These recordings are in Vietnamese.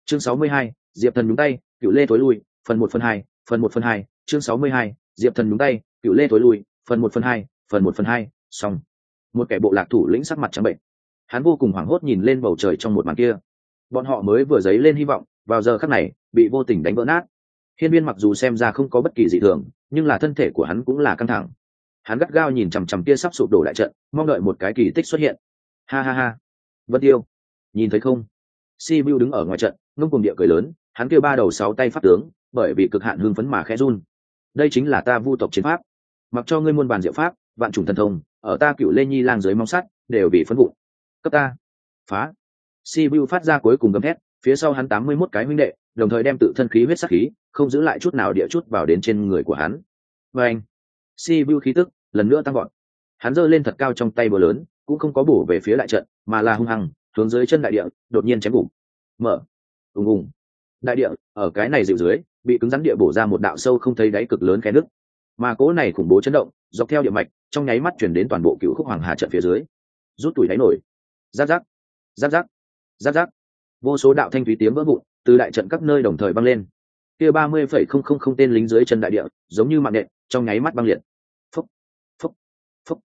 chương 62, diệp thần nhúng tay, cựu lê tối lui, phần 1/2, phần 1/2, chương 62, diệp thần nhúng tay, cựu lê tối lui, phần 1/2, phần 1/2, xong. Một kẻ bộ lạc thủ lĩnh sắc mặt trắng bệnh, hắn vô cùng hoảng hốt nhìn lên bầu trời trong một màn kia. Bọn họ mới vừa dấy lên hy vọng, vào giờ khắc này bị vô tình đánh vỡ nát. Hiên Viên mặc dù xem ra không có bất kỳ dị thường, nhưng là thân thể của hắn cũng là căng thẳng. Hắn gắt gao nhìn chằm chằm kia sắp sụp đổ đại trận, mong đợi một cái kỳ tích xuất hiện. Ha ha ha, Vân Tiêu, nhìn thấy không? Sibiu đứng ở ngoài trận, ngông cuồng địa cười lớn, hắn kêu ba đầu sáu tay pháp tướng, bởi vì cực hạn hưng phấn mà khẽ run. Đây chính là ta Vu tộc chiến pháp, mặc cho ngươi muôn bàn diệu pháp, vạn chủng thần thông, ở ta Cựu Lê Nhi lang dưới móng sắt, đều bị phấn vụn. Cấp ta, phá! Sibiu phát ra cuối cùng gầm thét, phía sau hắn 81 cái huynh đệ, đồng thời đem tự thân khí huyết sát khí, không giữ lại chút nào địa chút vào đến trên người của hắn. Và anh, Sibiu khí tức lần nữa tăng vọt. Hắn giơ lên thật cao trong tay búa lớn, cũng không có bổ về phía đại trận, mà là hung hăng hướng dưới chân đại địa, đột nhiên chém bụng. Mở. Ùng ùng. Đại địa ở cái này dịu dưới, bị cứng rắn địa bổ ra một đạo sâu không thấy đáy cực lớn khe nứt. Mà cỗ này khủng bố chấn động, dọc theo địa mạch, trong nháy mắt truyền đến toàn bộ Cựu Khúc Hoàng Hà trận phía dưới. Rút tuổi đáy nổi. Giáp giáp, giáp giáp, giáp giáp. Vô số đạo thanh thúy tiếng vỡ vụn từ đại trận các nơi đồng thời vang lên. Kia 30,000 tên lính dưới chân đại địa, giống như mạng nhện, trong nháy mắt băng liệt. Phốc, phốc, phốc.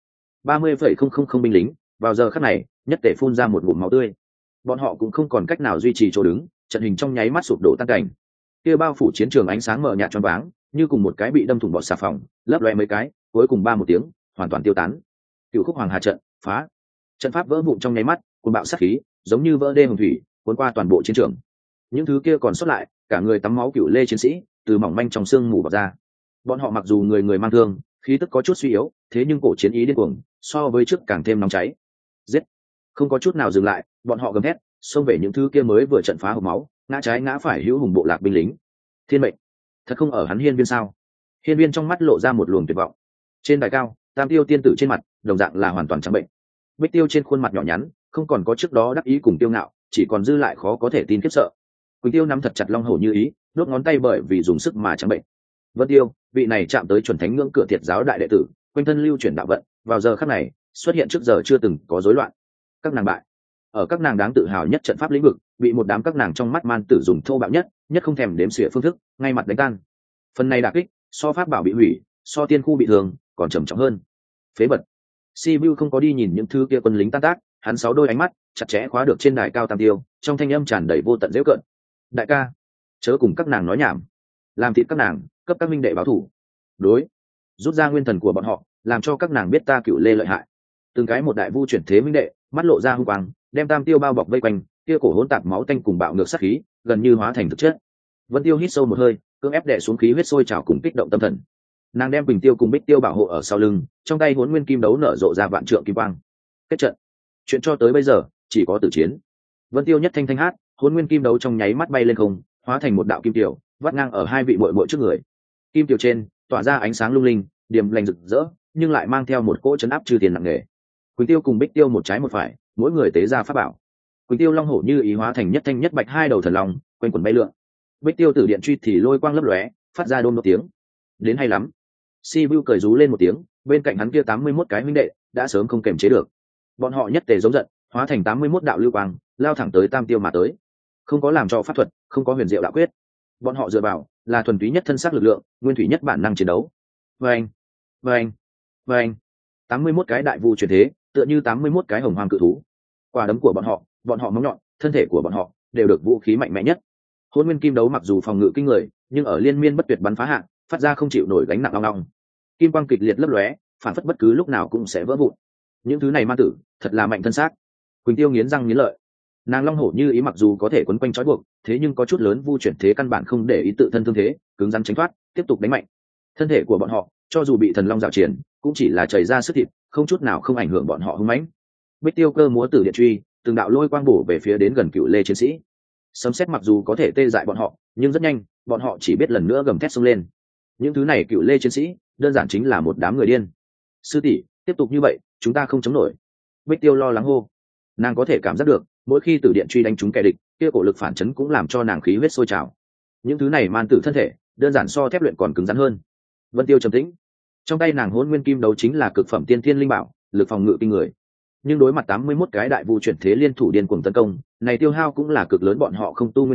30,000 binh lính, vào giờ khắc này, nhất tề phun ra một ngụm máu tươi. Bọn họ cũng không còn cách nào duy trì chỗ đứng, trận hình trong nháy mắt sụp đổ tan cảnh. Kia bao phủ chiến trường ánh sáng mờ nhạt choáng váng, như cùng một cái bị đâm thủng bọt xà phòng, lấp loé mấy cái, cuối cùng ba một tiếng, hoàn toàn tiêu tán. Cựu Khúc Hoàng Hà trận phá. Trận pháp vỡ vụn trong nháy mắt, cuồng bạo sát khí, giống như vỡ đê hồng thủy, cuốn qua toàn bộ chiến trường. Những thứ kia còn sót lại, cả người tắm máu Cựu Lê chiến sĩ, từ mỏng manh trong xương mù bật ra. Bọn họ mặc dù người người mang thương, khí tức có chút suy yếu, thế nhưng cổ chiến ý điên cuồng, so với trước càng thêm nóng cháy. Giết! Không có chút nào dừng lại, bọn họ gầm thét, xông về những thứ kia mới vừa trận phá hộc máu, ngã trái ngã phải hữu hùng bộ lạc binh lính. Thiên mệnh, thật không ở hắn Hiên Viên sao? Hiên Viên trong mắt lộ ra một luồng tuyệt vọng. Trên đài cao, Tam Tiêu tiên tử trên mặt, đồng dạng là hoàn toàn trắng bệnh. Bích Tiêu trên khuôn mặt nhỏ nhắn, không còn có trước đó đắc ý cùng tiêu ngạo, chỉ còn dư lại khó có thể tin khiếp sợ. Quỳnh Tiêu nắm thật chặt long hổ như ý, đốt ngón tay bởi vì dùng sức mà trắng bệnh. Vân Tiêu, vị này chạm tới chuẩn thánh ngưỡng cửa thiệt giáo đại đệ tử, quanh thân lưu chuyển đạo vận, vào giờ khắc này, xuất hiện trước giờ chưa từng có rối loạn. Các nàng bại. Ở các nàng đáng tự hào nhất trận pháp lĩnh vực, bị một đám các nàng trong mắt man tử dùng thô bạo nhất không thèm đếm xỉa phương thức, ngay mặt đánh tan. Phần này đả kích, so pháp bảo bị hủy, so tiên khu bị thương, còn trầm trọng hơn. Phế vật. Sibiu không có đi nhìn những thứ kia quân lính tan tác, hắn sáu đôi ánh mắt chặt chẽ khóa được trên đài cao Tam Tiêu, trong thanh âm tràn đầy vô tận giễu cợt. Đại ca, chớ cùng các nàng nói nhảm, làm thịt các nàng, cấp các minh đệ báo thủ. Đối, rút ra nguyên thần của bọn họ, làm cho các nàng biết ta Cựu Lê lợi hại. Từng cái một đại vu chuyển thế minh đệ, mắt lộ ra hung quang, đem Tam Tiêu bao bọc vây quanh, kia cổ hỗn tạp máu tanh cùng bạo ngược sát khí, gần như hóa thành thực chất. Vân Tiêu hít sâu một hơi, cưỡng ép đè xuống khí huyết sôi trào cùng kích động tâm thần. Nàng đem Bình Tiêu cùng Bích Tiêu bảo hộ ở sau lưng, trong tay Hỗn Nguyên Kim đấu nở rộ ra vạn trượng kim quang. Kết trận. Chuyện cho tới bây giờ, chỉ có tử chiến. Vân Tiêu nhất thanh thanh hát, Hỗn Nguyên Kim đấu trong nháy mắt bay lên không, hóa thành một đạo kim tiểu, vắt ngang ở hai vị muội muội trước người. Kim tiểu trên, tỏa ra ánh sáng lung linh, điểm lành rực rỡ, nhưng lại mang theo một cỗ chấn áp trừ tiền nặng nề. Quỳnh Tiêu cùng Bích Tiêu một trái một phải, mỗi người tế ra pháp bảo. Quỳnh Tiêu long hổ như ý hóa thành nhất thanh nhất bạch hai đầu thần long, quanh quần bay lượn. Bích Tiêu tử điện truy thì lôi quang lấp lóe, phát ra đôm một tiếng. Đến hay lắm. Sibiu cười rú lên một tiếng, bên cạnh hắn kia 81 cái huynh đệ đã sớm không kềm chế được. Bọn họ nhất tề giống giận, hóa thành 81 đạo lưu quang, lao thẳng tới Tam Tiêu mà tới. Không có làm cho pháp thuật, không có huyền diệu đạo quyết. Bọn họ dựa vào là thuần túy nhất thân xác lực lượng, nguyên thủy nhất bản năng chiến đấu. Vâng, vâng, vâng. 81 cái đại vu truyền thế, tựa như 81 cái hồng hoàng cự thú. Quả đấm của bọn họ móng nhọn, thân thể của bọn họ đều được vũ khí mạnh mẽ nhất. Hỗn Nguyên Kim đấu mặc dù phòng ngự kinh người, nhưng ở liên miên bất tuyệt bắn phá hạ, phát ra không chịu nổi gánh nặng long long. Kim quang kịch liệt lấp lóe, phản phất bất cứ lúc nào cũng sẽ vỡ vụn. Những thứ này ma tử, thật là mạnh thân xác. Quỳnh Tiêu nghiến răng nghiến lợi. Nàng long hổ như ý mặc dù có thể quấn quanh trói buộc, thế nhưng có chút lớn vu chuyển thế căn bản không để ý tự thân thương thế, cứng rắn tránh thoát, tiếp tục đánh mạnh. Thân thể của bọn họ, cho dù bị thần long dạo triển, cũng chỉ là chảy ra sức thịt, không chút nào không ảnh hưởng bọn họ hung mãnh. Bích Tiêu cơ múa tử điện truy, từng đạo lôi quang bổ về phía đến gần Cựu Lê chiến sĩ. Sấm sét mặc dù có thể tê dại bọn họ, nhưng rất nhanh, bọn họ chỉ biết lần nữa gầm thét xông lên. Những thứ này Cựu Lê chiến sĩ, đơn giản chính là một đám người điên. Sư tỷ, tiếp tục như vậy, chúng ta không chống nổi. Bích Tiêu lo lắng hô. Nàng có thể cảm giác được, mỗi khi tử điện truy đánh trúng kẻ địch, kia cổ lực phản chấn cũng làm cho nàng khí huyết sôi trào. Những thứ này man tử thân thể, đơn giản so thép luyện còn cứng rắn hơn. Vân Tiêu trầm tĩnh, trong tay nàng Hỗn Nguyên Kim đấu chính là cực phẩm tiên thiên linh bảo, lực phòng ngự kinh người. Nhưng đối mặt 81 cái đại vu chuyển thế liên thủ điên cuồng tấn công, này tiêu hao cũng là cực lớn, bọn họ không tu nguyên thần,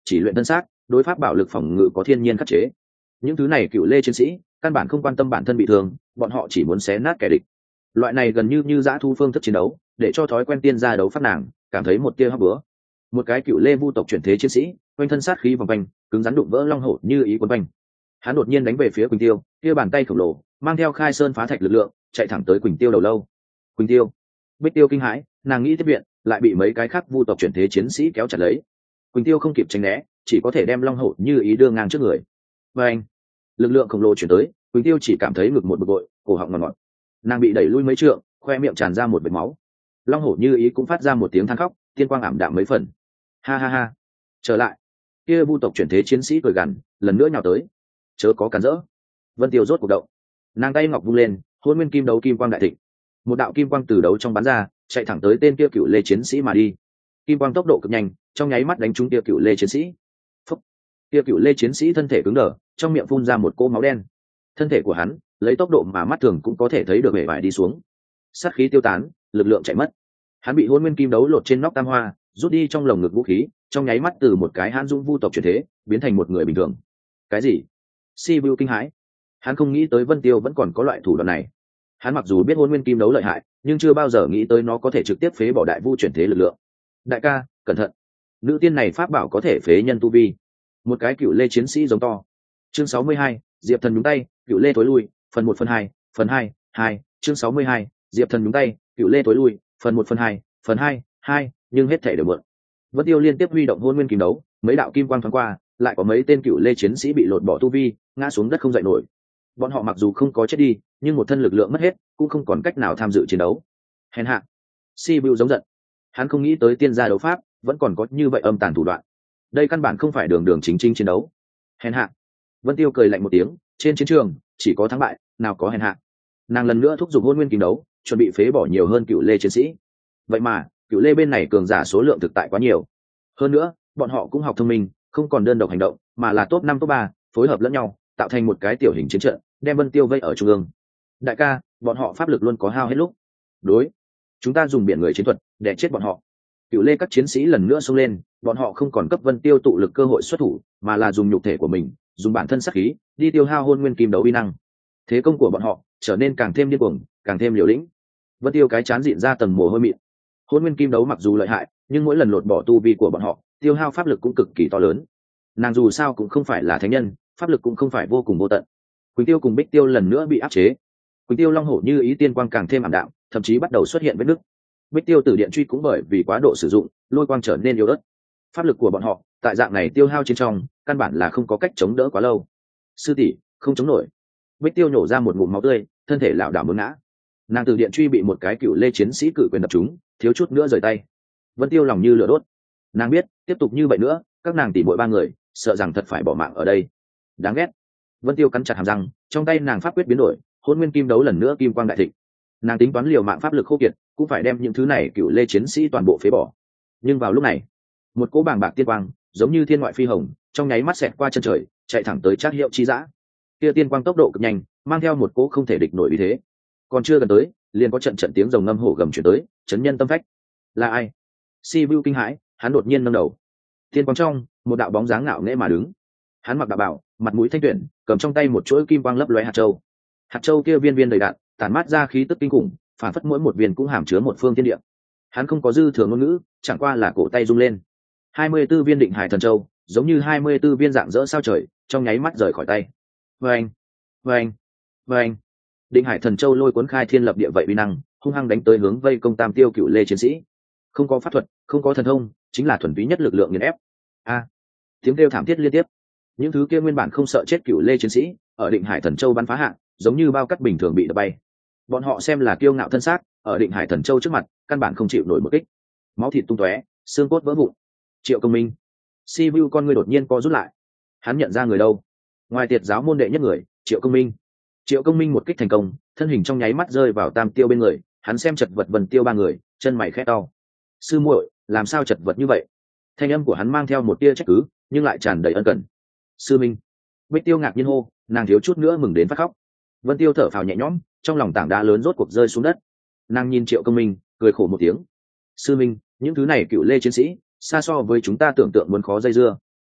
chỉ luyện thân xác, đối pháp bảo lực phòng ngự có thiên nhiên khắc chế. Những thứ này cựu lê chiến sĩ căn bản không quan tâm bản thân bị thương, bọn họ chỉ muốn xé nát kẻ địch. Loại này gần như dã thu phương thức chiến đấu, để cho thói quen tiên gia đấu pháp nàng cảm thấy một tia hấp bữa. Một cái cựu lê vu tộc chuyển thế chiến sĩ quanh thân sát khí vòng quanh, cứng rắn đụng vỡ long hổ như ý quấn quanh. Hắn đột nhiên đánh về phía Quỳnh Tiêu, kia bàn tay khổng lồ mang theo khai sơn phá thạch lực lượng chạy thẳng tới Quỳnh Tiêu đầu lâu. Quỳnh Tiêu, Bích Tiêu kinh hãi, nàng nghĩ tiếp viện lại bị mấy cái khác vu tộc chuyển thế chiến sĩ kéo chặt lấy. Quỳnh Tiêu không kịp tránh né, chỉ có thể đem long hổ như ý đưa ngang trước người. Và anh, lực lượng khổng lồ chuyển tới, Quỳnh Tiêu chỉ cảm thấy ngực một bực bội, cổ họng ngọt ngọt. Nàng bị đẩy lui mấy trượng, khoe miệng tràn ra một vệt máu. Long hổ như ý cũng phát ra một tiếng than khóc, tiên quang ảm đạm mấy phần. Ha ha ha, trở lại. Kia vu tộc chuyển thế chiến sĩ cười gằn, lần nữa nhào tới. Chớ có cản rỡ. Vân Tiêu rốt cuộc động, nàng tay ngọc vung lên, hôn nguyên kim đấu kim quang đại thịnh. Một đạo kim quang từ đấu trong bắn ra, chạy thẳng tới tên kia cựu lê chiến sĩ mà đi. Kim quang tốc độ cực nhanh, trong nháy mắt đánh trúng kia cựu lê chiến sĩ. Phúc. Kia cựu lê chiến sĩ thân thể cứng đờ, trong miệng phun ra một cỗ máu đen. Thân thể của hắn lấy tốc độ mà mắt thường cũng có thể thấy được bể vải đi xuống. Sát khí tiêu tán, lực lượng chạy mất. Hắn bị hôn nguyên kim đấu lột trên nóc tam hoa, rút đi trong lồng ngực vũ khí, trong nháy mắt từ một cái hãn dũng vu tộc chuyển thế biến thành một người bình thường. Cái gì? Sibiu kinh hãi. Hắn không nghĩ tới Vân Tiêu vẫn còn có loại thủ đoạn này. Hắn mặc dù biết hôn nguyên kim đấu lợi hại, nhưng chưa bao giờ nghĩ tới nó có thể trực tiếp phế bỏ đại vu chuyển thế lực lượng. Đại ca, cẩn thận! Nữ tiên này pháp bảo có thể phế nhân tu vi. Một cái cựu lê chiến sĩ giống to. Chương 62, Diệp Thần nhúng tay, cựu lê tối lui, phần 1 phần 2, phần 2. Chương 62, Diệp Thần nhúng tay, cựu lê tối lui, phần 1 phần 2, phần 2, nhưng hết thể đều mượn. Vân Tiêu liên tiếp huy động hôn nguyên kim đấu, mấy đạo kim quang thoáng qua, lại có mấy tên cựu lê chiến sĩ bị lột bỏ tu vi, ngã xuống đất không dậy nổi. Bọn họ mặc dù không có chết đi, nhưng một thân lực lượng mất hết, cũng không còn cách nào tham dự chiến đấu. Hèn hạ. Sibiu giống giận. Hắn không nghĩ tới tiên gia đấu pháp vẫn còn có như vậy âm tàn thủ đoạn. Đây căn bản không phải đường đường chính chiến đấu. Hèn hạ. Vân Tiêu cười lạnh một tiếng, trên chiến trường chỉ có thắng bại, nào có hèn hạ. Nàng lần nữa thúc giục hôn nguyên kim đấu, chuẩn bị phế bỏ nhiều hơn cựu lê chiến sĩ. Vậy mà cựu lê bên này cường giả số lượng thực tại quá nhiều. Hơn nữa bọn họ cũng học thông minh, không còn đơn độc hành động, mà là top 5 top 3, phối hợp lẫn nhau, tạo thành một cái tiểu hình chiến trận, đem Vân Tiêu vây ở trung ương. Đại ca, bọn họ pháp lực luôn có hao hết lúc. Đối, chúng ta dùng biển người chiến thuật để chết bọn họ. Cựu lê các chiến sĩ lần nữa xông lên, bọn họ không còn cấp Vân Tiêu tụ lực cơ hội xuất thủ, mà là dùng nhục thể của mình, dùng bản thân sát khí đi tiêu hao hôn nguyên kim đấu uy năng. Thế công của bọn họ trở nên càng thêm điên cuồng, càng thêm liều lĩnh. Vân Tiêu cái chán dịn ra tầng mồ hôi mịn. Hôn nguyên kim đấu mặc dù lợi hại, nhưng mỗi lần lột bỏ tu vi của bọn họ, tiêu hao pháp lực cũng cực kỳ to lớn. Nàng dù sao cũng không phải là thánh nhân, pháp lực cũng không phải vô cùng vô tận. Quỳnh Tiêu cùng Bích Tiêu lần nữa bị áp chế. Quỳnh Tiêu long hổ như ý tiên quang càng thêm ảm đạm, thậm chí bắt đầu xuất hiện vết nứt. Bích Tiêu tử điện truy cũng bởi vì quá độ sử dụng, lôi quang trở nên yếu ớt. Pháp lực của bọn họ tại dạng này tiêu hao trên trong, căn bản là không có cách chống đỡ quá lâu. Sư tỷ, không chống nổi. Bích Tiêu nhổ ra một ngụm máu tươi, thân thể lảo đảo muốn ngã. Nàng tử điện truy bị một cái cựu lê chiến sĩ cự quyền đập trúng, thiếu chút nữa rời tay. Vân Tiêu lòng như lửa đốt. Nàng biết tiếp tục như vậy nữa, các nàng tỷ muội ba người sợ rằng thật phải bỏ mạng ở đây. Đáng ghét. Vân Tiêu cắn chặt hàm răng, trong tay nàng pháp quyết biến đổi, hôn nguyên kim đấu lần nữa kim quang đại thịnh. Nàng tính toán liều mạng pháp lực khô kiệt, cũng phải đem những thứ này cựu lê chiến sĩ toàn bộ phế bỏ. Nhưng vào lúc này, một cỗ bàng bạc tiên quang giống như thiên ngoại phi hồng, trong nháy mắt xẹt qua chân trời, chạy thẳng tới Trác Hiệu Chi Dã. Kia tiên quang tốc độ cực nhanh, mang theo một cỗ không thể địch nổi uy thế. Còn chưa gần tới, liền có trận tiếng rồng ngâm hổ gầm chuyển tới, chấn nhân tâm phách. Là ai? Sibiu kinh hãi, hắn đột nhiên nâng đầu. Tiên quang trong, một đạo bóng dáng ngạo nghễ mà đứng. Hắn mặc đạo bào, mặt mũi thanh tuyển, cầm trong tay một chuỗi kim quang lấp lóe hạt châu. Hạt châu kia viên viên đầy đặn, tản mát ra khí tức kinh khủng, phản phất mỗi một viên cũng hàm chứa một phương thiên địa. Hắn không có dư thừa ngôn ngữ, chẳng qua là cổ tay rung lên. 24 viên định hải thần châu, giống như 24 viên dạng dỡ sao trời, trong nháy mắt rời khỏi tay. Vâng, vâng, vâng. Định hải thần châu lôi cuốn khai thiên lập địa vậy uy năng, hung hăng đánh tới hướng vây công Tam Tiêu cựu lê chiến sĩ. Không có pháp thuật, không có thần thông, chính là thuần túy nhất lực lượng nghiền ép. Tiếng kêu thảm thiết liên tiếp. Những thứ kia nguyên bản không sợ chết cựu lê chiến sĩ, ở định hải thần châu bắn phá hạ, giống như bao cát bình thường bị đập bay. Bọn họ xem là kiêu ngạo thân xác, ở định hải thần châu trước mặt, căn bản không chịu nổi một kích. Máu thịt tung tóe, xương cốt vỡ vụn. Triệu Công Minh. Sibiu con người đột nhiên co rút lại. Hắn nhận ra người đâu? Ngoài Tiệt giáo môn đệ nhất người, Triệu Công Minh. Triệu Công Minh một kích thành công, thân hình trong nháy mắt rơi vào Tam Tiêu bên người, hắn xem chật vật Vân Tiêu ba người, chân mày khẽ cau. Sư muội, làm sao chật vật như vậy? Thanh âm của hắn mang theo một tia trách cứ, nhưng lại tràn đầy ân cần. Sư Minh. Bích Tiêu ngạc nhiên hô, nàng thiếu chút nữa mừng đến phát khóc. Vân Tiêu thở phào nhẹ nhõm, trong lòng tảng đá lớn rốt cuộc rơi xuống đất. Nàng nhìn Triệu Công Minh, cười khổ một tiếng. Sư Minh, những thứ này cựu lê chiến sĩ, xa so với chúng ta tưởng tượng muốn khó dây dưa.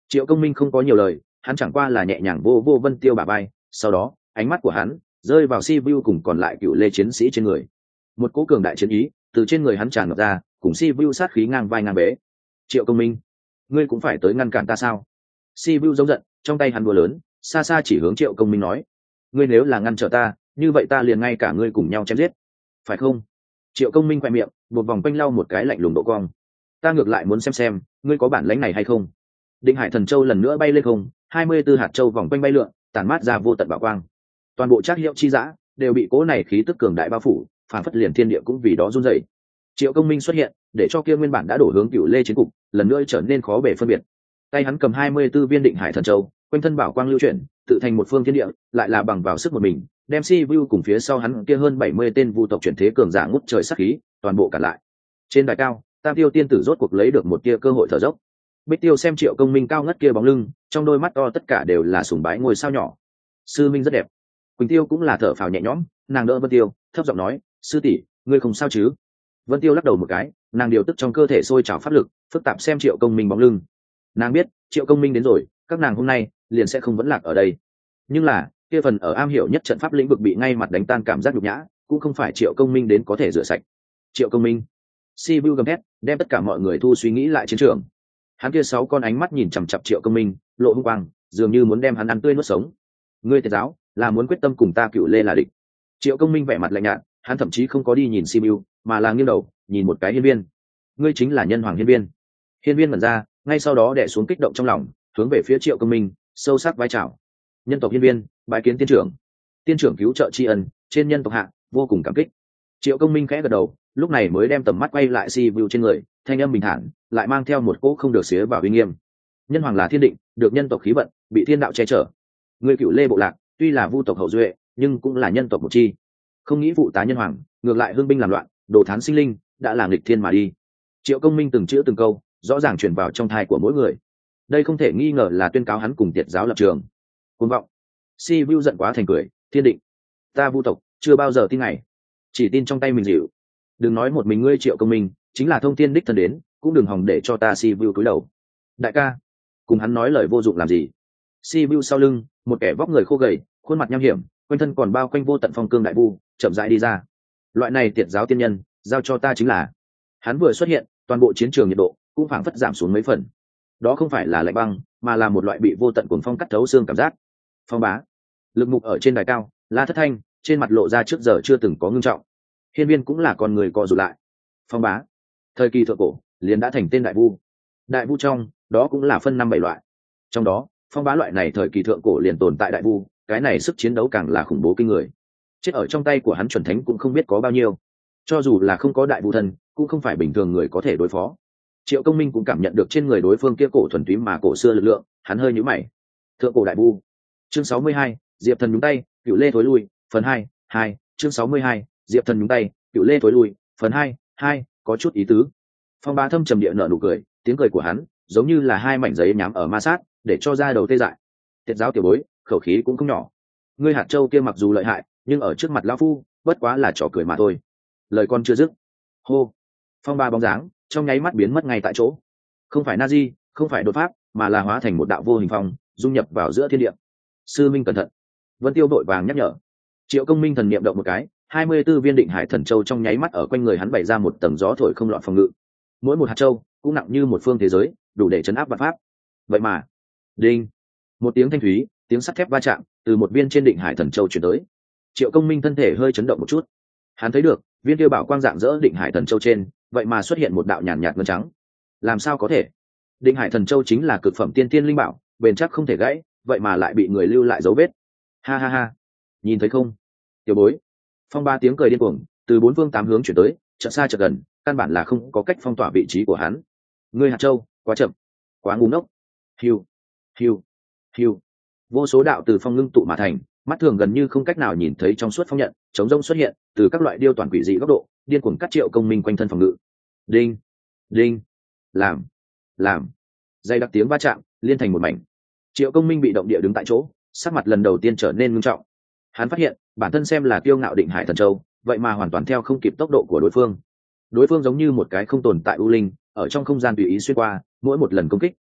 Triệu Công Minh không có nhiều lời, hắn chẳng qua là nhẹ nhàng vô vô Vân Tiêu bả vai, sau đó ánh mắt của hắn rơi vào Sibiu cùng còn lại cựu lê chiến sĩ trên người. Một cỗ cường đại chiến ý từ trên người hắn tràn ngập ra, cùng Sibiu sát khí ngang vai ngang bế. Triệu Công Minh, ngươi cũng phải tới ngăn cản ta sao? Sibiu giống giận, trong tay hắn búa lớn xa xa chỉ hướng Triệu Công Minh nói, ngươi nếu là ngăn trở ta, như vậy ta liền ngay cả ngươi cùng nhau chém giết, phải không? Triệu Công Minh quẹt miệng một vòng quanh lau một cái lạnh lùng độ cong, ta ngược lại muốn xem ngươi có bản lĩnh này hay không. Định Hải Thần Châu lần nữa bay lên không, 24 hạt châu vòng quanh bay lượn, tản mát ra vô tận bảo quang. Toàn bộ Trác Hiệu chi dã đều bị cỗ này khí tức cường đại bao phủ, phản phất liền thiên địa cũng vì đó run rẩy. Triệu Công Minh xuất hiện, để cho kia nguyên bản đã đổ hướng Cửu Lê chiến cục, lần nữa trở nên khó bề phân biệt. Tay hắn cầm 24 viên Định Hải Thần Châu, quanh thân bảo quang lưu chuyển, tự thành một phương thiên địa, lại là bằng vào sức một mình, đem Sibiu cùng phía sau hắn kia hơn 70 tên vu tộc chuyển thế cường giả ngút trời sát khí, toàn bộ cản lại. Trên đài cao, Tam Tiêu tiên tử rốt cuộc lấy được một tia cơ hội thở dốc. Bích Tiêu xem Triệu Công Minh cao ngất kia bóng lưng, trong đôi mắt to tất cả đều là sùng bái ngôi sao nhỏ. Sư minh rất đẹp. Quỳnh Tiêu cũng là thở phào nhẹ nhõm, nàng đỡ Vân Tiêu, thấp giọng nói, sư tỷ, ngươi không sao chứ? Vân Tiêu lắc đầu một cái, nàng điều tức trong cơ thể sôi trào pháp lực, phức tạp xem Triệu Công Minh bóng lưng. Nàng biết, Triệu Công Minh đến rồi, các nàng hôm nay liền sẽ không vẫn lạc ở đây. Nhưng là, kia phần ở am hiểu nhất trận pháp lĩnh vực bị ngay mặt đánh tan cảm giác nhục nhã, cũng không phải Triệu Công Minh đến có thể rửa sạch. Triệu Công Minh, Sibiu gầm thét, đem tất cả mọi người thu suy nghĩ lại chiến trường. Hắn kia 6 con ánh mắt nhìn chằm chằm Triệu Công Minh, lộ hung quang, dường như muốn đem hắn ăn tươi nuốt sống. Ngươi Tiệt giáo là muốn quyết tâm cùng ta Cựu Lê là địch. Triệu Công Minh vẻ mặt lạnh nhạt, hắn thậm chí không có đi nhìn Sibiu, mà là nghiêng đầu nhìn một cái Hiên Viên. Ngươi chính là Nhân Hoàng Hiên Viên. Hiên Viên mở ra, ngay sau đó đè xuống kích động trong lòng, hướng về phía Triệu Công Minh sâu sắc vái chào. Nhân tộc Hiên Viên bái kiến tiên trưởng. Tiên trưởng cứu trợ tri ân, trên nhân tộc hạ vô cùng cảm kích. Triệu Công Minh khẽ gật đầu, lúc này mới đem tầm mắt quay lại Sibiu trên người, thanh âm bình thản, lại mang theo một cỗ không được xía vào uy nghiêm. Nhân Hoàng là thiên định, được nhân tộc khí vận, bị thiên đạo che chở. Người Cựu Lê bộ lạc tuy là vu tộc hậu duệ, nhưng cũng là nhân tộc một chi. Không nghĩ phụ tá Nhân Hoàng, ngược lại hương binh làm loạn, đồ thán sinh linh, đã làm nghịch thiên mà đi. Triệu Công Minh từng chữ từng câu, rõ ràng truyền vào trong thai của mỗi người. Đây không thể nghi ngờ là tuyên cáo hắn cùng Tiệt giáo lập trường. Cuồng vọng. Sibiu giận quá thành cười, thiên định, ta vu tộc chưa bao giờ tin ngày, chỉ tin trong tay mình dịu. Đừng nói một mình ngươi Triệu Công Minh, chính là thông thiên đích thân đến, cũng đừng hòng để cho ta Sibiu cúi đầu. Đại ca, cùng hắn nói lời vô dụng làm gì? Sibiu sau lưng, một kẻ vóc người khô gầy, khuôn mặt nham hiểm, quanh thân còn bao quanh vô tận phong cương đại vu, chậm rãi đi ra. Loại này Tiệt giáo tiên nhân, giao cho ta chính là. Hắn vừa xuất hiện, toàn bộ chiến trường nhiệt độ cũng phảng phất giảm xuống mấy phần. Đó không phải là lạnh băng, mà là một loại bị vô tận cuồng phong cắt thấu xương cảm giác. Phong bá, lực mục ở trên đài cao, La Thất Thanh trên mặt lộ ra trước giờ chưa từng có ngưng trọng. Hiên Viên cũng là con người co rụt lại. Phong bá, thời kỳ thượng cổ liền đã thành tên đại vu. Đại vu trong đó cũng là phân 5-7 loại, trong đó phong bá loại này thời kỳ thượng cổ liền tồn tại đại vu, cái này sức chiến đấu càng là khủng bố kinh người. Chết ở trong tay của hắn chuẩn thánh cũng không biết có bao nhiêu, cho dù là không có đại vu thân cũng không phải bình thường người có thể đối phó. Triệu Công Minh cũng cảm nhận được trên người đối phương kia cổ thuần túy mà cổ xưa lực lượng, hắn hơi nhíu mày. Thượng cổ đại vu. Chương 62, Diệp Thần nhúng tay, Cựu Lê thối lui, phần 2, chương 62, Diệp Thần nhúng tay, Cựu Lê thối lui, phần 2, có chút ý tứ. Phong bá thâm trầm địa nở nụ cười, tiếng cười của hắn giống như là 2 mảnh giấy nhám ở ma sát, để cho da đầu tê dại. Tiệt giáo tiểu bối, khẩu khí cũng không nhỏ. Ngươi hạt châu kia mặc dù lợi hại, nhưng ở trước mặt lão phu, bất quá là trò cười mà thôi. Lời con chưa dứt, hô, phong bá bóng dáng trong nháy mắt biến mất ngay tại chỗ. Không phải Nazi, không phải đột pháp, mà là hóa thành một đạo vô hình phong, dung nhập vào giữa thiên địa. Sư minh cẩn thận. Vân Tiêu đội vàng nhắc nhở. Triệu Công Minh thần niệm động một cái, 24 viên Định Hải Thần Châu trong nháy mắt ở quanh người hắn bày ra một tầng gió thổi không loạn phòng ngự. Mỗi một hạt châu cũng nặng như một phương thế giới, đủ để chấn áp vạn pháp. Vậy mà, đinh, một tiếng thanh thúy, tiếng sắt thép va chạm từ một viên trên Định Hải Thần Châu truyền tới. Triệu Công Minh thân thể hơi chấn động một chút. Hắn thấy được, viên kia bảo quang dạng dỡ Định Hải Thần Châu trên, vậy mà xuất hiện một đạo nhàn nhạt ngân trắng. Làm sao có thể? Định Hải Thần Châu chính là cực phẩm tiên tiên linh bảo, bền chắc không thể gãy, vậy mà lại bị người lưu lại dấu vết. Ha ha ha, nhìn thấy không? Tiểu bối. Phong ba tiếng cười điên cuồng từ 4 phương 8 hướng chuyển tới, chợt xa chợt gần, căn bản là không có cách phong tỏa vị trí của hắn. Ngươi hạt châu, quá chậm, quá ngu ngốc. Hiu, hiu, hiu. Vô số đạo từ phong ngưng tụ mà thành, mắt thường gần như không cách nào nhìn thấy trong suốt phong nhận, chống rông xuất hiện, từ các loại điêu toàn quỷ dị góc độ, điên cuồng cắt Triệu Công Minh quanh thân phòng ngự. Đinh, đinh, làm. Dây đặc tiếng va chạm, liên thành một mảnh. Triệu Công Minh bị động địa đứng tại chỗ, sắc mặt lần đầu tiên trở nên nghiêm trọng. Hắn phát hiện, bản thân xem là kiêu ngạo Định Hải Thần Châu, vậy mà hoàn toàn theo không kịp tốc độ của đối phương. Đối phương giống như một cái không tồn tại u linh, ở trong không gian tùy ý xuyên qua, mỗi một lần công kích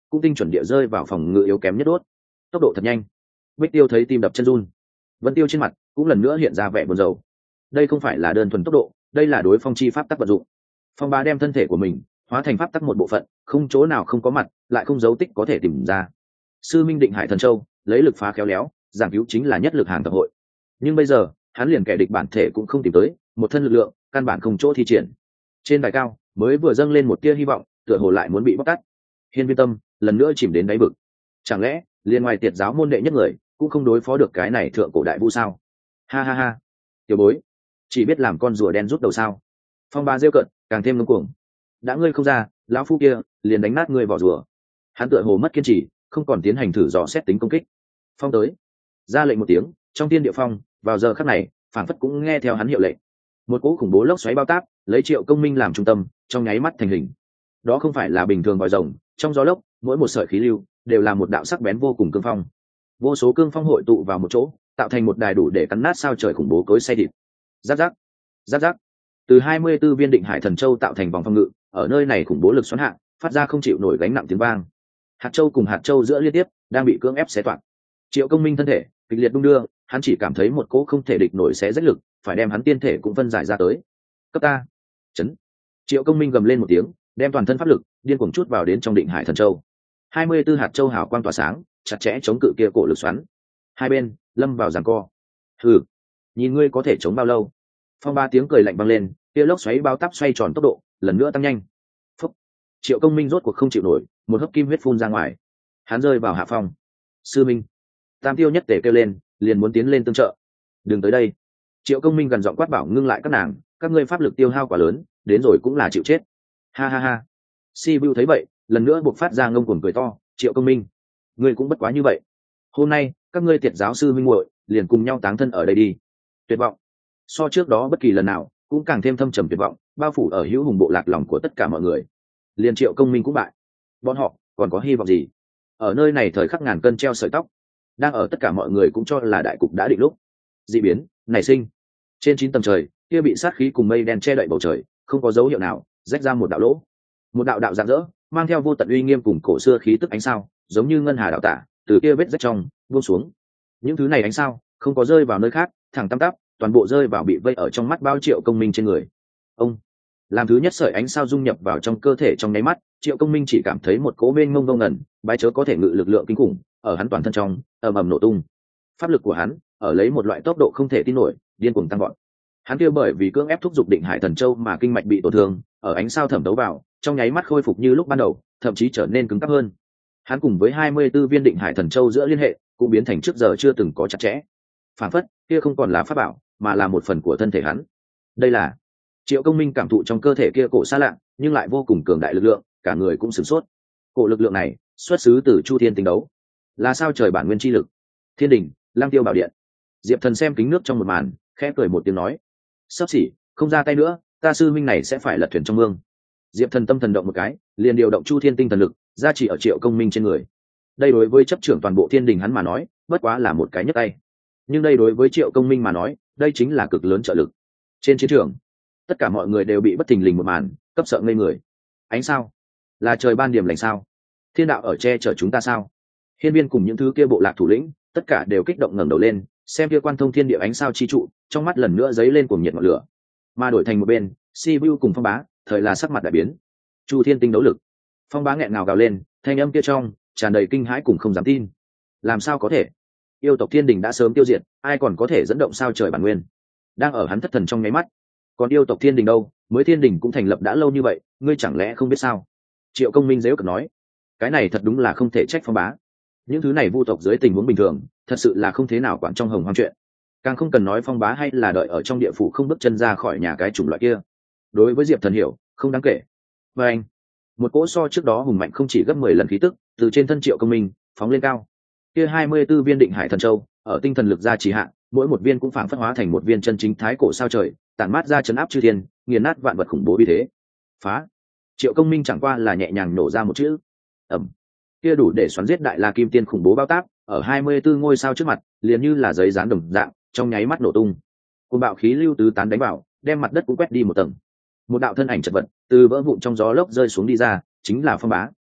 cũng tinh chuẩn địa rơi vào phòng ngự yếu kém nhất đốt. Tốc độ thật nhanh. Bích Tiêu thấy tim đập chân run. Vân Tiêu trên mặt cũng lần nữa hiện ra vẻ buồn rầu. Đây không phải là đơn thuần tốc độ, đây là đối phong chi pháp tắc vận dụng. Phong Bá đem thân thể của mình hóa thành pháp tắc một bộ phận, không chỗ nào không có mặt, lại không dấu tích có thể tìm ra. Sư Minh Định Hải Thần Châu lấy lực phá khéo léo, giảng cứu chính là nhất lực hàng tập hội. Nhưng bây giờ hắn liền kẻ địch bản thể cũng không tìm tới, một thân lực lượng căn bản không chỗ thi triển. Trên đài cao mới vừa dâng lên một tia hy vọng, tựa hồ lại muốn bị bóc tát. Hiên Viên Tâm lần nữa chìm đến đáy vực. Chẳng lẽ liền ngoài tiệt giáo môn đệ nhất người cũng không đối phó được cái này thượng cổ đại vu sao? Ha ha ha, tiểu bối chỉ biết làm con rùa đen rút đầu sao? Phong Bá rêu cận càng thêm ngông cuồng. Đã ngươi không ra, lão phu kia liền đánh nát ngươi vỏ rùa. Hắn tựa hồ mất kiên trì, không còn tiến hành thử dò xét tính công kích. Phong tới, ra lệnh một tiếng, trong tiên địa phong vào giờ khắc này phảng phất cũng nghe theo hắn hiệu lệnh. Một cỗ khủng bố lốc xoáy bao táp lấy Triệu Công Minh làm trung tâm, trong nháy mắt thành hình. Đó không phải là bình thường vòi rồng, trong gió lốc mỗi một sợi khí lưu đều là một đạo sắc bén vô cùng cương phong. Vô số cương phong hội tụ vào một chỗ, tạo thành một đài đủ để cắn nát sao trời khủng bố cối xay thịt. Giáp giáp, giáp giáp. Từ 24 viên Định Hải Thần Châu tạo thành vòng phòng ngự, ở nơi này khủng bố lực xoắn hạ, phát ra không chịu nổi gánh nặng tiếng vang. Hạt châu cùng hạt châu giữa liên tiếp đang bị cưỡng ép xé toạc. Triệu Công Minh thân thể kịch liệt đung đưa, hắn chỉ cảm thấy một cỗ không thể địch nổi xé rách lực, phải đem hắn tiên thể cũng phân giải ra tới. Cấp ta, chấn. Triệu Công Minh gầm lên một tiếng, đem toàn thân pháp lực điên cuồng chút vào đến trong Định Hải Thần Châu. 24 hạt châu hào quang tỏa sáng, chặt chẽ chống cự kia cổ lực xoắn. Hai bên lâm vào giằng co. Hừ, nhìn ngươi có thể chống bao lâu? Phong Ba tiếng cười lạnh vang lên, kia lốc xoáy bao táp xoay tròn tốc độ lần nữa tăng nhanh. Phúc. Triệu Công Minh rốt cuộc không chịu nổi, một hớp kim huyết phun ra ngoài. Hắn rơi vào hạ phong. Sư Minh. Tam Tiêu nhất tề kêu lên, liền muốn tiến lên tương trợ. Đừng tới đây. Triệu Công Minh gần giọng quát bảo ngưng lại các nàng, các ngươi pháp lực tiêu hao quá lớn, đến rồi cũng là chịu chết. Ha ha ha. Si Bưu thấy vậy, lần nữa buộc phát ra ngông cuồng cười to. Triệu Công Minh, ngươi cũng bất quá như vậy. Hôm nay các ngươi tiệt giáo sư minh muội liền cùng nhau táng thân ở đây đi. Tuyệt vọng. So trước đó bất kỳ lần nào cũng càng thêm thâm trầm tuyệt vọng, bao phủ ở hữu hùng bộ lạc lòng của tất cả mọi người. Liền Triệu Công Minh cũng bại, bọn họ còn có hy vọng gì? Ở nơi này thời khắc ngàn cân treo sợi tóc, đang ở tất cả mọi người cũng cho là đại cục đã định lúc, dị biến nảy sinh. Trên 9 tầng trời kia bị sát khí cùng mây đen che đậy bầu trời, không có dấu hiệu nào rách ra một đạo lỗ. Một đạo đạo rạng rỡ, mang theo vô tận uy nghiêm cùng cổ xưa khí tức ánh sao, giống như ngân hà đạo tả, từ kia vết rách trong buông xuống. Những thứ này ánh sao không có rơi vào nơi khác, thẳng tăm tắp, toàn bộ rơi vào bị vây ở trong mắt bao Triệu Công Minh trên người. Ông làm thứ nhất sợi ánh sao dung nhập vào trong cơ thể trong nháy mắt, Triệu Công Minh chỉ cảm thấy một cỗ mênh mông ngông ngẩn, bái chớ có thể ngự lực lượng kinh khủng ở hắn toàn thân trong ầm ầm nổ tung. Pháp lực của hắn ở lấy một loại tốc độ không thể tin nổi, điên cuồng tăng vọt. Hắn kia bởi vì cưỡng ép thúc giục Định Hải Thần Châu mà kinh mạch bị tổn thương, ở ánh sao thẩm đấu vào, trong nháy mắt khôi phục như lúc ban đầu, thậm chí trở nên cứng cáp hơn. Hắn cùng với 24 viên Định Hải Thần Châu giữa liên hệ cũng biến thành trước giờ chưa từng có chặt chẽ. Phản phất kia không còn là pháp bảo, mà là một phần của thân thể hắn. Đây là Triệu Công Minh cảm thụ trong cơ thể kia cổ xa lạ nhưng lại vô cùng cường đại lực lượng, cả người cũng sửng sốt. Cổ lực lượng này xuất xứ từ Chu Thiên tinh đấu, là sao trời bản nguyên chi lực. Thiên Đình, Lang Tiêu Bảo Điện. Diệp Thần xem kính nước trong một màn, khẽ cười một tiếng nói: "Sắp xỉ, không ra tay nữa, ta sư minh này sẽ phải lật thuyền trong mương." Diệp Thần tâm thần động một cái, liền điều động Chu Thiên tinh thần lực, ra chỉ ở Triệu Công Minh trên người. Đây đối với chấp trưởng toàn bộ Thiên Đình hắn mà nói, bất quá là một cái nhấc tay. Nhưng đây đối với Triệu Công Minh mà nói, đây chính là cực lớn trợ lực. Trên chiến trường, tất cả mọi người đều bị bất thình lình một màn cấp sợ ngây người. Ánh sao? Là trời ban điểm lành sao? Thiên đạo ở che chở chúng ta sao? Hiên Viên cùng những thứ kia bộ lạc thủ lĩnh, tất cả đều kích động ngẩng đầu lên, xem kia quan thông thiên địa ánh sao chi trụ, trong mắt lần nữa dấy lên cuồng nhiệt ngọn lửa. Mà đổi thành một bên, Si Vu cùng Phong Bá, thời là sắc mặt đại biến. Chu Thiên tinh đấu lực. Phong Bá nghẹn ngào gào lên, thanh âm kia trong tràn đầy kinh hãi cùng không dám tin. Làm sao có thể? Yêu tộc Thiên Đình đã sớm tiêu diệt, ai còn có thể dẫn động sao trời bản nguyên? Đang ở hắn thất thần trong nháy mắt, còn yêu tộc Thiên Đình đâu? Mới Thiên Đình cũng thành lập đã lâu như vậy, ngươi chẳng lẽ không biết sao? Triệu Công Minh giễu cợt nói, cái này thật đúng là không thể trách Phong Bá. Những thứ này vu tộc dưới tình huống bình thường, thật sự là không thế nào quản trong hồng hoang chuyện. Càng không cần nói Phong Bá hay là đợi ở trong địa phủ không bước chân ra khỏi nhà cái chủng loại kia. Đối với Diệp Thần hiểu, không đáng kể. Và anh, một cỗ so trước đó hùng mạnh không chỉ gấp 10 lần khí tức, từ trên thân Triệu Công Minh phóng lên cao. Kia 24 viên Định Hải Thần Châu, ở tinh thần lực gia trì hạ, mỗi một viên cũng phảng phất hóa thành một viên chân chính thái cổ sao trời, tản mát ra chấn áp chư thiên, nghiền nát vạn vật khủng bố như thế. Phá! Triệu Công Minh chẳng qua là nhẹ nhàng nổ ra một chữ. Ầm. Kia đủ để xoắn giết đại La Kim Tiên khủng bố bao táp, ở 24 ngôi sao trước mặt, liền như là giấy dán đồng dạng, trong nháy mắt nổ tung. Cuồng bạo khí lưu tứ tán đánh vào, đem mặt đất cũng quét đi một tầng. Một đạo thân ảnh chật vật, từ vỡ vụn trong gió lốc rơi xuống đi ra, chính là Phong Bá.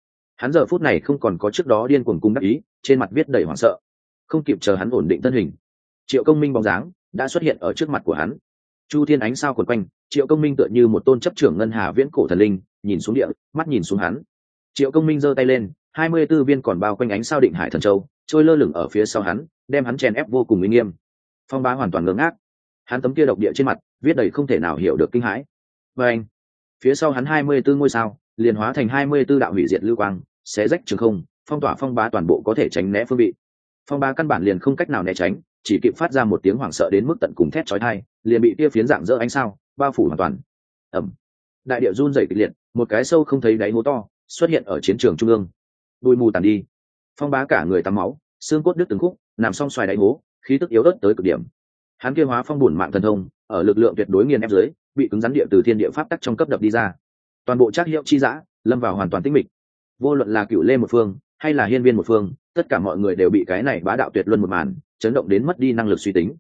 Hắn giờ phút này không còn có trước đó điên cuồng cung đắc ý, trên mặt viết đầy hoảng sợ. Không kịp chờ hắn ổn định thân hình, Triệu Công Minh bóng dáng đã xuất hiện ở trước mặt của hắn. Chu thiên ánh sao quần quanh, Triệu Công Minh tựa như một tôn chấp trưởng ngân hà viễn cổ thần linh, nhìn xuống địa, mắt nhìn xuống hắn. Triệu Công Minh giơ tay lên, 24 viên còn bao quanh ánh sao định hải thần châu trôi lơ lửng ở phía sau hắn, đem hắn chèn ép vô cùng uy nghiêm. Phong Bá hoàn toàn ngơ ngác, hắn tấm kia độc địa trên mặt viết đầy không thể nào hiểu được kinh hãi. Và anh, phía sau hắn 24 ngôi sao liền hóa thành 24 đạo hủy diệt lưu quang, xé rách trường không, phong tỏa Phong Bá toàn bộ có thể tránh né phương vị. Phong Bá căn bản liền không cách nào né tránh, chỉ kịp phát ra một tiếng hoảng sợ đến mức tận cùng thét chói tai, liền bị kia phiến dạng dỡ ánh sao bao phủ hoàn toàn. Ầm, đại địa run rẩy kịch liệt, một cái sâu không thấy đáy hố to xuất hiện ở chiến trường trung ương. Bụi mù tàn đi, Phong Bá cả người tắm máu, xương cốt đứt từng khúc, nằm song xoài đáy hố, khí tức yếu ớt tới cực điểm. Hắn kia hóa phong bổn mạng thần thông, ở lực lượng tuyệt đối nghiền ép dưới, bị cứng rắn địa từ thiên địa pháp tắc trong cấp đập đi ra. Toàn bộ Trác Hiệu chi dã lâm vào hoàn toàn tĩnh mịch. Vô luận là Cửu Lê một phương, hay là Hiên Viên một phương, tất cả mọi người đều bị cái này bá đạo tuyệt luân một màn chấn động đến mất đi năng lực suy tính.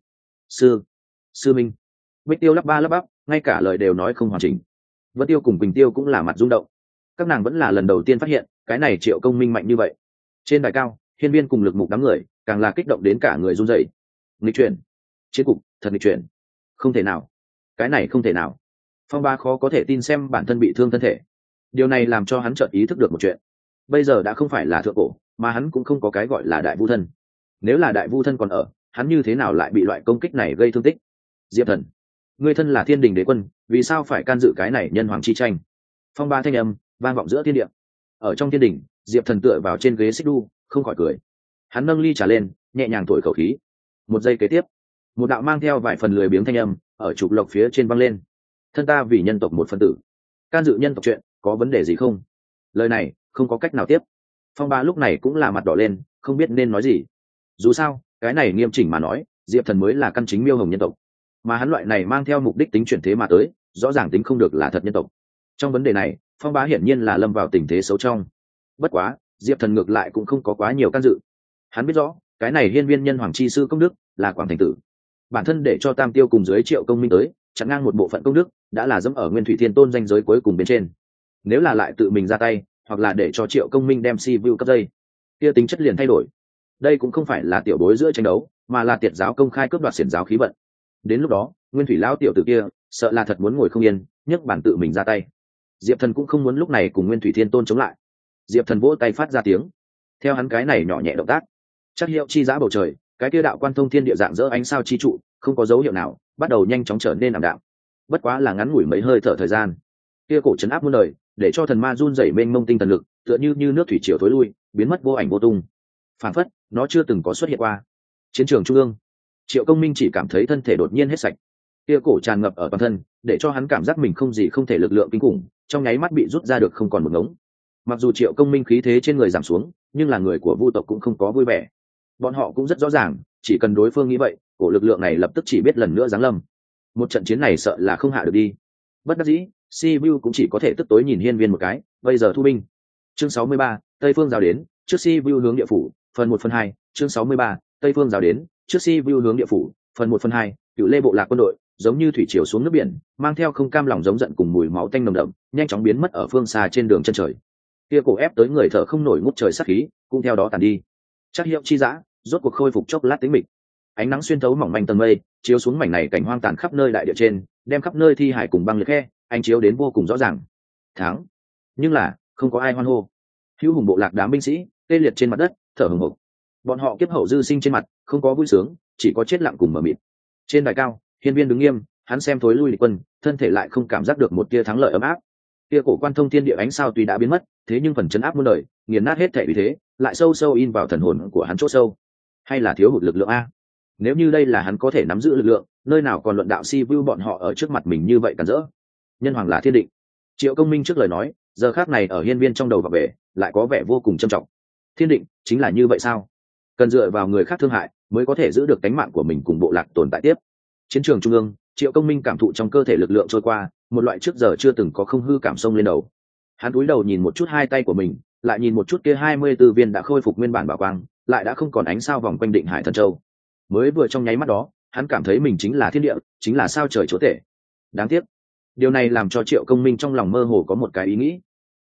Sư minh. Bích Tiêu lắp ba lắp bắp, ngay cả lời đều nói không hoàn chỉnh. Vân Tiêu cùng Quỳnh Tiêu cũng là mặt rung động. Các nàng vẫn là lần đầu tiên phát hiện cái này Triệu Công Minh mạnh như vậy. Trên đài cao, Hiên Viên cùng Lực Mục đám người càng là kích động đến cả người run rẩy. Nghịch chuyển, chiến cục thật nghịch chuyển. Không thể nào, cái này không thể nào. Phong Bá khó có thể tin xem bản thân bị thương thân thể. Điều này làm cho hắn chợt ý thức được một chuyện. Bây giờ đã không phải là thượng cổ, mà hắn cũng không có cái gọi là đại vu thân. Nếu là đại vu thân còn ở, hắn như thế nào lại bị loại công kích này gây thương tích? Diệp Thần, ngươi thân là Thiên Đình đế quân, vì sao phải can dự cái này nhân hoàng chi tranh? Phong Bá thanh âm vang vọng giữa thiên địa. Ở trong thiên đình, Diệp Thần tựa vào trên ghế xích đu, không khỏi cười. Hắn nâng ly trà lên, nhẹ nhàng thổi khẩu khí. Một giây kế tiếp, một đạo mang theo vài phần lười biếng thanh âm ở trục lộc phía trên vang lên. Thân ta vì nhân tộc một phần tử, can dự nhân tộc chuyện, có vấn đề gì không? Lời này không có cách nào tiếp. Phong Bá lúc này cũng là mặt đỏ lên, không biết nên nói gì. Dù sao, cái này nghiêm chỉnh mà nói, Diệp Thần mới là căn chính miêu hồng nhân tộc, mà hắn loại này mang theo mục đích tính chuyển thế mà tới, rõ ràng tính không được là thật nhân tộc. Trong vấn đề này, Phong Bá hiển nhiên là lâm vào tình thế xấu trong. Bất quá, Diệp Thần ngược lại cũng không có quá nhiều can dự. Hắn biết rõ, cái này Hiên Viên nhân hoàng chi sư công đức là Quảng Thành Tử. Bản thân để cho Tam Tiêu cùng dưới Triệu Công Minh tới, chặn ngang một bộ phận công đức, đã là dẫm ở Nguyên Thủy Thiên Tôn danh giới cuối cùng bên trên. Nếu là lại tự mình ra tay, hoặc là để cho Triệu Công Minh đem si vu cấp dây, kia tính chất liền thay đổi. Đây cũng không phải là tiểu bối giữa tranh đấu, mà là tiệt giáo công khai cướp đoạt xiển giáo khí vận. Đến lúc đó, Nguyên Thủy lão tiểu tử kia sợ là thật muốn ngồi không yên, nhấc bản tự mình ra tay. Diệp Thần cũng không muốn lúc này cùng Nguyên Thủy Thiên Tôn chống lại. Diệp Thần vỗ tay phát ra tiếng. Theo hắn cái này nhỏ nhẹ động tác, Trác Hiệu chi giã bầu trời, cái kia đạo quan thông thiên địa dạng dỡ ánh sao chi trụ, không có dấu hiệu nào, bắt đầu nhanh chóng trở nên ảm đạm. Bất quá là ngắn ngủi mấy hơi thở thời gian, kia cổ trấn áp muôn đời, để cho thần ma run rẩy mênh mông tinh thần lực, tựa như nước thủy triều thối lui, biến mất vô ảnh vô tung. Phản phất, nó chưa từng có xuất hiện qua. Chiến trường trung ương, Triệu Công Minh chỉ cảm thấy thân thể đột nhiên hết sạch, kia cổ tràn ngập ở toàn thân, để cho hắn cảm giác mình không gì không thể lực lượng kinh khủng, trong nháy mắt bị rút ra được không còn một ngống. Mặc dù Triệu Công Minh khí thế trên người giảm xuống, nhưng là người của Vu tộc cũng không có vui vẻ. Bọn họ cũng rất rõ ràng, chỉ cần đối phương nghĩ vậy, cổ lực lượng này lập tức chỉ biết lần nữa giáng lâm. Một trận chiến này sợ là không hạ được đi. Bất đắc dĩ, Sivu cũng chỉ có thể tức tối nhìn Hiên Viên một cái, bây giờ thu binh. Chương 63, Tây Phương giáo đến, trước Sivu hướng địa phủ, phần 1/2, chương 63, Tây Phương giáo đến, trước Sivu hướng địa phủ, phần 1/2, Cựu Lê bộ lạc quân đội, giống như thủy triều xuống nước biển, mang theo không cam lòng giống giận cùng mùi máu tanh nồng đậm, nhanh chóng biến mất ở phương xa trên đường chân trời. Kia cổ ép tới người thở không nổi ngút trời sát khí, cũng theo đó tàn đi. Trác Hiệu chi dã, rốt cuộc khôi phục chốc lát tĩnh mịch. Ánh nắng xuyên thấu mỏng manh tầng mây, chiếu xuống mảnh này cảnh hoang tàn khắp nơi đại địa trên, đem khắp nơi thi hải cùng băng liệt khe, ánh chiếu đến vô cùng rõ ràng. Thắng, nhưng là không có ai hoan hô. Hữu hùng bộ lạc đám binh sĩ tê liệt trên mặt đất, thở hổn hộc. Bọn họ kiếp hậu dư sinh trên mặt không có vui sướng, chỉ có chết lặng cùng mờ mịt. Trên đài cao, Hiên Viên đứng nghiêm, hắn xem thối lui địch quân, thân thể lại không cảm giác được một tia thắng lợi ấm áp. Tia cổ quan thông thiên địa ánh sao tuy đã biến mất, thế nhưng phần chấn áp muôn đời, nghiền nát hết thể vì thế, lại sâu sâu in vào thần hồn của hắn chỗ sâu. Hay là thiếu hụt lực lượng a? Nếu như đây là hắn có thể nắm giữ lực lượng, nơi nào còn luận đạo si vu bọn họ ở trước mặt mình như vậy cản rỡ. Nhân hoàng là thiên định. Triệu Công Minh trước lời nói, giờ khác này ở Hiên Viên trong đầu và về, lại có vẻ vô cùng trầm trọng. Thiên định chính là như vậy sao? Cần dựa vào người khác thương hại mới có thể giữ được tính mạng của mình cùng bộ lạc tồn tại tiếp. Chiến trường trung ương, Triệu Công Minh cảm thụ trong cơ thể lực lượng trôi qua, một loại trước giờ chưa từng có không hư cảm xông lên đầu. Hắn cúi đầu nhìn một chút hai tay của mình, lại nhìn một chút kia 24 viên đã khôi phục nguyên bản bảo quang, lại đã không còn ánh sao vòng quanh Định Hải Thần Châu. Mới vừa trong nháy mắt đó, hắn cảm thấy mình chính là thiên địa, chính là sao trời chúa tể. Đáng tiếc, điều này làm cho Triệu Công Minh trong lòng mơ hồ có một cái ý nghĩ.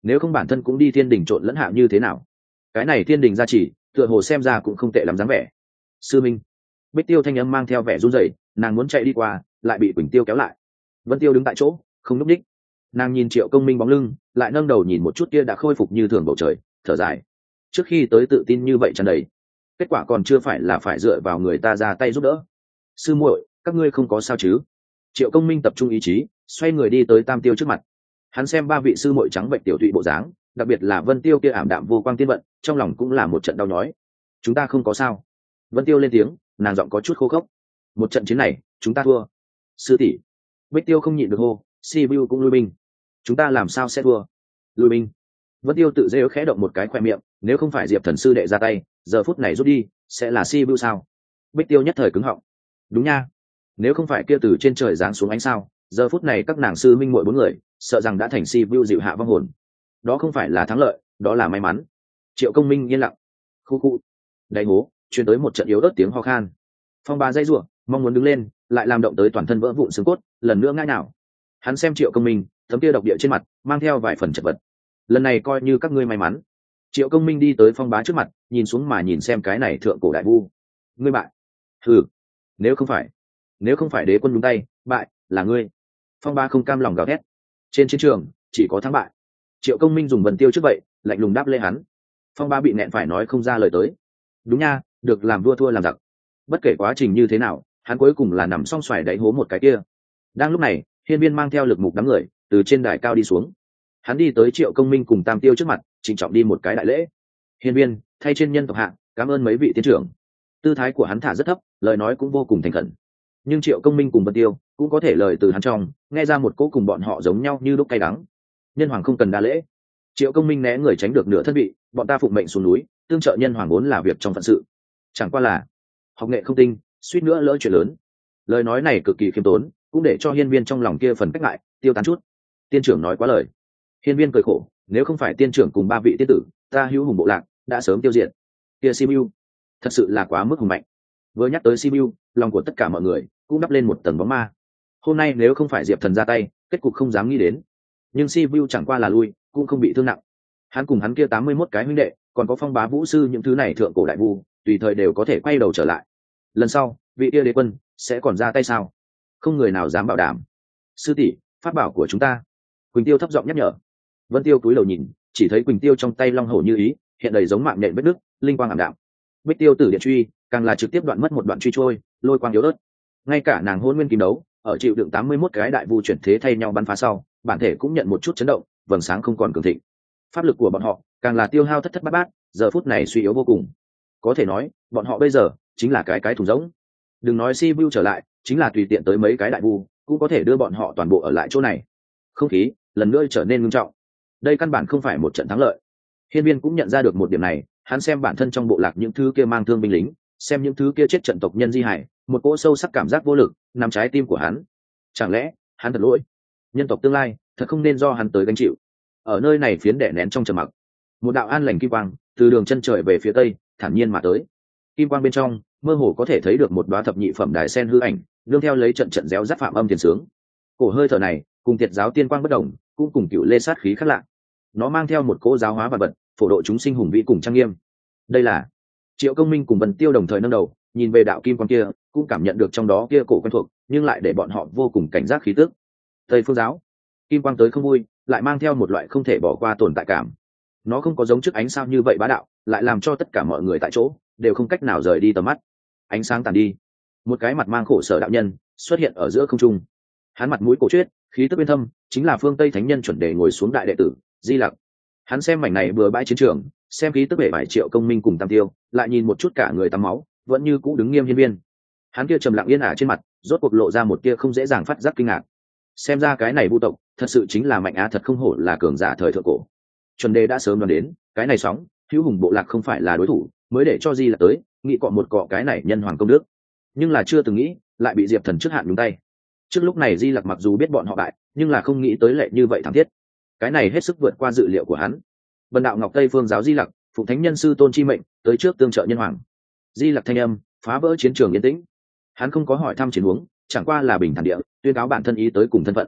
nếu không bản thân cũng đi thiên đình trộn lẫn hạ như thế nào. Cái này thiên đình gia chỉ tựa hồ xem ra cũng không tệ lắm dáng vẻ. Sư minh. Bích Tiêu thanh âm mang theo vẻ run rẩy, nàng muốn chạy đi qua lại bị Quỳnh Tiêu kéo lại. Vân Tiêu đứng tại chỗ không nhúc nhích. Nàng nhìn Triệu Công Minh bóng lưng, lại nâng đầu nhìn một chút kia đã khôi phục như thường bầu trời, thở dài. Trước khi tới tự tin như vậy tràn đầy, kết quả còn chưa phải là phải dựa vào người ta ra tay giúp đỡ. Sư muội, các ngươi không có sao chứ? Triệu Công Minh tập trung ý chí, xoay người đi tới Tam Tiêu trước mặt. Hắn xem ba vị sư muội trắng bệnh tiểu thụy bộ dáng, đặc biệt là Vân Tiêu kia ảm đạm vô quang tiên vận, trong lòng cũng là một trận đau nhói. Chúng ta không có sao. Vân Tiêu lên tiếng, nàng giọng có chút khô khốc. Một trận chiến này chúng ta thua. Sư tỷ. Bích Tiêu không nhịn được hô, Sibiu cũng lui binh. Chúng ta làm sao sẽ thua? Lui binh. Vân Tiêu tự rêu khẽ động một cái khoe miệng, nếu không phải Diệp thần sư đệ ra tay, giờ phút này rút đi sẽ là Sibiu sao? Bích Tiêu nhất thời cứng họng. Đúng nha, nếu không phải kia từ trên trời giáng xuống ánh sao, giờ phút này các nàng sư minh muội bốn người sợ rằng đã thành Sibiu dịu hạ vong hồn. Đó không phải là thắng lợi, đó là may mắn. Triệu Công Minh yên lặng. Khu khu. Đáy hố truyền tới một trận yếu ớt tiếng ho khan. Phong Ba dây rủa, mong muốn đứng lên, lại làm động tới toàn thân vỡ vụn xương cốt, lần nữa ngã nhào. Hắn xem Triệu Công Minh, tấm kia độc địa trên mặt mang theo vài phần chật vật. Lần này coi như các ngươi may mắn. Triệu Công Minh đi tới Phong Bá trước mặt, nhìn xuống mà nhìn xem cái này thượng cổ đại vu. Ngươi bại. Thử. Nếu không phải đế quân đúng tay, bại là ngươi. Phong Bá không cam lòng gào thét. Trên chiến trường chỉ có thắng bại. Triệu Công Minh dùng Vân Tiêu trước vậy, lạnh lùng đáp lê hắn. Phong Bá bị nẹn phải nói không ra lời tới. Đúng nha, được làm vua thua làm giặc. Bất kể quá trình như thế nào, hắn cuối cùng là nằm song xoài đáy hố một cái kia. Đang lúc này, Hiên Viên mang theo lực mục đám người từ trên đài cao đi xuống. Hắn đi tới Triệu Công Minh cùng Tam Tiêu trước mặt, trịnh trọng đi một cái đại lễ. Hiên Viên thay trên nhân tộc hạng cảm ơn mấy vị tiên trưởng. Tư thái của hắn thả rất thấp, lời nói cũng vô cùng thành khẩn. Nhưng Triệu Công Minh cùng Vân Tiêu cũng có thể lời từ hắn trong nghe ra một cỗ cùng bọn họ giống nhau như lúc cay đắng. Nhân hoàng không cần đa lễ. Triệu Công Minh né người tránh được nửa thân vị, bọn ta phụng mệnh xuống núi, tương trợ nhân hoàng vốn là việc trong phận sự. Chẳng qua là học nghệ không tinh, suýt nữa lỡ chuyện lớn. Lời nói này cực kỳ khiêm tốn, cũng để cho Hiên Viên trong lòng kia phần cách lại tiêu tán chút. Tiên trưởng nói quá lời. Hiên Viên cười khổ, nếu không phải tiên trưởng cùng ba vị tiên tử, ta hữu hùng bộ lạc đã sớm tiêu diệt. Kia Sibiu thật sự là quá mức hùng mạnh. Vừa nhắc tới Sibiu, lòng của tất cả mọi người cũng đắp lên một tầng bóng ma. Hôm nay nếu không phải Diệp thần ra tay, kết cục không dám nghĩ đến. Nhưng Sibiu chẳng qua là lui, cũng không bị thương nặng. Hắn cùng hắn kia 81 cái huynh đệ, còn có Phong Bá vũ sư những thứ này thượng cổ đại vu, tùy thời đều có thể quay đầu trở lại. Lần sau vị kia đế quân sẽ còn ra tay sao? Không người nào dám bảo đảm. Sư tỷ, pháp bảo của chúng ta. Quỳnh Tiêu thấp giọng nhắc nhở. Vân Tiêu cúi đầu nhìn, chỉ thấy Quỳnh Tiêu trong tay long hổ như ý hiện đầy giống mạng nhện vết nước, linh quang ảm đạm. Bích Tiêu tử điện truy càng là trực tiếp đoạn mất một đoạn truy trôi, lôi quang yếu ớt. Ngay cả nàng Hôn Nguyên kim đấu ở chịu đựng 81 cái đại vu chuyển thế thay nhau bắn phá sau, bản thể cũng nhận một chút chấn động, vầng sáng không còn cường thịnh. Pháp lực của bọn họ càng là tiêu hao thất thất bát bát, giờ phút này suy yếu vô cùng. Có thể nói bọn họ bây giờ chính là cái thùng rỗng. Đừng nói Sibiu trở lại, chính là tùy tiện tới mấy cái đại vu cũng có thể đưa bọn họ toàn bộ ở lại chỗ này. Không khí lần nữa trở nên nghiêm trọng. Đây căn bản không phải một trận thắng lợi. Hiên Viên cũng nhận ra được một điểm này, hắn xem bản thân trong bộ lạc những thứ kia mang thương binh lính, xem những thứ kia chết trận tộc nhân di hải, một cỗ sâu sắc cảm giác vô lực nằm trái tim của hắn. Chẳng lẽ hắn thật lỗi? Nhân tộc tương lai thật không nên do hắn tới gánh chịu. Ở nơi này phiến đẻ nén trong trầm mặc, một đạo an lành kim quang từ đường chân trời về phía tây thản nhiên mà tới. Kim quang bên trong mơ hồ có thể thấy được một đóa thập nhị phẩm đài sen hư ảnh, nương theo lấy trận trận réo rắt phạm âm tiền sướng. Cổ hơi thở này cùng Tiệt giáo tiên quang bất đồng, cũng cùng Cựu Lê sát khí khác lạ. Nó mang theo một cỗ giáo hóa vật vật, phổ độ chúng sinh hùng vĩ cùng trang nghiêm. Đây là Triệu Công Minh cùng Vân Tiêu đồng thời nâng đầu nhìn về đạo kim quang kia, cũng cảm nhận được trong đó kia cổ quen thuộc, nhưng lại để bọn họ vô cùng cảnh giác khí tức. Tây Phương giáo kim quang tới không vui, lại mang theo một loại không thể bỏ qua tồn tại cảm. Nó không có giống trước ánh sao như vậy bá đạo, lại làm cho tất cả mọi người tại chỗ đều không cách nào rời đi tầm mắt. Ánh sáng tàn đi, một cái mặt mang khổ sở đạo nhân xuất hiện ở giữa không trung. Hắn mặt mũi cổ truyết, khí tức uyên thâm, chính là phương Tây thánh nhân chuẩn đề ngồi xuống đại đệ tử Di Lặc. Hắn xem mảnh này bừa bãi chiến trường, xem khí tức bể bại Triệu Công Minh cùng Tam Tiêu, lại nhìn một chút cả người tắm máu, vẫn như cũ đứng nghiêm Hiên Viên. Hắn kia trầm lặng yên ả trên mặt, rốt cuộc lộ ra một tia không dễ dàng phát giác kinh ngạc. Xem ra cái này vu tộc thật sự chính là mạnh á, thật không hổ là cường giả thời thượng cổ. Chuẩn đề đã sớm đoán đến cái này sóng hữu hùng bộ lạc không phải là đối thủ, mới để cho Di Lặc tới nghĩ cọ một cọ cái này nhân hoàng công đức, nhưng là chưa từng nghĩ lại bị Diệp thần trước hạn nhúng tay. Trước lúc này Di Lặc mặc dù biết bọn họ bại, nhưng là không nghĩ tới lệ như vậy thảm thiết. Cái này hết sức vượt qua dự liệu của hắn. Vân đạo Ngọc Tây Phương giáo Di Lặc phụ thánh nhân sư tôn chi mệnh tới trước tương trợ nhân hoàng. Di Lặc thanh âm phá vỡ chiến trường yên tĩnh. Hắn không có hỏi thăm chiến huống, chẳng qua là bình thản địa tuyên cáo bản thân ý tới cùng thân phận.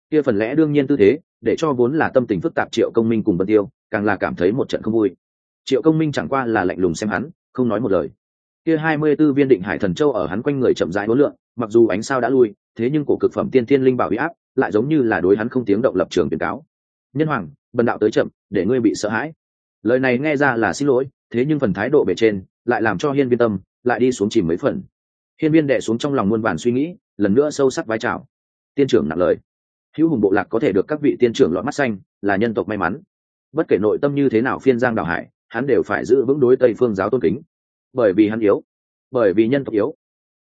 kia phần lẽ đương nhiên tư thế để cho vốn là tâm tình phức tạp Triệu Công Minh cùng Vân Tiêu càng là cảm thấy một trận không vui. Triệu Công Minh chẳng qua là lạnh lùng xem hắn, không nói một lời. Kia 24 viên định hải thần châu ở hắn quanh người chậm rãi uốn lượn, mặc dù ánh sao đã lui, thế nhưng cổ cực phẩm tiên thiên linh bảo uy áp lại giống như là đối hắn không tiếng động lập trường tuyên cáo. Nhân hoàng, bần đạo tới chậm, để ngươi bị sợ hãi. Lời này nghe ra là xin lỗi, thế nhưng phần thái độ bề trên lại làm cho Hiên Viên tâm lại đi xuống chìm mấy phần. Hiên Viên đè xuống trong lòng muôn vàn suy nghĩ, lần nữa sâu sắc vái chào. Tiên trưởng nặng lời, hữu hùng bộ lạc có thể được các vị tiên trưởng lọt mắt xanh là nhân tộc may mắn. Bất kể nội tâm như thế nào phiên giang đảo hải, hắn đều phải giữ vững đối Tây Phương giáo tôn kính, bởi vì hắn yếu, bởi vì nhân tộc yếu.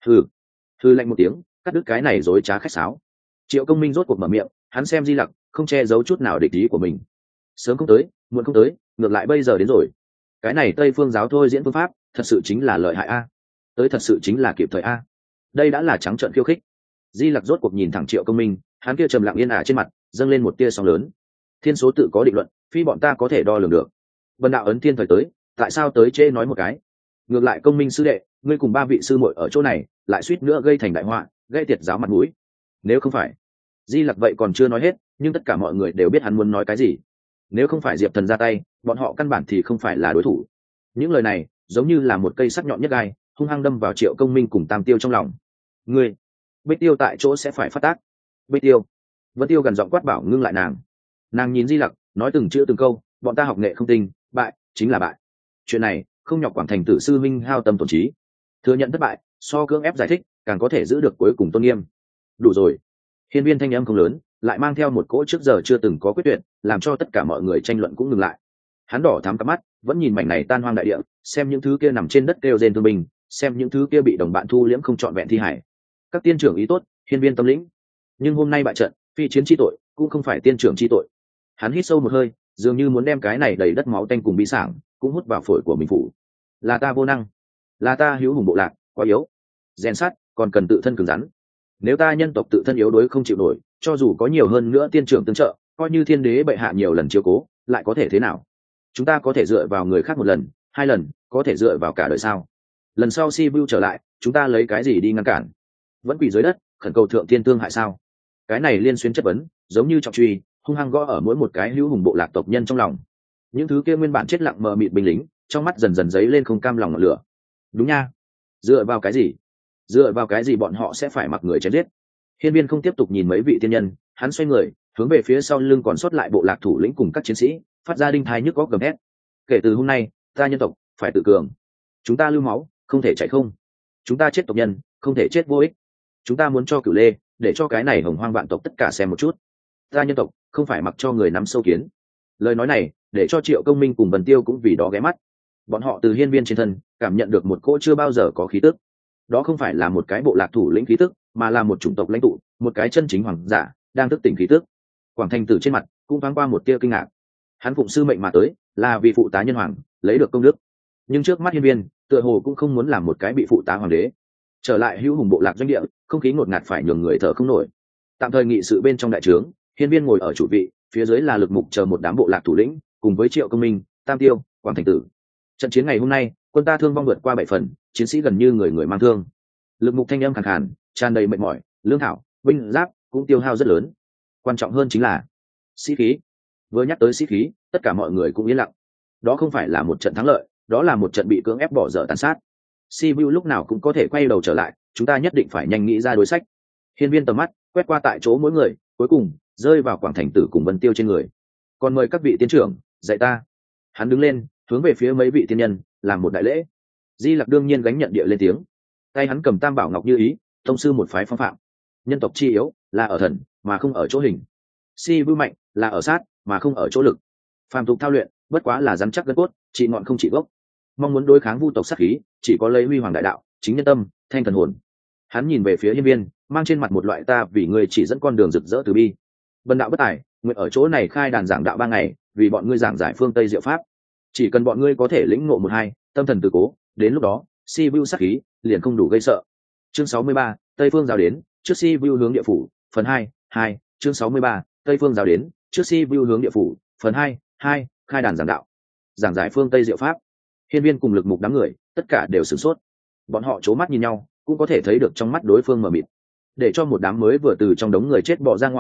Hừ lạnh một tiếng, cắt đứt cái này dối trá khách sáo. Triệu Công Minh rốt cuộc mở miệng, hắn xem Di Lặc không che giấu chút nào địch ý của mình. Sớm không tới, muộn không tới, ngược lại bây giờ đến rồi. Cái này Tây Phương giáo thôi diễn phương pháp thật sự chính là lợi hại a, tới thật sự chính là kịp thời a. Đây đã là trắng trợn khiêu khích. Di Lặc rốt cuộc nhìn thẳng Triệu Công Minh, hắn kia trầm lặng yên ả trên mặt dâng lên một tia sóng lớn. Thiên số tự có định luận, phi bọn ta có thể đo lường được. Vân đạo ấn thiên thời tới, tại sao tới trễ nói một cái? Ngược lại Công Minh sư đệ, ngươi cùng ba vị sư muội ở chỗ này lại suýt nữa gây thành đại họa, gây tiệt giáo mặt mũi. Nếu không phải, Di Lặc vậy còn chưa nói hết, nhưng tất cả mọi người đều biết hắn muốn nói cái gì. Nếu không phải Diệp Thần ra tay, bọn họ căn bản thì không phải là đối thủ. Những lời này giống như là một cây sắc nhọn nhất gai, hung hăng đâm vào Triệu Công Minh cùng Tam Tiêu trong lòng. Ngươi, Bích Tiêu tại chỗ sẽ phải phát tác. Bích Tiêu, Vân Tiêu gần giọng quát bảo ngưng lại nàng. Nàng nhìn Di Lặc, nói từng chữ từng câu, bọn ta học nghệ không tinh, bại chính là bại. Chuyện này không nhọc Quảng Thành tử sư minh hao tâm tổn trí, thừa nhận thất bại so cưỡng ép giải thích càng có thể giữ được cuối cùng tôn nghiêm. Đủ rồi. Hiên Viên thanh âm không lớn, lại mang theo một cỗ trước giờ chưa từng có quyết tuyệt, làm cho tất cả mọi người tranh luận cũng ngừng lại. Hắn đỏ thắm cặp mắt, vẫn nhìn mảnh này tan hoang đại địa, xem những thứ kia nằm trên đất kêu rên thương binh, xem những thứ kia bị đồng bạn thu liễm không trọn vẹn thi hải. Các tiên trưởng ý tốt, Hiên Viên tâm lĩnh, nhưng hôm nay bại trận, phi chiến chi tội, cũng không phải tiên trưởng chi tội. Hắn hít sâu một hơi, dường như muốn đem cái này đầy đất máu tanh cùng bí sảng cũng hút vào phổi của mình phủ. Là ta vô năng, là ta hữu hùng bộ lạc quá yếu, rèn sát còn cần tự thân cứng rắn. Nếu ta nhân tộc tự thân yếu đuối không chịu nổi, cho dù có nhiều hơn nữa tiên trưởng tương trợ, coi như thiên đế bệ hạ nhiều lần chiếu cố, lại có thể thế nào? Chúng ta có thể dựa vào người khác một lần, hai lần, có thể dựa vào cả đời sao? Lần sau Sibiu trở lại, chúng ta lấy cái gì đi ngăn cản? Vẫn quỳ dưới đất khẩn cầu thượng thiên tương hại sao? Cái này liên xuyến chất vấn, giống như trọng truy, hung hăng gõ ở mỗi một cái hữu hùng bộ lạc tộc nhân trong lòng. Những thứ kia nguyên bản chết lặng mờ mịt binh lính, trong mắt dần dần dấy lên không cam lòng ngọn lửa. Đúng nha, dựa vào cái gì? Dựa vào cái gì bọn họ sẽ phải mặc người chém giết? Hiên Viên không tiếp tục nhìn mấy vị tiên nhân, hắn xoay người hướng về phía sau lưng còn sót lại bộ lạc thủ lĩnh cùng các chiến sĩ, phát ra đinh thai nhức góc gầm hét. Kể từ hôm nay, ta nhân tộc phải tự cường. Chúng ta lưu máu, không thể chạy không. Chúng ta chết tộc nhân, không thể chết vô ích. Chúng ta muốn cho Cửu Lê, để cho cái này hồng hoang vạn tộc tất cả xem một chút. Ta nhân tộc không phải mặc cho người nắm sâu kiến. Lời nói này để cho Triệu Công Minh cùng Vân Tiêu cũng vì đó ghé mắt. Bọn họ từ Hiên Viên trên thân cảm nhận được một cỗ chưa bao giờ có khí tức. Đó không phải là một cái bộ lạc thủ lĩnh khí tức, mà là một chủng tộc lãnh tụ, một cái chân chính hoàng giả đang thức tỉnh khí tức. Quảng Thành tử trên mặt cũng thoáng qua một tia kinh ngạc. Hắn phụng sư mệnh mà tới, là vì phụ tá nhân hoàng, lấy được công đức. Nhưng trước mắt Hiên Viên, tựa hồ cũng không muốn làm một cái bị phụ tá hoàng đế. Trở lại hữu hùng bộ lạc doanh địa, không khí ngột ngạt phải nhường người thở không nổi. Tạm thời nghị sự bên trong đại trướng, Hiên Viên ngồi ở chủ vị, phía dưới là Lực Mục chờ một đám bộ lạc thủ lĩnh, cùng với Triệu Công Minh, Tam Tiêu, Quảng Thành tử. Trận chiến ngày hôm nay, quân ta thương vong vượt qua 7 phần, chiến sĩ gần như người người mang thương. Lực Mục thanh âm khàn khàn, tràn đầy mệt mỏi, lương thảo, binh giáp cũng tiêu hao rất lớn. Quan trọng hơn chính là sĩ khí. Vừa nhắc tới sĩ khí, tất cả mọi người cũng yên lặng. Đó không phải là một trận thắng lợi, đó là một trận bị cưỡng ép bỏ dở tàn sát. Sibiu lúc nào cũng có thể quay đầu trở lại, chúng ta nhất định phải nhanh nghĩ ra đối sách. Hiên Viên tầm mắt quét qua tại chỗ mỗi người, cuối cùng rơi vào Quảng Thành tử cùng Vân Tiêu trên người. Còn mời các vị tiên trưởng dạy ta. Hắn đứng lên, hướng về phía mấy vị tiên nhân làm một đại lễ. Di Lặc đương nhiên gánh nhận địa lên tiếng. Tay hắn cầm Tam Bảo Ngọc Như Ý, tông sư một phái phong phạm. Nhân tộc chi yếu là ở thần mà không ở chỗ hình. Sibiu mạnh là ở sát mà không ở chỗ lực. Phàm tục thao luyện bất quá là rắn chắc gân cốt, trị ngọn không trị gốc. Mong muốn đối kháng vu tộc sát khí, chỉ có lấy huy hoàng đại đạo, chính nhân tâm, thanh thần hồn. Hắn nhìn về phía Hiên Viên, mang trên mặt một loại ta vì người chỉ dẫn con đường rực rỡ từ bi. Bần đạo bất tài, nguyện ở chỗ này khai đàn giảng đạo 3 ngày, vì bọn ngươi giảng giải phương Tây diệu pháp. Chỉ cần bọn ngươi có thể lĩnh ngộ 1-2, tâm thần tự cố, đến lúc đó, Sibiu sát khí liền không đủ gây sợ. Chương 63, Tây Phương giáo đến, trước Sibiu hướng địa phủ, phần 2, chương 63, Tây Phương giáo đến, trước Sibiu hướng địa phủ, phần 2, khai đàn giảng đạo. Giảng giải phương Tây diệu pháp. Hiên Viên cùng Lực Mục đám người, tất cả đều sửng sốt. Bọn họ chố mắt nhìn nhau, cũng có thể thấy được trong mắt đối phương mờ mịt. Để cho một đám mới vừa từ trong đống người chết bò ra ngoài,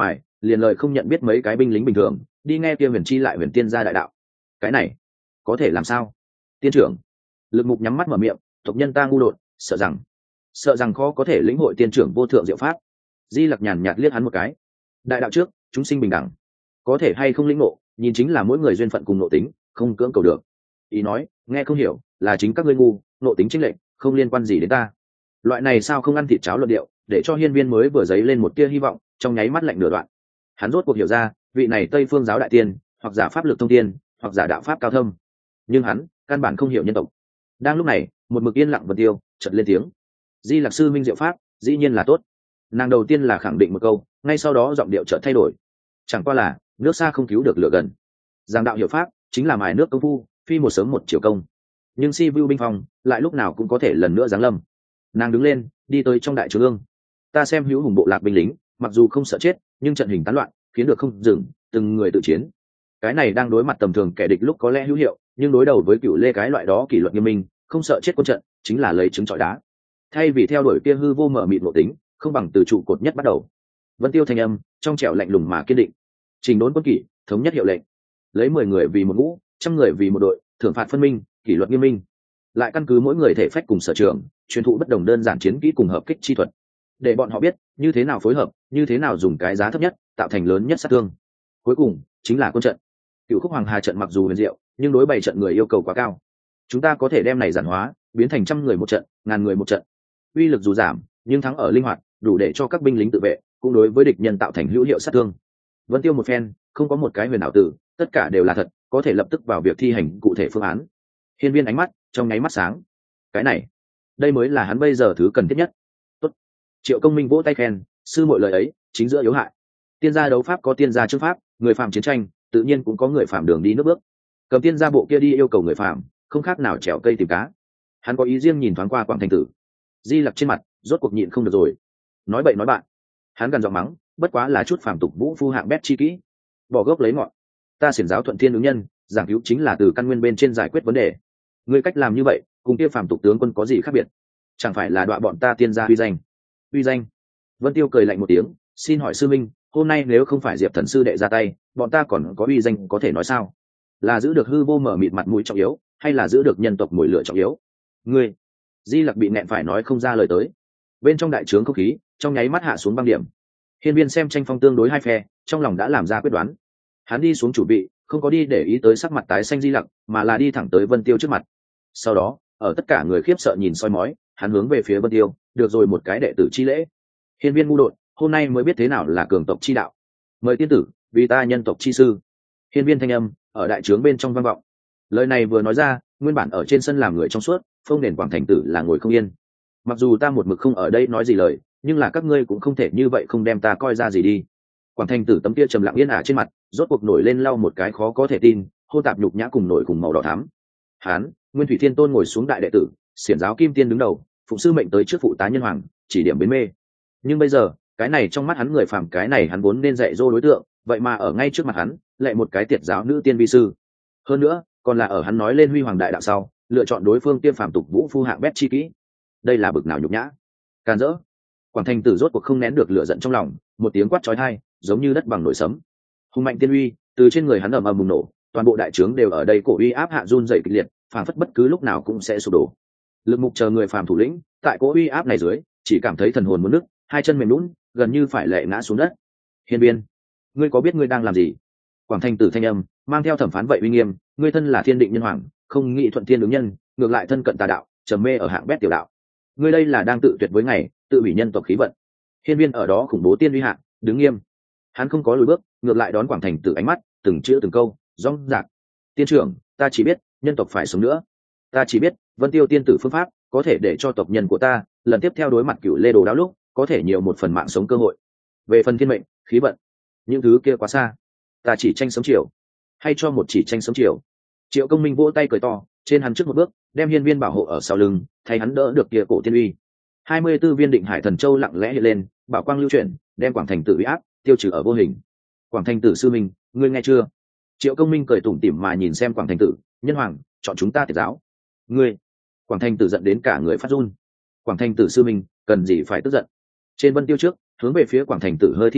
liền lời không nhận biết mấy cái binh lính bình thường đi nghe kia huyền chi lại huyền tiên gia đại đạo. Cái này có thể làm sao? Tiên trưởng. Lực Mục nhắm mắt mở miệng, tộc nhân ta ngu đột, sợ rằng khó có thể lĩnh hội tiên trưởng vô thượng diệu pháp. Di Lặc nhàn nhạt liếc hắn một cái. Đại đạo trước, chúng sinh bình đẳng, có thể hay không lĩnh ngộ, nhìn chính là mỗi người duyên phận cùng nội tính, không cưỡng cầu được. Ý nói, nghe không hiểu, là chính các ngươi ngu, nội tính chênh lệch, không liên quan gì đến ta. Loại này sao không ăn thịt cháo luận điệu, để cho hiên viên mới vừa dấy lên một tia hy vọng, trong nháy mắt lạnh nửa đoạn. Hắn rốt cuộc hiểu ra, vị này Tây Phương giáo đại tiên, hoặc giả pháp lực thông tiên, hoặc giả đạo pháp cao thâm, nhưng hắn căn bản không hiểu nhân tộc. Đang lúc này, một mực yên lặng Vân Tiêu chợt lên tiếng. Di Lặc sư minh diệu pháp, dĩ nhiên là tốt. Nàng đầu tiên là khẳng định một câu, ngay sau đó giọng điệu chợt thay đổi. Chẳng qua là nước xa không cứu được lửa gần. Giang đạo hiểu pháp chính là mài nước công phu, phi một sớm một chiều công. Nhưng si vu binh phong lại lúc nào cũng có thể lần nữa giáng lâm. Nàng đứng lên, đi tới trong đại trướng ương. Ta xem hữu hùng bộ lạc binh lính, mặc dù không sợ chết, nhưng trận hình tán loạn, khiến được không dừng, từng người tự chiến. Cái này đang đối mặt tầm thường kẻ địch lúc có lẽ hữu hiệu, nhưng đối đầu với Cửu Lê cái loại đó kỷ luật nghiêm minh, không sợ chết quân trận, chính là lấy trứng trọi đá. Thay vì theo đuổi kia hư vô mở mịt ngộ tính, không bằng từ trụ cột nhất bắt đầu. Vân Tiêu thanh âm trong trẻo lạnh lùng mà kiên định. Trình đốn quân kỷ, thống nhất hiệu lệnh, lấy 10 người vì một ngũ, 100 người vì một đội, thưởng phạt phân minh, kỷ luật nghiêm minh. Lại căn cứ mỗi người thể phách cùng sở trường, truyền thụ bất đồng đơn giản chiến kỹ cùng hợp kích chi thuật, để bọn họ biết như thế nào phối hợp, như thế nào dùng cái giá thấp nhất tạo thành lớn nhất sát thương. Cuối cùng chính là quân trận. Cựu Khúc Hoàng Hà trận mặc dù huyền diệu, nhưng đối bày trận người yêu cầu quá cao. Chúng ta có thể đem này giản hóa, biến thành 100 người một trận, 1000 người một trận. Uy lực dù giảm, nhưng thắng ở linh hoạt, đủ để cho các binh lính tự vệ, cũng đối với địch nhân tạo thành hữu hiệu sát thương. Vân Tiêu một phen, không có một cái huyền ảo tử, tất cả đều là thật, có thể lập tức vào việc thi hành cụ thể phương án. Hiên viên ánh mắt trong nháy mắt sáng. Cái này, đây mới là hắn bây giờ thứ cần thiết nhất. Tốt. Triệu Công Minh vỗ tay khen, sư muội lời ấy chính giữa yếu hại. Tiên gia đấu pháp có tiên gia chương pháp, người phàm chiến tranh tự nhiên cũng có người phàm đường đi nước bước. Cầm tiên gia bộ kia đi yêu cầu người phàm, không khác nào trèo cây tìm cá. Hắn có ý riêng nhìn thoáng qua Quảng Thành Tử. Di Lặc trên mặt rốt cuộc nhịn không được rồi. Nói bậy nói bạn. Hắn gần giọng mắng, bất quá là chút phàm tục vũ phu hạng bét chi kỹ, bỏ gốc lấy ngọn. Ta xiển giáo thuận thiên ứng nhân, giảng cứu chính là từ căn nguyên bên trên giải quyết vấn đề. Ngươi cách làm như vậy, cùng kia phàm tục tướng quân có gì khác biệt? Chẳng phải là đọa bọn ta tiên gia uy danh? Uy danh? Vân Tiêu cười lạnh một tiếng, xin hỏi sư minh, hôm nay nếu không phải Diệp thần sư đệ ra tay, bọn ta còn có uy danh có thể nói sao? Là giữ được hư vô mở mịt mặt mũi trọng yếu, hay là giữ được nhân tộc mùi lửa trọng yếu? Ngươi. Di Lặc bị nẹn phải nói không ra lời tới. Bên trong đại trướng không khí trong nháy mắt hạ xuống băng điểm. Hiên viên xem tranh phong tương đối hai phe, trong lòng đã làm ra quyết đoán. Hắn đi xuống chủ bị, không có đi để ý tới sắc mặt tái xanh Di Lặc, mà là đi thẳng tới Vân Tiêu trước mặt. Sau đó, ở tất cả người khiếp sợ nhìn soi mói, hắn hướng về phía Vân Tiêu, được rồi một cái đệ tử chi lễ. Hiên viên ngu đột, hôm nay mới biết thế nào là cường tộc chi đạo. Mời tiên tử, vì ta nhân tộc chi sư. Hiên viên thanh âm ở đại trướng bên trong vang vọng. Lời này vừa nói ra, nguyên bản ở trên sân làm người trong suốt, Phong Đền Quảng Thành Tử là ngồi không yên. Mặc dù ta một mực không ở đây nói gì lời, nhưng là các ngươi cũng không thể như vậy không đem ta coi ra gì đi. Quảng Thành Tử tấm kia trầm lặng yên ả trên mặt, rốt cuộc nổi lên lau một cái khó có thể tin, hô tạp nhục nhã cùng nổi cùng màu đỏ thắm. Hán, Nguyên Thủy Thiên Tôn ngồi xuống đại đệ tử, xiển giáo Kim Tiên đứng đầu, phụng sư mệnh tới trước phụ tá nhân hoàng, chỉ điểm bến mê. Nhưng bây giờ, cái này trong mắt hắn người phàm, cái này hắn vốn nên dạy dỗ đối tượng, vậy mà ở ngay trước mặt hắn, lại một cái tiệt giáo nữ tiên vi sư. Hơn nữa, còn là ở hắn nói lên huy hoàng đại đạo sau, lựa chọn đối phương tiêm phàm tục vũ phu hạng bét chi kỹ. Đây là bực nào nhục nhã, càn rỡ. Quảng Thành Tử rốt cuộc không nén được lửa giận trong lòng, một tiếng quát chói tai, giống như đất bằng nổi sấm. Hùng mạnh tiên uy từ trên người hắn ầm ầm bùng nổ, toàn bộ đại trướng đều ở đây cổ uy áp hạ run rẩy kịch liệt, phảng phất bất cứ lúc nào cũng sẽ sụp đổ. Lực Mục chờ người phàm thủ lĩnh, tại cỗ uy áp này dưới, chỉ cảm thấy thần hồn muốn nứt, hai chân mềm nhũn, gần như phải lệ ngã xuống đất. Hiên viên, ngươi có biết ngươi đang làm gì? Quảng Thành Tử thanh âm mang theo thẩm phán vậy uy nghiêm, ngươi thân là thiên định nhân hoàng, không nghị thuận thiên ứng nhân, ngược lại thân cận tà đạo, trầm mê ở hạng bét tiểu đạo. Ngươi đây là đang tự tuyệt với ngày, tự hủy nhân tộc khí vận. Hiên viên ở đó khủng bố tiên uy hạ, đứng nghiêm. Hắn không có lùi bước, ngược lại đón Quảng Thành Tử ánh mắt, từng chữ từng câu, rong rạc. Tiên trưởng, ta chỉ biết, nhân tộc phải sống nữa. Ta chỉ biết, Vân Tiêu tiên tử phương pháp, có thể để cho tộc nhân của ta, lần tiếp theo đối mặt Cửu Lê Đồ Đao lúc, có thể nhiều một phần mạng sống cơ hội. Về phần thiên mệnh, khí vận, những thứ kia quá xa. Ta chỉ tranh sống chiều, hay cho một chỉ tranh sống chiều. Triệu Công Minh vỗ tay cười to, trên hắn trước một bước, đem hiên viên bảo hộ ở sau lưng, thay hắn đỡ được kia cổ tiên uy. 24 viên định hải thần châu lặng lẽ hiện lên, bảo quang lưu chuyển, đem Quảng Thành Tử uy áp tiêu trừ ở vô hình. Quảng Thành Tử sư minh, ngươi nghe chưa? Triệu Công Minh cười tủm tỉm mà nhìn xem Quảng Thành Tử, nhân hoàng chọn chúng ta tiệt giáo. Ngươi? Quảng Thành Tử giận đến cả người phát run. Quảng Thành Tử sư minh, cần gì phải tức giận? Trên Vân Tiêu trước, hướng về phía Quảng Thành Tử hơi thi lễ,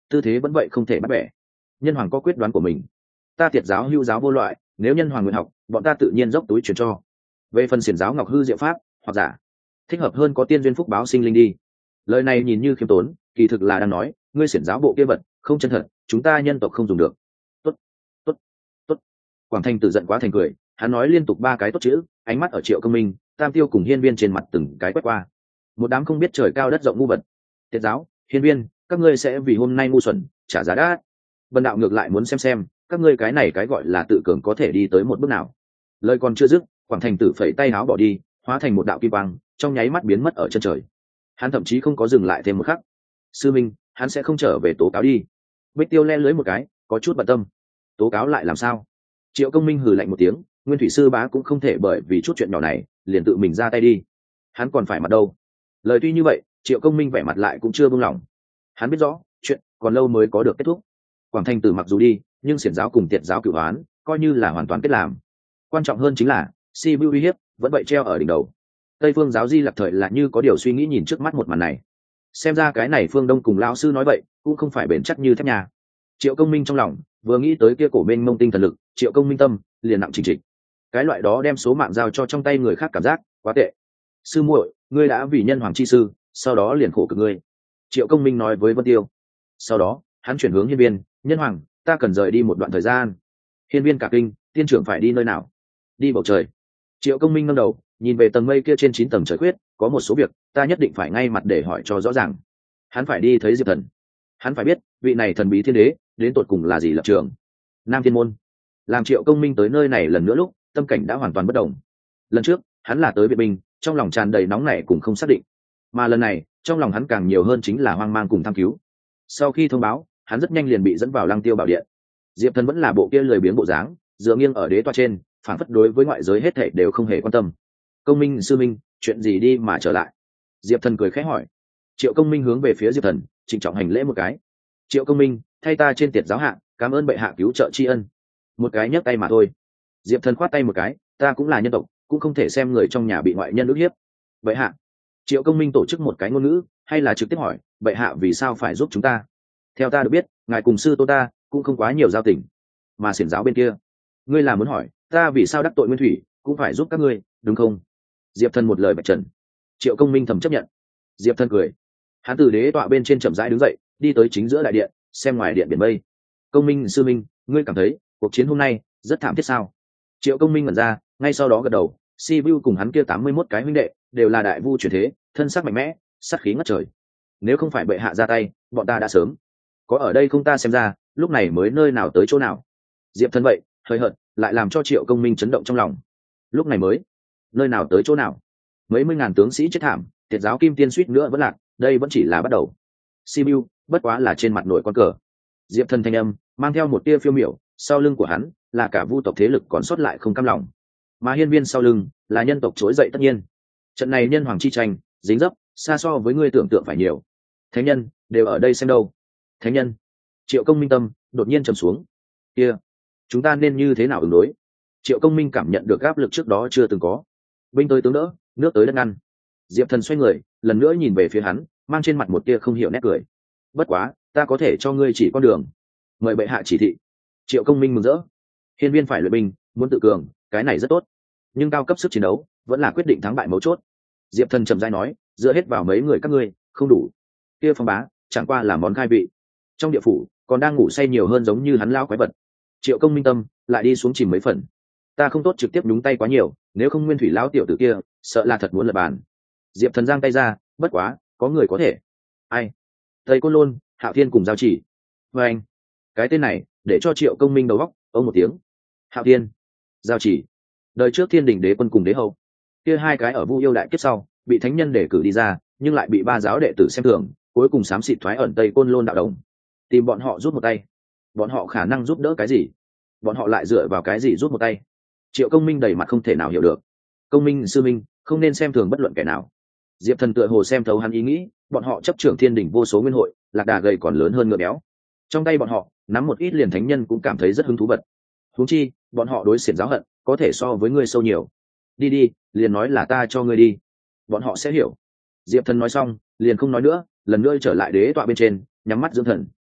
tư thế vẫn vậy không thể bắt bẻ. Nhân hoàng có quyết đoán của mình, ta Tiệt giáo hữu giáo vô loại, nếu nhân hoàng nguyện học, bọn ta tự nhiên dốc túi truyền cho. Về phần xiển giáo ngọc hư diệu pháp, hoặc giả thích hợp hơn có tiên duyên phúc báo sinh linh đi. Lời này nhìn như khiêm tốn, kỳ thực là đang nói ngươi xiển giáo bộ kia vật không chân thật, chúng ta nhân tộc không dùng được. Tốt, tốt, tốt. Quảng Thành Tử giận quá thành cười, hắn nói liên tục 3 cái tốt chữ, ánh mắt ở Triệu Công Minh, Tam Tiêu cùng Hiên Viên trên mặt từng cái quét qua. Một đám không biết trời cao đất rộng ngu vật. Tiệt giáo, Hiên Viên, các ngươi sẽ vì hôm nay ngu xuẩn trả giá đắt. Vân đạo ngược lại muốn xem các ngươi cái này cái gọi là tự cường có thể đi tới một bước nào. Lời còn chưa dứt, Quảng Thành Tử phẩy tay áo bỏ đi, hóa thành một đạo kim quang, trong nháy mắt biến mất ở chân trời. Hắn thậm chí không có dừng lại thêm một khắc. Sư minh, hắn sẽ không trở về tố cáo đi. Bích Tiêu le lưới một cái, có chút bận tâm. Tố cáo lại làm sao? Triệu Công Minh hừ lạnh một tiếng, Nguyên Thủy sư bá cũng không thể bởi vì chút chuyện nhỏ này liền tự mình ra tay đi. Hắn còn phải mặt đâu? Lời tuy như vậy, Triệu Công Minh vẻ mặt lại cũng chưa buông lỏng. Hắn biết rõ, chuyện còn lâu mới có được kết thúc. Quảng Thành Tử mặc dù đi, nhưng xiển giáo cùng Tiệt giáo cửu hoán coi như là hoàn toàn kết làm. Quan trọng hơn chính là Sibiu uy hiếp vẫn vậy treo ở đỉnh đầu. Tây Phương giáo Di Lặc thời là như có điều suy nghĩ nhìn trước mắt một màn này. Xem ra cái này Phương Đông cùng lão sư nói vậy cũng không phải bền chắc như thép nhà. Triệu Công Minh trong lòng vừa nghĩ tới kia cổ mênh mông tinh thần lực, Triệu Công Minh tâm liền nặng chỉnh trịch. Cái loại đó đem số mạng giao cho trong tay người khác cảm giác quá tệ. Sư muội, ngươi đã vì nhân hoàng chi sư, sau đó liền khổ cực ngươi. Triệu Công Minh nói với Vân Tiêu. Sau đó hắn chuyển hướng Hiên Viên, nhân hoàng, ta cần rời đi một đoạn thời gian. Hiên Viên cả kinh, tiên trưởng phải đi nơi nào? Đi bầu trời. Triệu Công Minh nâng đầu nhìn về tầng mây kia trên 9 tầng trời khuyết, có một số việc ta nhất định phải ngay mặt để hỏi cho rõ ràng. Hắn phải đi thấy Diệp Thần, hắn phải biết vị này thần bí thiên đế đến tột cùng là gì lập trường. Nam Thiên môn. Làm Triệu Công Minh tới nơi này lần nữa lúc tâm cảnh đã hoàn toàn bất đồng. Lần trước hắn là tới viện binh, trong lòng tràn đầy nóng nảy cùng không xác định, mà lần này trong lòng hắn càng nhiều hơn chính là hoang mang cùng tham cứu. Sau khi thông báo, hắn rất nhanh liền bị dẫn vào Lăng Tiêu bảo điện. Diệp Thần vẫn là bộ kia lười biếng bộ dáng, dựa nghiêng ở đế toa trên, phản phất đối với ngoại giới hết thảy đều không hề quan tâm. Công Minh sư minh, chuyện gì đi mà trở lại? Diệp Thần cười khẽ hỏi. Triệu Công Minh hướng về phía Diệp Thần trịnh trọng hành lễ một cái. Triệu Công Minh, thay ta trên Tiệt giáo hạ cảm ơn bệ hạ cứu trợ tri ân. Một cái nhấc tay mà thôi. Diệp Thần khoát tay một cái, ta cũng là nhân tộc, cũng không thể xem người trong nhà bị ngoại nhân ức hiếp. Bệ hạ. Triệu Công Minh tổ chức một cái ngôn ngữ, hay là trực tiếp hỏi, bệ hạ vì sao phải giúp chúng ta? Theo ta được biết, ngài cùng sư tôn ta cũng không quá nhiều giao tình, mà xiển giáo bên kia, ngươi là muốn hỏi ta vì sao đắc tội Nguyên Thủy cũng phải giúp các ngươi, đúng không? Diệp Thần một lời bạch trần. Triệu Công Minh thầm chấp nhận. Diệp Thần cười, hắn từ đế tọa bên trên chậm rãi đứng dậy, đi tới chính giữa đại điện, xem ngoài điện biển mây. Công Minh sư minh, ngươi cảm thấy cuộc chiến hôm nay rất thảm thiết sao? Triệu Công Minh ngẩn ra, ngay sau đó gật đầu. Sibiu cùng hắn kia 81 cái huynh đệ đều là đại vu chuyển thế, thân sắc mạnh mẽ, sát khí ngất trời. Nếu không phải bệ hạ ra tay, bọn ta đã sớm có ở đây không, ta xem ra lúc này mới nơi nào tới chỗ nào. Diệp Thần vậy hơi hận lại làm cho Triệu Công Minh chấn động trong lòng. Lúc này mới nơi nào tới chỗ nào? Mấy mươi ngàn tướng sĩ chết thảm, Tiệt giáo kim tiên suýt nữa vẫn lạc, đây vẫn chỉ là bắt đầu. Sibiu bất quá là trên mặt nổi con cờ. Diệp Thần thanh âm mang theo một tia phiêu miểu, sau lưng của hắn là cả vu tộc thế lực còn sót lại không cam lòng, mà Hiên Viên sau lưng là nhân tộc trỗi dậy tất nhiên. Trận này nhân hoàng chi tranh dính dấp xa so với ngươi tưởng tượng phải nhiều. Thánh nhân đều ở đây xem đâu. Thánh nhân. Triệu Công Minh tâm đột nhiên trầm xuống. Kia, chúng ta nên như thế nào ứng đối? Triệu Công Minh cảm nhận được áp lực trước đó chưa từng có. Binh tới tướng đỡ, nước tới đất ngăn. Diệp Thần xoay người lần nữa nhìn về phía hắn, mang trên mặt một tia không hiểu nét cười. Bất quá, ta có thể cho ngươi chỉ con đường, mời bệ hạ chỉ thị. Triệu Công Minh mừng rỡ. Hiên Viên phải luyện binh, muốn tự cường, cái này rất tốt, nhưng cao cấp sức chiến đấu vẫn là quyết định thắng bại mấu chốt. Diệp Thần trầm dai nói, dựa hết vào mấy người các ngươi không đủ. Kia Phong Bá chẳng qua là món khai vị, trong địa phủ còn đang ngủ say nhiều hơn giống như hắn lao quái vật. Triệu Công Minh tâm lại đi xuống chìm mấy phần. Ta không tốt trực tiếp nhúng tay quá nhiều, nếu không Nguyên Thủy lão tiểu tử kia sợ là thật muốn lật bàn. Diệp Thần giang tay ra, bất quá có người có thể. Ai? Tây Côn Lôn, Hạo Thiên cùng Giao Chỉ. Và anh, cái tên này để cho Triệu Công Minh đầu óc ông một tiếng. Hạo Thiên, Giao Chỉ, đời trước Thiên Đình đế quân cùng đế hậu, kia hai cái ở Vu Yêu đại kiếp sau bị thánh nhân để cử đi ra, nhưng lại bị ba giáo đệ tử xem thường, cuối cùng xám xịt thoái ẩn Tây Côn Lôn đạo đồng. Tìm bọn họ rút một tay, bọn họ khả năng giúp đỡ cái gì? Bọn họ lại dựa vào cái gì rút một tay? Triệu Công Minh đầy mặt không thể nào hiểu được. Công Minh sư minh, không nên xem thường bất luận kẻ nào. Diệp Thần tựa hồ xem thấu hắn ý nghĩ, bọn họ chấp trưởng Thiên Đình vô số nguyên hội, lạc đà gầy còn lớn hơn ngựa béo. Trong tay bọn họ nắm một ít liền thánh nhân cũng cảm thấy rất hứng thú vật. Huống chi, bọn họ đối xiển giáo hận có thể so với ngươi sâu nhiều. Đi đi, liền nói là ta cho ngươi đi, bọn họ sẽ hiểu. Diệp Thần nói xong liền không nói nữa, lần nữa trở lại đế tọa bên trên, nhắm mắt dưỡng thần.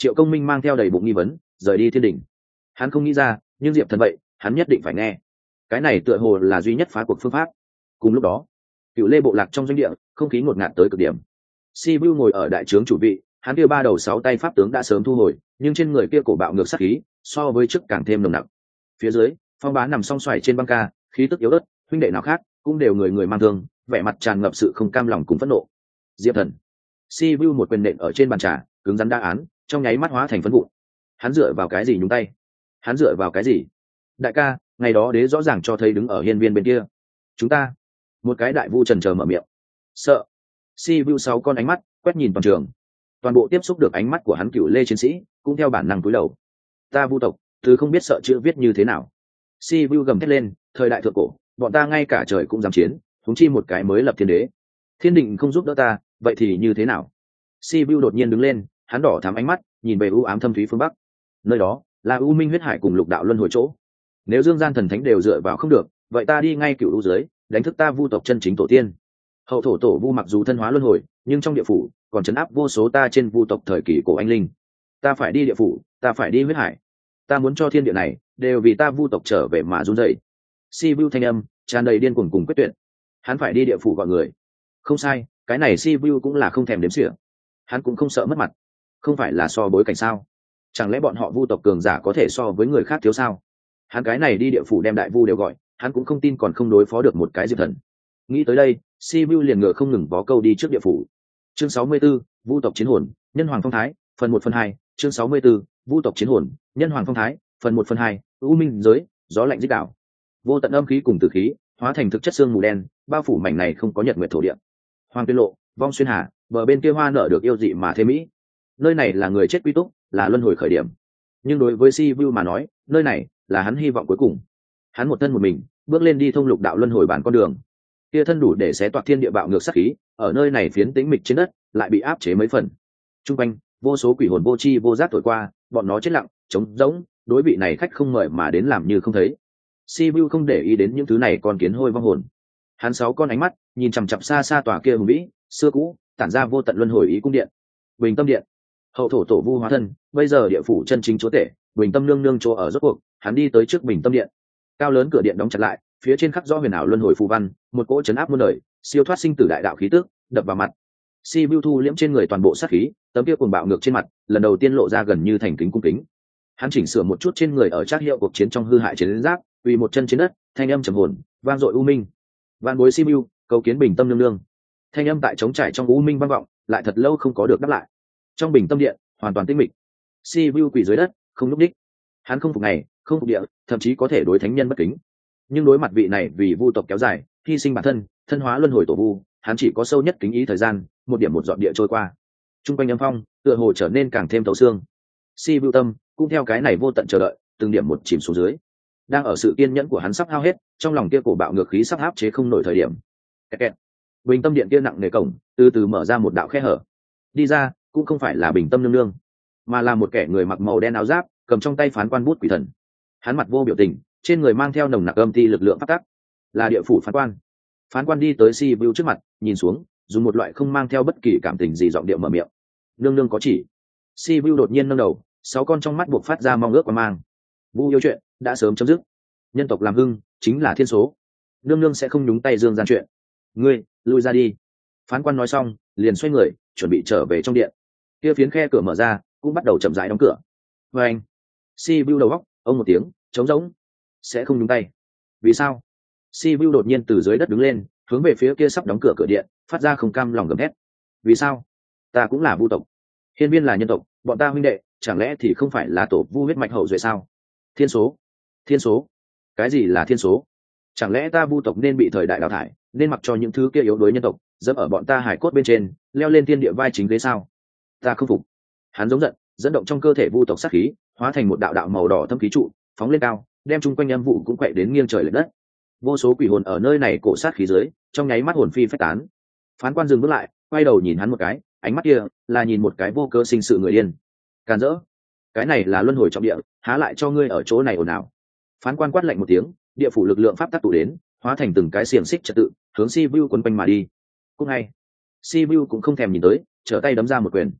Triệu Công Minh mang theo đầy bụng nghi vấn rời đi thiên đình. Hắn không nghĩ ra, nhưng Diệp Thần vậy, hắn nhất định phải nghe. Cái này tựa hồ là duy nhất phá cuộc phương pháp. Cùng lúc đó, Cựu Lê bộ lạc trong doanh địa, không khí ngột ngạt tới cực điểm. Sibiu ngồi ở đại trướng chủ vị, hắn kia 3 đầu 6 tay pháp tướng đã sớm thu hồi, nhưng trên người kia cổ bạo ngược sát khí, so với trước càng thêm nồng nặc. Phía dưới, Phong Bá nằm song xoài trên băng ca, khí tức yếu ớt, huynh đệ nào khác cũng đều người người mang thương, vẻ mặt tràn ngập sự không cam lòng cùng phẫn nộ. Diệp Thần, Sibiu một quyền nện ở trên bàn trà, cứng rắn đa án, trong nháy mắt hóa thành phấn vụn. Hắn dựa vào cái gì nhúng tay? Hắn dựa vào cái gì? Đại ca, ngày đó đế rõ ràng cho thấy đứng ở hiên viên bên kia. Chúng ta, một cái đại vu trần chờ mở miệng. Sợ. Sibiu 6 con ánh mắt quét nhìn toàn trường. Toàn bộ tiếp xúc được ánh mắt của hắn Cựu Lê chiến sĩ, cũng theo bản năng cúi đầu. Ta vu tộc, từ không biết sợ chữ viết như thế nào. Sibiu gầm thét lên, thời đại thượng cổ, bọn ta ngay cả trời cũng dám chiến, huống chi một cái mới lập thiên đế. Thiên định không giúp đỡ ta, vậy thì như thế nào? Sibiu đột nhiên đứng lên, hắn đỏ thắm ánh mắt, nhìn về u ám thâm thúy phương bắc. Nơi đó là u minh huyết hải cùng lục đạo luân hồi chỗ. Nếu dương gian thần thánh đều dựa vào không được, vậy ta đi ngay Cựu u dưới, đánh thức ta vu tộc chân chính tổ tiên. Hậu thổ tổ vu mặc dù thân hóa luân hồi, nhưng trong địa phủ còn trấn áp vô số ta trên vu tộc thời kỳ cổ anh linh. Ta phải đi địa phủ, ta phải đi huyết hải. Ta muốn cho thiên địa này đều vì ta vu tộc trở về mà run rẩy. Sibiu thanh âm tràn đầy điên cuồng cùng quyết tuyệt. Hắn phải đi địa phủ gọi người. Không sai, cái này Sibiu cũng là không thèm đếm xỉa. Hắn cũng không sợ mất mặt. Không phải là so bối cảnh sao? Chẳng lẽ bọn họ vu tộc cường giả có thể so với người khác thiếu sao? Hắn cái này đi địa phủ đem đại vu đều gọi, hắn cũng không tin còn không đối phó được một cái Diệp Thần. Nghĩ tới đây, Sibiu liền ngựa không ngừng vó câu đi trước địa phủ. Chương 64, vu tộc chiến hồn, nhân hoàng phong thái, phần 1/2. Chương 64, vu tộc chiến hồn, nhân hoàng phong thái, phần 1/2. U minh giới, gió lạnh rít đảo. Vô tận âm khí cùng tử khí, hóa thành thực chất xương mù đen, bao phủ mảnh này không có nhật nguyệt thổ địa. Hoàng Tuyên Lộ, Vong Xuyên Hà, bờ bên kia hoa nở được yêu dị mà thế mỹ. Nơi này là người chết quy túc, là luân hồi khởi điểm. Nhưng đối với Sibiu mà nói, nơi này là hắn hy vọng cuối cùng. Hắn một thân một mình, bước lên đi thông lục đạo luân hồi bản con đường. Kia thân đủ để xé toạc thiên địa bạo ngược sát khí, ở nơi này phiến tĩnh mịch trên đất, lại bị áp chế mấy phần. Trung quanh, vô số quỷ hồn vô tri vô giác thổi qua, bọn nó chết lặng, trống rỗng, đối vị này khách không mời mà đến làm như không thấy. Sibiu không để ý đến những thứ này còn kiến hôi vong hồn. Hắn 6 con ánh mắt nhìn chằm chằm xa xa tòa kia hùng vĩ, xưa cũ, tản ra vô tận luân hồi ý cung điện. Bình Tâm Điện. Hậu thổ tổ vu hóa thân, bây giờ địa phủ chân chính chúa tể, Bình Tâm nương nương chỗ ở rốt cuộc, hắn đi tới trước Bình Tâm Điện. Cao lớn cửa điện đóng chặt lại, phía trên khắc rõ huyền ảo luân hồi phù văn, một cỗ chấn áp muôn đời, siêu thoát sinh tử đại đạo khí tức đập vào mặt. Sibiu thu liễm trên người toàn bộ sát khí, tấm kia cuồng bạo ngược trên mặt, lần đầu tiên lộ ra gần như thành kính cung kính. Hắn chỉnh sửa một chút trên người ở trác hiệu cuộc chiến trong hư hại chiến giáp, quỳ một chân trên đất, thanh âm trầm hồn, vang dội u minh. Vạn bối Sibiu, cầu kiến Bình Tâm nương nương. Thanh âm tại trống trải trong u minh vang vọng, lại thật lâu không có được đáp lại. Trong Bình Tâm Điện, hoàn toàn tĩnh mịch. Sibiu quỳ dưới đất, không lúc đích. Hắn không phục này, không phục địa, thậm chí có thể đối thánh nhân bất kính. Nhưng đối mặt vị này vì vu tộc kéo dài, hy sinh bản thân, thân hóa luân hồi tổ vu, hắn chỉ có sâu nhất kính ý thời gian, một điểm một dọn địa trôi qua. Trung quanh âm phong, tựa hồ trở nên càng thêm thấu xương. Sibiu tâm cũng theo cái này vô tận chờ đợi, từng điểm một chìm xuống dưới. Đang ở sự kiên nhẫn của hắn sắp hao hết, trong lòng kia cổ bạo ngược khí sắp áp chế không nổi thời điểm. Kẹt kẹt. Bình Tâm Điện kia nặng nề cổng, từ từ mở ra một đạo khe hở. Đi ra, cũng không phải là Bình Tâm nương nương, mà là một kẻ người mặc màu đen áo giáp, cầm trong tay phán quan bút quỷ thần. Hắn mặt vô biểu tình, trên người mang theo nồng nặc âm ti lực lượng phát tắc, là địa phủ phán quan. Phán quan đi tới Sibiu trước mặt, nhìn xuống, dùng một loại không mang theo bất kỳ cảm tình gì giọng điệu mở miệng. Nương nương có chỉ. Sibiu đột nhiên nâng đầu, 6 con trong mắt buộc phát ra mong ước và mang. Vu yêu chuyện đã sớm chấm dứt, nhân tộc làm hưng chính là thiên số, nương nương sẽ không nhúng tay dương gian chuyện. Ngươi lui ra đi. Phán quan nói xong, liền xoay người, chuẩn bị trở về trong điện. Kia phiến khe cửa mở ra, cũng bắt đầu chậm rãi đóng cửa. Và anh, Sibiu đầu góc, ông một tiếng, trống rỗng. Sẽ không nhúng tay. Vì sao? Sibiu đột nhiên từ dưới đất đứng lên, hướng về phía kia sắp đóng cửa cửa điện, phát ra không cam lòng gầm thét. Vì sao? Ta cũng là vu tộc, hiên viên là nhân tộc, bọn ta huynh đệ, chẳng lẽ thì không phải là tổ vu huyết mạch hậu duệ sao? Thiên số, thiên số, cái gì là thiên số? Chẳng lẽ ta vu tộc nên bị thời đại đào thải, nên mặc cho những thứ kia yếu đuối nhân tộc dẫm ở bọn ta hải cốt bên trên, leo lên thiên địa vai chính ghế sao? Ta không phục. Hắn giống giận, dẫn động trong cơ thể vu tộc sát khí, hóa thành một đạo đạo màu đỏ thâm khí trụ, phóng lên cao, đem chung quanh âm vụ cũng quậy đến nghiêng trời lệch đất. Vô số quỷ hồn ở nơi này cổ sát khí dưới, trong nháy mắt hồn phi phách tán. Phán quan dừng bước lại, quay đầu nhìn hắn một cái, ánh mắt kia là nhìn một cái vô cơ sinh sự người điên. Càn rỡ, cái này là luân hồi trọng địa, há lại cho ngươi ở chỗ này ồn ào. Phán quan quát lạnh một tiếng, địa phủ lực lượng pháp tắc tụ đến, hóa thành từng cái xiềng xích trật tự, hướng Sibiu quấn quanh mà đi. Cũng ngay, Sibiu cũng không thèm nhìn tới, trở tay đấm ra một quyền.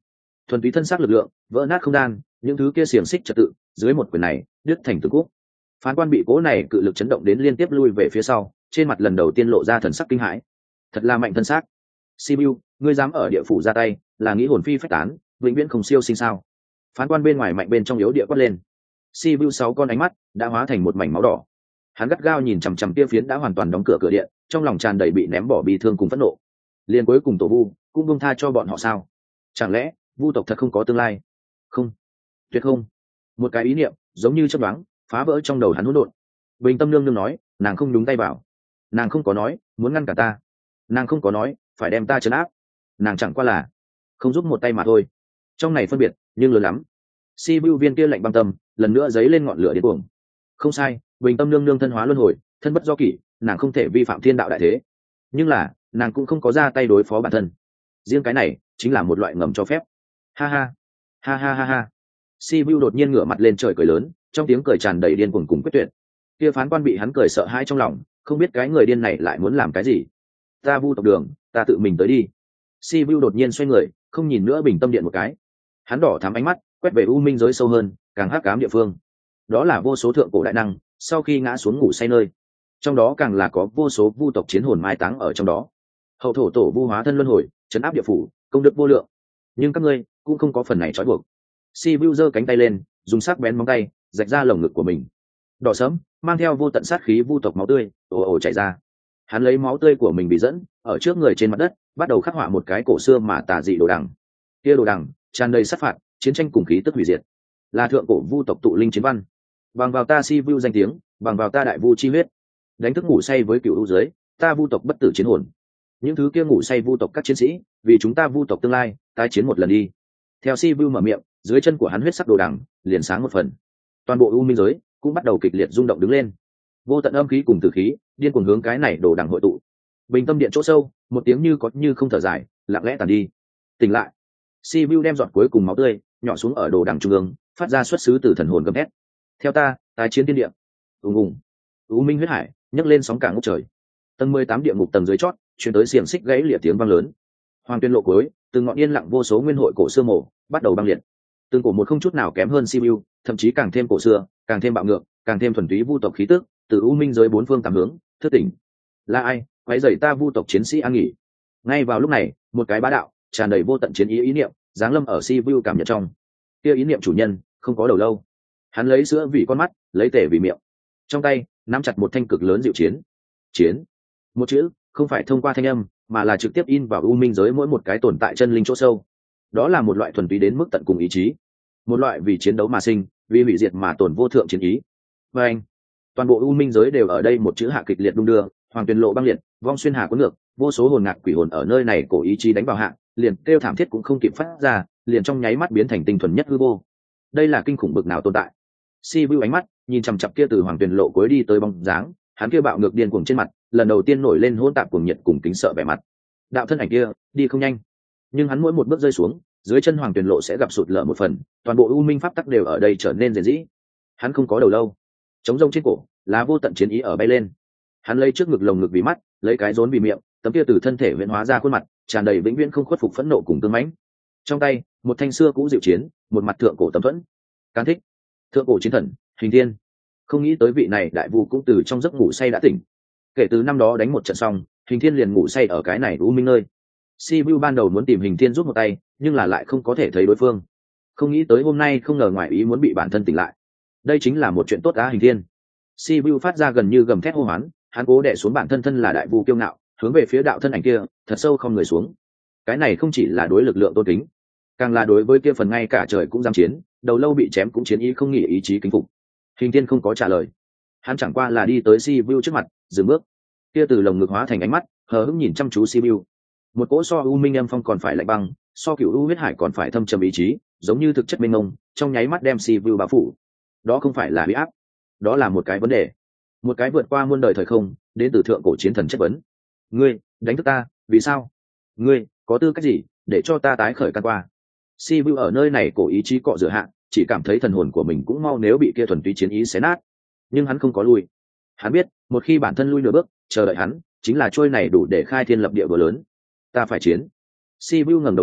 thuần túy thân xác lực lượng vỡ nát không gian, những thứ kia xiềng xích trật tự dưới một quyền này đứt thành từng khúc. Phán quan bị cố này cự lực chấn động đến liên tiếp lui về phía sau, trên mặt lần đầu tiên lộ ra thần sắc kinh hãi. Thật là mạnh thân xác. Sibiu, ngươi dám ở địa phủ ra tay, là nghĩ hồn phi phách tán, vĩnh viễn không siêu sinh sao? Phán quan bên ngoài mạnh bên trong yếu địa quát lên. Sibiu 6 con ánh mắt đã hóa thành một mảnh máu đỏ. Hắn gắt gao nhìn chằm chằm kia phiến đã hoàn toàn đóng cửa cửa điện, trong lòng tràn đầy bị ném bỏ bi thương cùng phẫn nộ. Liên cuối cùng tổ vu cũng buông tha cho bọn họ sao? Chẳng lẽ vu tộc thật không có tương lai? Không, tuyệt không. Một cái ý niệm giống như chớp nhoáng phá vỡ trong đầu hắn hỗn độn. Bình Tâm nương nương nói, nàng không nhúng tay vào, nàng không có nói muốn ngăn cản ta, nàng không có nói phải đem ta trấn áp, nàng chẳng qua là không giúp một tay mà thôi. Trong này phân biệt nhưng lớn lắm. Sibiu viên kia lạnh băng tâm lần nữa dấy lên ngọn lửa điên cuồng. Không sai, Bình Tâm nương nương thân hóa luân hồi, thân bất do kỷ, nàng không thể vi phạm thiên đạo đại thế, nhưng là nàng cũng không có ra tay đối phó bản thân. Riêng cái này chính là một loại ngầm cho phép. Ha ha ha ha ha ha. Sibiu đột nhiên ngửa mặt lên trời cười lớn, trong tiếng cười tràn đầy điên cuồng cùng quyết tuyệt. Kia phán quan bị hắn cười sợ hãi trong lòng, không biết cái người điên này lại muốn làm cái gì. Ta vu tộc đường, ta tự mình tới đi. Sibiu đột nhiên xoay người, không nhìn nữa Bình Tâm điện một cái. Hắn đỏ thắm ánh mắt quét về u minh giới sâu hơn, càng hắc ám địa phương. Đó là vô số thượng cổ đại năng sau khi ngã xuống ngủ say nơi, trong đó càng là có vô số vu tộc chiến hồn mai táng ở trong đó. Hậu thổ tổ vu hóa thân luân hồi, trấn áp địa phủ, công đức vô lượng. Nhưng các ngươi cũng không có phần này trói buộc. Sibiu giơ cánh tay lên, dùng sắc bén móng tay rạch ra lồng ngực của mình. Đỏ sẫm mang theo vô tận sát khí vu tộc máu tươi ồ ồ chảy ra. Hắn lấy máu tươi của mình bị dẫn ở trước người trên mặt đất, bắt đầu khắc họa một cái cổ xưa mà tà dị đồ đằng. Kia đồ đằng tràn đầy sát phạt, chiến tranh cùng khí tức hủy diệt, là thượng cổ vu tộc tụ linh chiến văn. Bằng vào ta Sibiu danh tiếng, bằng vào ta đại vu chi huyết, đánh thức ngủ say với cựu u dưới, ta vu tộc bất tử chiến hồn. Những thứ kia ngủ say vu tộc các chiến sĩ, vì chúng ta vu tộc tương lai, tái chiến một lần đi. Theo Sibiu mở miệng, dưới chân của hắn huyết sắc đồ đằng liền sáng một phần. Toàn bộ u minh giới cũng bắt đầu kịch liệt rung động đứng lên. Vô tận âm khí cùng tử khí điên cuồng hướng cái này đồ đằng hội tụ. Bình Tâm điện chỗ sâu, một tiếng như có như không thở dài lặng lẽ tàn đi. Tỉnh lại. Sibiu đem giọt cuối cùng máu tươi nhỏ xuống ở đồ đằng trung ương, phát ra xuất xứ từ thần hồn gầm thét. Theo ta, tái chiến thiên địa. Ùng ùng. U minh huyết hải nhấc lên sóng cả ngút trời. Tầng 18 địa ngục tầng dưới chót truyền tới xiềng xích gãy lìa tiếng vang lớn. Hoàng tuyên lộ cuối, từng ngọn yên lặng vô số nguyên hội cổ xưa mổ bắt đầu băng liệt. Từng cổ một không chút nào kém hơn Sibiu, thậm chí càng thêm cổ xưa, càng thêm bạo ngược, càng thêm thuần túy vu tộc khí tức, từ u minh giới bốn phương tám hướng thức tỉnh. Là ai quấy rầy ta vu tộc chiến sĩ an nghỉ? Ngay vào lúc này, một cái bá đạo tràn đầy vô tận chiến ý niệm giáng lâm ở Sibiu cảm nhận trong. Kia ý niệm chủ nhân không có đầu lâu. Hắn lấy sữa vì con mắt, lấy tể vì miệng, trong tay nắm chặt một thanh cực lớn diệu chiến. Chiến, một chữ không phải thông qua thanh âm, mà là trực tiếp in vào u minh giới mỗi một cái tồn tại chân linh chỗ sâu. Đó là một loại thuần túy đến mức tận cùng ý chí, một loại vì chiến đấu mà sinh, vì hủy diệt mà tồn vô thượng chiến ý. Và anh, toàn bộ u minh giới đều ở đây một chữ hạ kịch liệt đung đưa, hoàng tuyền lộ băng liệt, vong xuyên hà cuốn ngược, vô số hồn ngạc quỷ hồn ở nơi này cổ ý chí đánh vào hạ, liền kêu thảm thiết cũng không kịp phát ra, liền trong nháy mắt biến thành tinh thuần nhất hư vô. Đây là kinh khủng bực nào tồn tại. Sibiu ánh mắt nhìn chằm chằm kia từ hoàng tuyền lộ cuối đi tới bóng dáng, hắn kia bạo ngược điên cuồng trên mặt lần đầu tiên nổi lên hỗn tạp cuồng nhiệt cùng kính sợ vẻ mặt. Đạo thân ảnh kia đi không nhanh, nhưng hắn mỗi một bước rơi xuống, dưới chân hoàng tuyền lộ sẽ gặp sụt lở một phần, toàn bộ u minh pháp tắc đều ở đây trở nên rền rĩ. Hắn không có đầu lâu, trống rông trên cổ là vô tận chiến ý ở bay lên. Hắn lấy trước ngực lồng ngực vì mắt, lấy cái rốn vì miệng, tấm kia từ thân thể huyễn hóa ra khuôn mặt tràn đầy vĩnh viễn không khuất phục phẫn nộ cùng tương mãnh. Trong tay một thanh xưa cũ diệu chiến, một mặt thượng cổ tấm thuẫn. Cán thích, thượng cổ chiến thần Hình Thiên. Không nghĩ tới vị này đại vu cũng từ trong giấc ngủ say đã tỉnh. Kể từ năm đó đánh một trận xong, Hình Thiên liền ngủ say ở cái này u minh nơi. Sibiu ban đầu muốn tìm Hình Thiên giúp một tay, nhưng là lại không có thể thấy đối phương. Không nghĩ tới hôm nay không ngờ ngoài ý muốn bị bản thân tỉnh lại. Đây chính là một chuyện tốt á Hình Thiên. Sibiu phát ra gần như gầm thét hô hoán, hắn cố đè xuống bản thân là đại vu kiêu ngạo, hướng về phía đạo thân ảnh kia thật sâu không người xuống. Cái này không chỉ là đối lực lượng tôn kính, càng là đối với kia phần ngay cả trời cũng dám chiến, đầu lâu bị chém cũng chiến ý không nghỉ ý chí kính phục. Hình Thiên không có trả lời, hắn chẳng qua là đi tới Sibiu trước mặt, dừng bước. Kia từ lồng ngực hóa thành ánh mắt hờ hững nhìn chăm chú Sibiu. Một cỗ so u minh âm phong còn phải lạnh băng, so cửu u huyết hải còn phải thâm trầm ý chí, giống như thực chất mênh mông, trong nháy mắt đem Sibiu bao phủ. Đó không phải là uy áp, đó là một cái vấn đề, một cái vượt qua muôn đời thời không, đến từ thượng cổ chiến thần chất vấn. Ngươi đánh thức ta, vì sao? Ngươi có tư cách gì để cho ta tái khởi căn qua? Sibiu ở nơi này cổ ý chí cọ rửa hạ, chỉ cảm thấy thần hồn của mình cũng mau nếu bị kia thuần túy chiến ý xé nát. Nhưng hắn không có lui. Hắn biết, một khi bản thân lui nửa bước, chờ đợi hắn chính là trôi này đủ để khai thiên lập địa vừa lớn. Ta phải chiến. Sibiu ngẩng đầu lên,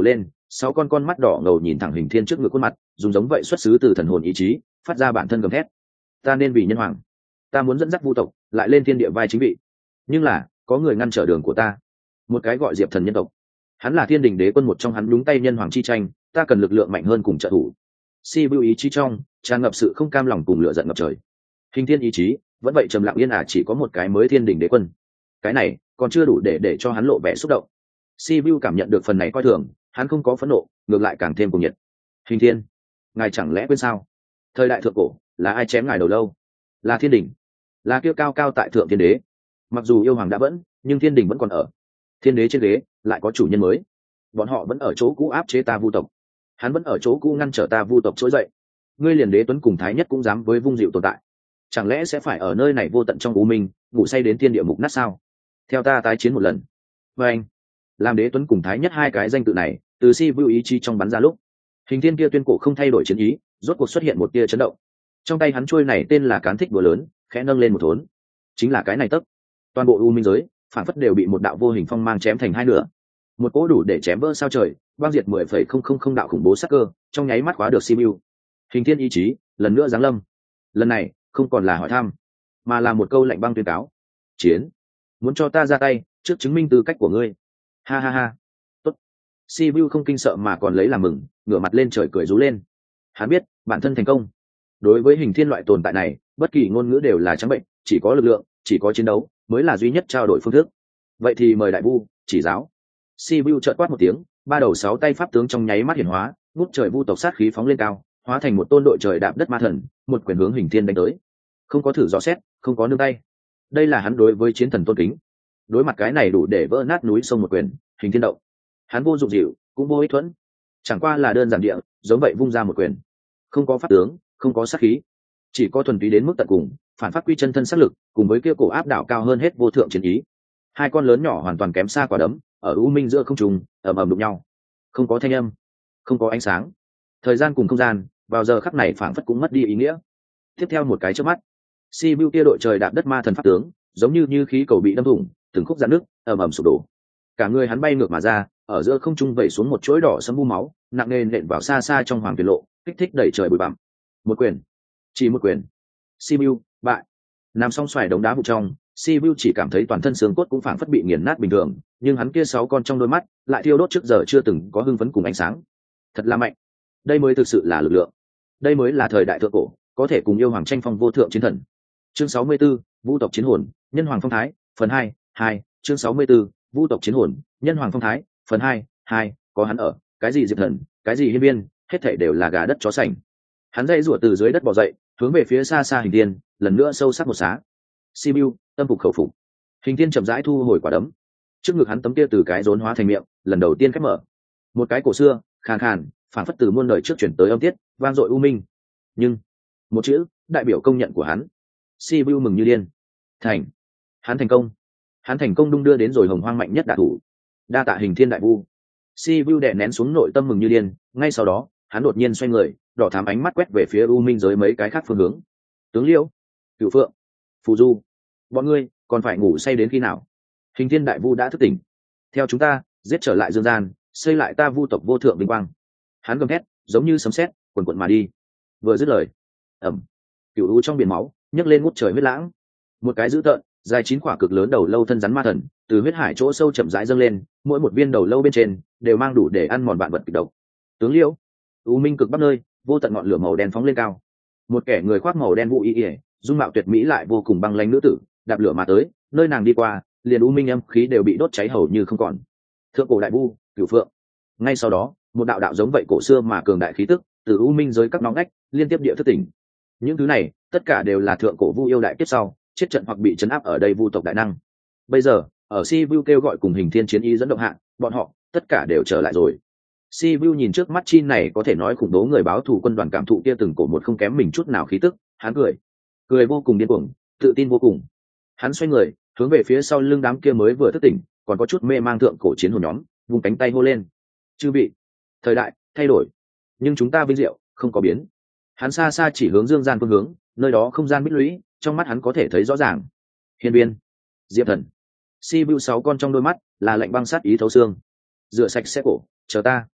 6 con mắt đỏ ngầu nhìn thẳng Hình Thiên trước ngực khuôn mặt, dùng giống vậy xuất xứ từ thần hồn ý chí, phát ra bản thân gầm thét. Ta nên vì nhân hoàng, ta muốn dẫn dắt vu tộc lại lên thiên địa vai chính vị, nhưng là có người ngăn trở đường của ta. Một cái gọi Diệp Thần nhân tộc, hắn là thiên đình đế quân một trong, hắn đúng tay nhân hoàng chi tranh, ta cần lực lượng mạnh hơn cùng trợ thủ. Sibiu ý chí trong tràn ngập sự không cam lòng cùng lửa giận ngập trời. Hình Thiên ý chí vẫn vậy trầm lặng yên chỉ có một cái mới thiên đình đế quân, cái này còn chưa đủ để cho hắn lộ vẻ xúc động. Sibiu cảm nhận được phần này coi thường, hắn không có phẫn nộ, ngược lại càng thêm cuồng nhiệt. Hình Thiên, ngài chẳng lẽ quên sao? Thời đại thượng cổ là ai chém ngài đầu lâu? Là thiên đình, là kiêu cao cao tại thượng thiên đế. Mặc dù yêu hoàng đã vẫn, nhưng thiên đình vẫn còn ở. Thiên đế trên ghế lại có chủ nhân mới, bọn họ vẫn ở chỗ cũ áp chế ta vu tộc, hắn vẫn ở chỗ cũ ngăn trở ta vu tộc trỗi dậy. Ngươi liền đế tuấn cùng thái nhất cũng dám với vung dịu tồn tại, chẳng lẽ sẽ phải ở nơi này vô tận trong u minh ngủ say đến thiên địa mục nát sao? Theo ta tái chiến một lần. Và anh làm đế tuấn cùng thái nhất hai cái danh tự này từ Sibiu ý chí trong bắn ra lúc, Hình Thiên kia tuyên cổ không thay đổi chiến ý rốt cuộc xuất hiện một tia chấn động. Trong tay hắn chuôi này tên là Cán Thích búa lớn khẽ nâng lên một thốn, chính là cái này tấc, toàn bộ u minh giới phản phất đều bị một đạo vô hình phong mang chém thành hai nửa. Một cỗ đủ để chém vỡ sao trời, băng diệt 10,000 đạo khủng bố sắc cơ trong nháy mắt khóa được Sibiu. Hình Thiên ý chí lần nữa giáng lâm, lần này không còn là hỏi thăm, mà là một câu lạnh băng tuyên cáo: chiến. Muốn cho ta ra tay trước chứng minh tư cách của ngươi? Ha ha ha. Tốt. Sibiu không kinh sợ mà còn lấy làm mừng, ngửa mặt lên trời cười rú lên. Hắn biết bản thân thành công. Đối với Hình Thiên loại tồn tại này, bất kỳ ngôn ngữ đều là trắng bệnh, chỉ có lực lượng, chỉ có chiến đấu mới là duy nhất trao đổi phương thức. Vậy thì mời đại vu chỉ giáo. Sibiu chợt quát một tiếng, 3 đầu 6 tay pháp tướng trong nháy mắt hiển hóa, ngút trời vu tộc sát khí phóng lên cao, hóa thành một tôn đội trời đạp đất ma thần, một quyền hướng Hình Thiên đánh tới. Không có thử dò xét, không có nương tay, đây là hắn đối với chiến thần tôn kính. Đối mặt cái này đủ để vỡ nát núi sông một quyền, Hình Thiên động, hắn vô dụng dịu cũng vô ích thuẫn, chẳng qua là đơn giản địa giống vậy vung ra một quyền, không có pháp tướng, không có sát khí, chỉ có thuần túy đến mức tận cùng phản phát quy chân thân sát lực, cùng với kia cổ áp đảo cao hơn hết vô thượng chiến ý. Hai con lớn nhỏ hoàn toàn kém xa quả đấm, ở u minh giữa không trung ầm ầm đụng nhau, không có thanh âm, không có ánh sáng, thời gian cùng không gian vào giờ khắc này phản phất cũng mất đi ý nghĩa. Tiếp theo một cái chớp mắt, Sibiu kia đội trời đạp đất ma thần pháp tướng giống như khí cầu bị đâm thủng, từng khúc rạn nước ầm ầm sụp đổ, cả người hắn bay ngược mà ra, ở giữa không trung vẩy xuống một chuỗi đỏ sẫm bu máu, nặng nề nện vào xa xa trong hoàng tuyệt lộ, kích thích đẩy trời bụi bặm. Một quyền, chỉ một quyền, Sibiu bại. Nằm song xoài đống đá vụ trong, Sibiu chỉ cảm thấy toàn thân xương cốt cũng phảng phất bị nghiền nát bình thường, nhưng hắn kia 6 con trong đôi mắt lại thiêu đốt trước giờ chưa từng có hưng phấn cùng ánh sáng. Thật là mạnh, đây mới thực sự là lực lượng, đây mới là thời đại thượng cổ có thể cùng yêu hoàng tranh phong vô thượng chiến thần. Chương 64, Vu tộc chiến hồn, nhân hoàng phong thái, phần 2, chương 64, Vu tộc chiến hồn, nhân hoàng phong thái, phần 2, có hắn ở, cái gì Diệp Thần, cái gì Hiên Viên, hết thảy đều là gà đất chó sành. Hắn dậy rủa từ dưới đất bò dậy, hướng về phía xa xa Hình Thiên, lần nữa sâu sắc một xá. Sibiu, tâm phục khẩu phục. Hình Thiên chậm rãi thu hồi quả đấm, trước ngực hắn tấm kia từ cái rốn hóa thành miệng, lần đầu tiên khép mở. Một cái cổ xưa, khàn khàn, phản phất từ muôn đời trước chuyển tới âm tiết, vang dội u minh. Nhưng một chữ, đại biểu công nhận của hắn. Sibiu mừng như điên. Thành. Hắn thành công. Hắn thành công đung đưa đến rồi hồng hoang mạnh nhất đả thủ. Đa tạ Hình Thiên đại vu. Sibiu đè nén xuống nội tâm mừng như điên, ngay sau đó, hắn đột nhiên xoay người, đỏ thắm ánh mắt quét về phía u minh giới mấy cái khác phương hướng. Tướng Liêu, Cửu Phượng, Phù Du, bọn ngươi còn phải ngủ say đến khi nào? Hình Thiên đại vu đã thức tỉnh. Theo chúng ta, giết trở lại dương gian, xây lại ta vu tộc vô thượng vinh quang. Hắn gầm thét, giống như sấm sét, quần quần mà đi. Vừa dứt lời, ầm, cửu u trong biển máu nhấc lên ngút trời huyết lãng. Một cái dữ tợn, dài 9 quả cực lớn đầu lâu thân rắn ma thần, từ huyết hải chỗ sâu chậm rãi dâng lên, mỗi một viên đầu lâu bên trên đều mang đủ để ăn mòn vạn vật kịch độc. Tướng Liêu, u minh cực bắc nơi, vô tận ngọn lửa màu đen phóng lên cao. Một kẻ người khoác màu đen vũ y, dung mạo tuyệt mỹ lại vô cùng băng lãnh nữ tử, đạp lửa mà tới, nơi nàng đi qua, liền u minh âm khí đều bị đốt cháy hầu như không còn. Thượng cổ đại vu, Cửu Phượng. Ngay sau đó, một đạo đạo giống vậy cổ xưa mà cường đại khí tức, từ u minh giới các ngóc ngách liên tiếp địa thức tỉnh. Những thứ này, tất cả đều là thượng cổ vu yêu đại kiếp sau, chết trận hoặc bị trấn áp ở đây vu tộc đại năng. Bây giờ, ở Sibiu kêu gọi cùng Hình Thiên chiến ý dẫn động hạ, bọn họ tất cả đều trở lại rồi. Sibiu nhìn trước mắt chi này có thể nói khủng bố người báo thù quân đoàn, cảm thụ kia từng cổ một không kém mình chút nào khí tức, hắn cười vô cùng điên cuồng, tự tin vô cùng. Hắn xoay người, hướng về phía sau lưng đám kia mới vừa thức tỉnh, còn có chút mê mang thượng cổ chiến hồn nhóm, vung cánh tay hô lên: "Chư vị, thời đại thay đổi, nhưng chúng ta vinh diệu không có biến." Hắn xa xa chỉ hướng dương gian phương hướng, nơi đó không gian bích lũy, trong mắt hắn có thể thấy rõ ràng. Hiên Viên, Diệp Thần, Sibiu 6 con trong đôi mắt là lạnh băng sát ý thấu xương. Rửa sạch sẽ cổ, chờ ta.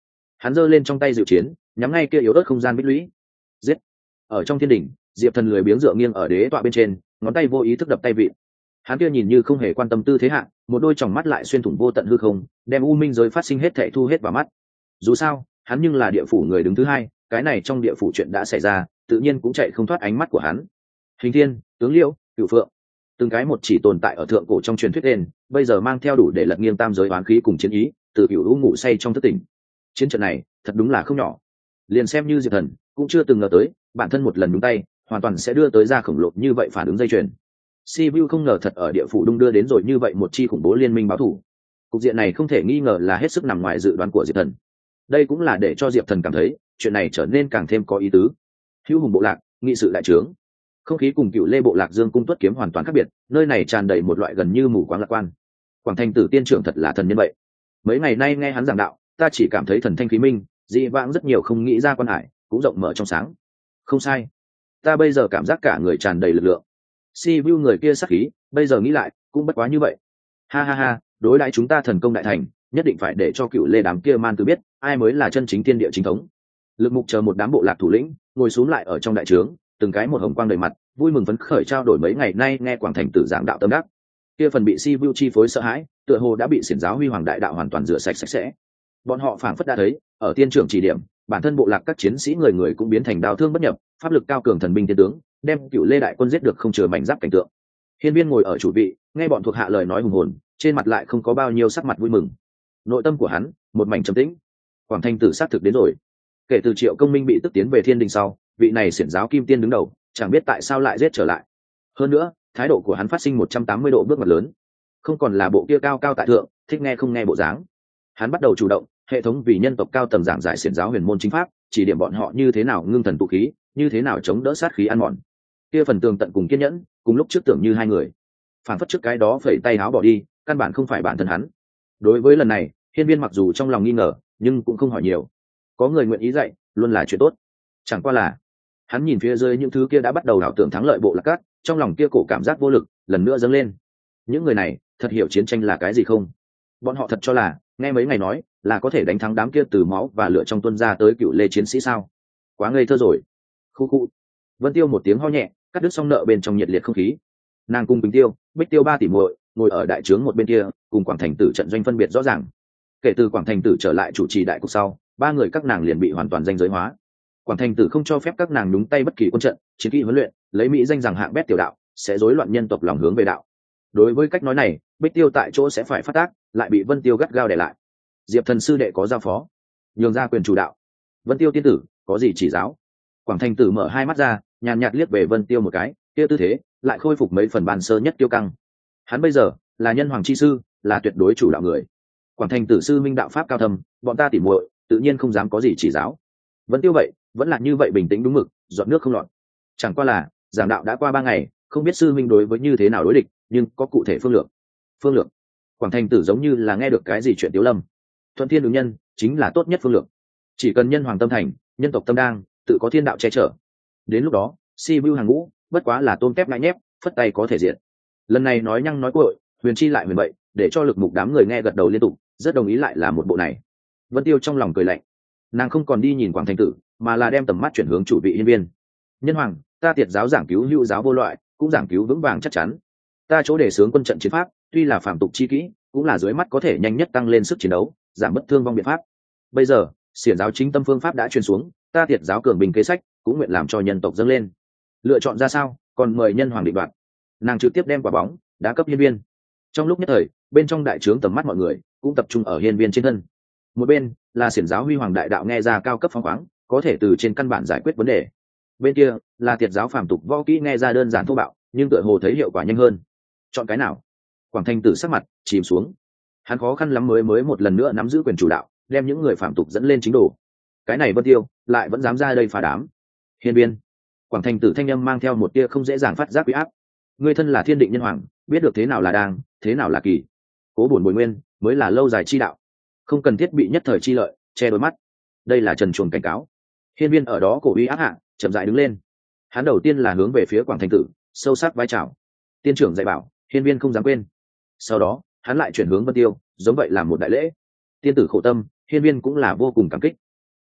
Hắn giơ lên trong tay dịu chiến, nhắm ngay kia yếu ớt không gian bích lũy. Giết! Ở trong thiên đỉnh, Diệp Thần lười biếng dựa nghiêng ở đế tọa bên trên, ngón tay vô ý thức đập tay vị. Hắn kia nhìn như không hề quan tâm tư thế hạ, một đôi tròng mắt lại xuyên thủng vô tận hư không, đem u minh giới phát sinh hết thảy thu hết vào mắt. Dù sao, hắn nhưng là địa phủ người đứng thứ hai, cái này trong địa phủ chuyện đã xảy ra, tự nhiên cũng chạy không thoát ánh mắt của hắn. Hình Thiên, Tướng Liêu, Cửu Phượng, từng cái một chỉ tồn tại ở thượng cổ trong truyền thuyết lên, bây giờ mang theo đủ để lật nghiêng tam giới oán khí cùng chiến ý, từ Cửu U ngủ say trong thức tỉnh. Chiến trận này, thật đúng là không nhỏ. Liền xem như Diệp Thần, cũng chưa từng ngờ tới, bản thân một lần nhúng tay, hoàn toàn sẽ đưa tới ra khổng lồ như vậy phản ứng dây chuyền. Sibiu không ngờ thật ở địa phủ đung đưa đến rồi như vậy một chi khủng bố liên minh báo thủ. Cục diện này không thể nghi ngờ là hết sức nằm ngoài dự đoán của Diệp Thần. Đây cũng là để cho Diệp Thần cảm thấy, chuyện này trở nên càng thêm có ý tứ. Hữu Hùng bộ lạc, nghị sự đại trướng. Không khí cùng Cựu Lê bộ lạc Dương cung tuất kiếm hoàn toàn khác biệt, nơi này tràn đầy một loại gần như mù quáng lạc quan. Quảng Thành Tử tiên trưởng thật là thần nhân vậy. Mấy ngày nay nghe hắn giảng đạo, ta chỉ cảm thấy thần thanh khí minh, dị vãng rất nhiều không nghĩ ra quan hải, cũng rộng mở trong sáng. Không sai, ta bây giờ cảm giác cả người tràn đầy lực lượng. Sibiu người kia sắc khí, bây giờ nghĩ lại, cũng bất quá như vậy. Ha ha ha, đối đãi chúng ta thần công đại thành, nhất định phải để cho Cựu Lê đám kia man tử biết, ai mới là chân chính thiên địa chính thống. Lực Mục chờ một đám bộ lạc thủ lĩnh, ngồi xuống lại ở trong đại trướng, từng cái một hồng quang đầy mặt, vui mừng phấn khởi trao đổi mấy ngày nay nghe Quảng Thành Tử giảng đạo tâm đắc. Kia phần bị Sibiu chi phối sợ hãi, tựa hồ đã bị xiển giáo huy hoàng đại đạo hoàn toàn rửa sạch sạch sẽ. Bọn họ phảng phất đã thấy, ở tiên trưởng chỉ điểm, bản thân bộ lạc các chiến sĩ người người cũng biến thành đao thương bất nhập, pháp lực cao cường thần binh tiên tướng, đem Cựu Lê đại quân giết được không chừa mảnh giáp cảnh tượng. Hiên Viên ngồi ở chủ vị, nghe bọn thuộc hạ lời nói hùng hồn, trên mặt lại không có bao nhiêu sắc mặt vui mừng. Nội tâm của hắn, một mảnh trầm tĩnh. Quảng Thành Tử xác thực đến rồi. Kể từ Triệu Công Minh bị tức tiến về Thiên Đình sau, vị này xiển giáo kim tiên đứng đầu, chẳng biết tại sao lại giết trở lại. Hơn nữa, thái độ của hắn phát sinh 180 độ bước ngoặt lớn, không còn là bộ kia cao cao tại thượng, thích nghe không nghe bộ dáng. Hắn bắt đầu chủ động, hệ thống vì nhân tộc cao tầng giảng giải xiển giáo huyền môn chính pháp, chỉ điểm bọn họ như thế nào ngưng thần tụ khí, như thế nào chống đỡ sát khí ăn mòn. Kia phần tường tận cùng kiên nhẫn, cùng lúc trước tưởng như hai người. Phản phất trước cái đó phẩy tay áo bỏ đi, căn bản không phải bản thân hắn. Đối với lần này, Hiên Viên mặc dù trong lòng nghi ngờ, nhưng cũng không hỏi nhiều. Có người nguyện ý dạy, luôn là chuyện tốt. Chẳng qua là, hắn nhìn phía dưới những thứ kia đã bắt đầu ảo tưởng thắng lợi bộ lạc cát, trong lòng kia cổ cảm giác vô lực lần nữa dâng lên. Những người này, thật hiểu chiến tranh là cái gì không? Bọn họ thật cho là, nghe mấy ngày nói, là có thể đánh thắng đám kia từ máu và lửa trong tuân ra tới Cựu Lê chiến sĩ sao? Quá ngây thơ rồi. Khu khu. Vân Tiêu một tiếng ho nhẹ, cắt đứt xong nợ bên trong nhiệt liệt không khí. Nàng cùng Bình Tiêu, Bích Tiêu ba tỷ muội ngồi ở đại trướng một bên kia, cùng Quảng Thành Tử trận doanh phân biệt rõ ràng. Kể từ Quảng Thành Tử trở lại chủ trì đại cục sau, ba người các nàng liền bị hoàn toàn danh giới hóa. Quảng Thành Tử không cho phép các nàng nhúng tay bất kỳ quân trận, chiến kỹ huấn luyện, lấy mỹ danh rằng hạng bét tiểu đạo, sẽ rối loạn nhân tộc lòng hướng về đạo. Đối với cách nói này, Bích Tiêu tại chỗ sẽ phải phát tác, lại bị Vân Tiêu gắt gao đè lại. Diệp Thần sư đệ có giao phó, nhường ra quyền chủ đạo. Vân Tiêu tiên tử, có gì chỉ giáo? Quảng Thành Tử mở hai mắt ra, nhàn nhạt liếc về Vân Tiêu một cái, kia tư thế lại khôi phục mấy phần ban sơ nhất tiêu căng. Hắn bây giờ là nhân hoàng chi sư, là tuyệt đối chủ đạo người. Quảng Thành Tử sư minh đạo pháp cao thâm, bọn ta tỉ muội tự nhiên không dám có gì chỉ giáo. Vân Tiêu vậy vẫn là như vậy bình tĩnh đúng mực, giọt nước không lọt. Chẳng qua là giảng đạo đã qua 3 ngày, không biết sư minh đối với như thế nào đối địch, nhưng có cụ thể phương lược. Phương lược? Quảng Thành Tử giống như là nghe được cái gì chuyện Tiếu Lâm. Thuận thiên ứng nhân chính là tốt nhất phương lược. Chỉ cần nhân hoàng tâm thành, nhân tộc tâm đang, tự có thiên đạo che chở. Đến lúc đó, Sibiu hàng ngũ bất quá là tôm tép ngại nhép, phất tay có thể diện. Lần này nói nhăng nói cuội, huyền chi lại huyền bậy, để cho Lực Mục đám người nghe gật đầu liên tục, rất đồng ý lại là một bộ này. Vân Tiêu trong lòng cười lạnh, nàng không còn đi nhìn Quảng Thành Tử, mà là đem tầm mắt chuyển hướng chủ vị Hiên Viên. Nhân hoàng, ta Tiệt giáo giảng cứu hữu giáo vô loại, cũng giảng cứu vững vàng chắc chắn. Ta chỗ đề xướng quân trận chiến pháp, tuy là phạm tục chi kỹ, cũng là dưới mắt có thể nhanh nhất tăng lên sức chiến đấu, giảm bất thương vong biện pháp. Bây giờ, xiển giáo chính tâm phương pháp đã truyền xuống, ta Tiệt giáo cường bình kế sách, cũng nguyện làm cho nhân tộc dâng lên. Lựa chọn ra sao, còn mời nhân hoàng định đoạt. Nàng trực tiếp đem quả bóng đá cấp Hiên Viên. Trong lúc nhất thời, bên trong đại trướng tầm mắt mọi người cũng tập trung ở Hiên Viên trên thân. Một bên là xiển giáo huy hoàng đại đạo nghe ra cao cấp phóng khoáng, có thể từ trên căn bản giải quyết vấn đề. Bên kia là Tiệt giáo phàm tục võ kỹ nghe ra đơn giản thô bạo, nhưng tựa hồ thấy hiệu quả nhanh hơn. Chọn cái nào? Quảng Thành Tử sắc mặt chìm xuống. Hắn khó khăn lắm mới một lần nữa nắm giữ quyền chủ đạo, đem những người phàm tục dẫn lên chính đồ. Cái này Vân Tiêu lại vẫn dám ra đây phá đám. Hiên Viên. Quảng Thành Tử thanh âm mang theo một tia không dễ dàng phát giác uy áp. Ngươi thân là thiên định nhân hoàng, biết được thế nào là đang, thế nào là kỳ. Cố bổn bồi nguyên mới là lâu dài chi đạo, không cần thiết bị nhất thời chi lợi che đôi mắt. Đây là trần truồng cảnh cáo. Hiên Viên ở đó cổ uy áp hạ, chậm rãi đứng lên. Hắn đầu tiên là hướng về phía Quảng Thành Tử, sâu sắc vai chào. Tiên trưởng dạy bảo, Hiên Viên không dám quên. Sau đó, hắn lại chuyển hướng Vân Tiêu, giống vậy làm một đại lễ. Tiên tử khổ tâm, Hiên Viên cũng là vô cùng cảm kích.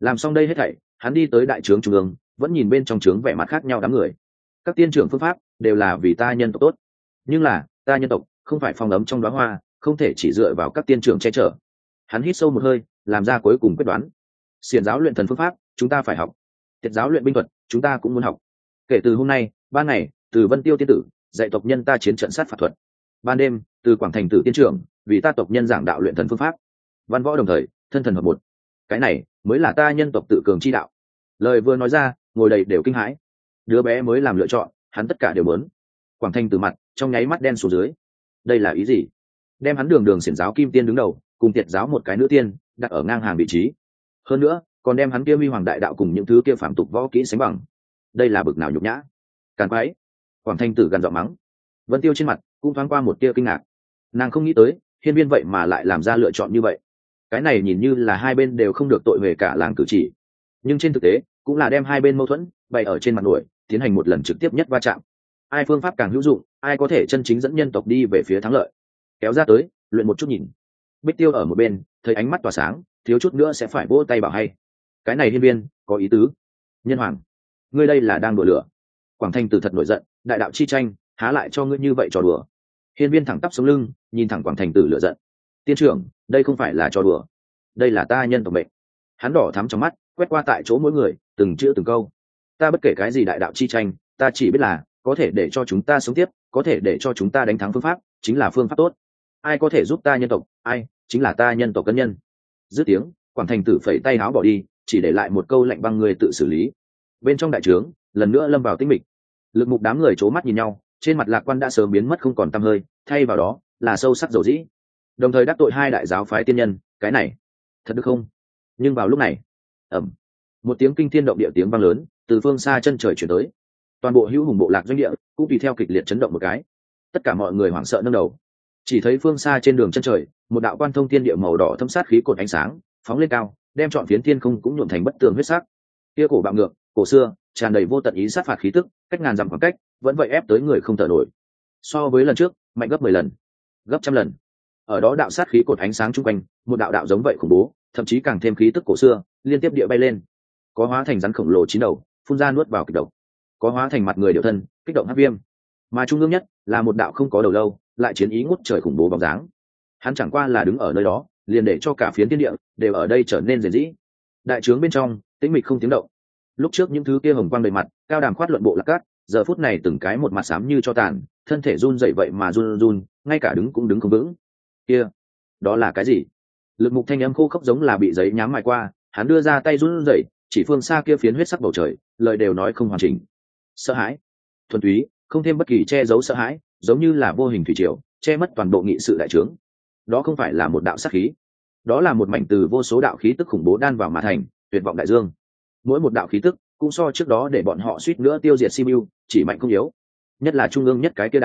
Làm xong đây hết thảy, hắn đi tới đại trướng trung ương, vẫn nhìn bên trong trướng vẻ mặt khác nhau đám người. Các tiên trưởng phương pháp đều là vì ta nhân tộc tốt, nhưng là ta nhân tộc không phải phong ấm trong đóa hoa, không thể chỉ dựa vào các tiên trưởng che chở. Hắn hít sâu một hơi, làm ra cuối cùng quyết đoán. Xiển giáo luyện thần phương pháp chúng ta phải học, Tiệt giáo luyện binh thuật chúng ta cũng muốn học. Kể từ hôm nay, ban ngày từ Vân Tiêu tiên tử dạy tộc nhân ta chiến trận sát phạt thuật, ban đêm từ Quảng Thành tử tiên trưởng vì ta tộc nhân giảng đạo luyện thần phương pháp. Văn võ đồng thời, thân thần hợp một, cái này mới là ta nhân tộc tự cường chi đạo. Lời vừa nói ra, ngồi đầy đều kinh hãi. Đứa bé mới làm lựa chọn, hắn tất cả đều muốn. Quảng Thành từ mặt trong nháy mắt đen xuống dưới. Đây là ý gì? Đem hắn đường xiển giáo kim tiên đứng đầu, cùng Tiệt giáo một cái nữ tiên đặt ở ngang hàng vị trí, hơn nữa còn đem hắn kia huy hoàng đại đạo cùng những thứ kia phạm tục võ kỹ sánh bằng. Đây là bực nào nhục nhã! Càn quái! Quảng Thanh tử gần giọng mắng. Vân Tiêu trên mặt cũng thoáng qua một tia kinh ngạc. Nàng không nghĩ tới hiên viên vậy mà lại làm ra lựa chọn như vậy. Cái này nhìn như là hai bên đều không được tội về cả làng cử chỉ, nhưng trên thực tế cũng là đem hai bên mâu thuẫn bày ở trên mặt nổi, tiến hành một lần trực tiếp nhất va chạm. Ai phương pháp càng hữu dụng, ai có thể chân chính dẫn nhân tộc đi về phía thắng lợi. Kéo ra tới luyện một chút nhìn. Bích Tiêu ở một bên thấy ánh mắt tỏa sáng, thiếu chút nữa sẽ phải vỗ tay bảo hay. Cái này hiên viên có ý tứ. Nhân hoàng, ngươi đây là đang đùa lửa. Quảng Thanh tử thật nổi giận, đại đạo chi tranh há lại cho ngươi như vậy trò đùa. Hiên viên thẳng tắp sống lưng, nhìn thẳng Quảng Thành tử lửa giận. Tiên trưởng, đây không phải là trò đùa, đây là ta nhân tộc mệnh. Hắn đỏ thắm trong mắt quét qua tại chỗ mỗi người, từng chữ từng câu. Ta bất kể cái gì đại đạo chi tranh, ta chỉ biết là có thể để cho chúng ta sống tiếp, có thể để cho chúng ta đánh thắng phương pháp chính là phương pháp tốt. Ai có thể giúp ta nhân tộc, ai chính là ta nhân tộc cân nhân. Dứt tiếng, Quảng Thành tử phẩy tay áo bỏ đi, chỉ để lại một câu lạnh băng người tự xử lý. Bên trong đại trướng lần nữa lâm vào tĩnh mịch. Lực mục đám người c mắt nhìn nhau, trên mặt Lạc Quan đã sớm biến mất không còn tăm hơi, thay vào đó là sâu sắc dầu dĩ. Đồng thời đắc tội hai đại giáo phái tiên nhân, cái này thật được không? Nhưng vào lúc này, ầm, một tiếng kinh thiên động địa tiếng vang lớn từ phương xa chân trời chuyển tới. Toàn bộ hữu hùng bộ lạc doanh địa cũng tùy theo kịch liệt chấn động một cái. Tất cả mọi người hoảng sợ nâng đầu, chỉ thấy phương xa trên đường chân trời một đạo quan thông thiên địa màu đỏ thâm sát khí cột ánh sáng phóng lên cao, đem trọn phiến thiên không cũng nhuộm thành bất tường huyết sắc. Kia cổ bạo ngược, cổ xưa, tràn đầy vô tận ý sát phạt khí tức, cách ngàn dặm khoảng cách vẫn vậy ép tới người không thở nổi. So với lần trước mạnh gấp 10 lần, gấp trăm lần. Ở đó đạo sát khí cột ánh sáng chung quanh, một đạo đạo giống vậy khủng bố, thậm chí càng thêm khí tức cổ xưa, liên tiếp địa bay lên. Có hóa thành rắn khổng lồ chín đầu, phun ra nuốt vào kịch độc; có hóa thành mặt người điệu thân, kích động hắc viêm. Mà trung ương nhất là một đạo không có đầu lâu, lại chiến ý ngút trời khủng bố bóng dáng. Hắn chẳng qua là đứng ở nơi đó, liền để cho cả phiến thiên địa đều ở đây trở nên rền rĩ. Đại trướng bên trong tĩnh mịch không tiếng động. Lúc trước những thứ kia hồng quang đầy mặt, cao đàm khoát luận bộ lạc cát, giờ phút này từng cái một mặt xám như cho tàn, thân thể run rẩy vậy mà run run, ngay cả đứng cũng đứng không vững. Kia, đó là cái gì? Lực mục thanh âm khô khốc giống là bị giấy nhám mài qua, hắn đưa ra tay run rẩy, chỉ phương xa kia phiến huyết sắc bầu trời, lời đều nói không hoàn chỉnh. Sợ hãi, thuần túy, không thêm bất kỳ che giấu sợ hãi, giống như là vô hình thủy triều, che mất toàn bộ nghị sự đại trướng. Đó không phải là một đạo sát khí, đó là một mảnh từ vô số đạo khí tức khủng bố đan vào mà thành tuyệt vọng đại dương. Mỗi một đạo khí tức cũng so trước đó để bọn họ suýt nữa tiêu diệt Sibiu chỉ mạnh không yếu. Nhất là trung ương nhất cái kia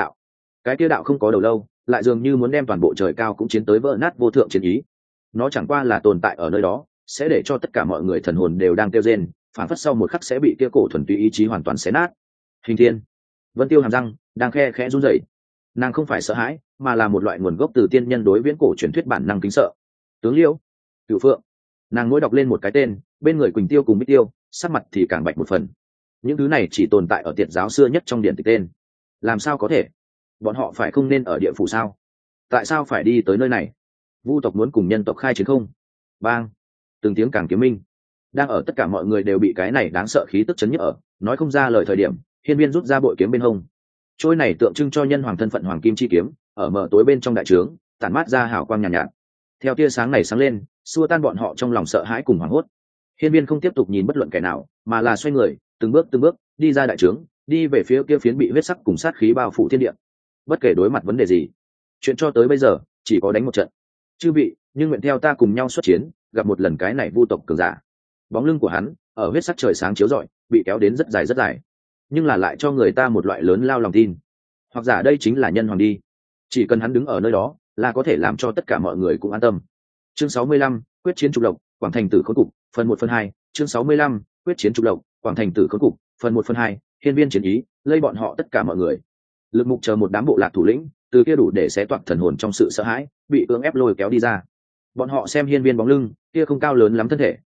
đạo không có đầu lâu, lại dường như muốn đem toàn bộ trời cao cũng chiến tới vỡ nát vô thượng chiến ý. Nó chẳng qua là tồn tại ở nơi đó, sẽ để cho tất cả mọi người thần hồn đều đang tiêu rên, phản phất sau một khắc sẽ bị kia cổ thuần túy ý chí hoàn toàn xé nát. Hình Thiên, Vân Tiêu hàm răng đang khe khẽ run rẩy. Nàng không phải sợ hãi, mà là một loại nguồn gốc từ tiên nhân đối viễn cổ truyền thuyết bản năng kính sợ. Tướng Liêu, Cửu Phượng. Nàng mỗi đọc lên một cái tên, bên người Quỳnh Tiêu cùng Bích Tiêu sắc mặt thì càng bạch một phần. Những thứ này chỉ tồn tại ở Tiệt giáo xưa nhất trong điển tịch tên. Làm sao có thể? Bọn họ phải không nên ở địa phủ sao? Tại sao phải đi tới nơi này? Vu tộc muốn cùng nhân tộc khai chiến không? Bang! Từng tiếng càng kiếm minh. Đang ở tất cả mọi người đều bị cái này đáng sợ khí tức chấn nhức ở, nói không ra lời thời điểm, Hiên Viên rút ra bội kiếm bên hông. Trôi này tượng trưng cho nhân hoàng thân phận hoàng kim chi kiếm, ở mờ tối bên trong đại trướng, tản mát ra hào quang nhàn nhạt. Theo tia sáng này sáng lên, xua tan bọn họ trong lòng sợ hãi cùng hoảng hốt. Hiên Viên không tiếp tục nhìn bất luận kẻ nào, mà là xoay người, từng bước đi ra đại trướng, đi về phía kia phiến bị huyết sắc cùng sát khí bao phủ thiên địa. Bất kể đối mặt vấn đề gì, chuyện cho tới bây giờ chỉ có đánh một trận. Chư vị, nhưng nguyện theo ta cùng nhau xuất chiến, gặp một lần cái này vu tộc cường giả. Bóng lưng của hắn ở huyết sắc trời sáng chiếu rọi, bị kéo đến rất dài, nhưng là lại cho người ta một loại lớn lao lòng tin. Hoặc giả đây chính là nhân hoàng đi. Chỉ cần hắn đứng ở nơi đó, là có thể làm cho tất cả mọi người cũng an tâm. Chương 65, quyết chiến trục lộc, Quảng Thành tử khốn cục, phần 1/2. Chương 65, quyết chiến trục lộc, Quảng Thành tử khốn cục, phần 1/2. Hiên Viên chiến ý, lây bọn họ tất cả mọi người. Lực mục chờ một đám bộ lạc thủ lĩnh, từ kia đủ để xé toạc thần hồn trong sự sợ hãi, bị cưỡng ép lôi kéo đi ra. Bọn họ xem Hiên Viên bóng lưng, kia không cao lớn lắm thân thể,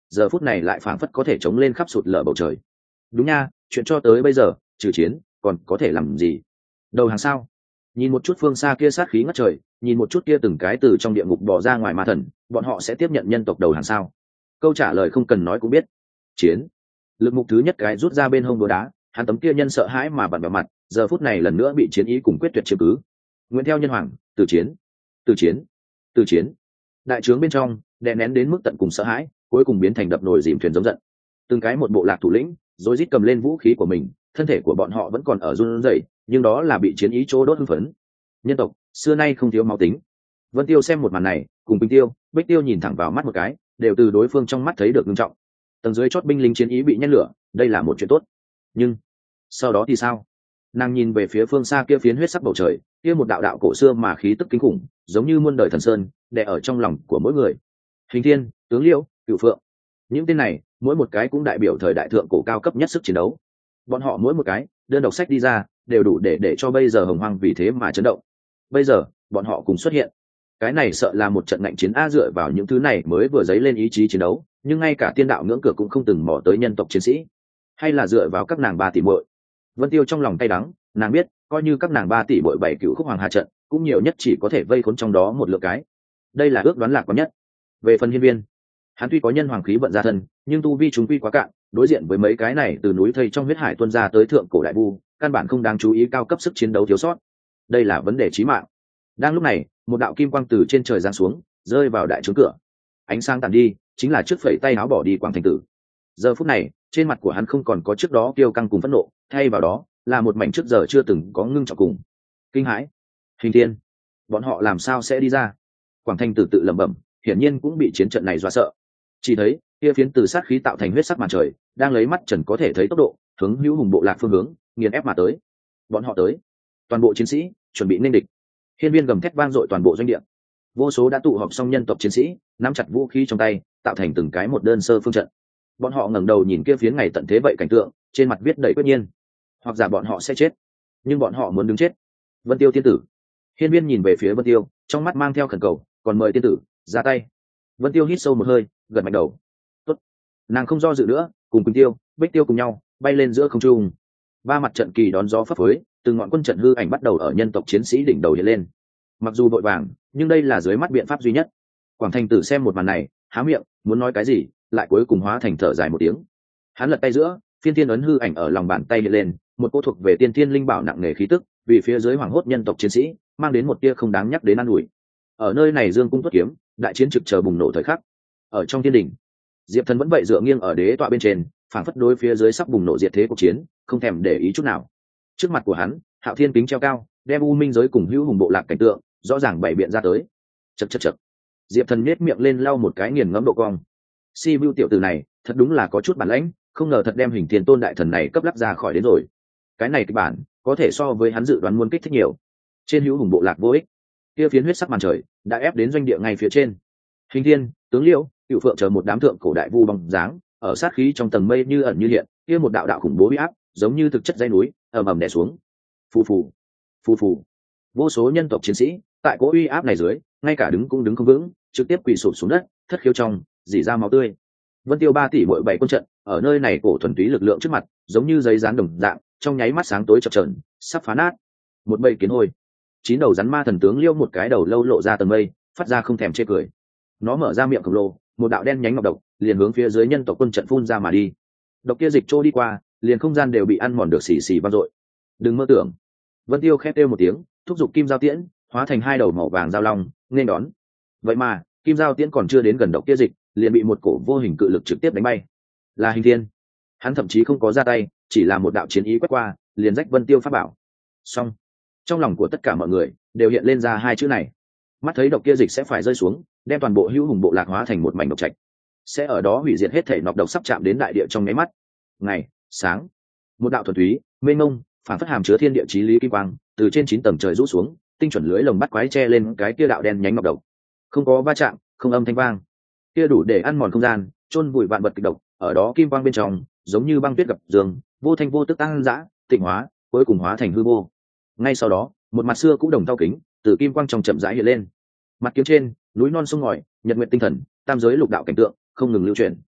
giờ phút này lại phảng phất có thể chống lên khắp sụt lở bầu trời. Đúng nha, chuyện cho tới bây giờ trừ chiến còn có thể làm gì? Đầu hàng sao? Nhìn một chút phương xa kia sát khí ngất trời, nhìn một chút kia từng cái từ trong địa ngục bò ra ngoài ma thần, bọn họ sẽ tiếp nhận nhân tộc đầu hàng sao? Câu trả lời không cần nói cũng biết. Chiến. Lực mục thứ nhất cái rút ra bên hông đũa đá, hắn tấm kia nhân sợ hãi mà bặn vào mặt, giờ phút này lần nữa bị chiến ý cùng quyết tuyệt chiếm cứ. Nguyễn theo nhân hoàng, từ chiến, từ chiến, từ chiến. Đại trướng bên trong đè nén đến mức tận cùng sợ hãi, cuối cùng biến thành đập nồi dìm thuyền giống giận. Từng cái một bộ lạc thủ lĩnh rối rít cầm lên vũ khí của mình, thân thể của bọn họ vẫn còn ở run rẩy, nhưng đó là bị chiến ý chỗ đốt hưng phấn. Nhân tộc xưa nay không thiếu máu tính. Vân Tiêu xem một màn này, cùng Bình Tiêu, Bích Tiêu nhìn thẳng vào mắt một cái, đều từ đối phương trong mắt thấy được nghiêm trọng. Tầng dưới chót binh lính chiến ý bị nhen lửa, đây là một chuyện tốt. Nhưng sau đó thì sao? Nàng nhìn về phía phương xa kia phiến huyết sắc bầu trời, kia một đạo đạo cổ xưa mà khí tức kinh khủng, giống như muôn đời thần sơn, đè ở trong lòng của mỗi người. Hình Thiên, Tướng Liêu, Cửu Phượng, những tên này, mỗi một cái cũng đại biểu thời đại thượng cổ cao cấp nhất sức chiến đấu. Bọn họ mỗi một cái, đơn độc sách đi ra, đều đủ để cho bây giờ Hồng Hoang vì thế mà chấn động. Bây giờ, bọn họ cùng xuất hiện. Cái này sợ là một trận ngạnh chiến a, dựa vào những thứ này mới vừa dấy lên ý chí chiến đấu, nhưng ngay cả tiên đạo ngưỡng cửa cũng không từng mò tới nhân tộc chiến sĩ, hay là dựa vào các nàng 3 tỷ muội. Vân Tiêu trong lòng cay đắng, nàng biết, coi như các nàng 3 tỷ muội 7 cựu khúc hoàng hà trận, cũng nhiều nhất chỉ có thể vây khốn trong đó một lượng cái. Đây là ước đoán lạc quan nhất. Về phần Hiên Viên, hắn tuy có nhân hoàng khí vận ra thân, nhưng tu vi chúng quy quá cạn, đối diện với mấy cái này từ núi thây trong huyết hải tuôn ra tới thượng cổ đại vu, căn bản không đáng chú ý cao cấp sức chiến đấu thiếu sót. Đây là vấn đề chí mạng. Đang lúc này, một đạo kim quang từ trên trời giáng xuống, rơi vào đại trướng cửa. Ánh sáng tàn đi, chính là trước phẩy tay áo bỏ đi Quảng Thành Tử. Giờ phút này, trên mặt của hắn không còn có trước đó kiêu căng cùng phẫn nộ, thay vào đó là một mảnh trước giờ chưa từng có ngưng trọng cùng kinh hãi. Hình Thiên, bọn họ làm sao sẽ đi ra? Quảng Thành Tử tự lẩm bẩm, hiển nhiên cũng bị chiến trận này dọa sợ. Chỉ thấy kia phiến từ sát khí tạo thành huyết sắc màn trời, đang lấy mắt trần có thể thấy tốc độ hướng Hữu Hùng bộ lạc phương hướng nghiền ép mà tới. Bọn họ tới, toàn bộ chiến sĩ chuẩn bị nên địch. Hiên Viên gầm thét vang dội toàn bộ doanh địa. Vô số đã tụ họp xong nhân tộc chiến sĩ, nắm chặt vũ khí trong tay, tạo thành từng cái một đơn sơ phương trận. Bọn họ ngẩng đầu nhìn kia phiến ngày tận thế vậy cảnh tượng, trên mặt viết đầy quyết nhiên. Hoặc giả bọn họ sẽ chết, nhưng bọn họ muốn đứng chết. Vân Tiêu tiên tử. Hiên Viên nhìn về phía Vân Tiêu, trong mắt mang theo khẩn cầu, còn mời tiên tử ra tay. Vân Tiêu hít sâu một hơi, gật mạnh đầu. Tốt. Nàng không do dự nữa, cùng Quỳnh Tiêu, Bích Tiêu cùng nhau bay lên giữa không trung. Ba mặt trận kỳ đón gió phấp phới, từng ngọn quân trận hư ảnh bắt đầu ở nhân tộc chiến sĩ đỉnh đầu hiện lên. Mặc dù vội vàng, nhưng đây là dưới mắt biện pháp duy nhất. Quảng Thành Tử xem một màn này, há miệng muốn nói cái gì, lại cuối cùng hóa thành thở dài một tiếng. Hắn lật tay giữa, phiên thiên ấn hư ảnh ở lòng bàn tay hiện lên, một cô thuộc về tiên thiên linh bảo nặng nề khí tức, vì phía dưới hoàng hốt nhân tộc chiến sĩ mang đến một tia không đáng nhắc đến an ủi. Ở nơi này dương cung tuất kiếm, đại chiến trực chờ bùng nổ thời khắc. Ở trong thiên đình, Diệp Thần vẫn vậy dựa nghiêng ở đế tọa bên trên, phảng phất đối phía dưới sắp bùng nổ diệt thế cuộc chiến, không thèm để ý chút nào. Trước mặt của hắn, Hạo Thiên kính treo cao, đem U Minh giới cùng Hữu Hùng bộ lạc cảnh tượng rõ ràng bày biện ra tới. Chậc chậc chậc. Diệp Thần nhếch miệng lên lau một cái nghiền ngẫm độ cong. Si Bưu tiểu tử này, thật đúng là có chút bản lãnh, không ngờ thật đem Hình Thiên Tôn đại thần này cấp lắc ra khỏi đến rồi. Cái này kịch bản, có thể so với hắn dự đoán muôn kích thích nhiều. Trên Hữu Hùng bộ lạc vô ích, kia phiến huyết sắc màn trời đã ép đến doanh địa ngay phía trên. Hình Thiên, Tướng Liễu, Cửu Phượng chờ một đám thượng cổ đại vu bóng dáng, ở sát khí trong tầng mây như ẩn như hiện, kia một đạo đạo khủng bố uy áp, giống như thực chất dãy núi, ầm ầm đè xuống. Phù phù, phù phù. Vô số nhân tộc chiến sĩ, tại cỗ uy áp này dưới, ngay cả đứng cũng đứng không vững, trực tiếp quỳ sụp xuống đất, thất khiếu trong, rỉ ra máu tươi. Vân Tiêu 3 tỷ mỗi 7 quân trận, ở nơi này cổ thuần túy lực lượng trước mặt, giống như giấy dán đồng dạng, trong nháy mắt sáng tối chập chờn, sắp phá nát. Một bầy kiến hôi, 9 đầu rắn ma thần tướng Liêu một cái đầu lâu lộ ra tầng mây, phát ra không thèm chê cười. Nó mở ra miệng khổng lồ, một đạo đen nhánh ngọc độc liền hướng phía dưới nhân tộc quân trận phun ra mà đi. Độc kia dịch trôi đi qua, liền không gian đều bị ăn mòn được xì xì vang dội. Đừng mơ tưởng. Vân Tiêu khét kêu một tiếng, thúc giục kim giao tiễn, hóa thành 2 đầu màu vàng giao long, nên đón. Vậy mà, kim giao tiễn còn chưa đến gần độc kia dịch, liền bị một cổ vô hình cự lực trực tiếp đánh bay. Là Hình Thiên. Hắn thậm chí không có ra tay, chỉ là một đạo chiến ý quét qua, liền rách Vân Tiêu pháp bảo. Xong. Trong lòng của tất cả mọi người đều hiện lên ra 2 chữ này. Mắt thấy độc kia dịch sẽ phải rơi xuống, đem toàn bộ Hữu Hùng bộ lạc hóa thành một mảnh độc trạch, sẽ ở đó hủy diệt hết thể nọc độc sắp chạm đến đại địa trong nháy mắt. Ngày sáng, một đạo thuần túy mênh mông phản phất hàm chứa thiên địa chí lý kim quang từ trên 9 tầng trời rũ xuống, tinh chuẩn lưới lồng bắt quái che lên cái kia đạo đen nhánh nọc độc. Không có va chạm, không âm thanh vang, kia đủ để ăn mòn không gian, chôn vùi vạn vật kịch độc ở đó kim quang bên trong, giống như băng tuyết gặp dương, vô thanh vô tức tăng dã, tịnh hóa, cuối cùng hóa thành hư vô. Ngay sau đó, một mặt xưa cũ đồng thau kính từ kim quang trong chậm rãi hiện lên. Mặt kiếm trên, núi non sông ngòi, nhật nguyện tinh thần, tam giới lục đạo cảnh tượng không ngừng lưu truyền.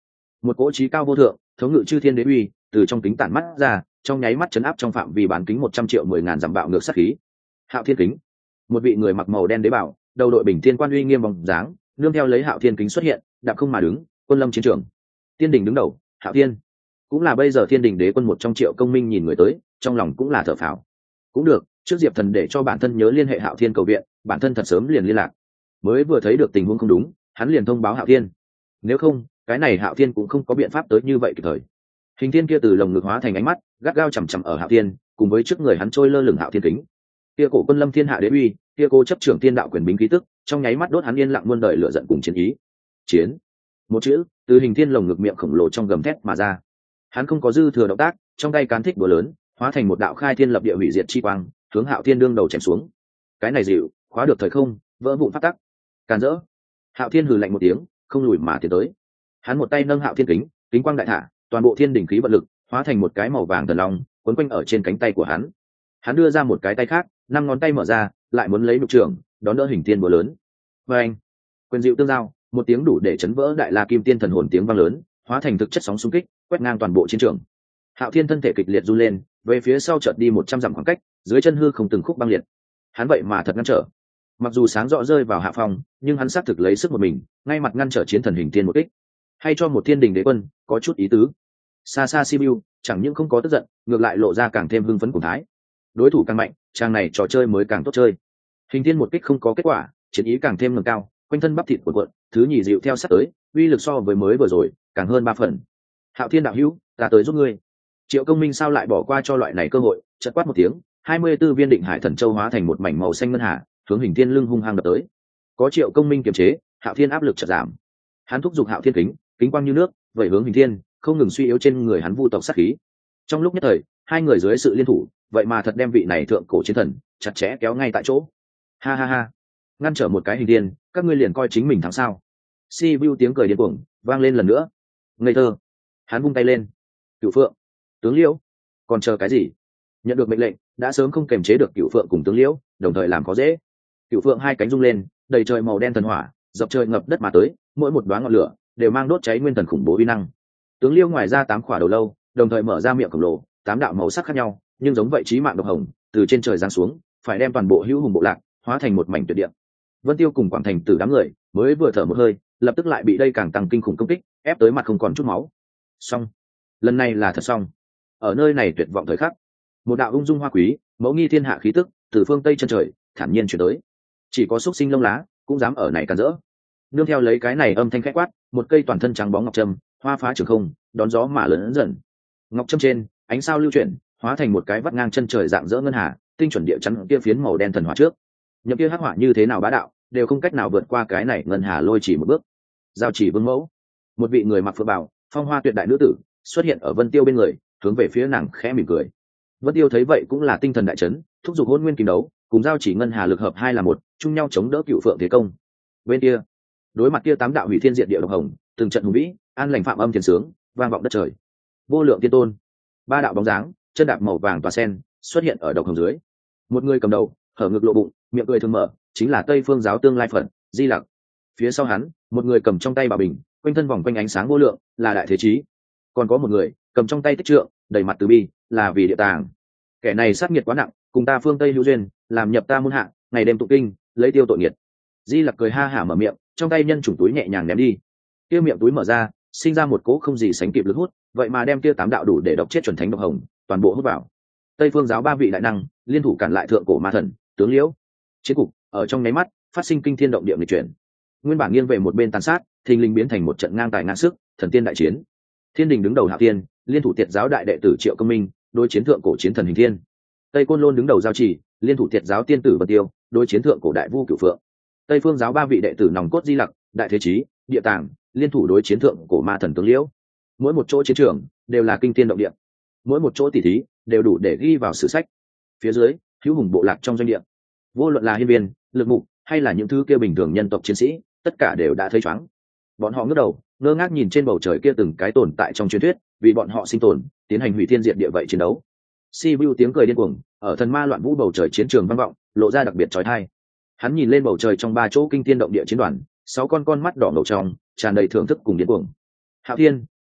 Một cỗ trí cao vô thượng thống ngự chư thiên đế uy từ trong kính tản mắt ra, trong nháy mắt chấn áp trong phạm vi bán kính 100 triệu 10 ngàn dặm bạo ngược sát khí. Hạo Thiên kính. Một vị người mặc màu đen đế bảo, đầu đội bình thiên quan uy nghiêm bóng dáng, nương theo lấy Hạo Thiên kính xuất hiện, đạp không mà đứng, quân lâm chiến trường. Tiên đình đứng đầu, Hạo Thiên cũng là bây giờ Thiên đình đế quân 100 triệu công minh nhìn người tới, trong lòng cũng là thở phào. Cũng được, trước Diệp Thần để cho bản thân nhớ liên hệ Hạo Thiên cầu viện, bản thân thật sớm liền liên lạc. Mới vừa thấy được tình huống không đúng, hắn liền thông báo Hạo Thiên. Nếu không, cái này Hạo Thiên cũng không có biện pháp tới như vậy kịp thời. Hình thiên kia từ lồng ngực hóa thành ánh mắt, gắt gao chằm chằm ở Hạo Thiên, cùng với trước người hắn trôi lơ lửng Hạo Thiên kính. Kia cổ quân lâm thiên hạ đế uy, kia cô chấp trưởng thiên đạo quyền bính khí tức, trong nháy mắt đốt hắn yên lặng muôn đời lửa giận cùng chiến ý. Chiến. Một chữ từ hình thiên lồng ngực miệng khổng lồ trong gầm thét mà ra. Hắn không có dư thừa động tác, trong tay cán thích búa lớn, hóa thành một đạo khai thiên lập địa hủy diệt chi quang, hướng Hạo Thiên đương đầu chém xuống. Cái này dịu, khóa được thời không, vỡ vụn phát tắc. Càn rỡ. Hạo Thiên hừ lạnh một tiếng, không lùi mà tiến tới. Hắn một tay nâng Hạo Thiên kính, kính quang đại thả, toàn bộ thiên đỉnh khí vận lực hóa thành một cái màu vàng thần long, quấn quanh ở trên cánh tay của hắn. Hắn đưa ra một cái tay khác, 5 ngón tay mở ra, lại muốn lấy nụ trưởng đón đỡ hình thiên búa lớn. Và anh, quyền diệu tương giao, một tiếng đủ để chấn vỡ đại la kim tiên thần hồn tiếng vang lớn, hóa thành thực chất sóng xung kích, quét ngang toàn bộ chiến trường. Hạo Thiên thân thể kịch liệt run lên, về phía sau chợt đi 100 dặm khoảng cách, dưới chân hư không từng khúc băng liệt. Hắn vậy mà thật ngăn trở. Mặc dù sáng rõ rơi vào hạ phong, nhưng hắn xác thực lấy sức một mình, ngay mặt ngăn trở chiến thần hình thiên một kích. Hay cho một thiên đình đế quân, có chút ý tứ. Xa xa Sibiu, chẳng những không có tức giận, ngược lại lộ ra càng thêm hưng phấn cùng thái. Đối thủ càng mạnh, trang này trò chơi mới càng tốt chơi. Hình thiên một kích không có kết quả, chiến ý càng thêm nâng cao, quanh thân bắp thịt cuộn cuộn, thứ nhì dịu theo sát tới, uy lực so với mới vừa rồi càng hơn 3 phần. Hạo Thiên đạo hữu, ta tới giúp ngươi. Triệu Công Minh sao lại bỏ qua cho loại này cơ hội, chợt quát một tiếng, 24 viên định hải thần châu hóa thành một mảnh màu xanh ngân hà, hướng hình thiên lưng hung hăng đập tới. Có Triệu Công Minh kiềm chế, Hạo Thiên áp lực chợt giảm. Hắn thúc giục Hạo Thiên kính, kính quang như nước, vẩy hướng hình thiên, không ngừng suy yếu trên người hắn vu tộc sát khí. Trong lúc nhất thời, hai người dưới sự liên thủ, vậy mà thật đem vị này thượng cổ chiến thần chặt chẽ kéo ngay tại chỗ. Ha ha ha, ngăn trở một cái hình thiên, các ngươi liền coi chính mình thắng sao? Sibiu tiếng cười điên cuồng vang lên lần nữa. Ngây thơ. Hắn vung tay lên. Cửu Phượng, tướng Liễu, còn chờ cái gì? Nhận được mệnh lệnh, đã sớm không kềm chế được Cửu Phượng cùng tướng Liễu, đồng thời làm khó dễ. Cửu Phượng hai cánh rung lên, đầy trời màu đen thần hỏa, dọc trời ngập đất mà tới, mỗi một đóa ngọn lửa đều mang đốt cháy nguyên thần khủng bố uy năng. Tướng Liễu ngoài ra 8 khỏa đầu lâu, đồng thời mở ra miệng khổng lồ, 8 đạo màu sắc khác nhau, nhưng giống vậy chí mạng độc hồng, từ trên trời giáng xuống, phải đem toàn bộ hữu hùng bộ lạc hóa thành một mảnh tuyệt địa. Vân Tiêu cùng Quảng Thành Tử đám người mới vừa thở một hơi, lập tức lại bị đây càng tăng kinh khủng công kích ép tới mặt không còn chút máu. Xong, lần này là thật xong. Ở nơi này tuyệt vọng thời khắc, một đạo ung dung hoa quý, mẫu nghi thiên hạ khí tức từ phương tây chân trời thản nhiên chuyển tới. Chỉ có xúc sinh lông lá cũng dám ở này cản rỡ. Nương theo lấy cái này âm thanh khẽ quát, một cây toàn thân trắng bóng ngọc trâm hoa phá trường không, đón gió mà lớn dần. Ngọc trâm trên ánh sao lưu chuyển, hóa thành một cái vắt ngang chân trời dạng dỡ ngân hà, tinh chuẩn địa chắn kia phiến màu đen thần hỏa trước. Nhậm kia hắc hỏa như thế nào bá đạo, đều không cách nào vượt qua cái này ngân hà lôi chỉ một bước. Giao chỉ vương mẫu, một vị người mặc phượng bào, phong hoa tuyệt đại nữ tử xuất hiện ở Vân Tiêu bên người, hướng về phía nàng khẽ mỉm cười. Vân Tiêu thấy vậy cũng là tinh thần đại chấn, thúc giục hôn nguyên kim đấu, cùng giao chỉ ngân hà lực hợp hai là một, chung nhau chống đỡ Cựu Phượng thế công. Bên kia, đối mặt kia 8 đạo hủy thiên diệt địa độc hồng, từng trận hùng vĩ, an lành phạm âm thiền sướng, vang vọng đất trời. Vô lượng tiên tôn, 3 đạo bóng dáng, chân đạp màu vàng tỏa sen, xuất hiện ở độc hồng dưới. Một người cầm đầu, hở ngực lộ bụng, miệng cười thường mở, chính là Tây Phương giáo tương lai Phật, Di Lặc. Phía sau hắn, một người cầm trong tay bảo bình, quanh thân vòng quanh ánh sáng vô lượng, là Đại Thế Chí. Còn có một người cầm trong tay tích trượng, đầy mặt từ bi, là Vì Địa Tàng. Kẻ này sát nghiệt quá nặng, cùng ta phương Tây hữu duyên, làm nhập ta môn hạ, ngày đêm tụng kinh, lấy tiêu tội nghiệt. Di Lặc cười ha hả mở miệng, trong tay nhân chủng túi nhẹ nhàng ném đi. Kia miệng túi mở ra, sinh ra một cỗ không gì sánh kịp lực hút, vậy mà đem kia 8 đạo đủ để độc chết chuẩn thánh độc hồng, toàn bộ hút vào. Tây Phương giáo 3 vị đại năng liên thủ cản lại thượng cổ ma thần, tướng Liễu. Chiến cục ở trong nháy mắt phát sinh kinh thiên động địa nghịch chuyển. Nguyên bản nghiêng về một bên tàn sát, thình lình biến thành một trận ngang tài ngang sức, thần tiên đại chiến. Thiên đình đứng đầu Hạo Thiên, liên thủ Tiệt giáo đại đệ tử Triệu Công Minh, đối chiến thượng cổ chiến thần Hình Thiên. Tây Côn Lôn đứng đầu Giao Chỉ, liên thủ Tiệt giáo tiên tử Vân Tiêu, đối chiến thượng cổ đại vu Cửu Phượng. Tây Phương giáo 3 vị đệ tử nòng cốt Di Lặc, Đại Thế Chí, Địa Tàng, liên thủ đối chiến thượng cổ ma thần tướng Liễu. Mỗi một chỗ chiến trường đều là kinh thiên động địa, mỗi một chỗ tỉ thí đều đủ để ghi vào sử sách. Phía dưới, hữu hùng bộ lạc trong doanh địa, vô luận là hiên viên, lực mục hay là những thứ kia bình thường nhân tộc chiến sĩ, tất cả đều đã thấy choáng. Bọn họ ngước đầu, ngơ ngác nhìn trên bầu trời kia từng cái tồn tại trong truyền thuyết, vì bọn họ sinh tồn, tiến hành hủy thiên diệt địa vậy chiến đấu. Sibiu tiếng cười điên cuồng ở thần ma loạn vũ bầu trời chiến trường vang vọng, lộ ra đặc biệt chói tai. Hắn nhìn lên bầu trời trong 3 chỗ kinh thiên động địa chiến đoàn, 6 con mắt đỏ ngầu trong, tràn đầy thưởng thức cùng điên cuồng. Hạo Thiên,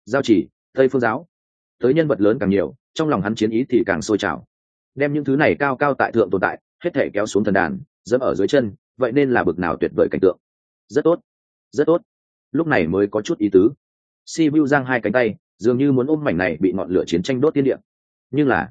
Giao chỉ, Tây Phương giáo. Tới nhân vật lớn càng nhiều, trong lòng hắn chiến ý thì càng sôi trào. Đem những thứ này cao cao tại thượng tồn tại, hết thể kéo xuống thần đàn, dẫm ở dưới chân, vậy nên là bực nào tuyệt vời cảnh tượng. Rất tốt, rất tốt. Lúc này mới có chút ý tứ. Sibiu giang hai cánh tay, dường như muốn ôm mảnh này bị ngọn lửa chiến tranh đốt tiên địa. Nhưng là,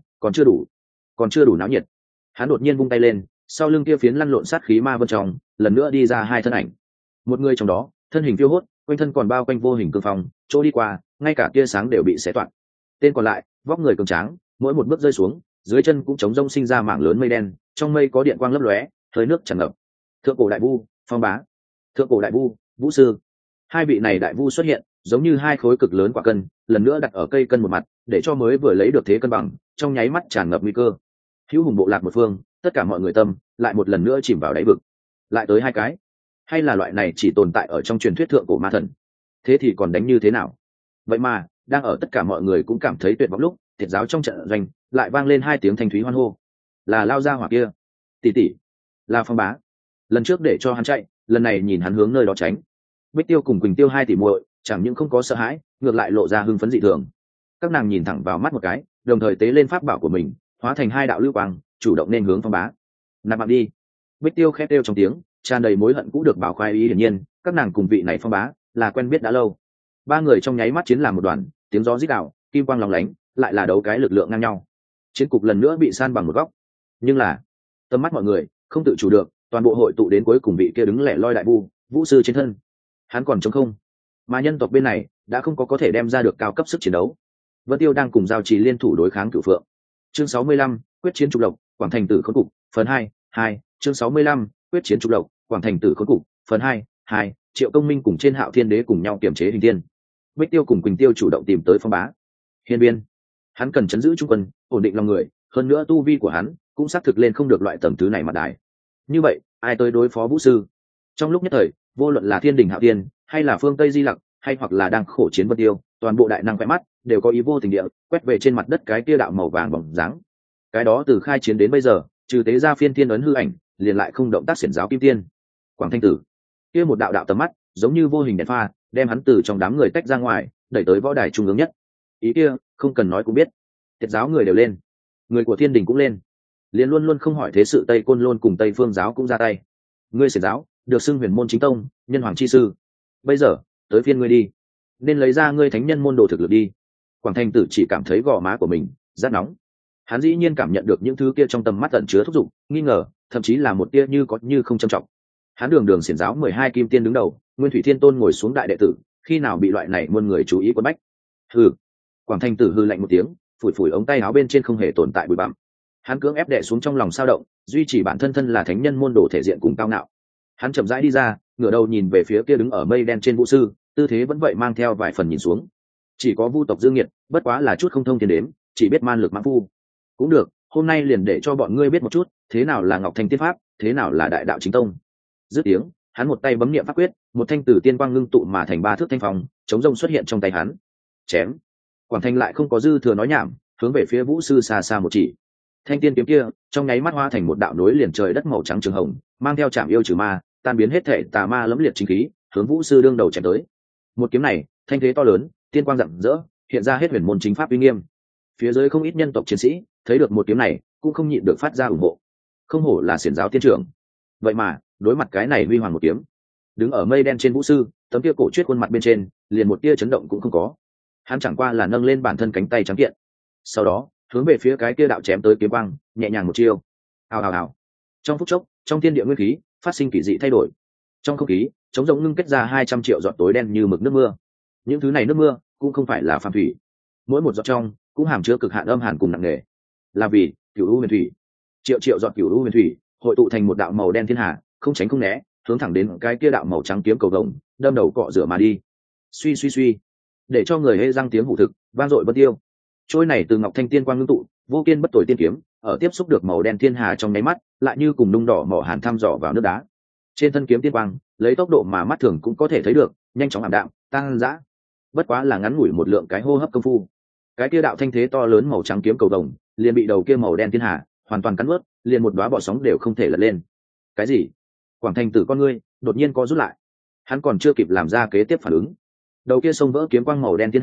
còn chưa đủ náo nhiệt. Hắn đột nhiên vung tay lên, sau lưng kia phiến lăn lộn sát khí ma vân trong, lần nữa đi ra hai thân ảnh. Một người trong đó, thân hình phiêu hốt, quanh thân còn bao quanh vô hình cương phong, chỗ đi qua, ngay cả tia sáng đều bị xé toạc. Tên còn lại, vóc người cường tráng, mỗi một bước rơi xuống, dưới chân cũng chống rông sinh ra mảng lớn mây đen, trong mây có điện quang lấp lóe, hơi nước tràn ngập. Thượng cổ đại vu, Phong Bá. Thượng cổ đại vu, Vũ Sư. Hai vị này đại vu xuất hiện, giống như hai khối cực lớn quả cân, lần nữa đặt ở cây cân một mặt, để cho mới vừa lấy được thế cân bằng, trong nháy mắt tràn ngập nguy cơ. Hữu hùng bộ lạc một phương, tất cả mọi người tâm lại một lần nữa chìm vào đáy vực. Lại tới hai cái, hay là loại này chỉ tồn tại ở trong truyền thuyết thượng cổ ma thần? Thế thì còn đánh như thế nào? Vậy mà, đang ở tất cả mọi người cũng cảm thấy tuyệt vọng lúc, Tiệt giáo trong trận doanh lại vang lên hai tiếng thanh thúy hoan hô. Là lao ra hỏa kia, tỷ tỷ, là Phong Bá. Lần trước để cho hắn chạy, lần này nhìn hắn hướng nơi đó tránh. Bích Tiêu cùng Quỳnh Tiêu hai tỷ muội, chẳng những không có sợ hãi, ngược lại lộ ra hưng phấn dị thường. Các nàng nhìn thẳng vào mắt một cái, đồng thời tế lên pháp bảo của mình, hóa thành hai đạo lưu quang, chủ động nên hướng Phong Bá. Nạp mạng đi. Bích Tiêu khét kêu trong tiếng, tràn đầy mối hận cũ được bảo khoái ý hiển nhiên, các nàng cùng vị này Phong Bá là quen biết đã lâu. Ba người trong nháy mắt chiến làm một đoàn, tiếng gió rít đạo, kim quang lóng lánh, lại là đấu cái lực lượng ngang nhau. Chiến cục lần nữa bị san bằng một góc. Nhưng là, tầm mắt mọi người không tự chủ được, toàn bộ hội tụ đến cuối cùng vị kia đứng lẻ loi đại vu, Vũ Sư trên thân. Hắn còn trống không, mà nhân tộc bên này đã không có thể đem ra được cao cấp sức chiến đấu. Vân Tiêu đang cùng Giao Trì liên thủ đối kháng Cửu Phượng. Chương 65, quyết chiến trục lộc, Quảng Thành Tử khốn cục, phần 2, chương 65, quyết chiến trục lộc, Quảng Thành Tử khốn cục, phần 2, Triệu Công Minh cùng trên Hạo Thiên Đế cùng nhau kiềm chế Hình Thiên. Bích Tiêu cùng Quỳnh Tiêu chủ động tìm tới Phong Bá. Hiên Viên, hắn cần chấn giữ trung quân, ổn định lòng người, hơn nữa tu vi của hắn cũng xác thực lên không được loại tầng thứ này mặt đài. Như vậy, ai tới đối phó Vũ Sư? Trong lúc nhất thời, vô luận là Thiên Đình Hạo Thiên, hay là phương Tây Di Lặc, hay hoặc là đang khổ chiến Vân Tiêu, toàn bộ đại năng quét mắt, đều có ý vô tình địa quét về trên mặt đất cái kia đạo màu vàng bóng dáng. Cái đó từ khai chiến đến bây giờ, trừ tế ra phiên thiên ấn hư ảnh, liền lại không động tác xiển giáo kim tiên. Quảng Thanh Tử, kia một đạo đạo tầm mắt, giống như vô hình đèn pha, đem hắn từ trong đám người tách ra ngoài, đẩy tới võ đài trung ương nhất. Ý kia, không cần nói cũng biết. Tiệt giáo người đều lên, người của Thiên Đình cũng lên, liền luôn luôn không hỏi thế sự Tây Côn Lôn cùng Tây Phương giáo cũng ra tay. Ngươi xiển giáo được xưng huyền môn chính tông, nhân hoàng chi sư, bây giờ tới phiên ngươi đi, nên lấy ra ngươi thánh nhân môn đồ thực lực đi. Quảng Thanh Tử chỉ cảm thấy gò má của mình rất nóng. Hắn dĩ nhiên cảm nhận được những thứ kia trong tầm mắt ẩn chứa thúc giục, nghi ngờ, thậm chí là một tia như có như không trầm trọng. Hắn đường xiển giáo 12 kim tiên đứng đầu, Nguyên Thủy Thiên Tôn ngồi xuống đại đệ tử, khi nào bị loại này muôn người chú ý quấn bách? Hừ. Quảng Thanh Tử hừ lạnh một tiếng, phủi phủi ống tay áo bên trên không hề tồn tại bụi bặm. Hắn cưỡng ép đè xuống trong lòng sao động, duy trì bản thân thân là thánh nhân môn đồ thể diện cùng cao ngạo. Hắn chậm rãi đi ra, ngửa đầu nhìn về phía kia đứng ở mây đen trên Vũ Sư, tư thế vẫn vậy mang theo vài phần nhìn xuống. Chỉ có Vu tộc Dương Nghiệt, bất quá là chút không thông thiên đếm, chỉ biết man lực mãng phu. Cũng được, hôm nay liền để cho bọn ngươi biết một chút, thế nào là Ngọc Thanh Tiên Pháp, thế nào là Đại Đạo Chính Tông. Dứt tiếng, hắn một tay bấm niệm pháp quyết, một thanh tử tiên quang ngưng tụ mà thành 3 thước thanh phong, chống rông xuất hiện trong tay hắn. Chém. Quảng Thanh lại không có dư thừa nói nhảm, hướng về phía Vũ Sư xa xa một chỉ. Thanh tiên kiếm kia, trong nháy mắt hóa thành một đạo nối liền trời đất màu trắng trường hồng, mang theo trảm yêu trừ ma, tan biến hết thể tà ma lẫm liệt chính khí, hướng Vũ Sư đương đầu chém tới. Một kiếm này, thanh thế to lớn, tiên quang rạng rỡ, hiện ra hết huyền môn chính pháp uy nghiêm. Phía dưới không ít nhân tộc chiến sĩ thấy được một kiếm này, cũng không nhịn được phát ra ủng hộ. Không hổ là xiển giáo tiên trưởng, vậy mà đối mặt cái này huy hoàng một kiếm, đứng ở mây đen trên Vũ Sư, tấm kia cổ chuyết khuôn mặt bên trên liền một tia chấn động cũng không có. Hắn chẳng qua là nâng lên bản thân cánh tay trắng kiện, sau đó hướng về phía cái kia đạo chém tới kiếm quang, nhẹ nhàng một chiêu. Hào hào hào. Trong phút chốc, trong thiên địa nguyên khí phát sinh kỳ dị thay đổi. Trong không khí, trống rỗng ngưng kết ra 200 triệu giọt tối đen như mực nước mưa. Những thứ này nước mưa cũng không phải là phàm thủy, mỗi một giọt trong cũng hàm chứa cực hạn âm hàn cùng nặng nề. Là vì cửu u huyền thủy, triệu giọt cửu u huyền thủy hội tụ thành một đạo màu đen thiên hà, không tránh không né, hướng thẳng đến cái kia đạo màu trắng kiếm cầu vồng, đâm đầu cọ rửa mà đi. Suy suy suy, để cho người hê răng tiếng hủ thực vang dội bất tiêu. Trôi này từ ngọc thanh tiên quang ngưng tụ, vô kiên bất tồi tiên kiếm, ở tiếp xúc được màu đen thiên hà trong nháy mắt, lại như cùng nung đỏ mỏ hàn thăm dò vào nước đá. Trên thân kiếm tiên quang, lấy tốc độ mà mắt thường cũng có thể thấy được, nhanh chóng ảm đạm, tăng dã. Bất quá là ngắn ngủi một lượng cái hô hấp công phu, cái kia đạo thanh thế to lớn màu trắng kiếm cầu vồng liền bị đầu kia màu đen thiên hà hoàn toàn cắn ướt, liền một đóa bọ sóng đều không thể lật lên. Cái gì? Quảng Thành Tử con ngươi đột nhiên co rút lại, hắn còn chưa kịp làm ra kế tiếp phản ứng, đầu kia xông vỡ kiếm quang màu đen thiên hà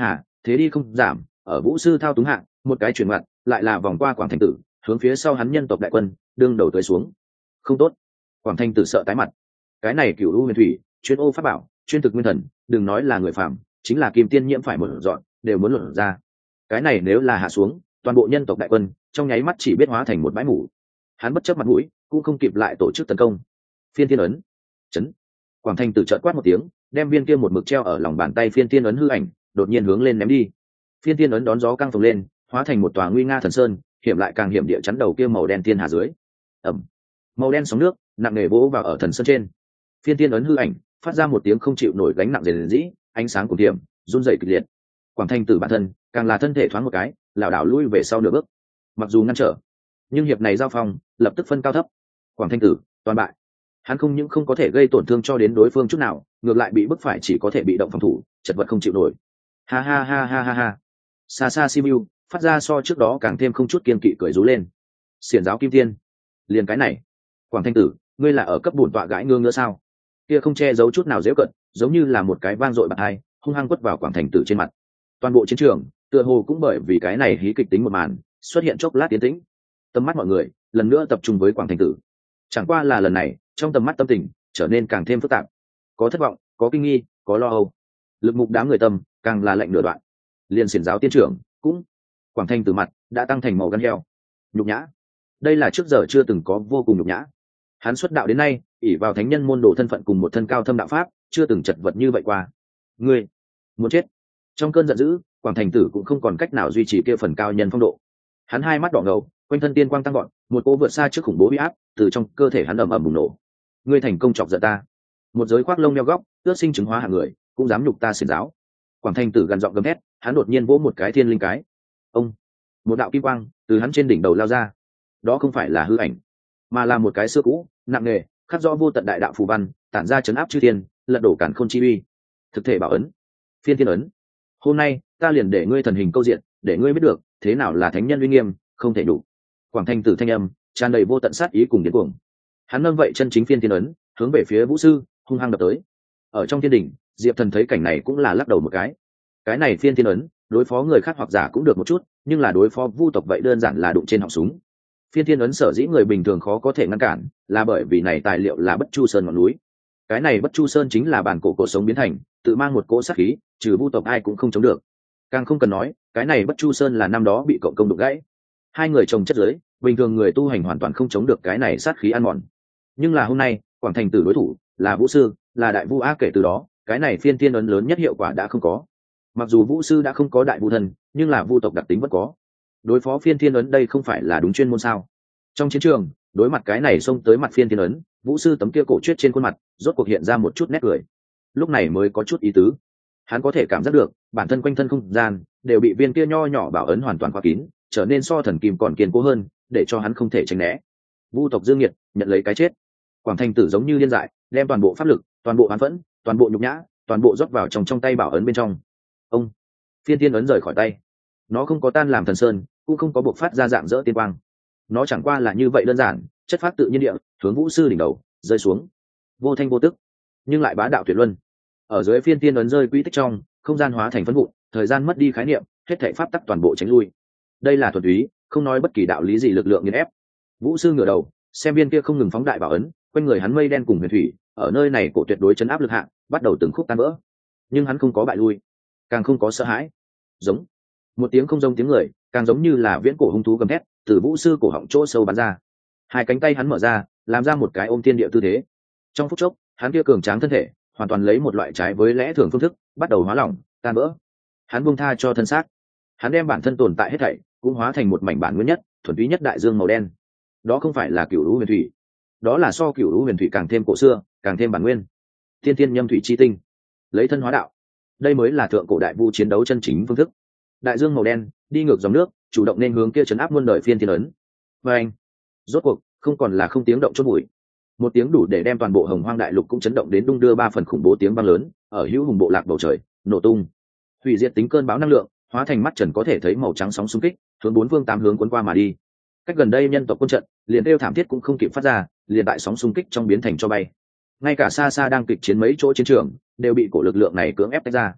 thế đi không giảm, ở vũ sư thao túng hạng một cái chuyển ngoặt lại là vòng qua Quảng Thành Tử, hướng phía sau hắn nhân tộc đại quân đương đầu tới xuống. Không tốt, Quảng Thành Tử sợ tái mặt. Cái này Cửu U Huyền Thủy chuyên ô pháp bảo, chuyên thực nguyên thần, đừng nói là người phàm, chính là kim tiên nhiễm phải một dọn đều muốn luận ra. Cái này nếu là hạ xuống, toàn bộ nhân tộc đại quân trong nháy mắt chỉ biết hóa thành một bãi mủ. Hắn bất chấp mặt mũi cũng không kịp lại tổ chức tấn công. Phiên Thiên ấn chấn. Quảng Thành Tử chợt quát một tiếng, đem viên kia một mực treo ở lòng bàn tay Phiên Thiên ấn hư ảnh đột nhiên hướng lên ném đi. Phiên Thiên ấn đón gió căng phồng lên, hóa thành một tòa nguy nga thần sơn, hiểm lại càng hiểm địa chắn đầu kia màu đen thiên hà dưới. Ầm. Màu đen sóng nước nặng nề vỗ vào ở thần sơn trên. Phiên Thiên ấn hư ảnh phát ra một tiếng không chịu nổi gánh nặng rền rĩ, ánh sáng của tiệm run rẩy kịch liệt. Quảng Thành Tử bản thân càng là thân thể thoáng một cái, lảo đảo lui về sau nửa bước. Mặc dù ngăn trở, nhưng hiệp này giao phong lập tức phân cao thấp. Quảng Thành Tử toàn bại. Hắn không những không có thể gây tổn thương cho đến đối phương chút nào, ngược lại bị bức phải chỉ có thể bị động phòng thủ, chật vật không chịu nổi. Ha ha ha ha ha ha. Xa xa Sibiu phát ra so trước đó càng thêm không chút kiên kỵ cười rú lên. Xiển giáo kim tiên, liền cái này. Quảng Thành Tử, ngươi là ở cấp bổn tọa gãi ngương nữa sao? Kia không che giấu chút nào giễu cận, giống như là một cái vang dội bạt hai, hung hăng quất vào Quảng Thành Tử trên mặt. Toàn bộ chiến trường tựa hồ cũng bởi vì cái này hí kịch tính một màn xuất hiện chốc lát tiến tĩnh. Tầm mắt mọi người lần nữa tập trung với Quảng Thành Tử. Chẳng qua là lần này trong tầm mắt tâm tình trở nên càng thêm phức tạp, có thất vọng, có kinh nghi, có lo âu. Lực mục đám người tâm càng là lạnh nửa đoạn. Liên xiển giáo tiên trưởng cũng Quảng Thành Tử mặt đã tăng thành màu gan heo. Nhục nhã, đây là trước giờ chưa từng có vô cùng nhục nhã. Hắn xuất đạo đến nay ỷ vào thánh nhân môn đồ thân phận cùng một thân cao thâm đạo pháp, chưa từng chật vật như vậy qua. Ngươi muốn chết. Trong cơn giận dữ, Quảng Thành Tử cũng không còn cách nào duy trì kia phần cao nhân phong độ. Hắn hai mắt đỏ ngầu, quanh thân tiên quang tăng gọn, một cỗ vượt xa trước khủng bố uy áp từ trong cơ thể hắn ầm ầm bùng nổ. Ngươi thành công chọc giận ta, một giới khoác lông đeo góc, ước sinh chứng hóa hạng người, cũng dám nhục ta xiển giáo. Quảng Thành Tử gằn giọng gầm thét, hắn đột nhiên vỗ một cái thiên linh cái. Ông, một đạo kim quang từ hắn trên đỉnh đầu lao ra. Đó không phải là hư ảnh, mà là một cái xưa cũ, nặng nề, khắc rõ vô tận đại đạo phù văn, tản ra chấn áp chư thiên, lật đổ cản khôn chi uy. Thực thể bảo ấn, Phiên Thiên ấn. Hôm nay ta liền để ngươi thần hình câu diện, để ngươi biết được thế nào là thánh nhân uy nghiêm, không thể đủ. Quảng Thành Tử thanh âm tràn đầy vô tận sát ý cùng điên cuồng. Hắn nâng vậy chân chính Phiên Thiên ấn hướng về phía Vũ sư hung hăng đập tới. Ở trong thiên đỉnh, Diệp Thần thấy cảnh này cũng là lắc đầu một cái. Cái này Phiên Thiên ấn đối phó người khác hoặc giả cũng được một chút, nhưng là đối phó Vu tộc vậy đơn giản là đụng trên họng súng. Phiên Thiên ấn sở dĩ người bình thường khó có thể ngăn cản, là bởi vì này tài liệu là Bất Chu Sơn ngọn núi. Cái này Bất Chu Sơn chính là bản cổ cổ sống biến thành, tự mang một cỗ sát khí, trừ Vu tộc ai cũng không chống được. Càng không cần nói, cái này Bất Chu Sơn là năm đó bị cộng công đục gãy. Hai người chồng chất giới, bình thường người tu hành hoàn toàn không chống được cái này sát khí ăn mòn. Nhưng là hôm nay, Quảng Thành Tử đối thủ là Vũ sư, là đại vu á, kể từ đó, cái này Phiên Thiên ấn lớn nhất hiệu quả đã không có. Mặc dù Vũ sư đã không có đại vu thần, nhưng là Vu tộc đặc tính vẫn có. Đối phó Phiên Thiên ấn đây không phải là đúng chuyên môn sao? Trong chiến trường, đối mặt cái này xông tới mặt Phiên Thiên ấn, Vũ sư tấm kia cổ chuyết trên khuôn mặt rốt cuộc hiện ra một chút nét cười. Lúc này mới có chút ý tứ. Hắn có thể cảm giác được bản thân quanh thân không gian đều bị viên kia nho nhỏ bảo ấn hoàn toàn khóa kín, trở nên so thần kim còn kiên cố hơn, để cho hắn không thể tránh né. Vu tộc dương nghiệt nhận lấy cái chết. Quảng Thành Tử giống như điên dại, đem toàn bộ pháp lực, toàn bộ oán phẫn, toàn bộ nhục nhã, toàn bộ rót vào trong tay bảo ấn bên trong. Ông, Phiên Thiên ấn rời khỏi tay. Nó không có tan làm thần sơn, cũng không có bộc phát ra dạng dỡ tiên quang. Nó chẳng qua là như vậy đơn giản, chất phát tự nhiên địa hướng Vũ sư đỉnh đầu rơi xuống, vô thanh vô tức, nhưng lại bá đạo tuyệt luân. Ở dưới Phiên Thiên ấn rơi quy tích trong, không gian hóa thành phấn vụn, thời gian mất đi khái niệm, hết thảy pháp tắc toàn bộ tránh lui. Đây là thuần túy, không nói bất kỳ đạo lý gì lực lượng nghiền ép. Vũ sư ngửa đầu, xem viên kia không ngừng phóng đại bảo ấn, quanh người hắn mây đen cùng huyền thủy, ở nơi này cổ tuyệt đối chấn áp lực hạng, bắt đầu từng khúc tan vỡ. Nhưng hắn không có bại lui, càng không có sợ hãi. Giống một tiếng không giống tiếng người, càng giống như là viễn cổ hung thú gầm thét, từ Vũ sư cổ họng chỗ sâu bắn ra. Hai cánh tay hắn mở ra, làm ra một cái ôm thiên địa tư thế. Trong phút chốc, hắn kia cường tráng thân thể hoàn toàn lấy một loại trái với lẽ thường phương thức bắt đầu hóa lỏng tan vỡ. Hắn buông tha cho thân xác, hắn đem bản thân tồn tại hết thảy cũng hóa thành một mảnh bản nguyên nhất, thuần túy nhất đại dương màu đen. Đó không phải là Cửu Lũ Huyền Thủy, đó là so Cửu Lũ Huyền Thủy càng thêm cổ xưa, càng thêm bản nguyên. Thiên Thiên Nhâm Thủy chi tinh, lấy thân hóa đạo. Đây mới là thượng cổ đại vu chiến đấu chân chính phương thức. Đại dương màu đen đi ngược dòng nước, chủ động nên hướng kia trấn áp muôn đời Phiên Thiên ấn. Và anh, rốt cuộc không còn là không tiếng động chốt bụi. Một tiếng đủ để đem toàn bộ Hồng Hoang đại lục cũng chấn động đến đung đưa ba phần khủng bố tiếng vang lớn, ở hữu hùng bộ lạc bầu trời nổ tung, hủy diệt tính cơn bão năng lượng hóa thành mắt trần có thể thấy màu trắng sóng xung kích, hướng bốn phương tám hướng cuốn qua mà đi. Cách gần đây nhân tộc quân trận liền kêu thảm thiết cũng không kịp phát ra, liền tại sóng xung kích trong biến thành cho bay. Ngay cả xa xa đang kịch chiến mấy chỗ chiến trường đều bị cổ lực lượng này cưỡng ép tách ra.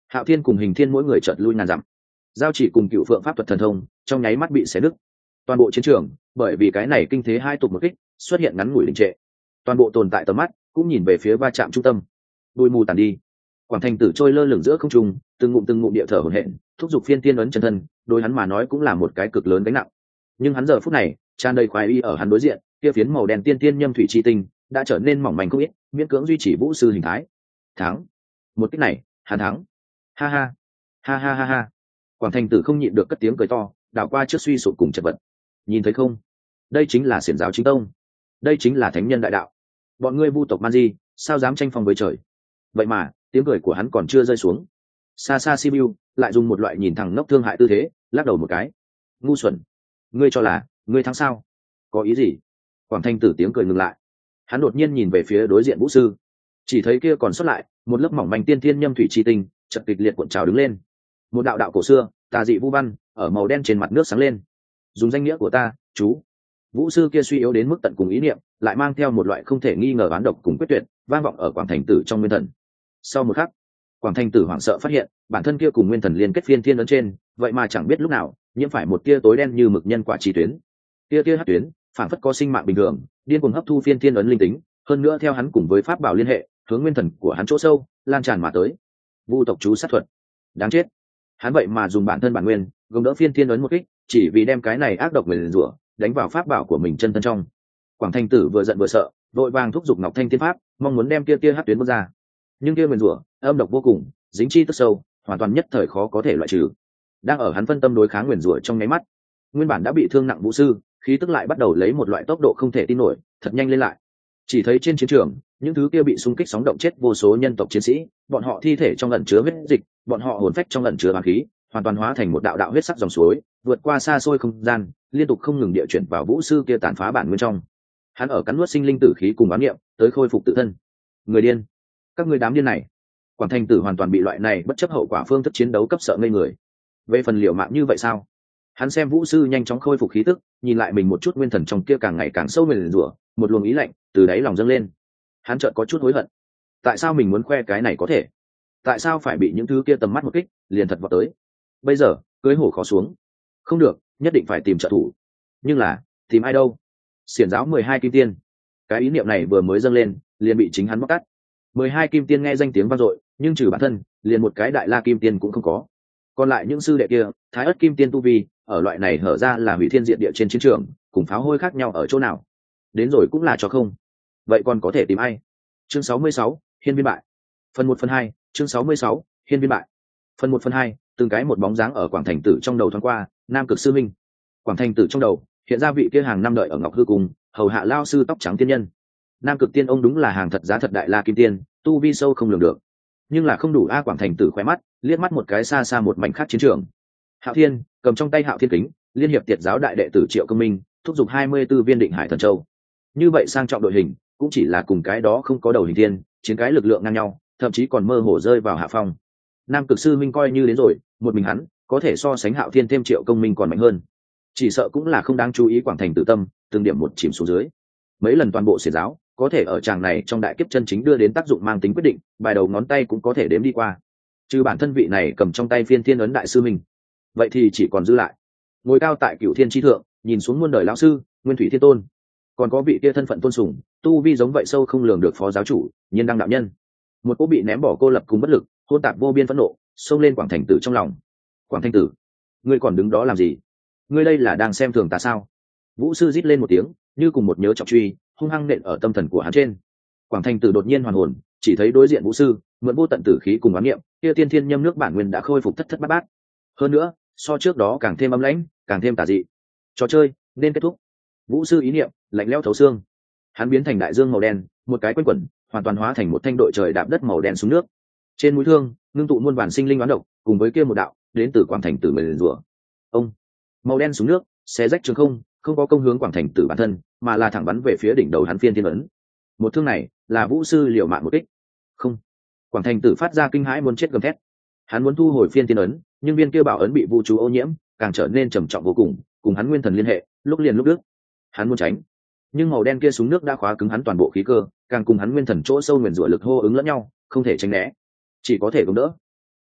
Hạo Thiên cùng Hình Thiên mỗi người chợt lui ngàn dặm. Giao Chỉ cùng Cựu Phượng pháp thuật thần thông trong nháy mắt bị xé nứt. Toàn bộ chiến trường bởi vì cái này kinh thế hai tục một kích xuất hiện ngắn ngủi đình trệ. Toàn bộ tồn tại tầm mắt cũng nhìn về phía va chạm trung tâm. Bụi mù tàn đi. Quảng Thành Tử trôi lơ lửng giữa không trung, từng ngụm địa thở hổn hển, thúc giục phiên tiên ấn chân thân, đối hắn mà nói cũng là một cái cực lớn gánh nặng. Nhưng hắn giờ phút này tràn đầy khoái y ở hắn đối diện, kia phiến màu đen tiên tiên nhâm thủy chi tinh đã trở nên mỏng manh không ít, miễn cưỡng duy trì vũ sư hình thái. Thắng. Một kích này, hắn thắng. Ha ha. Ha ha ha ha. Quảng Thành Tử không nhịn được cất tiếng cười to, đảo qua trước suy sụp cùng chật vật. Nhìn thấy không? Đây chính là xiển giáo chính tông. Đây chính là thánh nhân đại đạo. Bọn ngươi vu tộc man di, sao dám tranh phong với trời? Vậy mà, tiếng cười của hắn còn chưa rơi xuống. Xa xa Sibiu lại dùng một loại nhìn thẳng ngốc thương hại tư thế, lắc đầu một cái. Ngu xuẩn. Ngươi cho là, ngươi thắng sao? Có ý gì? Quảng Thanh Tử tiếng cười ngừng lại. Hắn đột nhiên nhìn về phía đối diện vũ sư, chỉ thấy kia còn xuất lại một lớp mỏng manh tiên thiên nhâm thủy chi tinh, chợt kịch liệt cuộn trào đứng lên. Một đạo đạo cổ xưa, tà dị vu văn ở màu đen trên mặt nước sáng lên. Dùng danh nghĩa của ta, chú. Vũ sư kia suy yếu đến mức tận cùng ý niệm, lại mang theo một loại không thể nghi ngờ oán độc cùng quyết tuyệt, vang vọng ở Quảng Thành Tử trong nguyên thần. Sau một khắc, Quảng Thành Tử hoảng sợ phát hiện, bản thân kia cùng nguyên thần liên kết phiên thiên ấn trên, vậy mà chẳng biết lúc nào, nhiễm phải một tia tối đen như mực nhân quả chi tuyến. Tia hắc tuyến, phản phất có sinh mạng bình thường, điên cuồng hấp thu phiên thiên ấn linh tính, hơn nữa theo hắn cùng với pháp bảo liên hệ, hướng nguyên thần của hắn chỗ sâu, lan tràn mà tới. Vu tộc chú sát thuật, đáng chết. Hắn vậy mà dùng bản thân bản nguyên, gồng đỡ phiên thiên ấn một kích, chỉ vì đem cái này ác độc nguyền rủa đánh vào pháp bảo của mình chân thân trong. Quảng Thành Tử vừa giận vừa sợ, vội vàng thúc giục Ngọc Thanh Thiên Pháp, mong muốn đem tia hắc tuyến bước ra. Nhưng kia nguyền rủa âm độc vô cùng, dính chi tức sâu, hoàn toàn nhất thời khó có thể loại trừ. Đang ở hắn phân tâm đối kháng nguyền rủa trong nháy mắt, nguyên bản đã bị thương nặng vũ sư, khí tức lại bắt đầu lấy một loại tốc độ không thể tin nổi, thật nhanh lên lại. Chỉ thấy trên chiến trường, những thứ kia bị xung kích sóng động chết vô số nhân tộc chiến sĩ, bọn họ thi thể trong ẩn chứa huyết dịch, bọn họ hồn phách trong ẩn chứa bàng khí, hoàn toàn hóa thành một đạo đạo huyết sắc dòng suối, vượt qua xa xôi không gian, liên tục không ngừng địa chuyển vào vũ sư kia tàn phá bản nguyên trong. Hắn ở cắn nuốt sinh linh tử khí cùng bán niệm, tới khôi phục tự thân. Người điên, các ngươi đám điên này. Quảng Thành Tử hoàn toàn bị loại này bất chấp hậu quả phương thức chiến đấu cấp sợ ngây người. Về phần liều mạng như vậy sao? Hắn xem vũ sư nhanh chóng khôi phục khí tức, nhìn lại mình một chút nguyên thần trong kia càng ngày càng sâu mềm rủa, một luồng ý lạnh từ đáy lòng dâng lên. Hắn chợt có chút hối hận. Tại sao mình muốn khoe cái này có thể? Tại sao phải bị những thứ kia tầm mắt một kích, liền thật vọt tới? Bây giờ, cưới hổ khó xuống. Không được, nhất định phải tìm trợ thủ. Nhưng là, tìm ai đâu? Xiển giáo 12 kim tiên. Cái ý niệm này vừa mới dâng lên, liền bị chính hắn bóc tát. 12 kim tiên nghe danh tiếng vang dội, nhưng trừ bản thân, liền một cái đại la kim tiên cũng không có. Còn lại những sư đệ kia, thái ất kim tiên tu vi, ở loại này hở ra là hủy thiên diện địa trên chiến trường, cùng pháo hôi khác nhau ở chỗ nào? Đến rồi cũng là cho không. Vậy còn có thể tìm ai? Chương 66, hiên viên bại. Phần 1/2, chương 66, hiên viên bại. Phần 1/2, từng cái một bóng dáng ở Quảng Thành Tử trong đầu thoáng qua, Nam Cực sư minh. Quảng Thành Tử trong đầu, hiện ra vị kia hàng năm đợi ở Ngọc Hư Cung, hầu hạ lao sư tóc trắng tiên nhân. Nam Cực tiên ông đúng là hàng thật giá thật đại la kim tiên, tu vi sâu không lường được. Nhưng là không đủ a. Quảng Thành Tử khóe mắt liếc mắt một cái xa xa một mảnh khác chiến trường. Hạo Thiên cầm trong tay Hạo Thiên kính, liên hiệp tiệt giáo đại đệ tử Triệu Công Minh thúc giục 24 viên định hải thần châu. Như vậy sang trọng đội hình, cũng chỉ là cùng cái đó không có đầu hình thiên, chiến cái lực lượng ngang nhau, thậm chí còn mơ hồ rơi vào hạ phong. Nam Cực sư minh coi như đến rồi, một mình hắn có thể so sánh Hạo Thiên thêm Triệu Công Minh còn mạnh hơn. Chỉ sợ cũng là không đáng chú ý Quảng Thành Tử tâm, từng điểm một chìm xuống dưới. Mấy lần toàn bộ xiển giáo có thể ở tràng này trong đại kiếp chân chính đưa đến tác dụng mang tính quyết định, bài đầu ngón tay cũng có thể đếm đi qua. Trừ bản thân vị này cầm trong tay phiên thiên ấn đại sư mình, vậy thì chỉ còn dư lại ngồi cao tại Cửu Thiên chi thượng, nhìn xuống muôn đời lão sư Nguyên Thủy Thiên Tôn, còn có vị kia thân phận tôn sùng, tu vi giống vậy sâu không lường được phó giáo chủ Nhiên Đăng đạo nhân. Một cô bị ném bỏ cô lập cùng bất lực, hôn tạp vô biên phẫn nộ xông lên Quảng Thành Tử trong lòng. Quảng Thành Tử, ngươi còn đứng đó làm gì? Ngươi đây là đang xem thường ta sao? Vũ sư rít lên một tiếng, như cùng một nhớ trọng truy, hung hăng nện ở tâm thần của hắn trên. Quảng Thành Tử đột nhiên hoàn hồn, chỉ thấy đối diện vũ sư mượn vô tận tử khí cùng oán niệm, kia tiên thiên nhâm nước bản nguyên đã khôi phục thất thất bát bát. Hơn nữa, so trước đó càng thêm âm lãnh, càng thêm tà dị. Trò chơi nên kết thúc. Vũ sư ý niệm lạnh lẽo thấu xương. Hắn biến thành đại dương màu đen, một cái quanh quẩn, hoàn toàn hóa thành một thanh đội trời đạp đất màu đen xuống nước. Trên mũi thương ngưng tụ muôn vàn sinh linh oán độc, cùng với kia một đạo đến từ Quảng Thành Tử mền rủa. Ông màu đen xuống nước, xé rách trường không, không có công hướng Quảng Thành Tử bản thân, mà là thẳng bắn về phía đỉnh đầu hắn phiên thiên ấn. Một thương này là vũ sư liều mạng một kích. Không. Quảng Thành Tử phát ra kinh hãi muốn chết gầm thét. Hắn muốn thu hồi phiên thiên ấn, nhưng viên kia bảo ấn bị vu chú ô nhiễm, càng trở nên trầm trọng vô cùng hắn nguyên thần liên hệ, lúc liền lúc đứt. Hắn muốn tránh, nhưng màu đen kia xuống nước đã khóa cứng hắn toàn bộ khí cơ, càng cùng hắn nguyên thần chỗ sâu nguyền rủa lực hô ứng lẫn nhau, không thể tránh né, chỉ có thể chống đỡ.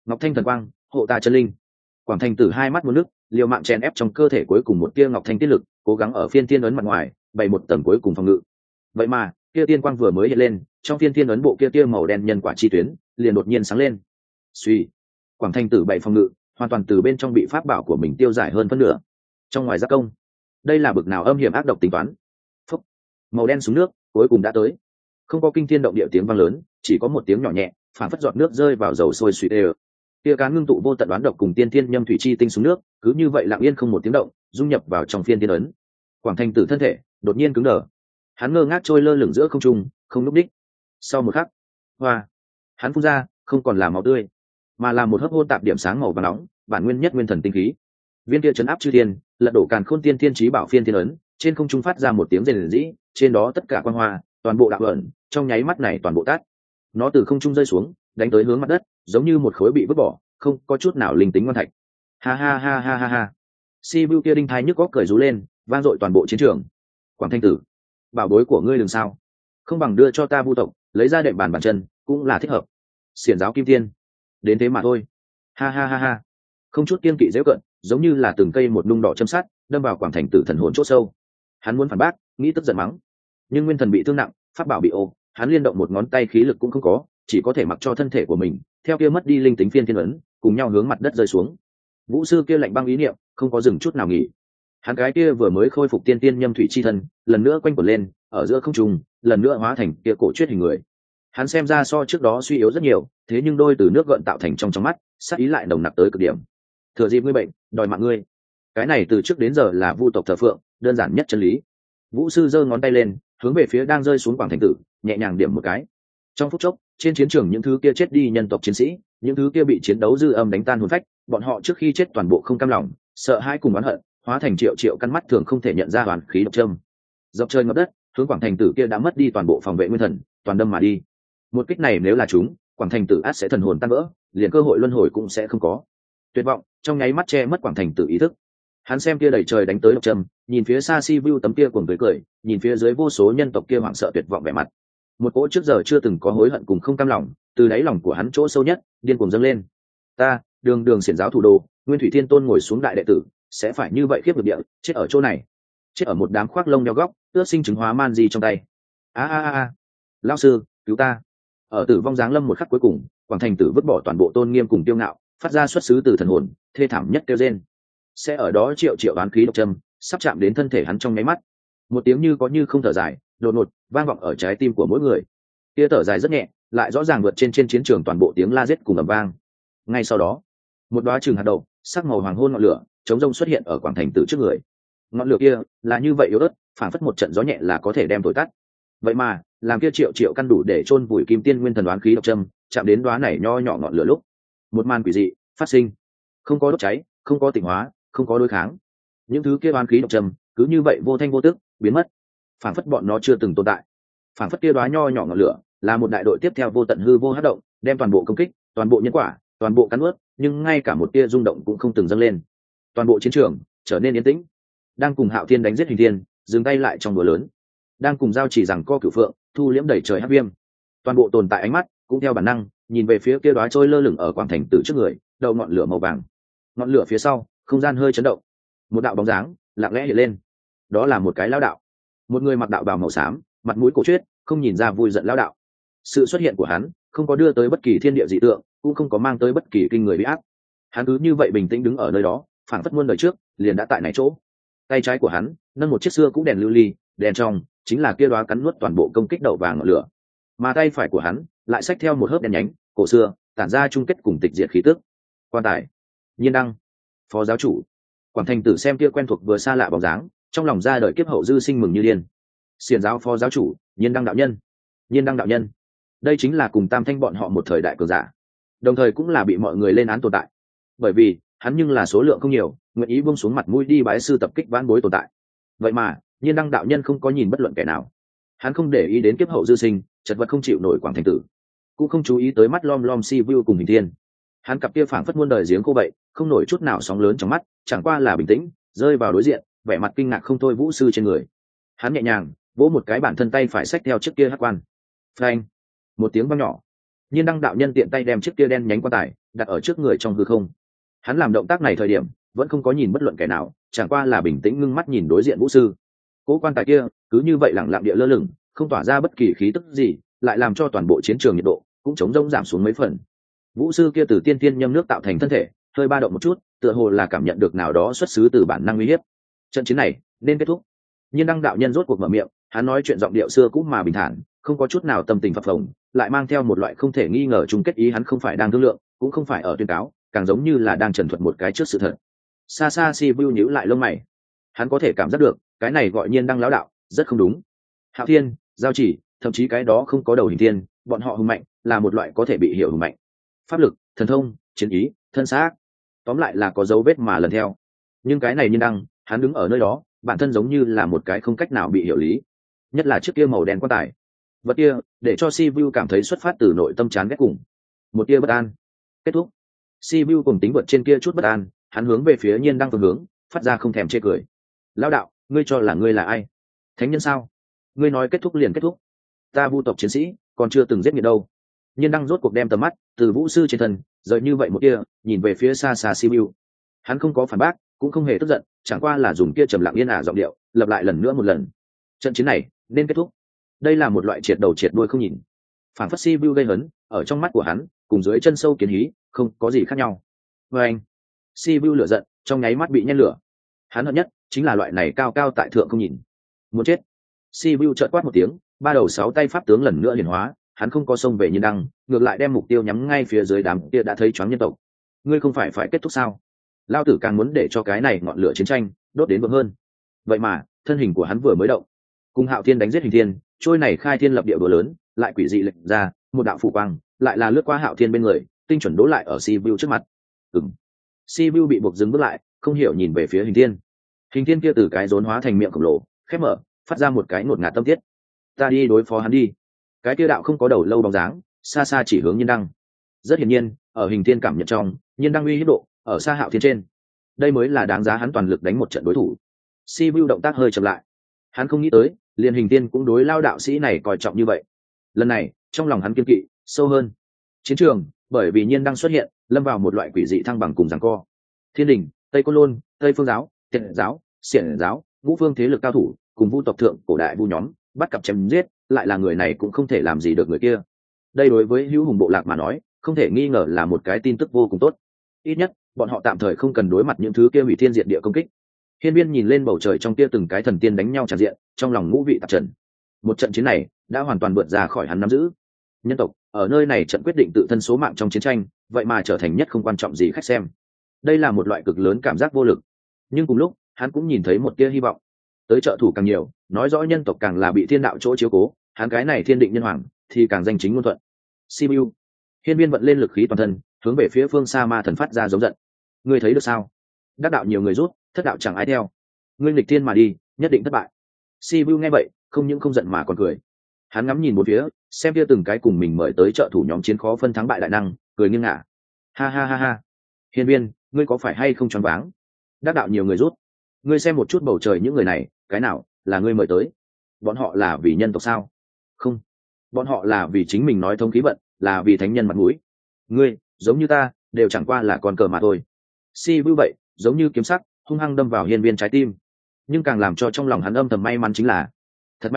Ngọc Thanh thần quang, hộ ta chân linh. Quảng Thành Tử hai mắt muốn nước, liều mạng chèn ép trong cơ thể cuối cùng một tia Ngọc Thanh tiết lực, cố gắng ở phiên tiên ấn mặt ngoài bày một tầng cuối cùng phòng ngự. Vậy mà kia tiên quang vừa mới hiện lên, trong phiên tiên ấn bộ kia tia màu đen nhân quả chi tuyến liền đột nhiên sáng lên. Suy, Quảng Thành Tử bày phòng ngự hoàn toàn từ bên trong bị pháp bảo của mình tiêu giải hơn phân nửa. Trong ngoài giác công, đây là bực nào âm hiểm ác độc tính toán. Phúc, màu đen xuống nước cuối cùng đã tới. Không có kinh thiên động địa tiếng vang lớn, chỉ có một tiếng nhỏ nhẹ, phản phất giọt nước rơi vào dầu sôi suy đều. Tia cá ngưng tụ vô tận đoán độc cùng tiên thiên nhâm thủy chi tinh xuống nước, cứ như vậy lặng yên không một tiếng động, dung nhập vào trong phiên tiên ấn. Quảng Thành Tử thân thể đột nhiên cứng đờ, hắn ngơ ngác trôi lơ lửng giữa không trung, không lúc đích. Sau một khắc, hoa, hắn phun ra không còn là máu tươi, mà là một hớp hôn tạp điểm sáng màu vàng nóng, bản nguyên nhất nguyên thần tinh khí. Viên kia chấn áp chư thiên, lật đổ càn khôn tiên thiên chí bảo phiên thiên ấn, trên không trung phát ra một tiếng rền rĩ, trên đó tất cả quang hoa, toàn bộ đạo ẩn, trong nháy mắt này toàn bộ tắt. Nó từ không trung rơi xuống, đánh tới hướng mặt đất, giống như một khối bị vứt bỏ, không có chút nào linh tính ngoan thạch. Ha ha ha ha ha ha. Sibiu kia đinh thái nhức góc cười rú lên, vang dội toàn bộ chiến trường. Quảng Thanh Tử, bảo bối của ngươi đừng sao, không bằng đưa cho ta Vu tộc, lấy ra đệm bàn bàn chân, cũng là thích hợp. Xiển giáo kim tiên, đến thế mà thôi. Ha ha ha ha. Không chút kiên kỵ giễu cận, giống như là từng cây một nung đỏ châm sát, đâm vào Quảng Thành Tử thần hồn chỗ sâu. Hắn muốn phản bác, nghĩ tức giận mắng, nhưng nguyên thần bị thương nặng, pháp bảo bị ô, hắn liên động một ngón tay khí lực cũng không có, chỉ có thể mặc cho thân thể của mình theo kia mất đi linh tính phiên thiên ấn, cùng nhau hướng mặt đất rơi xuống. Vũ sư kia lạnh băng ý niệm không có dừng chút nào nghỉ. Hắn cái kia vừa mới khôi phục tiên tiên nhâm thủy chi thân, lần nữa quanh quẩn lên ở giữa không trung, lần nữa hóa thành kia cổ chuyết hình người. Hắn xem ra so trước đó suy yếu rất nhiều, thế nhưng đôi từ nước gợn tạo thành trong mắt, sát ý lại nồng nặc tới cực điểm. Thừa dịp ngươi bệnh, đòi mạng ngươi. Cái này từ trước đến giờ là Vu tộc thờ phượng, đơn giản nhất chân lý. Vũ sư giơ ngón tay lên, hướng về phía đang rơi xuống Quảng Thành Tử, nhẹ nhàng điểm một cái. Trong phút chốc, trên chiến trường những thứ kia chết đi nhân tộc chiến sĩ, những thứ kia bị chiến đấu dư âm đánh tan hồn phách, bọn họ trước khi chết toàn bộ không cam lòng, sợ hãi cùng oán hận, hóa thành triệu triệu căn mắt thường không thể nhận ra hoàn khí độc châm. Dọc trời ngập đất, hướng Quảng Thành Tử kia đã mất đi toàn bộ phòng vệ nguyên thần, toàn đâm mà đi. Một kích này nếu là chúng, Quảng Thành Tử át sẽ thần hồn tan vỡ, liền cơ hội luân hồi cũng sẽ không có. Tuyệt vọng trong nháy mắt che mất Quảng Thành Tử ý thức. Hắn xem kia đầy trời đánh tới độc châm, nhìn phía xa Sibiu tấm kia cuồng cười, nhìn phía dưới vô số nhân tộc kia hoảng sợ tuyệt vọng vẻ mặt. Một cỗ trước giờ chưa từng có hối hận cùng không cam lòng, từ đáy lòng của hắn chỗ sâu nhất điên cuồng dâng lên. Ta, đường xiển giáo thủ đô, Nguyên Thủy Thiên Tôn ngồi xuống đại đệ tử, sẽ phải như vậy khiếp được địa, chết ở chỗ này, chết ở một đám khoác lông đeo góc, ước sinh chứng hóa man di trong tay. A lão sư, cứu ta. Ở tử vong giáng lâm một khắc cuối cùng, Quảng Thành Tử vứt bỏ toàn bộ tôn nghiêm cùng tiêu ngạo, phát ra xuất xứ từ thần hồn, thê thảm nhất kêu rên. Sẽ ở đó triệu triệu oán khí độc châm sắp chạm đến thân thể hắn trong nháy mắt. Một tiếng như có như không thở dài đột ngột vang vọng ở trái tim của mỗi người. Kia thở dài rất nhẹ, lại rõ ràng vượt trên chiến trường toàn bộ tiếng la giết cùng ầm vang. Ngay sau đó, một đóa trường hạt đậu sắc màu hoàng hôn ngọn lửa chống rông xuất hiện ở Quảng Thành Tử trước người. Ngọn lửa kia là như vậy yếu ớt, phảng phất một trận gió nhẹ là có thể đem thổi tắt. Vậy mà làm kia triệu triệu căn đủ để chôn vùi kim tiên nguyên thần oán khí độc châm chạm đến đóa này nho nhỏ ngọn lửa lúc, một màn quỷ dị phát sinh. Không có đốt cháy, không có tịnh hóa, không có đối kháng, những thứ kia oán khí độc châm cứ như vậy vô thanh vô tức biến mất, phảng phất bọn nó chưa từng tồn tại. Phảng phất kia đóa nho nhỏ ngọn lửa là một đại đội tiếp theo vô tận hư vô hất động, đem toàn bộ công kích, toàn bộ nhân quả, toàn bộ cắn nuốt, nhưng ngay cả một tia rung động cũng không từng dâng lên. Toàn bộ chiến trường trở nên yên tĩnh. Đang cùng Hạo Thiên đánh giết Hình Thiên, dừng tay lại trong đùa lớn. Đang cùng giao chỉ rằng co Cửu Phượng, thu liễm đẩy trời hắc viêm. Toàn bộ tồn tại ánh mắt cũng theo bản năng nhìn về phía kia đóa trôi lơ lửng ở Quảng Thành Tử trước người, đầu ngọn lửa màu vàng. Ngọn lửa phía sau, không gian hơi chấn động, một đạo bóng dáng lặng lẽ hiện lên. Đó là một cái lão đạo, một người mặc đạo bào màu xám, mặt mũi cổ truyết, không nhìn ra vui giận lão đạo. Sự xuất hiện của hắn không có đưa tới bất kỳ thiên địa dị tượng, cũng không có mang tới bất kỳ kinh người bị ác. Hắn cứ như vậy bình tĩnh đứng ở nơi đó, phảng phất muôn đời trước liền đã tại này chỗ. Tay trái của hắn nâng một chiếc xưa cũ đèn lưu ly, đèn trong chính là kia đóa cắn nuốt toàn bộ công kích đậu vàng ngọn lửa, mà tay phải của hắn lại xách theo một hớp đèn nhánh cổ xưa, tản ra chung kết cùng tịch diệt khí tức. Quan tài, Nhiên Đăng, phó giáo chủ. Quảng Thành Tử xem kia quen thuộc vừa xa lạ bóng dáng, trong lòng ra đời kiếp hậu dư sinh mừng như điên. Xiển giáo phó giáo chủ Nhiên Đăng đạo nhân. Nhiên Đăng đạo nhân, đây chính là cùng Tam Thanh bọn họ một thời đại cường giả, đồng thời cũng là bị mọi người lên án tồn tại, bởi vì hắn nhưng là số lượng không nhiều, nguyện ý buông xuống mặt mũi đi bái sư tập kích vãn bối tồn tại. Vậy mà Nhiên Đăng đạo nhân không có nhìn bất luận kẻ nào, hắn không để ý đến kiếp hậu dư sinh chật vật không chịu nổi Quảng Thành Tử, cũng không chú ý tới mắt lom lom Sibiu cùng Hình Thiên. Hắn cặp kia phảng phất muôn đời giếng khô vậy, không nổi chút nào sóng lớn trong mắt, chẳng qua là bình tĩnh rơi vào đối diện vẻ mặt kinh ngạc không thôi vũ sư trên người. Hắn nhẹ nhàng vỗ một cái bản thân tay phải xách theo chiếc kia hắc quan. Phanh, một tiếng vang nhỏ, Nhiên Đăng đạo nhân tiện tay đem chiếc kia đen nhánh quan tài đặt ở trước người trong hư không. Hắn làm động tác này thời điểm vẫn không có nhìn bất luận kẻ nào, chẳng qua là bình tĩnh ngưng mắt nhìn đối diện vũ sư. Cố quan tài kia cứ như vậy lặng lặng địa lơ lửng, không tỏa ra bất kỳ khí tức gì, lại làm cho toàn bộ chiến trường nhiệt độ cũng chống rông giảm xuống mấy phần. Vũ sư kia từ tiên tiên nhâm nước tạo thành thân thể hơi ba động một chút, tựa hồ là cảm nhận được nào đó xuất xứ từ bản năng uy hiếp. Trận chiến này nên kết thúc. Nhiên Đăng đạo nhân rốt cuộc mở miệng, hắn nói chuyện giọng điệu xưa cũ mà bình thản, không có chút nào tâm tình phập phồng, lại mang theo một loại không thể nghi ngờ chung kết ý. Hắn không phải đang thương lượng, cũng không phải ở tuyên cáo, càng giống như là đang trần thuật một cái trước sự thật. Xa xa Si Vu nhíu lại lông mày, hắn có thể cảm giác được cái này gọi Nhiên Đăng lão đạo rất không đúng. Hạo Thiên, Giao Chỉ, thậm chí cái đó không có đầu hình thiên, bọn họ hùng mạnh là một loại có thể bị hiểu hùng mạnh, pháp lực, thần thông, chiến ý, thân xác, tóm lại là có dấu vết mà lần theo. Nhưng cái này Nhiên Đăng, hắn đứng ở nơi đó, bản thân giống như là một cái không cách nào bị hiểu lý. Nhất là chiếc kia màu đen quan tài, vật kia để cho Si Vu cảm thấy xuất phát từ nội tâm chán ghét cùng một tia bất an. Kết thúc. Si Vu cùng tính vật trên kia chút bất an, hắn hướng về phía Nhiên Đăng phương hướng phát ra không thèm chê cười. Lão đạo, ngươi cho là ngươi là ai? Thánh nhân sao? Ngươi nói kết thúc liền kết thúc? Ta Vu tộc chiến sĩ còn chưa từng giết nghiệt đâu. Nhiên Đăng rốt cuộc đem tầm mắt từ vũ sư trên thân rời như vậy một kia, nhìn về phía xa xa Si Vu. Hắn không có phản bác, cũng không hề tức giận, chẳng qua là dùng kia trầm lặng yên ả giọng điệu lặp lại lần nữa một lần. Trận chiến này nên kết thúc. Đây là một loại triệt đầu triệt đuôi không nhìn, phản phất Si Vu gây hấn ở trong mắt của hắn cùng dưới chân sâu kiến hí không có gì khác nhau. Và anh, Si Vu lửa giận trong nháy mắt bị nhen lửa. Hắn hận nhất chính là loại này cao cao tại thượng không nhìn, muốn chết. Si Vu chợt quát một tiếng, ba đầu sáu tay pháp tướng lần nữa hiển hóa. Hắn không có xông về Nhiên Đăng, ngược lại đem mục tiêu nhắm ngay phía dưới đám kia đã thấy choáng nhân tộc. Ngươi không phải kết thúc sao? Lao tử càng muốn để cho cái này ngọn lửa chiến tranh đốt đến vượng hơn. Vậy mà thân hình của hắn vừa mới động, cùng Hạo Thiên đánh giết Hình Thiên, trôi này khai thiên lập địa búa lớn lại quỷ dị lệch ra một đạo phủ quang, lại là lướt qua Hạo Thiên bên người, tinh chuẩn đố lại ở Si Vu trước mặt. Si Vu bị buộc dừng bước lại, không hiểu nhìn về phía Hình Thiên. Hình Thiên kia từ cái rốn hóa thành miệng khổng lồ khép mở, phát ra một cái ngột ngạt tâm tiết. Ta đi đối phó hắn đi. Cái kia đạo không có đầu lâu bóng dáng xa xa chỉ hướng Nhiên Đăng. Rất hiển nhiên ở Hình Thiên cảm nhận trong, Nhiên Đăng uy hiếp độ ở xa Hạo Thiên trên, đây mới là đáng giá hắn toàn lực đánh một trận đối thủ. Si Vu động tác hơi chậm lại, hắn không nghĩ tới liền Hình Thiên cũng đối lao đạo sĩ này coi trọng như vậy. Lần này trong lòng hắn kiên kỵ sâu hơn. Chiến trường bởi vì Nhiên Đăng xuất hiện lâm vào một loại quỷ dị thăng bằng cùng giằng co. Thiên Đình, Tây Côn Lôn, Tây Phương giáo, Tiện giáo, Xiển giáo, ngũ phương thế lực cao thủ cùng Vu tộc thượng cổ đại Vu nhóm bắt cặp chém giết, lại là người này cũng không thể làm gì được người kia. Đây đối với hữu hùng bộ lạc mà nói không thể nghi ngờ là một cái tin tức vô cùng tốt. Ít nhất bọn họ tạm thời không cần đối mặt những thứ kia hủy thiên diệt địa công kích. Hiên Viên nhìn lên bầu trời trong kia từng cái thần tiên đánh nhau tràn diện, trong lòng ngũ vị tạp trần. Một trận chiến này đã hoàn toàn vượt ra khỏi hắn nắm giữ. Nhân tộc ở nơi này trận quyết định tự thân số mạng trong chiến tranh, vậy mà trở thành nhất không quan trọng gì khách xem. Đây là một loại cực lớn cảm giác vô lực. Nhưng cùng lúc hắn cũng nhìn thấy một tia hy vọng. Tới trợ thủ càng nhiều, nói rõ nhân tộc càng là bị thiên đạo chỗ chiếu cố, hắn cái này thiên định nhân hoàng thì càng danh chính ngôn thuận. Sibiu. Hiên Viên vận lên lực khí toàn thân, hướng về phía phương xa ma thần phát ra giống giận. Ngươi thấy được sao? Đắc đạo nhiều người rút, thất đạo chẳng ai theo. Ngươi nghịch thiên mà đi, nhất định thất bại. Sibiu nghe vậy, không những không giận mà còn cười. Hắn ngắm nhìn một phía, xem kia từng cái cùng mình mời tới trợ thủ nhóm chiến khó phân thắng bại đại năng, cười nghiêng ngả. Ha ha ha ha. Hiên Viên, ngươi có phải hay không choáng váng? Đắc đạo nhiều người rút. Ngươi xem một chút bầu trời những người này, cái nào là ngươi mời tới? Bọn họ là vì nhân tộc sao? Không, bọn họ là vì chính mình nói thông khí vận, là vì thánh nhân mặt mũi. Ngươi giống như ta đều chẳng qua là con cờ mà thôi. Sibiu vậy giống như kiếm sắc hung hăng đâm vào Hiên Viên trái tim. Nhưng càng làm cho trong lòng hắn âm thầm may mắn chính là thật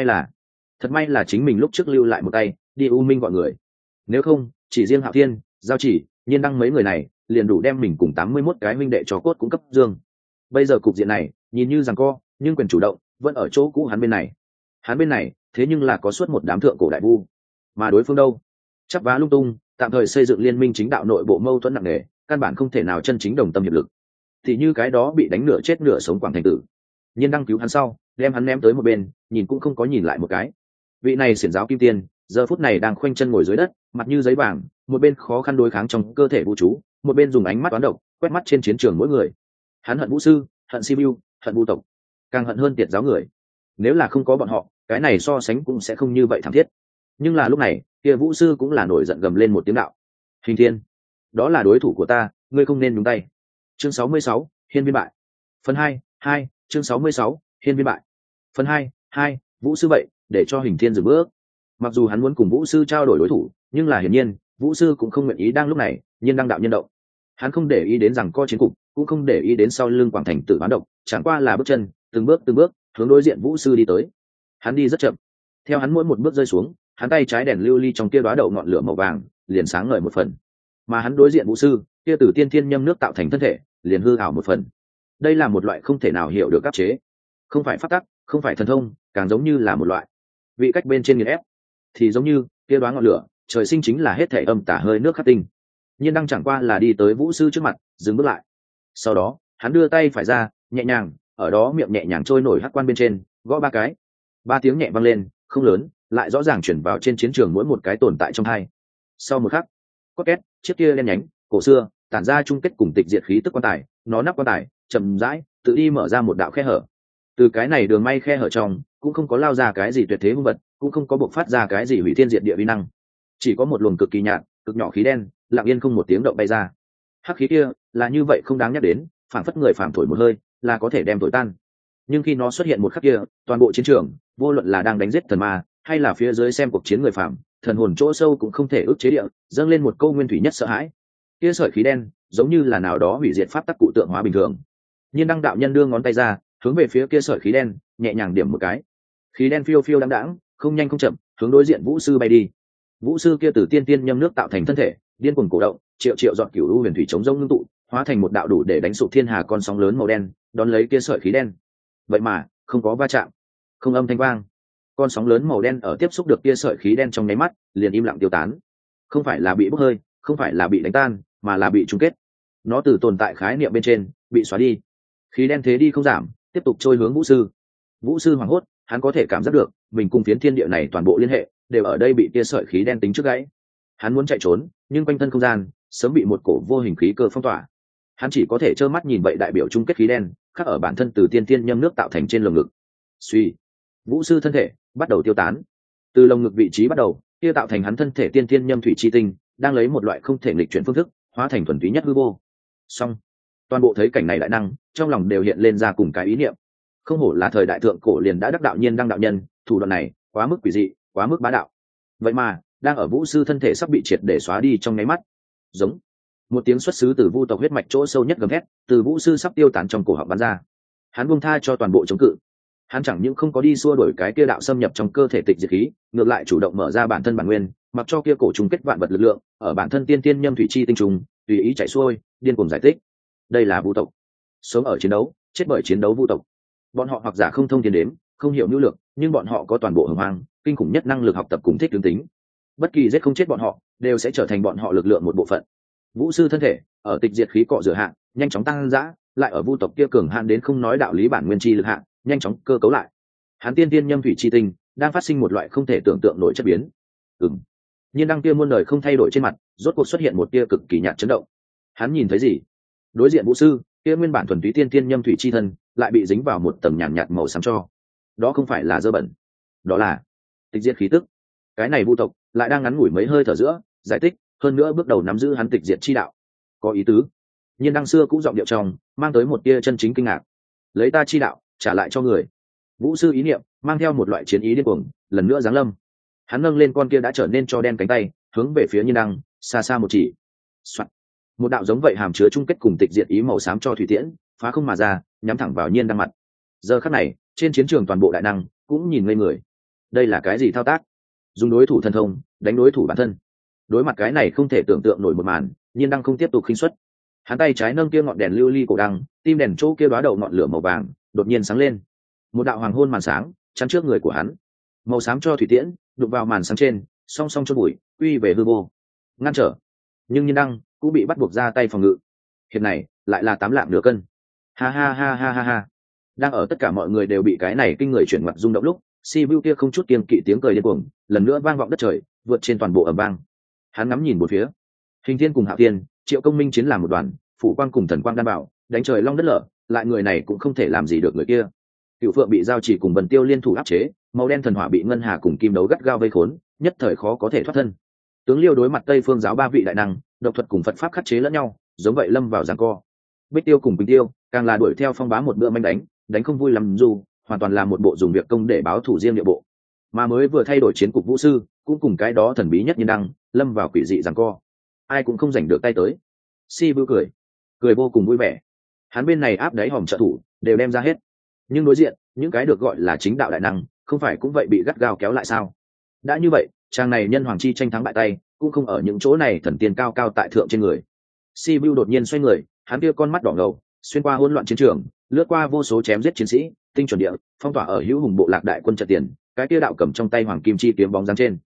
may là chính mình lúc trước lưu lại một tay đi u minh gọi người. Nếu không chỉ riêng Hạo Thiên, Giao Chỉ, Nhiên Đăng mấy người này liền đủ đem mình cùng 81 cái huynh đệ cho cốt cũng cấp dương. Bây giờ cục diện này nhìn như giằng co, nhưng quyền chủ động vẫn ở chỗ cũ hắn bên này. Hắn bên này thế nhưng là có suốt một đám thượng cổ đại vu, mà đối phương đâu chắp vá lung tung, tạm thời xây dựng liên minh chính đạo nội bộ mâu thuẫn nặng nề, căn bản không thể nào chân chính đồng tâm hiệp lực. Thì như cái đó bị đánh nửa chết nửa sống Quảng Thành Tử, Nhiên Đăng cứu hắn sau đem hắn ném tới một bên, nhìn cũng không có nhìn lại một cái. Vị này xiển giáo kim tiên giờ phút này đang khoanh chân ngồi dưới đất, mặt như giấy vàng, một bên khó khăn đối kháng trong cơ thể vũ chú, một bên dùng ánh mắt toán độc quét mắt trên chiến trường mỗi người. Hắn hận vũ sư, hận Sibiu, hận vu tộc, càng hận hơn tiệt giáo người. Nếu là không có bọn họ, cái này so sánh cũng sẽ không như vậy thảm thiết. Nhưng là lúc này kia vũ sư cũng là nổi giận gầm lên một tiếng đạo. Hình Thiên, đó là đối thủ của ta, ngươi không nên nhúng tay. Chương 66, Hiên Viên bại. Phần 2, chương 66, Hiên Viên bại. Phần 2, vũ sư vậy để cho Hình Thiên dừng bước. Mặc dù hắn muốn cùng vũ sư trao đổi đối thủ, nhưng là hiển nhiên Vũ sư cũng không nguyện ý đang lúc này nhiên đăng đạo nhân động. Hắn không để ý đến rằng co chiến cục, cũng không để ý đến sau lưng quảng thành tử bán độc, chẳng qua là bước chân từng bước hướng đối diện vũ sư đi tới. Hắn đi rất chậm, theo hắn mỗi một bước rơi xuống, hắn tay trái đèn lưu ly trong kia đóa đậu ngọn lửa màu vàng liền sáng ngời một phần, mà hắn đối diện vũ sư kia từ tiên thiên nhâm nước tạo thành thân thể liền hư ảo một phần. Đây là một loại không thể nào hiểu được áp chế, không phải pháp tắc, không phải thần thông, càng giống như là một loại vị cách bên trên nghiền ép. Thì giống như kia đóa ngọn lửa trời sinh chính là hết thể âm tả hơi nước khắc tinh. Nhiên đăng chẳng qua là đi tới vũ sư trước mặt dừng bước lại, sau đó hắn đưa tay phải ra nhẹ nhàng ở đó miệng nhẹ nhàng trôi nổi hắc quan bên trên gõ ba cái. Ba tiếng nhẹ vang lên, không lớn, lại rõ ràng chuyển vào trên chiến trường mỗi một cái tồn tại trong hai. Sau một khắc, có két chiếc kia đen nhánh cổ xưa tản ra chung kết cùng tịch diệt khí tức quan tài, nó nắp quan tài chậm rãi tự đi mở ra một đạo khe hở. Từ cái này đường may khe hở trong cũng không có lao ra cái gì tuyệt thế hung vật, cũng không có bộc phát ra cái gì hủy thiên diệt địa uy năng, chỉ có một luồng cực kỳ nhạt cực nhỏ khí đen lặng yên không một tiếng động bay ra. Hắc khí kia là như vậy không đáng nhắc đến, phảng phất người phàm thổi một hơi là có thể đem thổi tan. Nhưng khi nó xuất hiện một khắc kia, toàn bộ chiến trường, vô luận là đang đánh giết thần ma hay là phía dưới xem cuộc chiến người phàm, thần hồn chỗ sâu cũng không thể ức chế địa dâng lên một câu nguyên thủy nhất sợ hãi. Kia sợi khí đen giống như là nào đó hủy diệt pháp tắc cụ tượng hóa bình thường. Nhiên đăng đạo nhân đưa ngón tay ra hướng về phía kia sợi khí đen nhẹ nhàng điểm một cái, khí đen phiêu phiêu đáng đáng không nhanh không chậm hướng đối diện vũ sư bay đi. Vũ sư kia từ tiên tiên nhâm nước tạo thành thân thể điên cuồng cổ động, triệu triệu giọt cửu u huyền thủy chống rông ngưng tụ, hóa thành một đạo đủ để đánh sụp thiên hà con sóng lớn màu đen, đón lấy kia sợi khí đen. Vậy mà không có va chạm, không âm thanh vang, con sóng lớn màu đen ở tiếp xúc được kia sợi khí đen trong nháy mắt liền im lặng tiêu tán. Không phải là bị bốc hơi, không phải là bị đánh tan, mà là bị chung kết. Nó từ tồn tại khái niệm bên trên bị xóa đi. Khí đen thế đi không giảm, tiếp tục trôi hướng vũ sư. Vũ sư hoảng hốt, hắn có thể cảm giác được mình cùng phiến thiên địa này toàn bộ liên hệ đều ở đây bị kia sợi khí đen tính trước gãy. Hắn muốn chạy trốn, nhưng quanh thân không gian sớm bị một cổ vô hình khí cơ phong tỏa. Hắn chỉ có thể trơ mắt nhìn vậy đại biểu chung kết khí đen khắc ở bản thân từ tiên tiên nhâm nước tạo thành trên lồng ngực. Suy, vũ sư thân thể bắt đầu tiêu tán. Từ lồng ngực vị trí bắt đầu, kia tạo thành hắn thân thể tiên tiên nhâm thủy chi tinh đang lấy một loại không thể nghịch chuyển phương thức hóa thành thuần túy nhất hư vô. Xong, toàn bộ thấy cảnh này đại năng trong lòng đều hiện lên ra cùng cái ý niệm. Không hổ là thời đại thượng cổ liền đã đắc đạo nhiên đăng đạo nhân, thủ đoạn này quá mức quỷ dị, quá mức bá đạo. Vậy mà đang ở vũ sư thân thể sắp bị triệt để xóa đi trong nháy mắt, giống một tiếng xuất xứ từ vu tộc huyết mạch chỗ sâu nhất gầm thét từ vũ sư sắp tiêu tán trong cổ họng bắn ra. Hắn buông tha cho toàn bộ chống cự, hắn chẳng những không có đi xua đuổi cái kia đạo xâm nhập trong cơ thể tịch diệt khí, ngược lại chủ động mở ra bản thân bản nguyên, mặc cho kia cổ trùng kết vạn vật lực lượng ở bản thân tiên tiên nhâm thủy chi tinh trùng tùy ý chạy xuôi điên cuồng giải tích. Đây là vu tộc, sống ở chiến đấu, chết bởi chiến đấu vu tộc. Bọn họ hoặc giả không thông thiên đếm, không hiểu nhu lược, nhưng bọn họ có toàn bộ hồng hoang kinh khủng nhất năng lực học tập cùng thích tướng tính. Bất kỳ giết không chết bọn họ đều sẽ trở thành bọn họ lực lượng một bộ phận. Vũ sư thân thể ở tịch diệt khí cọ rửa hạn nhanh chóng tăng dã, lại ở vu tộc kia cường hạn đến không nói đạo lý bản nguyên chi lực hạn nhanh chóng cơ cấu lại. Hắn tiên tiên nhâm thủy chi tinh đang phát sinh một loại không thể tưởng tượng nổi chất biến. Nhiên đăng kia muôn đời không thay đổi trên mặt rốt cuộc xuất hiện một tia cực kỳ nhạt chấn động. Hắn nhìn thấy gì? Đối diện vũ sư kia nguyên bản thuần túy tiên tiên nhâm thủy chi thân lại bị dính vào một tầng nhàn nhạt màu xám cho. Đó không phải là dơ bẩn, đó là tịch diệt khí tức. Cái này vu tộc lại đang ngắn ngủi mấy hơi thở giữa giải tích, hơn nữa bước đầu nắm giữ hắn tịch diệt chi đạo. Có ý tứ. Nhiên đăng xưa cũng giọng điệu trong mang tới một tia chân chính kinh ngạc. Lấy ta chi đạo trả lại cho người. Vũ sư ý niệm mang theo một loại chiến ý điên cuồng lần nữa giáng lâm. Hắn nâng lên con kia đã trở nên cho đen cánh tay hướng về phía nhiên đăng xa xa một chỉ. Soạn. Một đạo giống vậy hàm chứa chung kết cùng tịch diệt ý màu xám cho thủy tiễn phá không mà ra nhắm thẳng vào nhiên đăng mặt. Giờ khắc này trên chiến trường toàn bộ đại năng cũng nhìn ngây người. Đây là cái gì thao tác? Dùng đối thủ thần thông đánh đối thủ bản thân. Đối mặt cái này không thể tưởng tượng nổi một màn, nhiên đăng không tiếp tục khinh suất. Hắn tay trái nâng kia ngọn đèn lưu ly cổ đăng, tim đèn chỗ kia đóa đầu ngọn lửa màu vàng đột nhiên sáng lên. Một đạo hoàng hôn màn sáng chắn trước người của hắn. Màu xám cho thủy tiễn đụng vào màn sáng trên, song song chôn bụi quy về hư vô, ngăn trở. Nhưng nhiên đăng cũng bị bắt buộc ra tay phòng ngự. Hiệp này lại là 8 lạng nửa cân. Ha ha ha ha ha ha. Đang ở tất cả mọi người đều bị cái này kinh người chuyển mặt rung động lúc, Sibiu kia không chút kiêng kỵ tiếng cười điên cuồng lần nữa vang vọng đất trời, vượt trên toàn bộ ầm vang. Hắn ngắm nhìn bốn phía, Hình Thiên cùng Hạo Thiên, Triệu Công Minh chiến làm một đoàn, Phủ Quang cùng Thần Quang đan bảo, đánh trời long đất lở, lại người này cũng không thể làm gì được người kia. Cửu Phượng bị giao chỉ cùng Vân Tiêu liên thủ áp chế, màu đen thần hỏa bị Ngân Hà cùng Kim Đấu gắt gao vây khốn, nhất thời khó có thể thoát thân. Tướng Liêu đối mặt Tây Phương giáo 3 vị đại năng, độc thuật cùng Phật pháp khắc chế lẫn nhau, giống vậy lâm vào giằng co. Bích Tiêu cùng Bình Tiêu càng là đuổi theo Phong Bá một bữa manh đánh không vui lắm dù hoàn toàn là một bộ dùng việc công để báo thủ riêng địa bộ. mà mới vừa thay đổi chiến cục vũ sư cũng cùng cái đó thần bí nhất nhiên đăng lâm vào quỷ dị giằng co, ai cũng không giành được tay tới. Si Vu cười vô cùng vui vẻ, hắn bên này áp đáy hòm trợ thủ đều đem ra hết, nhưng đối diện những cái được gọi là chính đạo đại năng không phải cũng vậy bị gắt gao kéo lại sao? Đã như vậy, chàng này nhân hoàng chi tranh thắng bại tay cũng không ở những chỗ này thần tiên cao cao tại thượng trên người. Si Vu đột nhiên xoay người, hắn kia con mắt đỏ ngầu xuyên qua hỗn loạn chiến trường, lướt qua vô số chém giết chiến sĩ, tinh chuẩn địa phong tỏa ở hữu hùng bộ lạc đại quân trận tiền, cái kia đạo cầm trong tay hoàng kim chi kiếm bóng dáng trên.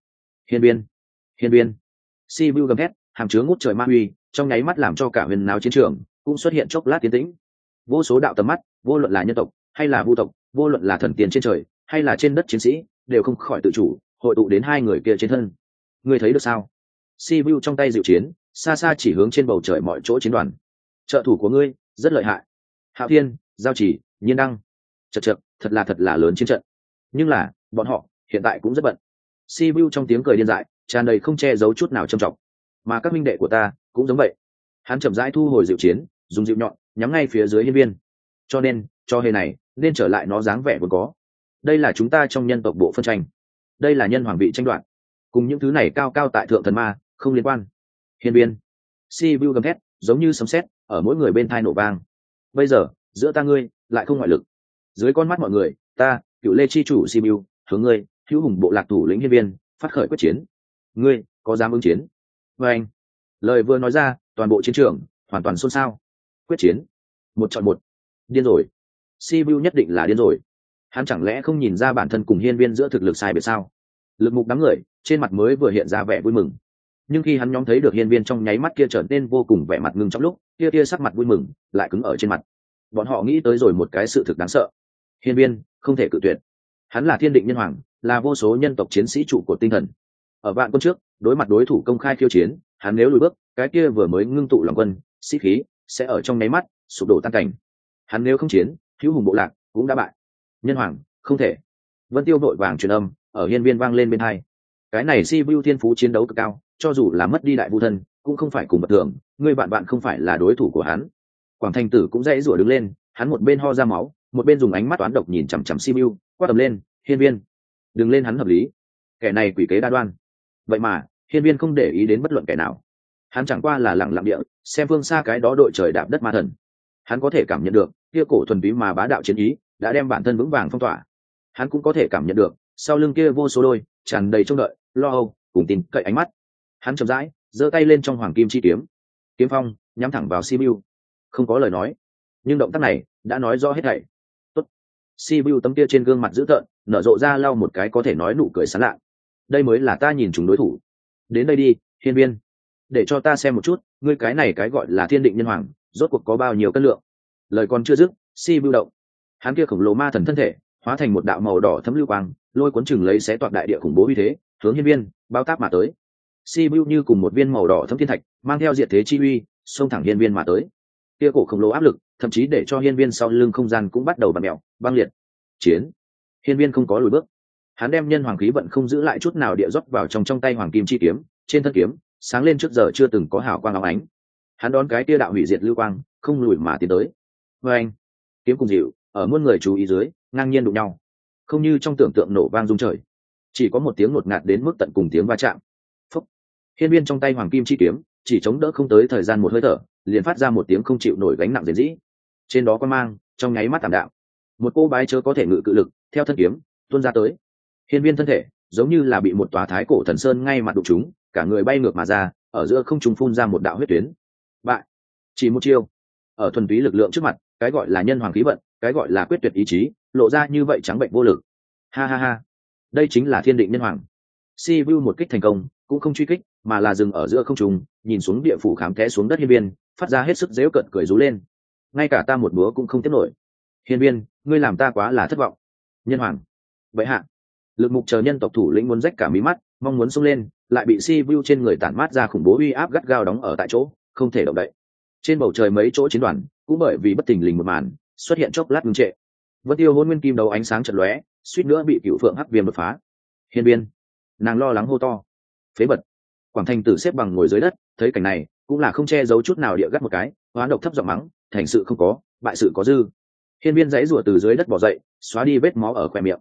Hiên biên. Si Vu gầm thét, hàm chứa ngút trời ma uy, trong nháy mắt làm cho cả huyền náo chiến trường cũng xuất hiện chốc lát tiến tĩnh. Vô số đạo tầm mắt, vô luận là nhân tộc hay là vu tộc, vô luận là thần tiên trên trời hay là trên đất chiến sĩ, đều không khỏi tự chủ hội tụ đến hai người kia trên thân. Ngươi thấy được sao? Si Vu trong tay dịu chiến, xa xa chỉ hướng trên bầu trời mọi chỗ chiến đoàn. Trợ thủ của ngươi rất lợi hại. Hạo Thiên, Giao Chỉ, Nhiên Đăng. Chậc, thật là lớn chiến trận. Nhưng là, bọn họ hiện tại cũng rất bận. Si Vu trong tiếng cười điên dại, tràn đầy không che giấu chút nào trầm trọng. Mà các minh đệ của ta cũng giống vậy. Hắn chậm rãi thu hồi dịu chiến, dùng dịu nhọn nhắm ngay phía dưới hiên viên. Cho nên, cho hề này nên trở lại nó dáng vẻ vốn có. Đây là chúng ta trong nhân tộc bộ phân tranh. Đây là nhân hoàng vị tranh đoạt. Cùng những thứ này cao cao tại thượng thần ma không liên quan. Hiên viên. Si Vu gầm thét, giống như sấm sét ở mỗi người bên thai nổ vang. Bây giờ, giữa ta ngươi lại không ngoại lực. Dưới con mắt mọi người, ta, Cựu Lê chi chủ Si Vu, hướng ngươi, hữu hùng bộ lạc thủ lĩnh hiên viên, phát khởi quyết chiến. Ngươi có dám ứng chiến? Và anh, lời vừa nói ra, toàn bộ chiến trường hoàn toàn xôn xao. Quyết chiến, một chọn một. Điên rồi. Si Vu nhất định là điên rồi. Hắn chẳng lẽ không nhìn ra bản thân cùng hiên viên giữa thực lực sai biệt sao? Lực mục đám người trên mặt mới vừa hiện ra vẻ vui mừng, nhưng khi hắn nhóm thấy được hiên viên trong nháy mắt kia trở nên vô cùng vẻ mặt ngưng trong lúc kia sắc mặt vui mừng lại cứng ở trên mặt. Bọn họ nghĩ tới rồi một cái sự thực đáng sợ. Hiên viên không thể cự tuyệt. Hắn là thiên định nhân hoàng, là vô số nhân tộc chiến sĩ trụ của tinh thần. Ở vạn quân trước, đối mặt đối thủ công khai khiêu chiến, hắn nếu lùi bước, cái kia vừa mới ngưng tụ lòng quân sĩ khí sẽ ở trong nháy mắt sụp đổ tan cảnh. Hắn nếu không chiến, hữu hùng bộ lạc cũng đã bại. Nhân hoàng không thể. Vân Tiêu vội vàng truyền âm ở hiên viên vang lên bên hai. Cái này Si Vu thiên phú chiến đấu cực cao, cho dù là mất đi đại vu thân cũng không phải cùng bất thường, ngươi bạn không phải là đối thủ của hắn. Quảng Thành Tử cũng dãy rủa đứng lên, hắn một bên ho ra máu, một bên dùng ánh mắt toán độc nhìn chằm chằm Si Vu, quát tầm lên, hiên viên, đừng lên hắn hợp lý, kẻ này quỷ kế đa đoan. Vậy mà hiên viên không để ý đến bất luận kẻ nào, hắn chẳng qua là lặng lặng địa xem phương xa cái đó đội trời đạp đất ma thần. Hắn có thể cảm nhận được kia cổ thuần túy mà bá đạo chiến ý đã đem bản thân vững vàng phong tỏa. Hắn cũng có thể cảm nhận được sau lưng kia vô số đôi tràn đầy trông đợi, lo âu cùng tin cậy ánh mắt. Hắn chậm rãi giơ tay lên trong hoàng kim chi kiếm, kiếm phong nhắm thẳng vào Si Vu. Không có lời nói, nhưng động tác này đã nói rõ hết thảy. Tốt. Si Vu tấm kia trên gương mặt dữ tợn nở rộ ra lau một cái có thể nói nụ cười sán lạ. Đây mới là ta nhìn chúng đối thủ. Đến đây đi, hiên viên, để cho ta xem một chút ngươi cái này cái gọi là thiên định nhân hoàng rốt cuộc có bao nhiêu cân lượng. Lời còn chưa dứt, Si Vu động, hắn kia khổng lồ ma thần thân thể hóa thành một đạo màu đỏ thấm lưu quang, lôi cuốn chừng lấy xé toạc đại địa khủng bố uy thế, hướng hiên viên bao táp mà tới. Si Vu như cùng một viên màu đỏ thấm thiên thạch, mang theo diệt thế chi uy, xông thẳng hiên viên mà tới. Kia cổ khổng lồ áp lực, thậm chí để cho hiên viên sau lưng không gian cũng bắt đầu bặm mèo, băng liệt. Chiến. Hiên viên không có lùi bước. Hắn đem nhân hoàng khí vận không giữ lại chút nào địa rót vào trong tay hoàng kim chi kiếm, trên thân kiếm sáng lên trước giờ chưa từng có hào quang óng ánh. Hắn đón cái tia đạo hủy diệt lưu quang, không lùi mà tiến tới. Và anh, kiếm cùng dịu ở muôn người chú ý dưới ngang nhiên đụng nhau, không như trong tưởng tượng nổ vang rung trời, chỉ có một tiếng ngột ngạt đến mức tận cùng tiếng va chạm. Phúc. Hiên viên trong tay hoàng kim chi kiếm chỉ chống đỡ không tới thời gian một hơi thở, liền phát ra một tiếng không chịu nổi gánh nặng rền rĩ. Trên đó quan mang trong nháy mắt tạm đạo, một cô bái chớ có thể ngự cự lực theo thân kiếm tuôn ra tới. Hiên viên thân thể giống như là bị một tòa thái cổ thần sơn ngay mặt đụng chúng, cả người bay ngược mà ra, ở giữa không trung phun ra một đạo huyết tuyến. Bại. Chỉ một chiêu, ở thuần túy lực lượng trước mặt, cái gọi là nhân hoàng khí vận, cái gọi là quyết tuyệt ý chí, lộ ra như vậy trắng bệnh vô lực. Ha ha ha, đây chính là thiên định nhân hoàng. Si Vu một kích thành công, cũng không truy kích, mà là dừng ở giữa không trung, nhìn xuống địa phủ khám té xuống đất hiên viên, phát ra hết sức giễu cợt cười rú lên. Ngay cả ta một búa cũng không tiếp nổi. Hiên viên, ngươi làm ta quá là thất vọng. Nhân hoàng. Vậy hạ. Lực mục chờ nhân tộc thủ lĩnh muốn rách cả mí mắt, mong muốn xông lên, lại bị Si Vu trên người tản mát ra khủng bố uy áp gắt gao đóng ở tại chỗ, không thể động đậy. Trên bầu trời mấy chỗ chiến đoàn cũng bởi vì bất thình lình một màn xuất hiện chốc lát ngưng trệ. Vân Tiêu hôn nguyên kim đấu ánh sáng chật lóe, suýt nữa bị Cửu Phượng hắc viêm đột phá. Hiên viên, nàng lo lắng hô to. Phế vật. Quảng Thành Tử xếp bằng ngồi dưới đất, thấy cảnh này cũng là không che giấu chút nào địa gắt một cái, hoán độc thấp giọng mắng, thành sự không có, bại sự có dư. Hiên viên giãy rủa từ dưới đất bò dậy, xóa đi vết máu ở khóe miệng.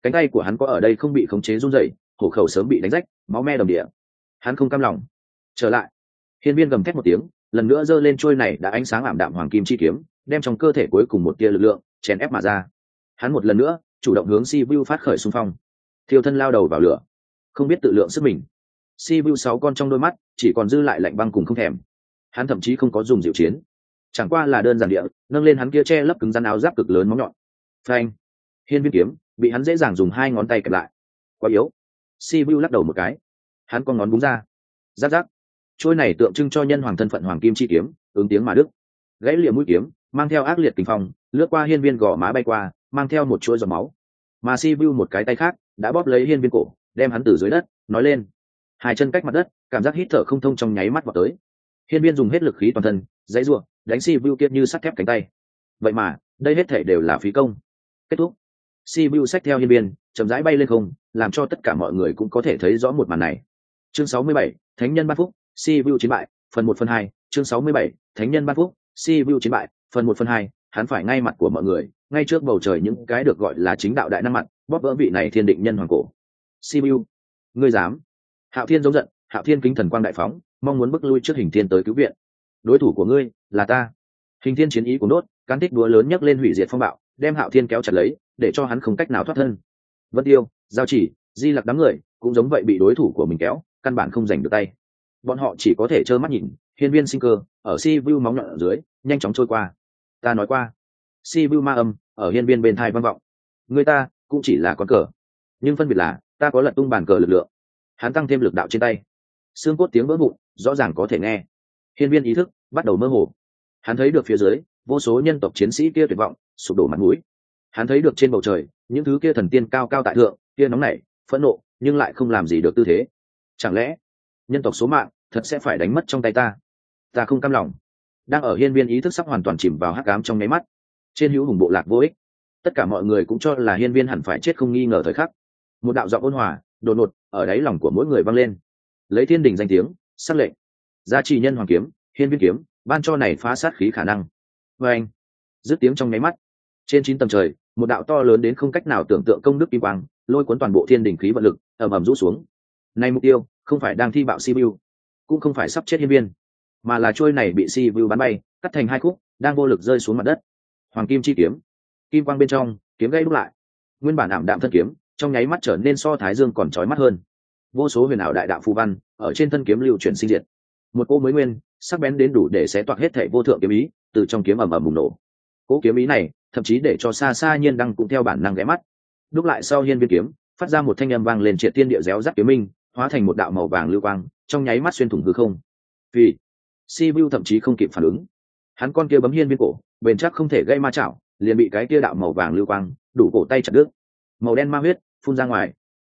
cánh tay của hắn có ở đây không bị khống chế run rẩy, hổ khẩu sớm bị đánh rách, máu me đầm địa. Hắn không cam lòng. Trở lại. Hiên Viên gầm thét một tiếng, lần nữa giơ lên trôi này đã ánh sáng ảm đạm hoàng kim chi kiếm, đem trong cơ thể cuối cùng một tia lực lượng chèn ép mà ra. Hắn một lần nữa chủ động hướng Sibiu phát khởi xung phong. Thiêu thân lao đầu vào lửa, không biết tự lượng sức mình. Sibiu 6 con trong đôi mắt chỉ còn dư lại lạnh băng cùng không thèm. Hắn thậm chí không có dùng diệu chiến, chẳng qua là đơn giản địa nâng lên hắn kia che lấp cứng rắn áo giáp cực lớn móng nhọn. Phanh! Hiên Viên kiếm bị hắn dễ dàng dùng 2 ngón tay kẹp lại. Quá yếu. Sibiu lắc đầu một cái, hắn con ngón búng ra. Rắc rắc. Trôi này tượng trưng cho nhân hoàng thân phận hoàng kim chi kiếm ứng tiếng mà đứt, gãy liệm mũi kiếm mang theo ác liệt kinh phong lướt qua Hiên Viên gò má bay qua, mang theo một chuỗi giọt máu. Mà Sibiu một cái tay khác đã bóp lấy Hiên Viên cổ, đem hắn từ dưới đất nói lên. 2 chân cách mặt đất, cảm giác hít thở không thông trong nháy mắt vào tới. Hiên Viên dùng hết lực khí toàn thân dãy rủa đánh Sibiu kiệt như sắt thép cánh tay. Vậy mà đây hết thể đều là phí công. Kết thúc. Sibiu xách theo Hiên Viên chậm rãi bay lên không, làm cho tất cả mọi người cũng có thể thấy rõ một màn này. Chương 67, Thánh nhân ban phúc. Sibiu chiến bại, phần 1/2, chương 67, Thánh nhân ban phúc. Sibiu chiến bại, phần 1/2, hắn phải ngay mặt của mọi người, ngay trước bầu trời những cái được gọi là chính đạo đại năng mặt, bóp vỡ vị này thiên định nhân hoàng cổ. Sibiu, ngươi dám? Hạo Thiên giống giận, Hạo Thiên kính thần quang đại phóng, mong muốn bức lui trước Hình Thiên tới cứu viện. Đối thủ của ngươi là ta. Hình Thiên chiến ý cuồng đốt, cán thích đúa lớn nhấc lên hủy diệt phong bạo, đem Hạo Thiên kéo chặt lấy, để cho hắn không cách nào thoát thân. Vân Tiêu, Giao Chỉ, Di Lặc đám người cũng giống vậy bị đối thủ của mình kéo, căn bản không giành được tay. Bọn họ chỉ có thể trơ mắt nhìn Hiên Viên sinh cơ ở Sibiu móng nhọn ở dưới nhanh chóng trôi qua. Ta nói qua. Sibiu ma âm ở Hiên Viên bên tai vang vọng. Người ta cũng chỉ là con cờ, nhưng phân biệt là ta có lật tung bàn cờ lực lượng. Hắn tăng thêm lực đạo trên tay, xương cốt tiếng vỡ vụn rõ ràng có thể nghe. Hiên Viên ý thức bắt đầu mơ hồ. Hắn thấy được phía dưới vô số nhân tộc chiến sĩ kia tuyệt vọng sụp đổ mặt mũi. Hắn thấy được trên bầu trời những thứ kia thần tiên cao cao tại thượng, kia nóng nảy phẫn nộ nhưng lại không làm gì được tư thế. Chẳng lẽ nhân tộc số mạng thật sẽ phải đánh mất trong tay ta? Ta không cam lòng. Đang ở Hiên Viên ý thức sắp hoàn toàn chìm vào hắc ám trong nháy mắt, trên hữu hùng bộ lạc vô ích, tất cả mọi người cũng cho là Hiên Viên hẳn phải chết không nghi ngờ thời khắc. Một đạo giọng ôn hòa đột ngột ở đáy lòng của mỗi người vang lên. Lấy thiên đình danh tiếng sắc lệnh, gia trì nhân hoàng kiếm, Hiên Viên kiếm, ban cho này phá sát khí khả năng. Và anh dứt tiếng trong nháy mắt, trên 9 tầng trời một đạo to lớn đến không cách nào tưởng tượng công đức kim quang lôi cuốn toàn bộ thiên đình khí vận lực ầm ầm rũ xuống. Này mục tiêu không phải đang thi bạo Sibiu, cũng không phải sắp chết Hiên Viên, mà là trôi này bị Sibiu bắn bay cắt thành 2 khúc, đang vô lực rơi xuống mặt đất. Hoàng kim chi kiếm, kim quang bên trong kiếm gây đúc lại, nguyên bản ảm đạm thân kiếm trong nháy mắt trở nên so thái dương còn chói mắt hơn. Vô số huyền ảo đại đạo phù văn ở trên thân kiếm lưu chuyển sinh diệt. Một cỗ mới nguyên sắc bén đến đủ để xé toạc hết thảy vô thượng kiếm ý từ trong kiếm ầm ầm bùng nổ. Cỗ kiếm ý này thậm chí để cho xa xa Nhiên Đăng cũng theo bản năng ghé mắt. Đúc lại sau Hiên Viên kiếm phát ra một thanh âm vang lên triệt tiên địa réo rắt kiếm minh, hóa thành một đạo màu vàng lưu quang trong nháy mắt xuyên thủng hư không. Vì Sibiu thậm chí không kịp phản ứng, hắn con kia bấm Hiên Viên cổ bền chắc không thể gây ma chảo, liền bị cái kia đạo màu vàng lưu quang đủ cổ tay chặt đứt. Màu đen ma huyết phun ra ngoài.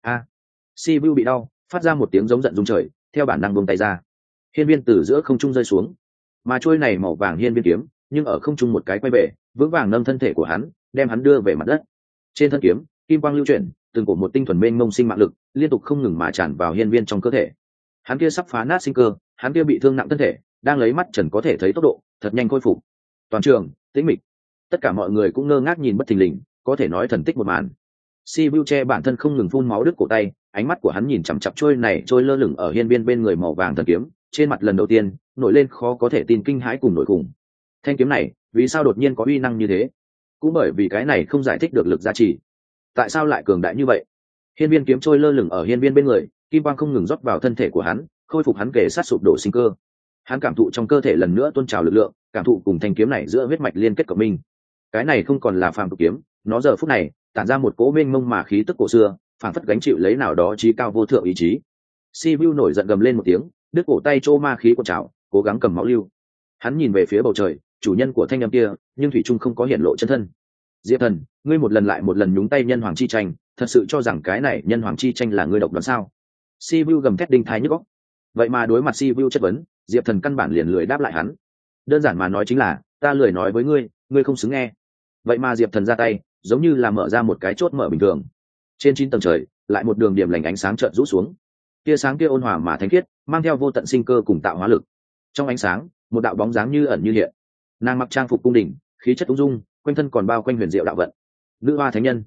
Sibiu bị đau phát ra một tiếng giống giận rung trời, theo bản năng buông tay ra. Hiên Viên từ giữa không trung rơi xuống, mà trôi này màu vàng Hiên Viên kiếm nhưng ở không trung một cái quay về, vững vàng nâng thân thể của hắn, đem hắn đưa về mặt đất. Trên thân kiếm kim quang lưu chuyển, từng cổ một tinh thuần mênh mông sinh mạng lực liên tục không ngừng mà tràn vào Hiên Viên trong cơ thể. Hắn kia sắp phá nát sinh cơ, hắn kia bị thương nặng thân thể đang lấy mắt trần có thể thấy tốc độ thật nhanh khôi phục. Toàn trường tĩnh mịch, tất cả mọi người cũng ngơ ngác nhìn bất thình lình, có thể nói thần tích một màn. Sibiu che bản thân không ngừng phun máu đứt cổ tay, ánh mắt của hắn nhìn chằm chặp trôi này trôi lơ lửng ở Hiên Viên bên người màu vàng thần kiếm, trên mặt lần đầu tiên nổi lên khó có thể tin kinh hãi cùng nổi khủng. Thanh kiếm này vì sao đột nhiên có uy năng như thế? Cũng bởi vì cái này không giải thích được lực gia trì. Tại sao lại cường đại như vậy? Hiên Viên kiếm trôi lơ lửng ở Hiên Viên bên người, kim quang không ngừng rót vào thân thể của hắn, khôi phục hắn kể sát sụp đổ sinh cơ. Hắn cảm thụ trong cơ thể lần nữa tuôn trào lực lượng, cảm thụ cùng thanh kiếm này giữa huyết mạch liên kết của mình. Cái này không còn là phàm tục kiếm, nó giờ phút này tản ra một cỗ mênh mông mà khí tức cổ xưa, phảng phất gánh chịu lấy nào đó chí cao vô thượng ý chí. Sibiu nổi giận gầm lên một tiếng, đứt cổ tay trô ma khí của trảo, cố gắng cầm máu lưu. Hắn nhìn về phía bầu trời, chủ nhân của thanh âm kia, nhưng thủy trung không có hiện lộ chân thân. Diệp Thần, ngươi một lần lại một lần nhúng tay nhân hoàng chi tranh, thật sự cho rằng cái này nhân hoàng chi tranh là ngươi độc đoán sao? Sibiu gầm thét đinh thái nhức óc. Vậy mà đối mặt Sibiu chất vấn, Diệp Thần căn bản liền lười đáp lại hắn. Đơn giản mà nói chính là, ta lười nói với ngươi, ngươi không xứng nghe. Vậy mà Diệp Thần ra tay, giống như là mở ra một cái chốt mở bình thường. Trên 9 tầng trời, lại một đường điểm lành ánh sáng chợt rũ xuống. Tia sáng kia ôn hòa mà thánh khiết, mang theo vô tận sinh cơ cùng tạo hóa lực. Trong ánh sáng, một đạo bóng dáng như ẩn như hiện. Nàng mặc trang phục cung đình, khí chất ung dung, quanh thân còn bao quanh huyền diệu đạo vận. Nữ hoa thánh nhân.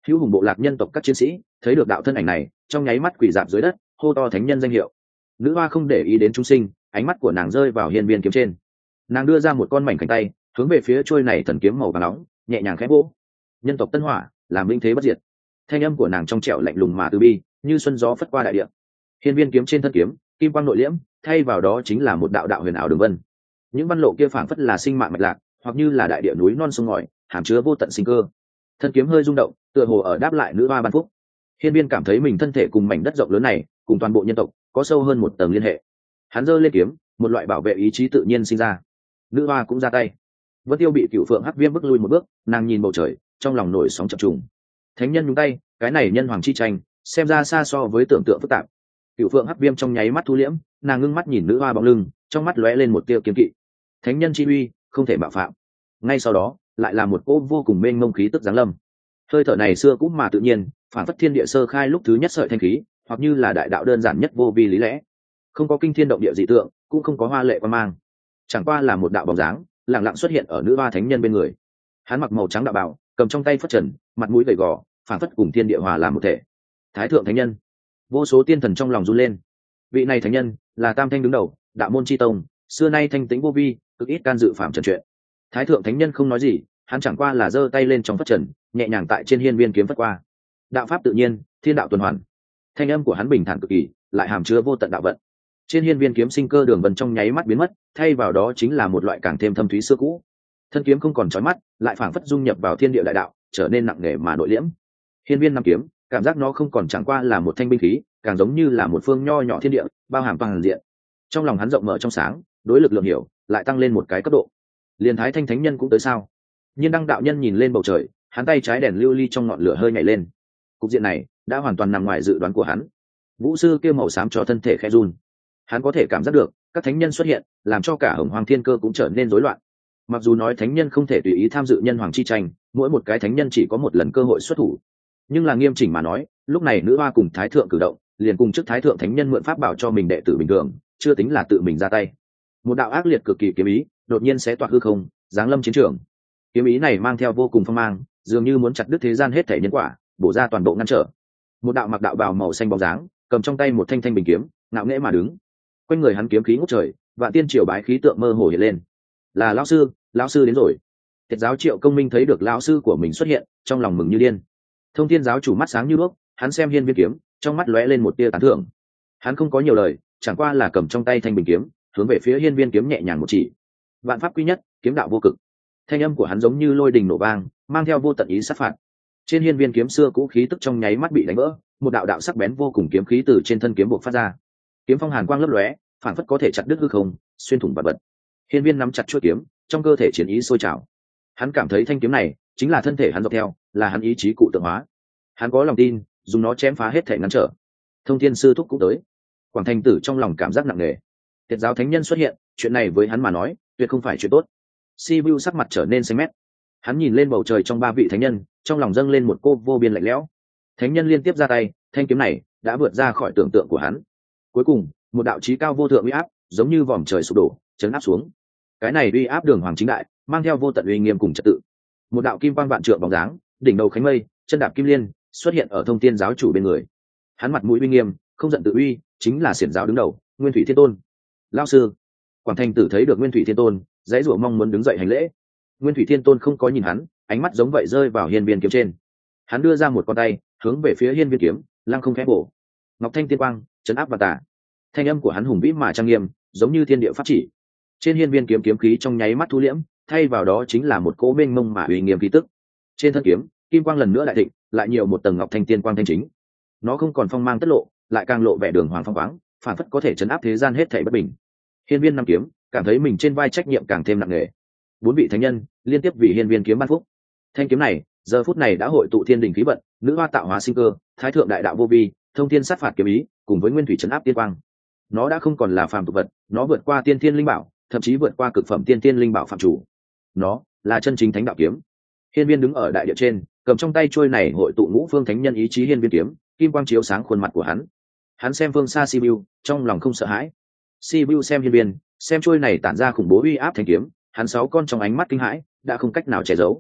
Hữu hùng bộ lạc nhân tộc các chiến sĩ thấy được đạo thân ảnh này, trong nháy mắt quỳ dạp dưới đất, hô to thánh nhân danh hiệu. Nữ hoa không để ý đến chúng sinh, ánh mắt của nàng rơi vào hiên viên kiếm trên. Nàng đưa ra một con mảnh cánh tay, hướng về phía trôi này thần kiếm màu vàng nóng, nhẹ nhàng khẽ vỗ. Nhân tộc Tân Hỏa, làm linh thế bất diệt. Thanh âm của nàng trong trẻo lạnh lùng mà từ bi, như xuân gió phất qua đại địa. Hiên viên kiếm trên thân kiếm, kim quang nội liễm, thay vào đó chính là một đạo đạo huyền ảo đường vân. Những văn lộ kia phảng phất là sinh mạng mạch lạc, hoặc như là đại địa núi non sông ngòi, hàm chứa vô tận sinh cơ. Thân kiếm hơi rung động, tựa hồ ở đáp lại nữ hoa ban phúc. Hiên viên cảm thấy mình thân thể cùng mảnh đất rộng lớn này, cùng toàn bộ nhân tộc có sâu hơn một tầng liên hệ. Hắn giơ lên kiếm, một loại bảo vệ ý chí tự nhiên sinh ra. Nữ hoa cũng ra tay. Vân Tiêu bị Cửu Phượng Hắc Viêm bước lui một bước, nàng nhìn bầu trời, trong lòng nổi sóng chập trùng. Thánh nhân nhúng tay, cái này nhân hoàng chi tranh, xem ra xa so với tưởng tượng phức tạp. Cửu Phượng Hắc Viêm trong nháy mắt thu liễm, nàng ngưng mắt nhìn nữ hoa bóng lưng, trong mắt lóe lên một tia kiên kỵ. Thánh nhân chi uy, không thể bạo phạm. Ngay sau đó, lại là một cỗ vô cùng mênh mông khí tức giáng lâm. Hơi thở này xưa cũng mà tự nhiên, phản phất thiên địa sơ khai lúc thứ nhất sợi thanh khí, hoặc như là đại đạo đơn giản nhất vô vi lý lẽ. Không có kinh thiên động địa dị tượng, cũng không có hoa lệ quan mang, chẳng qua là một đạo bóng dáng lặng lặng xuất hiện ở nữ hoa thánh nhân bên người. Hắn mặc màu trắng đạo bào, cầm trong tay phất trần, mặt mũi gầy gò, phản phất cùng thiên địa hòa làm một thể. Thái thượng thánh nhân. Vô số tiên thần trong lòng run lên. Vị này thánh nhân là tam thanh đứng đầu, đạo môn chi tông, xưa nay thanh tĩnh vô vi, cực ít can dự phạm trần chuyện. Thái thượng thánh nhân không nói gì, hắn chẳng qua là giơ tay lên trong phất trần, nhẹ nhàng tại trên hiên viên kiếm phất qua. Đạo pháp tự nhiên, thiên đạo tuần hoàn. Thanh âm của hắn bình thản cực kỳ, lại hàm chứa vô tận đạo vận. Trên hiên viên kiếm sinh cơ đường vân trong nháy mắt biến mất, thay vào đó chính là một loại càng thêm thâm thúy xưa cũ. Thân kiếm không còn chói mắt, lại phảng phất dung nhập vào thiên địa đại đạo, trở nên nặng nề mà nội liễm. Hiên viên năm kiếm, cảm giác nó không còn chẳng qua là một thanh binh khí, càng giống như là một phương nho nhỏ thiên địa, bao hàm toàn diện. Trong lòng hắn rộng mở trong sáng, đối lực lượng hiểu, lại tăng lên một cái cấp độ. Liên Thái Thanh thánh nhân cũng tới sao? Nhiên Đăng đạo nhân nhìn lên bầu trời, hắn tay trái đèn lưu ly trong ngọn lửa hơi nhảy lên. Cục diện này đã hoàn toàn nằm ngoài dự đoán của hắn. Vũ sư kia màu xám cho thân thể khẽ run. Hắn có thể cảm giác được các thánh nhân xuất hiện, làm cho cả Hồng Hoàng Thiên Cơ cũng trở nên rối loạn. Mặc dù nói thánh nhân không thể tùy ý tham dự nhân hoàng chi tranh, mỗi một cái thánh nhân chỉ có một lần cơ hội xuất thủ, nhưng là nghiêm chỉnh mà nói, lúc này nữ hoa cùng thái thượng cử động, liền cùng trước thái thượng thánh nhân mượn pháp bảo cho mình đệ tử bình thường, chưa tính là tự mình ra tay. Một đạo ác liệt cực kỳ kiếm ý đột nhiên xé toạc hư không, giáng lâm chiến trường. Kiếm ý này mang theo vô cùng phong mang, dường như muốn chặt đứt thế gian hết thảy nhân quả, bổ ra toàn bộ ngăn trở. Một đạo mặc đạo bào màu xanh bóng dáng, cầm trong tay một thanh thanh bình kiếm, ngạo nghễ mà đứng. Quanh người hắn kiếm khí ngút trời, vạn tiên triều bái khí tượng mơ hồ hiện lên. Là lão sư đến rồi. Tiệt giáo Triệu Công Minh thấy được lão sư của mình xuất hiện, trong lòng mừng như điên. Thông Thiên giáo chủ mắt sáng như đuốc, hắn xem hiên viên kiếm, trong mắt lóe lên một tia tán thưởng. Hắn không có nhiều lời, chẳng qua là cầm trong tay thanh bình kiếm, hướng về phía hiên viên kiếm nhẹ nhàng một chỉ. Vạn pháp quy nhất, kiếm đạo vô cực. Thanh âm của hắn giống như lôi đình nổ vang, mang theo vô tận ý sát phạt. Trên hiên viên kiếm xưa cũ khí tức trong nháy mắt bị đánh vỡ, một đạo đạo sắc bén vô cùng kiếm khí từ trên thân kiếm bộc phát ra. Kiếm phong hàn quang lấp lóe, phản phất có thể chặt đứt hư không, xuyên thủng vật vật. Hiên viên nắm chặt chuôi kiếm, trong cơ thể chiến ý sôi trào. Hắn cảm thấy thanh kiếm này chính là thân thể hắn dọc theo, là hắn ý chí cụ tượng hóa. Hắn có lòng tin, dùng nó chém phá hết thể ngăn trở. Thông Thiên sư thúc cũng tới. Quảng Thành Tử trong lòng cảm giác nặng nề. Tiệt giáo thánh nhân xuất hiện, chuyện này với hắn mà nói, tuyệt không phải chuyện tốt. Sibiu sắc mặt trở nên xanh mét. Hắn nhìn lên bầu trời trong ba vị thánh nhân, trong lòng dâng lên một cô vô biên lạnh lẽo. Thánh nhân liên tiếp ra tay, thanh kiếm này đã vượt ra khỏi tưởng tượng của hắn. Cuối cùng, một đạo chí cao vô thượng uy áp, giống như vòm trời sụp đổ, chấn áp xuống. Cái này uy áp đường hoàng chính đại, mang theo vô tận uy nghiêm cùng trật tự. Một đạo kim quang vạn trượng bóng dáng, đỉnh đầu khánh mây, chân đạp kim liên, xuất hiện ở Thông Thiên giáo chủ bên người. Hắn mặt mũi uy nghiêm, không giận tự uy, chính là xiển giáo đứng đầu, Nguyên Thủy Thiên Tôn. Lão sư. Quảng Thành Tử thấy được Nguyên Thủy Thiên Tôn, dãy rủa mong muốn đứng dậy hành lễ. Nguyên Thủy Thiên Tôn không có nhìn hắn, ánh mắt giống vậy rơi vào hiên viên kiếm trên. Hắn đưa ra một con tay, hướng về phía hiên viên kiếm, lăng không khẽ bổ. Ngọc Thanh tiên quang, chấn áp và tả. Thanh âm của hắn hùng vĩ mà trang nghiêm, giống như thiên địa pháp chỉ. Trên hiên viên kiếm kiếm khí trong nháy mắt thu liễm, thay vào đó chính là một cỗ mênh mông mà uy nghiêm khí tức. Trên thân kiếm, kim quang lần nữa đại thịnh, lại nhiều một tầng ngọc thanh tiên quang thanh chính. Nó không còn phong mang tất lộ, lại càng lộ vẻ đường hoàng phong khoáng, phản phất có thể chấn áp thế gian hết thảy bất bình. Hiên viên năm kiếm, cảm thấy mình trên vai trách nhiệm càng thêm nặng nề. Bốn vị thánh nhân liên tiếp vì hiên viên kiếm ban phúc. Thanh kiếm này, giờ phút này đã hội tụ thiên đình khí vận, nữ hoa tạo hóa sinh cơ, thái thượng đại đạo vô vi, thông thiên sát phạt kiếm ý, cùng với nguyên thủy chấn áp tiên quang. Nó đã không còn là phàm tục vật, nó vượt qua tiên thiên linh bảo, thậm chí vượt qua cực phẩm tiên thiên linh bảo phạm chủ. Nó là chân chính thánh đạo kiếm. Hiên viên đứng ở đại địa trên, cầm trong tay trôi này hội tụ ngũ phương thánh nhân ý chí hiên viên kiếm, kim quang chiếu sáng khuôn mặt của hắn. Hắn xem phương xa Sibiu, trong lòng không sợ hãi. Sibiu xem hiên viên, xem trôi này tản ra khủng bố uy áp thanh kiếm, hắn sáu con trong ánh mắt kinh hãi, đã không cách nào che giấu.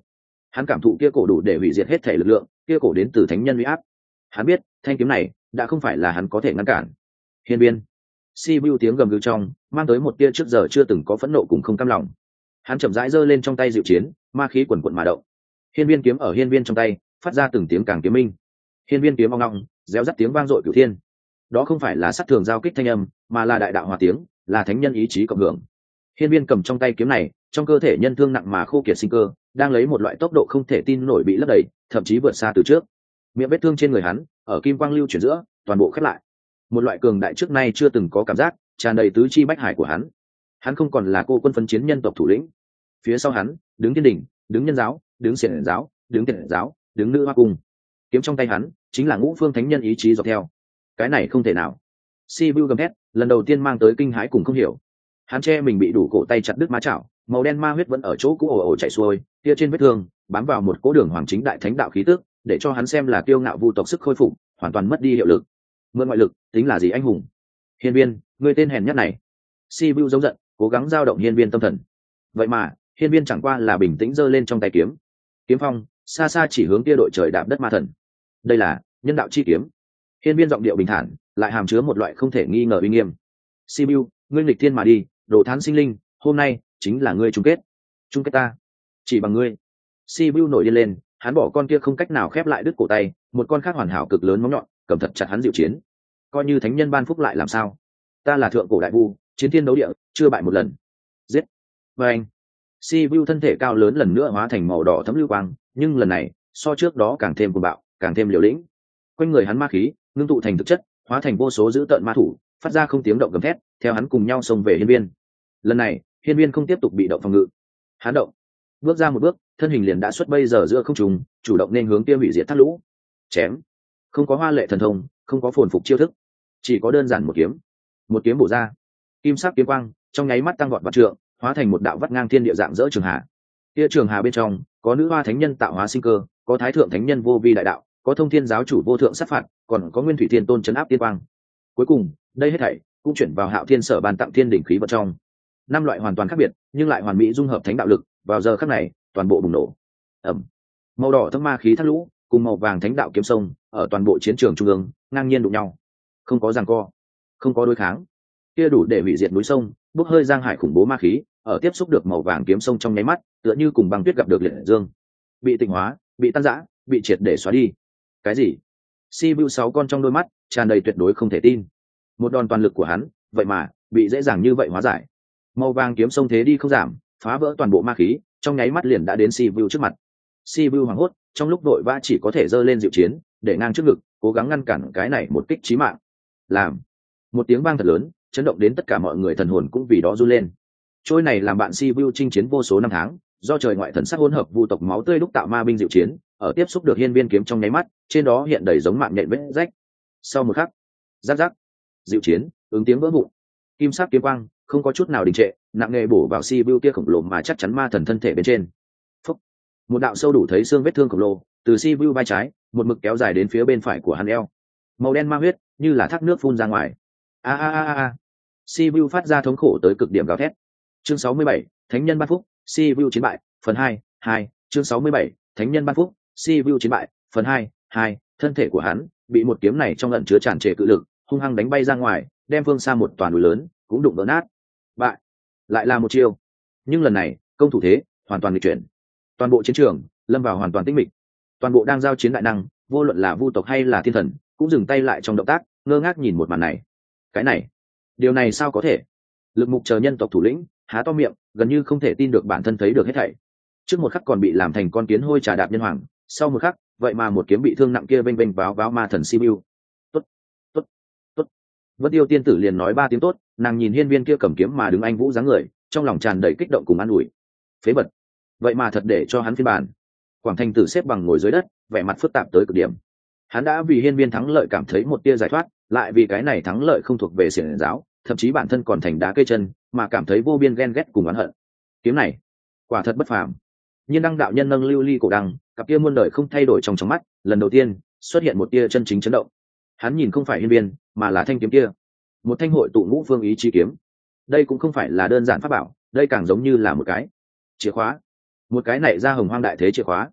Hắn cảm thụ kia cổ đủ để hủy diệt hết thể lực lượng, kia cổ đến từ thánh nhân uy áp. Hắn biết thanh kiếm này đã không phải là hắn có thể ngăn cản. Hiên viên Sibiu tiếng gầm gừ trong mang tới một tia trước giờ chưa từng có phẫn nộ cùng không cam lòng. Hắn chậm rãi giơ lên trong tay dịu chiến, ma khí quần quần mà động. Hiên viên kiếm ở hiên viên trong tay phát ra từng tiếng càng kiếm minh. Hiên viên kiếm ong ong réo rắt tiếng vang dội cửu thiên. Đó không phải là sát thường giao kích thanh âm, mà là đại đạo hòa tiếng, là thánh nhân ý chí cộng hưởng. Hiên viên cầm trong tay kiếm này, trong cơ thể nhân thương nặng mà khô kiệt sinh cơ, đang lấy một loại tốc độ không thể tin nổi bị lấp đầy, thậm chí vượt xa từ trước. Miệng vết thương trên người hắn, ở kim quang lưu chuyển giữa, toàn bộ khép lại. Một loại cường đại trước nay chưa từng có cảm giác, tràn đầy tứ chi bách hải của hắn. Hắn không còn là cô quân phân chiến nhân tộc thủ lĩnh. Phía sau hắn, đứng thiên đình, đứng nhân giáo, đứng xiển giáo, đứng tiện giáo, đứng nữ hoa cung. Kiếm trong tay hắn, chính là ngũ phương thánh nhân ý chí dọc theo. Cái này không thể nào. Sibiu gầm thét, lần đầu tiên mang tới kinh hãi cùng không hiểu. Hắn che mình bị đủ cổ tay chặt đứt má chảo, màu đen ma huyết vẫn ở chỗ cũ ồ ồ chảy xuôi, kia trên vết thương bám vào một cỗ đường hoàng chính đại thánh đạo khí tức, để cho hắn xem là kiêu ngạo vu tộc sức khôi phục hoàn toàn mất đi hiệu lực. Mượn ngoại lực tính là gì anh hùng? Hiên viên, ngươi tên hèn nhất này! Sibiu giống giận, cố gắng giao động hiên viên tâm thần. Vậy mà hiên viên chẳng qua là bình tĩnh giơ lên trong tay kiếm. Kiếm phong xa xa chỉ hướng kia đội trời đạp đất ma thần. Đây là nhân đạo chi kiếm. Hiên viên giọng điệu bình thản, lại hàm chứa một loại không thể nghi ngờ uy nghiêm. Sibiu, ngươi nghịch thiên mà đi, đồ thán sinh linh, hôm nay chính là ngươi chung kết. Chung kết ta, chỉ bằng ngươi. Sibiu nổi điên lên, hắn bỏ con kia không cách nào khép lại đứt cổ tay, một con khác hoàn hảo cực lớn móng nhọn, cầm thật chặt hắn diệu chiến. Coi như thánh nhân ban phúc lại làm sao? Ta là thượng cổ đại vu, chiến thiên đấu địa, chưa bại một lần. Giết! Và anh. Sibiu thân thể cao lớn lần nữa hóa thành màu đỏ thấm lưu quang, nhưng lần này so trước đó càng thêm cuồng bạo, càng thêm liều lĩnh. Quanh người hắn ma khí ngưng tụ thành thực chất, hóa thành vô số dữ tợn ma thủ, phát ra không tiếng động gầm thét, theo hắn cùng nhau xông về hiên viên. Lần này hiên viên không tiếp tục bị động phòng ngự, hắn động, bước ra một bước, thân hình liền đã xuất bây giờ giữa không trung, chủ động nên hướng kia hủy diệt thác lũ. Chém! Không có hoa lệ thần thông, không có phồn phục chiêu thức, chỉ có đơn giản một kiếm bổ ra. Kim sắc kiếm quang trong nháy mắt tăng vọt vạn trượng, hóa thành một đạo vắt ngang thiên địa dạng dỡ trường hà. Kia trường hà bên trong có nữ hoa thánh nhân tạo hóa sinh cơ, có thái thượng thánh nhân vô vi đại đạo, có thông thiên giáo chủ vô thượng sát phạt, còn có nguyên thủy thiên tôn chấn áp tiên quang. Cuối cùng đây hết thảy cũng chuyển vào hạo thiên sở ban tặng thiên đỉnh khí vật trong. Năm loại hoàn toàn khác biệt nhưng lại hoàn mỹ dung hợp thánh đạo lực, vào giờ khắc này toàn bộ bùng nổ. Ẩm. Màu đỏ thâm ma khí thác lũ cùng màu vàng thánh đạo kiếm sông ở toàn bộ chiến trường trung ương ngang nhiên đụng nhau, không có giằng co, không có đối kháng. Kia đủ để hủy diệt núi sông, bốc hơi giang hải khủng bố ma khí, ở tiếp xúc được màu vàng kiếm sông trong nháy mắt, tựa như cùng băng tuyết gặp được liệt dương, bị tịnh hóa, bị tan rã, bị triệt để xóa đi. Cái gì? Sibiu 6 con trong đôi mắt tràn đầy tuyệt đối không thể tin. Một đòn toàn lực của hắn, vậy mà bị dễ dàng như vậy hóa giải. Màu vàng kiếm sông thế đi không giảm, phá vỡ toàn bộ ma khí, trong nháy mắt liền đã đến Sibiu trước mặt. Sibiu hoảng hốt, trong lúc đội vã chỉ có thể giơ lên diệu chiến, để ngang trước ngực, cố gắng ngăn cản cái này một kích chí mạng. Làm một tiếng vang thật lớn, chấn động đến tất cả mọi người thần hồn cũng vì đó run lên. Trôi này làm bạn Sibiu chinh chiến vô số năm tháng, do trời ngoại thần sắc hỗn hợp vu tộc máu tươi đúc tạo ma binh diệu chiến, ở tiếp xúc được hiên viên kiếm trong nháy mắt, trên đó hiện đầy giống mạng nhện vết rách. Sau một khắc, rắc rắc, diệu chiến ứng tiếng vỡ vụn. Kim sắc kiếm quang không có chút nào đình trệ, nặng nề bổ vào Sibiu kia khổng lồ mà chắc chắn ma thần thân thể bên trên. Phúc. Một đạo sâu đủ thấy xương vết thương khổng lồ từ Sibiu vai trái một mực kéo dài đến phía bên phải của hắn eo. Màu đen ma huyết như là thác nước phun ra ngoài. A a a a. Sibiu phát ra thống khổ tới cực điểm gào thét. Chương 67, Thánh nhân ban phúc, Sibiu chiến bại, phần 2. Chương 67, Thánh nhân ban phúc, Sibiu chiến bại, phần 2. Thân thể của hắn bị một kiếm này trong ẩn chứa tràn trề cự lực, hung hăng đánh bay ra ngoài, đem phương xa một toàn núi lớn cũng đụng vỡ nát. Bại, lại là một chiêu. Nhưng lần này, công thủ thế hoàn toàn nghịch chuyển. Toàn bộ chiến trường lâm vào hoàn toàn tĩnh mịch. Toàn bộ đang giao chiến đại năng, vô luận là vu tộc hay là thiên thần, cũng dừng tay lại trong động tác, ngơ ngác nhìn một màn này. Cái này, điều này sao có thể? Lực mục chờ nhân tộc thủ lĩnh há to miệng, gần như không thể tin được bản thân thấy được hết thảy. Trước một khắc còn bị làm thành con kiến hôi trà đạp nhân hoàng, sau một khắc vậy mà một kiếm bị thương nặng kia vênh vênh váo váo ma thần Sibiu. Tốt, tốt, tốt. Vân Tiêu tiên tử liền nói 3 tiếng tốt, nàng nhìn hiên viên kia cầm kiếm mà đứng anh vũ dáng người, trong lòng tràn đầy kích động cùng an ủi. Phế bật, vậy mà thật để cho hắn phiên bản. Quảng Thành Tử xếp bằng ngồi dưới đất, vẻ mặt phức tạp tới cực điểm. Hắn đã vì hiên viên thắng lợi cảm thấy một tia giải thoát, lại vì cái này thắng lợi không thuộc về xiển giáo, thậm chí bản thân còn thành đá cây chân, mà cảm thấy vô biên ghen ghét cùng oán hận. Kiếm này, quả thật bất phàm. Nhiên đăng đạo nhân nâng lưu ly cổ đăng, cặp kia muôn đời không thay đổi trong mắt, lần đầu tiên xuất hiện một tia chân chính chấn động. Hắn nhìn không phải hiên viên, mà là thanh kiếm kia, một thanh hội tụ ngũ phương ý chi kiếm. Đây cũng không phải là đơn giản pháp bảo, đây càng giống như là một cái chìa khóa, một cái này ra hồng hoang đại thế chìa khóa.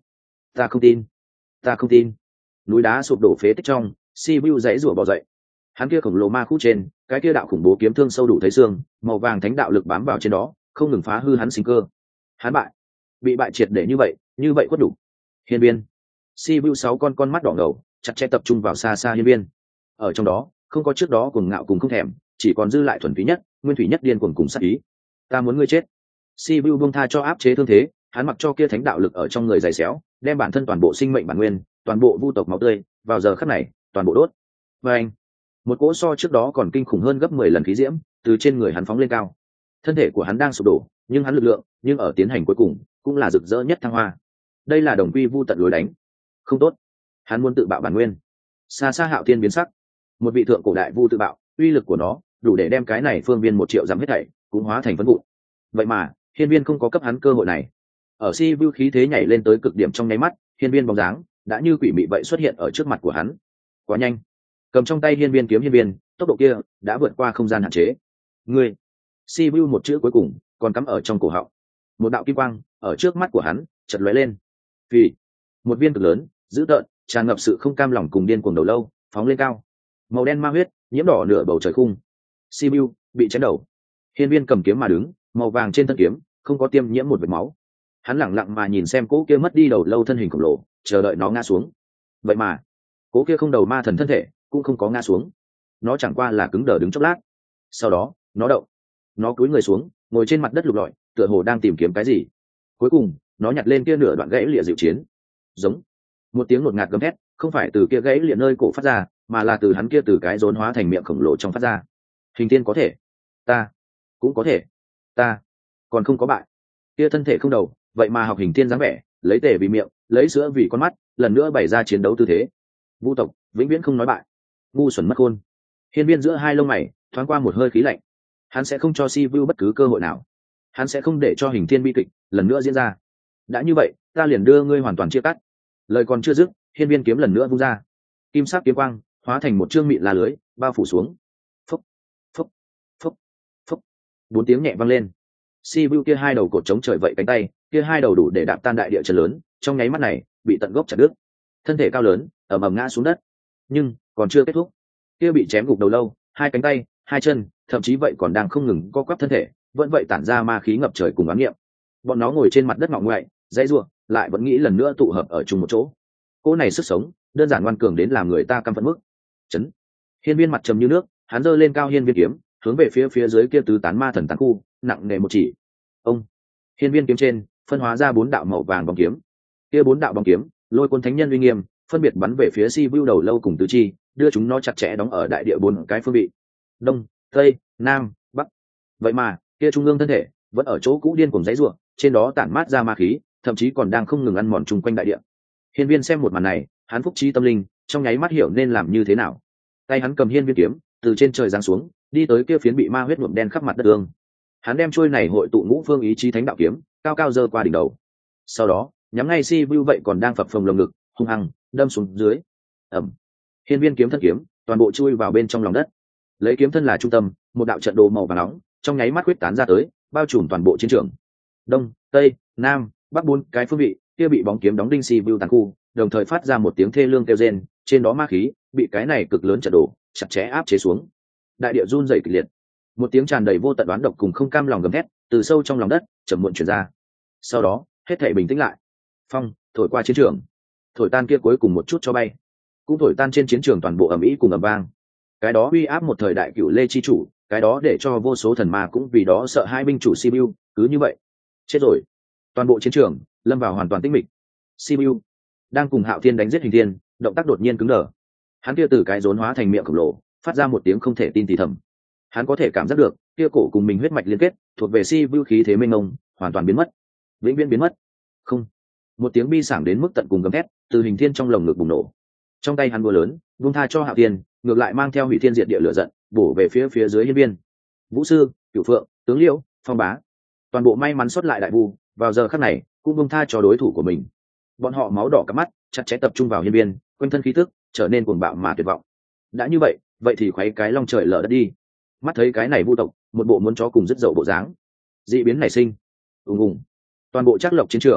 Ta không tin, ta không tin. Núi đá sụp đổ phế tích trong, Sibiu dãy rủa bò dậy. Hắn kia khổng lồ ma khúc trên, cái kia đạo khủng bố kiếm thương sâu đủ thấy xương, màu vàng thánh đạo lực bám vào trên đó, không ngừng phá hư hắn sinh cơ. Hắn bại, bị bại triệt để như vậy khuất đủ. Hiên viên. Sibiu 6 con mắt đỏ ngầu, chặt chẽ tập trung vào xa xa hiên viên. Ở trong đó, không có trước đó cuồng ngạo cùng không thèm, chỉ còn dư lại thuần túy nhất, nguyên thủy nhất điên cuồng cùng sát ý. Ta muốn ngươi chết. Sibiu buông tha cho áp chế thương thế, hắn mặc cho kia thánh đạo lực ở trong người dày xéo, đem bản thân toàn bộ sinh mệnh bản nguyên, toàn bộ vu tộc máu tươi, vào giờ khắc này, toàn bộ đốt. Và anh, một cỗ so trước đó còn kinh khủng hơn gấp 10 lần khí diễm, từ trên người hắn phóng lên cao. Thân thể của hắn đang sụp đổ, nhưng hắn lực lượng, nhưng ở tiến hành cuối cùng, cũng là rực rỡ nhất thăng hoa. Đây là đồng quy vu tận lối đánh. Không tốt, hắn muốn tự bạo bản nguyên. Xa xa Hạo Thiên biến sắc. Một vị thượng cổ đại vu tự bạo, uy lực của nó đủ để đem cái này phương viên 1 triệu giảm hết thảy, cũng hóa thành phấn vụ. Vậy mà, hiên viên không có cấp hắn cơ hội này. Ở Sibiu khí thế nhảy lên tới cực điểm trong nháy mắt, hiên viên bóng dáng đã như quỷ mị vậy xuất hiện ở trước mặt của hắn. Quá nhanh. Cầm trong tay hiên viên kiếm hiên viên, tốc độ kia đã vượt qua không gian hạn chế. Ngươi. Sibiu một chữ cuối cùng còn cắm ở trong cổ họng. Một đạo kim quang ở trước mắt của hắn chợt lóe lên. Vì một viên cực lớn, dữ tợn, tràn ngập sự không cam lòng cùng điên cuồng đầu lâu, phóng lên cao. Màu đen ma huyết nhiễm đỏ nửa bầu trời khung. Sibiu bị chém đầu. Hiên viên cầm kiếm mà đứng, màu vàng trên thân kiếm không có tiêm nhiễm một vệt máu. Hắn lẳng lặng mà nhìn xem cỗ kia mất đi đầu lâu thân hình khổng lồ, chờ đợi nó ngã xuống. Vậy mà cỗ kia không đầu ma thần thân thể cũng không có ngã xuống, nó chẳng qua là cứng đờ đứng chốc lát. Sau đó nó động, nó cúi người xuống, ngồi trên mặt đất lục lọi, tựa hồ đang tìm kiếm cái gì. Cuối cùng nó nhặt lên kia nửa đoạn gãy lìa dịu chiến. Giống một tiếng ngột ngạt gầm thét, không phải từ kia gãy lìa nơi cổ phát ra, mà là từ hắn kia từ cái rốn hóa thành miệng khổng lồ trong phát ra. Hình tiên có thể, ta cũng có thể, ta còn không có bại. Kia thân thể không đầu, vậy mà học hình tiên dáng vẻ, lấy tể vì miệng, lấy sữa vì con mắt, lần nữa bày ra chiến đấu tư thế. Vu tộc vĩnh viễn không nói bại. Ngu xuẩn mất khôn. Hiên viên giữa hai lông mày thoáng qua một hơi khí lạnh. Hắn sẽ không cho Sibiu bất cứ cơ hội nào. Hắn sẽ không để cho hình thiên bi kịch lần nữa diễn ra. Đã như vậy, ta liền đưa ngươi hoàn toàn chia cắt. Lời còn chưa dứt, hiên viên kiếm lần nữa vung ra. Kim sắc kiếm quang hóa thành một trương mịn là lưới, bao phủ xuống. Phúc, phúc, phúc, phúc. 4 tiếng nhẹ vang lên. Sibiu kia hai đầu cột chống trời vậy cánh tay, kia hai đầu đủ để đạp tan đại địa chân lớn, trong nháy mắt này bị tận gốc chặt đứt. Thân thể cao lớn ầm ầm ngã xuống đất. Nhưng còn chưa kết thúc. Kia bị chém gục đầu lâu, hai cánh tay, hai chân, thậm chí vậy còn đang không ngừng co quắp thân thể, vẫn vậy tản ra ma khí ngập trời cùng oán niệm. Bọn nó ngồi trên mặt đất ngọ ngoại, dãy rủa, lại vẫn nghĩ lần nữa tụ hợp ở chung một chỗ. Cỗ này sức sống, đơn giản ngoan cường đến làm người ta căm phẫn mức. Chấn. Hiên viên mặt trầm như nước, hắn giơ lên cao hiên viên kiếm, hướng về phía dưới kia tứ tán ma thần tán khu, nặng nề một chỉ. Ông. Hiên viên kiếm trên phân hóa ra 4 đạo màu vàng bóng kiếm. Kia 4 đạo bóng kiếm, lôi cuốn thánh nhân uy nghiêm, phân biệt bắn về phía Sibiu đầu lâu cùng tứ chi, đưa chúng nó chặt chẽ đóng ở đại địa 4 cái phương vị: đông, tây, nam, bắc. Vậy mà kia trung ương thân thể vẫn ở chỗ cũ điên cuồng giãy giụa, trên đó tản mát ra ma khí, thậm chí còn đang không ngừng ăn mòn chung quanh đại địa. Hiên viên xem một màn này, hắn phúc trí tâm linh, trong nháy mắt hiểu nên làm như thế nào. Tay hắn cầm hiên viên kiếm, từ trên trời giáng xuống, đi tới kia phiến bị ma huyết nhuộm đen khắp mặt đất ương. Hắn đem chuôi này hội tụ ngũ phương ý chí thánh đạo kiếm, cao cao giơ qua đỉnh đầu. Sau đó nhắm ngay Sibiu vậy còn đang phập phồng lồng ngực, hung hăng đâm xuống dưới. Ầm. Hiên viên kiếm thân kiếm toàn bộ chui vào bên trong lòng đất. Lấy kiếm thân là trung tâm, một đạo trận đồ màu vàng nóng trong nháy mắt huyết tán ra tới, bao trùm toàn bộ chiến trường. Đông, tây, nam, bắc 4 cái phương vị kia bị bóng kiếm đóng đinh Sibiu tàn khu, đồng thời phát ra một tiếng thê lương kêu rên, trên đó ma khí bị cái này cực lớn trận đồ chặt chẽ áp chế xuống. Đại địa run rẩy kịch liệt. Một tiếng tràn đầy vô tận đoán độc cùng không cam lòng gầm thét từ sâu trong lòng đất chậm muộn truyền ra. Sau đó hết thảy bình tĩnh lại. Phong thổi qua chiến trường, thổi tan kia cuối cùng một chút cho bay, cũng thổi tan trên chiến trường toàn bộ ầm ĩ cùng ầm vang. Cái đó uy áp một thời đại cựu lê chi chủ, cái đó để cho vô số thần ma cũng vì đó sợ hai binh chủ Sibiu, cứ như vậy chết rồi. Toàn bộ chiến trường lâm vào hoàn toàn tĩnh mịch. Sibiu đang cùng Hạo Thiên đánh giết hình thiên, động tác đột nhiên cứng đờ. Hắn kia từ cái rốn hóa thành miệng khổng lồ, phát ra một tiếng không thể tin thì thầm. Hắn có thể cảm giác được kia cổ cùng mình huyết mạch liên kết thuộc về Sibiu khí thế mênh mông hoàn toàn biến mất, vĩnh viễn biến mất. Không. Một tiếng bi sảng đến mức tận cùng gầm thét từ hình thiên trong lồng ngực bùng nổ. Trong tay hắn búa lớn vung tha cho Hạo Thiên, ngược lại mang theo hủy thiên diệt địa lửa giận bổ về phía dưới hiên viên. Vũ sư, Cửu Phượng, Tướng Liễu, Phong Bá, toàn bộ may mắn xuất lại đại vu vào giờ khắc này cũng vung tha cho đối thủ của mình. Bọn họ máu đỏ cả mắt, chặt chẽ tập trung vào hiên viên, quanh thân khí tức trở nên cuồng bạo mà tuyệt vọng. Đã như vậy, vậy thì khuấy cái long trời lở đất đi. Mắt thấy cái này vu tộc, một bộ muốn chó cùng dứt dậu bộ dáng. Dị biến nảy sinh. Ùng ùng. Toàn bộ Trác Lộc chiến trường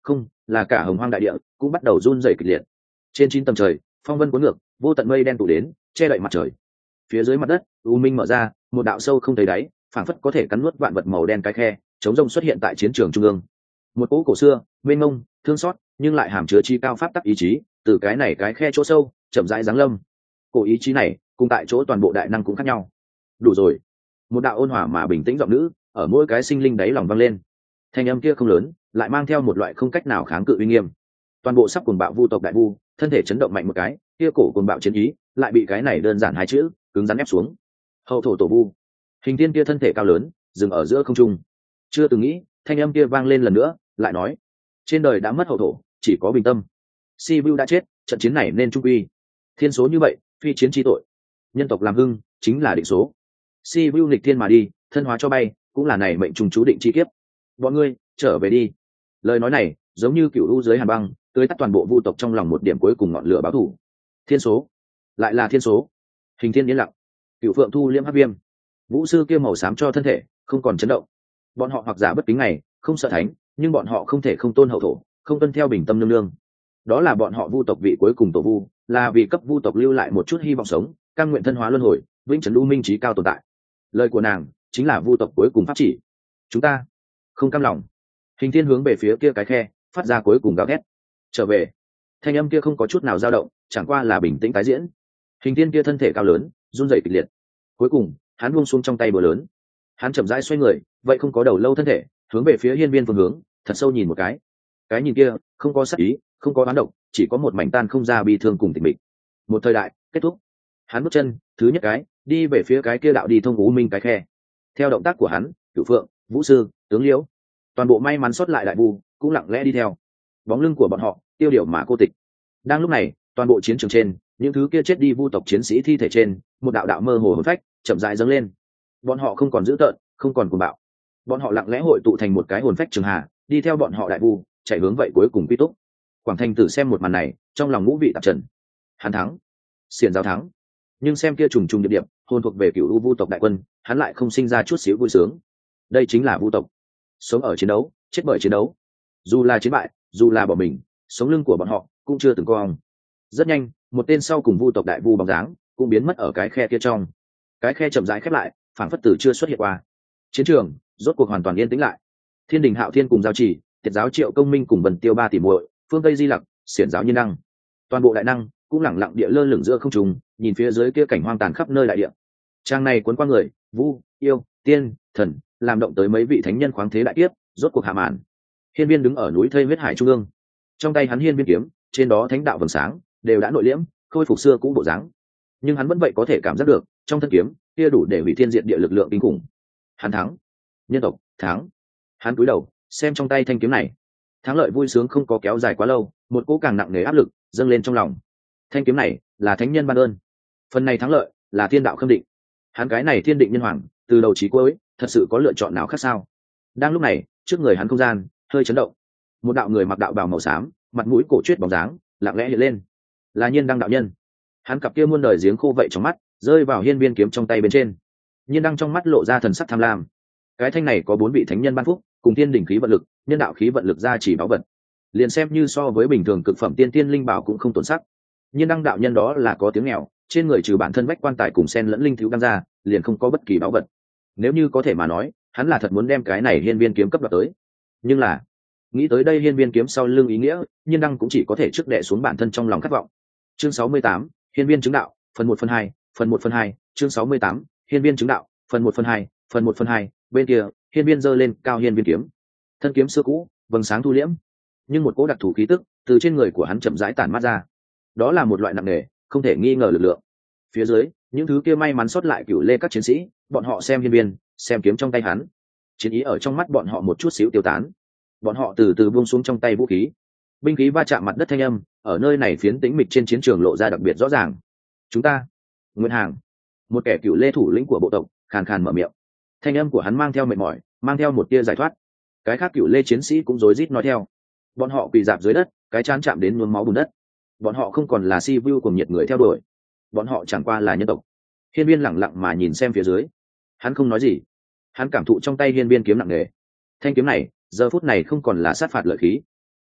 không, là cả hồng hoang đại địa cũng bắt đầu run rẩy kịch liệt. Trên 9 tầng trời, phong vân cuốn ngược, vô tận mây đen tụ đến, che đậy mặt trời. Phía dưới mặt đất, u minh mở ra, một đạo sâu không thấy đáy, phảng phất có thể cắn nuốt vạn vật màu đen cái khe, chống rông xuất hiện tại chiến trường trung ương. Một cỗ cổ xưa, mênh mông, thương xót, nhưng lại hàm chứa chi cao pháp tắc ý chí, từ cái này cái khe chỗ sâu, chậm rãi giáng lâm. Cổ ý chí này, cùng tại chỗ toàn bộ đại năng cũng khác nhau. Đủ rồi. Một đạo ôn hòa mà bình tĩnh giọng nữ, ở mỗi cái sinh linh đáy lòng vang lên. Thanh âm kia không lớn, lại mang theo một loại không cách nào kháng cự uy nghiêm. Toàn bộ sắp cuồng bạo vu tộc đại vu, thân thể chấn động mạnh một cái, kia cổ cuồng bạo chiến ý, lại bị cái này đơn giản hai chữ, cứng rắn ép xuống. Hậu thổ tổ vu. Hình thiên kia thân thể cao lớn, dừng ở giữa không trung. Chưa từng nghĩ, thanh âm kia vang lên lần nữa, lại nói: trên đời đã mất hậu thổ, chỉ có bình tâm. Si Vu đã chết, trận chiến này nên trung quy. Thiên số như vậy, phi chiến chi tội. Nhân tộc làm hưng, chính là định số. Si Vu nghịch thiên mà đi, thân hóa cho bay, cũng là này mệnh trùng chú định chi kiếp. Bọn ngươi, trở về đi. Lời nói này, giống như cựu u dưới hàn băng, tưới tắt toàn bộ vu tộc trong lòng một điểm cuối cùng ngọn lửa báo thù. Thiên số, lại là thiên số. Hình thiên yên lặng. Cựu phượng thu liễm hắc viêm. Vũ sư kia màu xám cho thân thể, không còn chấn động. Bọn họ hoặc giả bất kính này, không sợ thánh, nhưng bọn họ không thể không tôn hậu thổ, không tuân theo bình tâm nương nương. Đó là bọn họ vu tộc vị cuối cùng tổ vu, là vì cấp vu tộc lưu lại một chút hy vọng sống, cam nguyện thân hóa luân hồi, vĩnh trấn u minh trí cao tồn tại. Lời của nàng chính là vu tộc cuối cùng pháp chỉ. Chúng ta không cam lòng. Hình thiên hướng về phía kia cái khe, phát ra cuối cùng gào thét. Trở về. Thanh âm kia không có chút nào dao động, chẳng qua là bình tĩnh tái diễn. Hình thiên kia thân thể cao lớn, run rẩy kịch liệt. Cuối cùng, hắn buông xuống trong tay búa lớn. Hắn chậm rãi xoay người, vậy không có đầu lâu thân thể, hướng về phía hiên viên phương hướng, thật sâu nhìn một cái. Cái nhìn kia, không có sát ý, không có oán độc, chỉ có một mảnh tan không ra bi thương cùng tịch mịch. Một thời đại kết thúc. Hắn bước chân, thứ nhất cái, đi về phía cái kia đạo đi thông u minh cái khe. Theo động tác của hắn, Cửu Phượng, Vũ Sư, Tướng Liễu, toàn bộ may mắn sót lại đại vu cũng lặng lẽ đi theo. Bóng lưng của bọn họ tiêu điều mà cô tịch. Đang lúc này, toàn bộ chiến trường trên, những thứ kia chết đi vu tộc chiến sĩ thi thể trên, một đạo đạo mơ hồ hồn phách chậm rãi dâng lên. Bọn họ không còn dữ tợn, không còn cuồng bạo. Bọn họ lặng lẽ hội tụ thành một cái hồn phách trường hà, đi theo bọn họ đại vu, chạy hướng vậy cuối cùng quy túc. Quảng Thành Tử xem một màn này, trong lòng ngũ vị tạp trần. Hắn thắng, xiển giáo thắng, nhưng xem kia trùng trùng điệp điệp, hồn thuộc về cựu u vu tộc đại quân, hắn lại không sinh ra chút xíu vui sướng. Đây chính là vu tộc, sống ở chiến đấu, chết bởi chiến đấu. Dù là chiến bại, dù là bỏ mình, sống lưng của bọn họ cũng chưa từng cong. Rất nhanh, một tên sau cùng vu tộc đại vu bóng dáng cũng biến mất ở cái khe kia trong. Cái khe chậm rãi khép lại, phảng phất tử chưa xuất hiện qua. Chiến trường rốt cuộc hoàn toàn yên tĩnh lại. Thiên Đình Hạo Thiên cùng giao chỉ, Tiệt giáo Triệu Công Minh cùng Vân Tiêu ba tỷ muội, Phương Tây Di Lặc, xiển giáo Nhiên Đăng, toàn bộ đại năng cũng lẳng lặng địa lơ lửng giữa không trung, nhìn phía dưới kia cảnh hoang tàn khắp nơi đại địa. Trang này cuốn qua người, vu, yêu, tiên, thần, làm động tới mấy vị thánh nhân khoáng thế đại kiếp, rốt cuộc hạ màn. Hiên Viên đứng ở núi thây huyết hải trung ương, trong tay hắn hiên viên kiếm, trên đó thánh đạo vầng sáng đều đã nội liễm, khôi phục xưa cũ bộ dáng. Nhưng hắn vẫn vậy có thể cảm giác được, trong thân kiếm kia đủ để hủy thiên diệt địa lực lượng kinh khủng. Hắn thắng, nhân tộc thắng. Hắn cúi đầu xem trong tay thanh kiếm này, thắng lợi vui sướng không có kéo dài quá lâu, một cỗ càng nặng nề áp lực dâng lên trong lòng. Thanh kiếm này là thánh nhân ban ơn, phần này thắng lợi là thiên đạo khâm định. Hắn cái này thiên định nhân hoàng, từ đầu chí cuối thật sự có lựa chọn nào khác sao? Đang lúc này, trước người hắn không gian hơi chấn động, một đạo người mặc đạo bào màu xám, mặt mũi cổ chuyết bóng dáng lặng lẽ hiện lên, là Nhiên Đăng đạo nhân. Hắn cặp kia muôn đời giếng khô vậy trong mắt rơi vào hiên viên kiếm trong tay bên trên. Nhiên Đăng trong mắt lộ ra thần sắc tham lam. Cái thanh này có 4 vị thánh nhân ban phúc, cùng thiên đỉnh khí vận lực, nhân đạo khí vận lực gia chỉ bảo vật, liền xem như so với bình thường cực phẩm tiên tiên linh bảo cũng không tổn sắc. Nhiên Đăng đạo nhân đó là có tiếng nghèo, trên người trừ bản thân vách quan tài cùng sen lẫn linh thiếu đăng ra, liền không có bất kỳ bảo vật. Nếu như có thể mà nói, hắn là thật muốn đem cái này hiên viên kiếm cấp đoạt tới. Nhưng là, nghĩ tới đây hiên viên kiếm sau lưng ý nghĩa, Nhiên Đăng cũng chỉ có thể trước đè xuống bản thân trong lòng khát vọng. Chương 68, hiên viên chứng đạo, phần 1/2, phần 1/2, chương 68, hiên viên chứng đạo, phần 1/2, phần 1/2, bên kia, hiên viên giơ lên cao hiên viên kiếm. Thân kiếm xưa cũ, vầng sáng thu liễm, nhưng một cỗ đặc thù khí tức từ trên người của hắn chậm rãi tản mát ra. Đó là một loại nặng nề, không thể nghi ngờ lực lượng. Phía dưới, những thứ kia may mắn sót lại cửu lê các chiến sĩ, bọn họ xem hiên viên, xem kiếm trong tay hắn, chiến ý ở trong mắt bọn họ một chút xíu tiêu tán. Bọn họ từ từ buông xuống trong tay vũ khí, binh khí va chạm mặt đất thanh âm ở nơi này phiến tĩnh mịch trên chiến trường lộ ra đặc biệt rõ ràng. Chúng ta, Nguyên Hàng, một kẻ cựu lê thủ lĩnh của bộ tộc, khàn khàn mở miệng. Thanh âm của hắn mang theo mệt mỏi, mang theo một tia giải thoát. Cái khác cựu lê chiến sĩ cũng rối rít nói theo. Bọn họ quỳ rạp dưới đất, cái trán chạm đến nhuốm máu bùn đất. Bọn họ không còn là si vu cùng nhiệt người theo đuổi, bọn họ chẳng qua là nhân tộc. Hiên viên lẳng lặng mà nhìn xem phía dưới, hắn không nói gì. Hắn cảm thụ trong tay hiên viên kiếm nặng nề. Thanh kiếm này giờ phút này không còn là sát phạt lợi khí,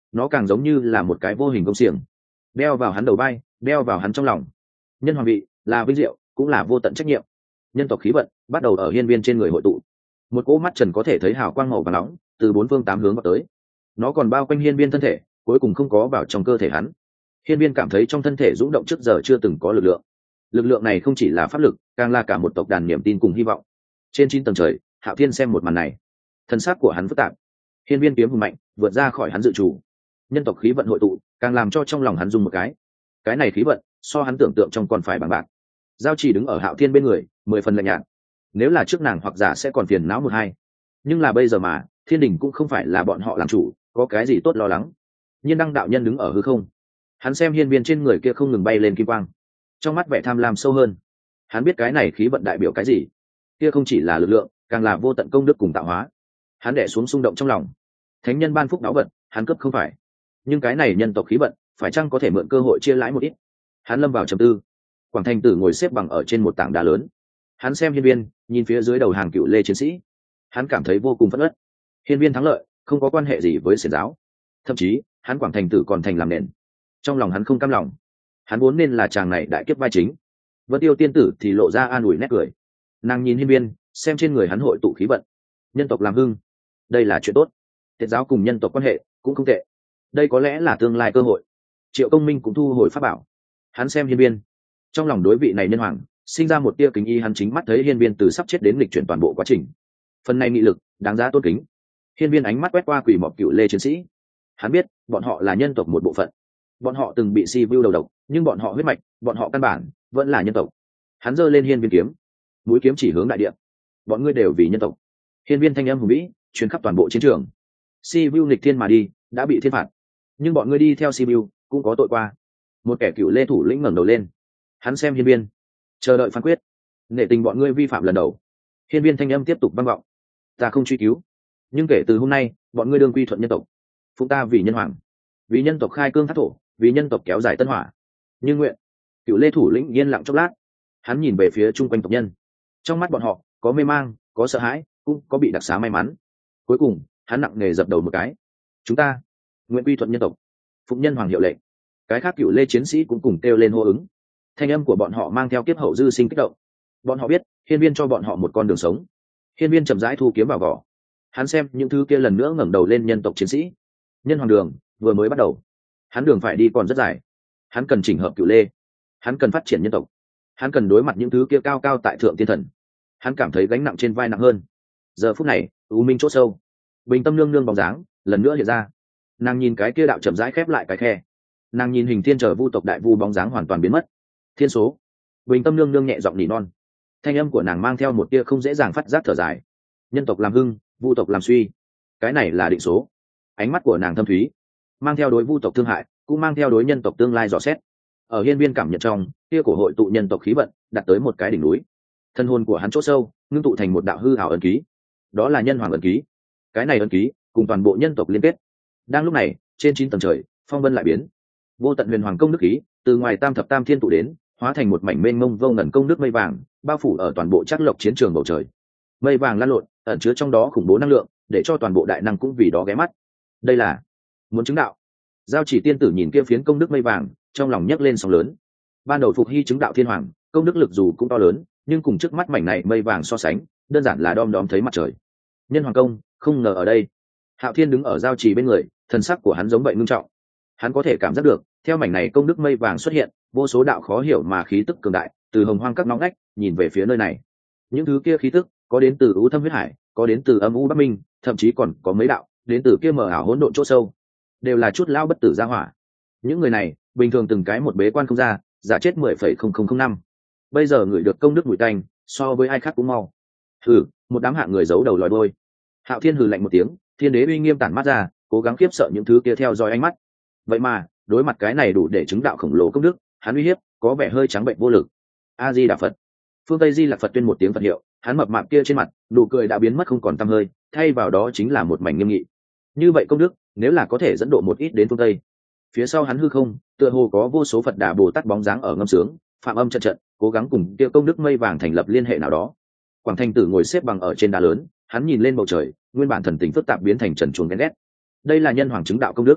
nó càng giống như là một cái vô hình công xiềng đeo vào hắn đầu vai, đeo vào hắn trong lòng. Nhân hoàng vị là vinh diệu, cũng là vô tận trách nhiệm. Nhân tộc khí vận bắt đầu ở hiên viên trên người hội tụ, một cỗ mắt trần có thể thấy hào quang màu vàng nóng từ bốn phương tám hướng vào tới, nó còn bao quanh hiên viên thân thể, cuối cùng không có vào trong cơ thể hắn. Hiên viên cảm thấy trong thân thể rung động trước giờ chưa từng có lực lượng. Lực lượng này không chỉ là pháp lực, càng là cả một tộc đàn niềm tin cùng hy vọng. Trên 9 tầng trời, Hạo Thiên xem một màn này, thân xác của hắn phức tạp. Hiên viên kiếm hùng mạnh vượt ra khỏi hắn dự chủ, nhân tộc khí vận hội tụ càng làm cho trong lòng hắn rung một cái này khí vận so hắn tưởng tượng trong còn phải bằng bạc. Giao Chỉ đứng ở Hạo Thiên bên người, 10 phần lạnh nhạt. Nếu là trước nàng hoặc giả sẽ còn phiền não một hai, nhưng là bây giờ mà thiên đình cũng không phải là bọn họ làm chủ, có cái gì tốt lo lắng. Nhiên Đăng đạo nhân đứng ở hư không, hắn xem hiên viên trên người kia không ngừng bay lên kim quang, trong mắt vẻ tham lam sâu hơn. Hắn biết cái này khí vận đại biểu cái gì, kia không chỉ là lực lượng, càng là vô tận công đức cùng tạo hóa. Hắn đè xuống xung động trong lòng. Thánh nhân ban phúc đáo vận, hắn cấp không phải, nhưng cái này nhân tộc khí vận phải chăng có thể mượn cơ hội chia lãi một ít. Hắn lâm vào trầm tư. Quảng Thành Tử ngồi xếp bằng ở trên một tảng đá lớn, hắn xem hiên viên, nhìn phía dưới đầu hàng Cựu Lê chiến sĩ, hắn cảm thấy vô cùng phẫn uất. Hiên viên thắng lợi không có quan hệ gì với xiển giáo, thậm chí hắn Quảng Thành Tử còn thành làm nền. Trong lòng hắn không cam lòng, hắn vốn nên là chàng này đại kiếp vai chính. Vân Tiêu tiên tử thì lộ ra an ủi nét cười, nàng nhìn hiên viên, xem trên người hắn hội tụ khí vận, nhân tộc làm hưng, đây là chuyện tốt. Tiết giáo cùng nhân tộc quan hệ cũng không tệ, đây có lẽ là tương lai cơ hội. Triệu Công Minh cũng thu hồi pháp bảo, hắn xem hiên viên, trong lòng đối vị này nhân hoàng sinh ra một tia kính y. Hắn chính mắt thấy hiên viên từ sắp chết đến lịch chuyển toàn bộ quá trình, phần này nghị lực đáng giá tôn kính. Hiên viên ánh mắt quét qua quỷ mọc Cựu Lê chiến sĩ, hắn biết bọn họ là nhân tộc một bộ phận, bọn họ từng bị si vu đầu độc, nhưng bọn họ huyết mạch, bọn họ căn bản vẫn là nhân tộc. Hắn giơ lên hiên viên kiếm, mũi kiếm chỉ hướng đại địa. Bọn ngươi đều vì nhân tộc. Hiên viên thanh âm hùng vĩ truyền khắp toàn bộ chiến trường. Si vu nghịch thiên mà đi, đã bị thiên phạt, nhưng bọn ngươi đi theo si vu cũng có tội qua. Một kẻ Cựu Lê thủ lĩnh ngẩng đầu lên, hắn xem hiên viên, chờ đợi phán quyết. Nể tình bọn ngươi vi phạm lần đầu. Hiên viên thanh âm tiếp tục vang vọng, ta không truy cứu, nhưng kể từ hôm nay bọn ngươi đương quy thuận nhân tộc, phụng ta vì nhân hoàng, vì nhân tộc khai cương thác thổ, vì nhân tộc kéo dài tân hỏa. Như nguyện. Cựu Lê thủ lĩnh yên lặng chốc lát, hắn nhìn về phía chung quanh tộc nhân, trong mắt bọn họ có mê mang, có sợ hãi, cũng có bị đặc xá may mắn. Cuối cùng hắn nặng nề dập đầu một cái, chúng ta nguyện quy thuận nhân tộc, phụng nhân hoàng hiệu lệnh. Cái khác Cựu Lê chiến sĩ cũng cùng kêu lên hô ứng, thanh âm của bọn họ mang theo kiếp hậu dư sinh kích động. Bọn họ biết hiên viên cho bọn họ một con đường sống. Hiên viên chậm rãi thu kiếm vào vỏ, hắn xem những thứ kia lần nữa ngẩng đầu lên nhân tộc chiến sĩ. Nhân hoàng đường vừa mới bắt đầu, hắn đường phải đi còn rất dài. Hắn cần chỉnh hợp Cựu Lê, hắn cần phát triển nhân tộc, hắn cần đối mặt những thứ kia cao cao tại thượng thiên thần. Hắn cảm thấy gánh nặng trên vai nặng hơn. Giờ phút này u minh chỗ sâu, Bình Tâm nương nương bóng dáng lần nữa hiện ra. Nàng nhìn cái kia đạo chậm rãi khép lại cái khe, nàng nhìn Hình Thiên chờ vu tộc đại vu bóng dáng hoàn toàn biến mất. Thiên số. Bình Tâm nương nương nhẹ giọng nỉ non, thanh âm của nàng mang theo một tia không dễ dàng phát giác thở dài. Nhân tộc làm hưng, vu tộc làm suy, cái này là định số. Ánh mắt của nàng thâm thúy, mang theo đối vu tộc thương hại, cũng mang theo đối nhân tộc tương lai dò xét. Ở hiên viên cảm nhận trong tia của hội tụ nhân tộc khí vận đặt tới một cái đỉnh núi. Thân hồn của hắn chỗ sâu ngưng tụ thành một đạo hư ảo ấn ký, đó là nhân hoàng ấn ký. Cái này ấn ký cùng toàn bộ nhân tộc liên kết. Đang lúc này trên 9 tầng trời phong vân lại biến, vô tận huyền hoàng công đức khí từ ngoài tam thập tam thiên tụ đến, hóa thành một mảnh mênh mông vô ngần công đức mây vàng, bao phủ ở toàn bộ Trác Lộc chiến trường bầu trời. Mây vàng lan lộn, ẩn chứa trong đó khủng bố năng lượng, để cho toàn bộ đại năng cũng vì đó ghé mắt. Đây là muốn chứng đạo. Giao Chỉ tiên tử nhìn kia phiến công đức mây vàng, trong lòng nhấc lên sóng lớn. Ban đầu Phục Hy chứng đạo thiên hoàng, công đức lực dù cũng to lớn, nhưng cùng trước mắt mảnh này mây vàng so sánh, đơn giản là đom đóm thấy mặt trời. Nhân hoàng công, không ngờ ở đây. Hạo Thiên đứng ở Giao Chỉ bên người, thần sắc của hắn giống vậy ngưng trọng. Hắn có thể cảm giác được, theo mảnh này công đức mây vàng xuất hiện, vô số đạo khó hiểu mà khí tức cường đại từ hồng hoang các ngõ ngách nhìn về phía nơi này. Những thứ kia khí tức có đến từ U Thâm huyết hải, có đến từ âm u Bắc Minh, thậm chí còn có mấy đạo đến từ kia mờ ảo hỗn độn chỗ sâu, đều là chút lao bất tử gia hỏa. Những người này bình thường từng cái một bế quan không ra, giả chết 10,0005. Bây giờ người được công đức mùi tanh, so với ai khác cũng mau. Hừ, một đám hạng người giấu đầu lòi đuôi. Hạo Thiên hừ lạnh một tiếng, thiên đế uy nghiêm tản mắt ra, cố gắng khiếp sợ những thứ kia theo dõi ánh mắt. Vậy mà đối mặt cái này đủ để chứng đạo khổng lồ công đức, hắn uy hiếp có vẻ hơi trắng bệnh vô lực. A Di Đà Phật. Phương Tây Di Lặc Phật tuyên một tiếng Phật hiệu, hắn mập mạp kia trên mặt nụ cười đã biến mất không còn tăm hơi, thay vào đó chính là một mảnh nghiêm nghị. Như vậy công đức nếu là có thể dẫn độ một ít đến phương Tây. Phía sau hắn hư không tựa hồ có vô số Phật Đà Bồ Tát bóng dáng ở ngâm sướng, phạm âm trận trận, cố gắng cùng kia công đức mây vàng thành lập liên hệ nào đó. Quảng Thành Tử ngồi xếp bằng ở trên đá lớn, hắn nhìn lên bầu trời, nguyên bản thần tình phức tạp biến thành trần truồng ghen ghét. Đây là nhân hoàng chứng đạo công đức.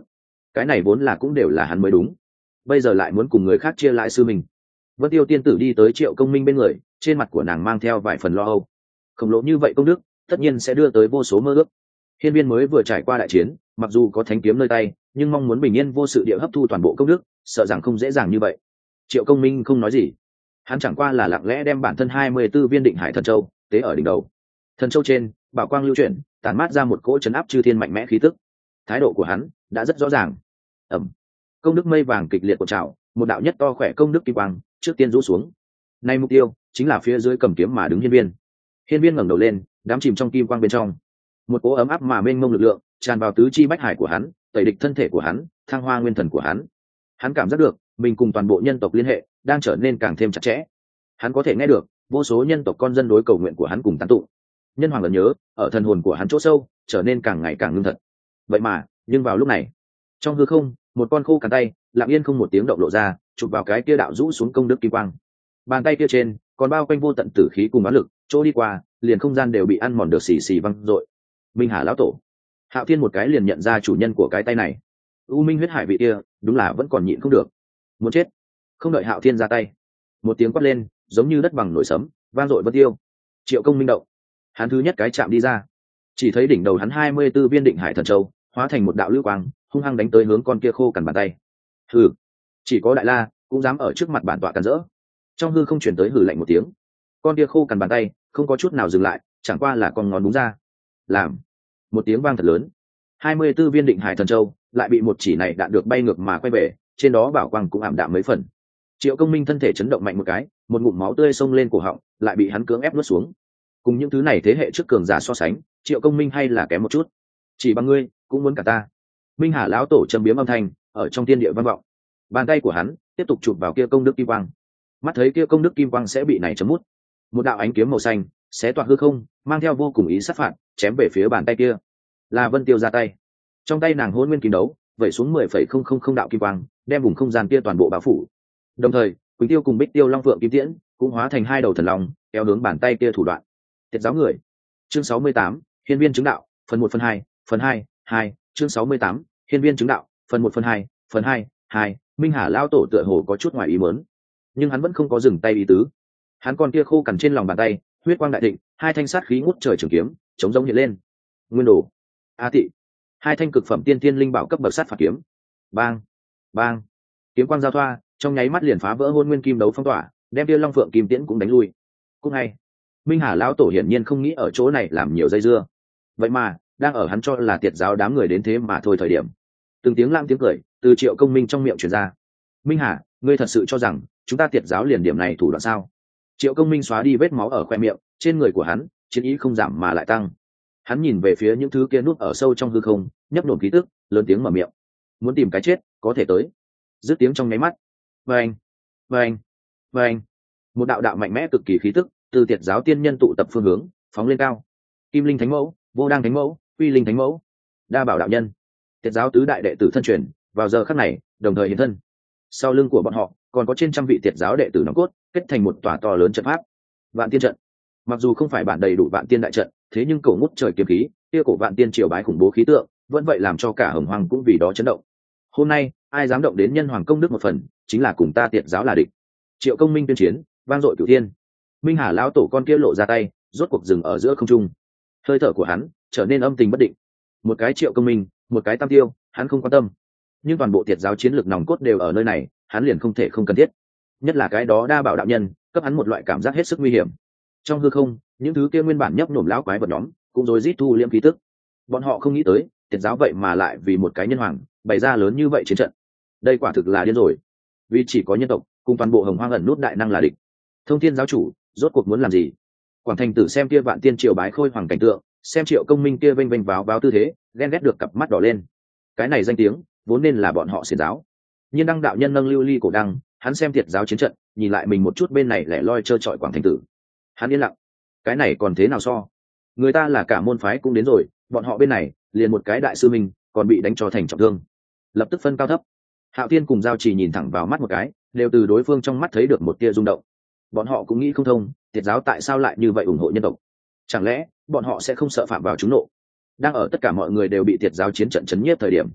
cái này vốn là cũng đều là hắn mới đúng, bây giờ lại muốn cùng người khác chia lại sư mình. Vân Tiêu tiên tử đi tới Triệu Công Minh bên người, trên mặt của nàng mang theo vài phần lo âu. Khổng lồ như vậy công đức tất nhiên sẽ đưa tới vô số mơ ước. Hiên Viên mới vừa trải qua đại chiến, mặc dù có thánh kiếm nơi tay, nhưng mong muốn bình yên vô sự địa hấp thu toàn bộ công đức, sợ rằng không dễ dàng như vậy. Triệu Công Minh không nói gì, hắn chẳng qua là lặng lẽ đem bản thân 24 viên định hải thần châu tế ở đỉnh đầu. Thần châu trên bảo quang lưu chuyển, tản mát ra một cỗ chấn áp chư thiên mạnh mẽ khí tức. Thái độ của hắn đã rất rõ ràng. Công đức mây vàng kịch liệt cuộn trào, một đạo nhất to khỏe công đức kim quang trước tiên rũ xuống. Nay mục tiêu chính là phía dưới cầm kiếm mà đứng Hiên Viên. Hiên Viên ngẩng đầu lên, đắm chìm trong kim quang bên trong. Một cỗ ấm áp mà mênh mông lực lượng tràn vào tứ chi bách hải của hắn, tẩy địch thân thể của hắn, thăng hoa nguyên thần của hắn. Hắn cảm giác được mình cùng toàn bộ nhân tộc liên hệ đang trở nên càng thêm chặt chẽ. Hắn có thể nghe được vô số nhân tộc con dân đối cầu nguyện của hắn cùng tán tụng. Nhân hoàng ẩn nhớ ở thần hồn của hắn chỗ sâu trở nên càng ngày càng ngưng thật. Vậy mà, nhưng vào lúc này, trong hư không, một con khô cằn tay lặng yên không một tiếng động lộ ra, chụp vào cái kia đạo rũ xuống công đức kim quang. Bàn tay kia trên còn bao quanh vô tận tử khí cùng áp lực, chỗ đi qua liền không gian đều bị ăn mòn được xì xì văng rội. Minh Hà lão tổ, Hạo Thiên một cái liền nhận ra chủ nhân của cái tay này. U Minh huyết hải vị kia đúng là vẫn còn nhịn không được, muốn chết. Không đợi Hạo Thiên ra tay, một tiếng quát lên giống như đất bằng nổi sấm vang dội vân tiêu. Triệu Công Minh động, hắn thứ nhất cái chạm đi ra, chỉ thấy đỉnh đầu hắn 24 viên định hải thần châu hóa thành một đạo lưu quang, hung hăng đánh tới hướng con kia khô cằn bàn tay. Hừ, chỉ có đại la cũng dám ở trước mặt bản tọa càn rỡ. Trong hư không chuyển tới hừ lạnh một tiếng, con kia khô cằn bàn tay không có chút nào dừng lại, chẳng qua là con ngón búng ra, làm một tiếng vang thật lớn. 24 viên định hải thần châu lại bị một chỉ này đạn được bay ngược mà quay về, trên đó bảo quang cũng ảm đạm mấy phần. Triệu Công Minh thân thể chấn động mạnh một cái, một ngụm máu tươi xông lên cổ họng, lại bị hắn cưỡng ép nuốt xuống. Cùng những thứ này thế hệ trước cường giả so sánh, Triệu Công Minh hay là kém một chút. Chỉ bằng ngươi cũng muốn cả ta. Minh Hà lão tổ trầm biếm âm thanh ở trong tiên địa vang vọng. Bàn tay của hắn tiếp tục chụp vào kia công đức kim quang. Mắt thấy kia công đức kim quang sẽ bị này chấm mút, một đạo ánh kiếm màu xanh xé toạc hư không, mang theo vô cùng ý sát phạt, chém về phía bàn tay kia. Là Vân Tiêu ra tay. Trong tay nàng Hỗn Nguyên Kim Đấu vẩy xuống 10,000 đạo kim quang, đem vùng không gian kia toàn bộ bao phủ. Đồng thời, Quỳnh Tiêu cùng Bích Tiêu Long Phượng Kim Tiễn cũng hóa thành hai đầu thần long, kéo hướng bàn tay kia thủ đoạn. Tiệt giáo người. Chương 68, Hiên Viên chứng đạo, phần 1 phần 2, phần 2, chương 68, Hiên Viên chứng đạo, phần 1 phần 2, phần 2. Minh Hà lão tổ tựa hồ có chút ngoài ý muốn, nhưng hắn vẫn không có dừng tay ý tứ. Hắn còn kia khô cằn trên lòng bàn tay, huyết quang đại thịnh, hai thanh sát khí ngút trời trường kiếm chống giống hiện lên. Nguyên đồ, A Tị, hai thanh cực phẩm tiên thiên linh bảo cấp bậc sát phạt kiếm. Bang, bang, kiếm quang giao thoa, trong nháy mắt liền phá vỡ Hôn Nguyên Kim Đấu phong tỏa, đem Tiêu Long Phượng Kim Tiễn cũng đánh lui. Cũng ngay, Minh Hà lão tổ hiển nhiên không nghĩ ở chỗ này làm nhiều dây dưa, vậy mà đang ở hắn cho là tiệt giáo đám người đến thế mà thôi thời điểm, từng tiếng lang tiếng cười từ Triệu Công Minh trong miệng truyền ra. Minh Hà, ngươi thật sự cho rằng chúng ta tiệt giáo liền điểm này thủ đoạn sao? Triệu Công Minh xóa đi vết máu ở khoe miệng, trên người của hắn chiến ý không giảm mà lại tăng. Hắn nhìn về phía những thứ kia núp ở sâu trong hư không, nhấp nổn khí tức, lớn tiếng mở miệng: muốn tìm cái chết có thể tới. Dứt tiếng trong nháy mắt, vang, vang, vang, một đạo đạo mạnh mẽ cực kỳ khí tức từ tiệt giáo tiên nhân tụ tập phương hướng phóng lên cao. Kim Linh Thánh Mẫu, Vô Đăng Thánh Mẫu, Uy Linh Thánh Mẫu, Đa Bảo đạo nhân, tiệt giáo tứ đại đệ tử thân truyền vào giờ khắc này đồng thời hiện thân. Sau lưng của bọn họ còn có trên trăm vị tiệt giáo đệ tử nòng cốt, kết thành một tòa to lớn trận pháp, Vạn Tiên trận. Mặc dù không phải bản đầy đủ Vạn Tiên đại trận, thế nhưng cổ ngút trời kiếm khí, kia cổ Vạn Tiên triều bái khủng bố khí tượng, vẫn vậy làm cho cả Hồng Hoàng cũng vì đó chấn động. Hôm nay, ai dám động đến nhân hoàng công đức một phần, chính là cùng ta tiệt giáo là địch. Triệu Công Minh tuyên chiến, vang dội cửu thiên. Minh Hà lão tổ con kia lộ ra tay, rốt cuộc dừng ở giữa không trung. Hơi thở của hắn trở nên âm tình bất định. Một cái Triệu Công Minh, một cái Tam Tiêu, hắn không quan tâm. Nhưng toàn bộ tiệt giáo chiến lược nòng cốt đều ở nơi này, hắn liền không thể không cần thiết. Nhất là cái đó Đa Bảo đạo nhân, cấp hắn một loại cảm giác hết sức nguy hiểm. Trong hư không, những thứ kia nguyên bản nhấp nhổm lão quái vật nhóm, cũng rối rít thu liễm khí tức. Bọn họ không nghĩ tới, tiệt giáo vậy mà lại vì một cái nhân hoàng, bày ra lớn như vậy chiến trận. Đây quả thực là điên rồi. Vì chỉ có nhân tộc, cùng toàn bộ Hồng Hoang ẩn nút đại năng là địch. Thông Thiên giáo chủ, rốt cuộc muốn làm gì? Quảng Thành Tử xem kia Vạn Tiên triều bái khôi hoàng cảnh tượng, xem Triệu Công Minh kia vênh vênh váo váo tư thế, ghen ghét được cặp mắt đỏ lên. Cái này danh tiếng, vốn nên là bọn họ xiển giáo. Nhưng đăng đạo nhân nâng lưu ly cổ đăng, hắn xem tiệt giáo chiến trận, nhìn lại mình một chút bên này lẻ loi trơ trọi Quảng Thành Tử. Hắn yên lặng. Cái này còn thế nào so? Người ta là cả môn phái cũng đến rồi, bọn họ bên này liền một cái đại sư minh, còn bị đánh cho thành trọng thương. Lập tức phân cao thấp. Hạo Thiên cùng Giao Chỉ nhìn thẳng vào mắt một cái, đều từ đối phương trong mắt thấy được một tia rung động. Bọn họ cũng nghĩ không thông, tiệt giáo tại sao lại như vậy ủng hộ nhân tộc? Chẳng lẽ bọn họ sẽ không sợ phạm vào chúng nộ? Đang ở tất cả mọi người đều bị tiệt giáo chiến trận chấn nhiếp thời điểm,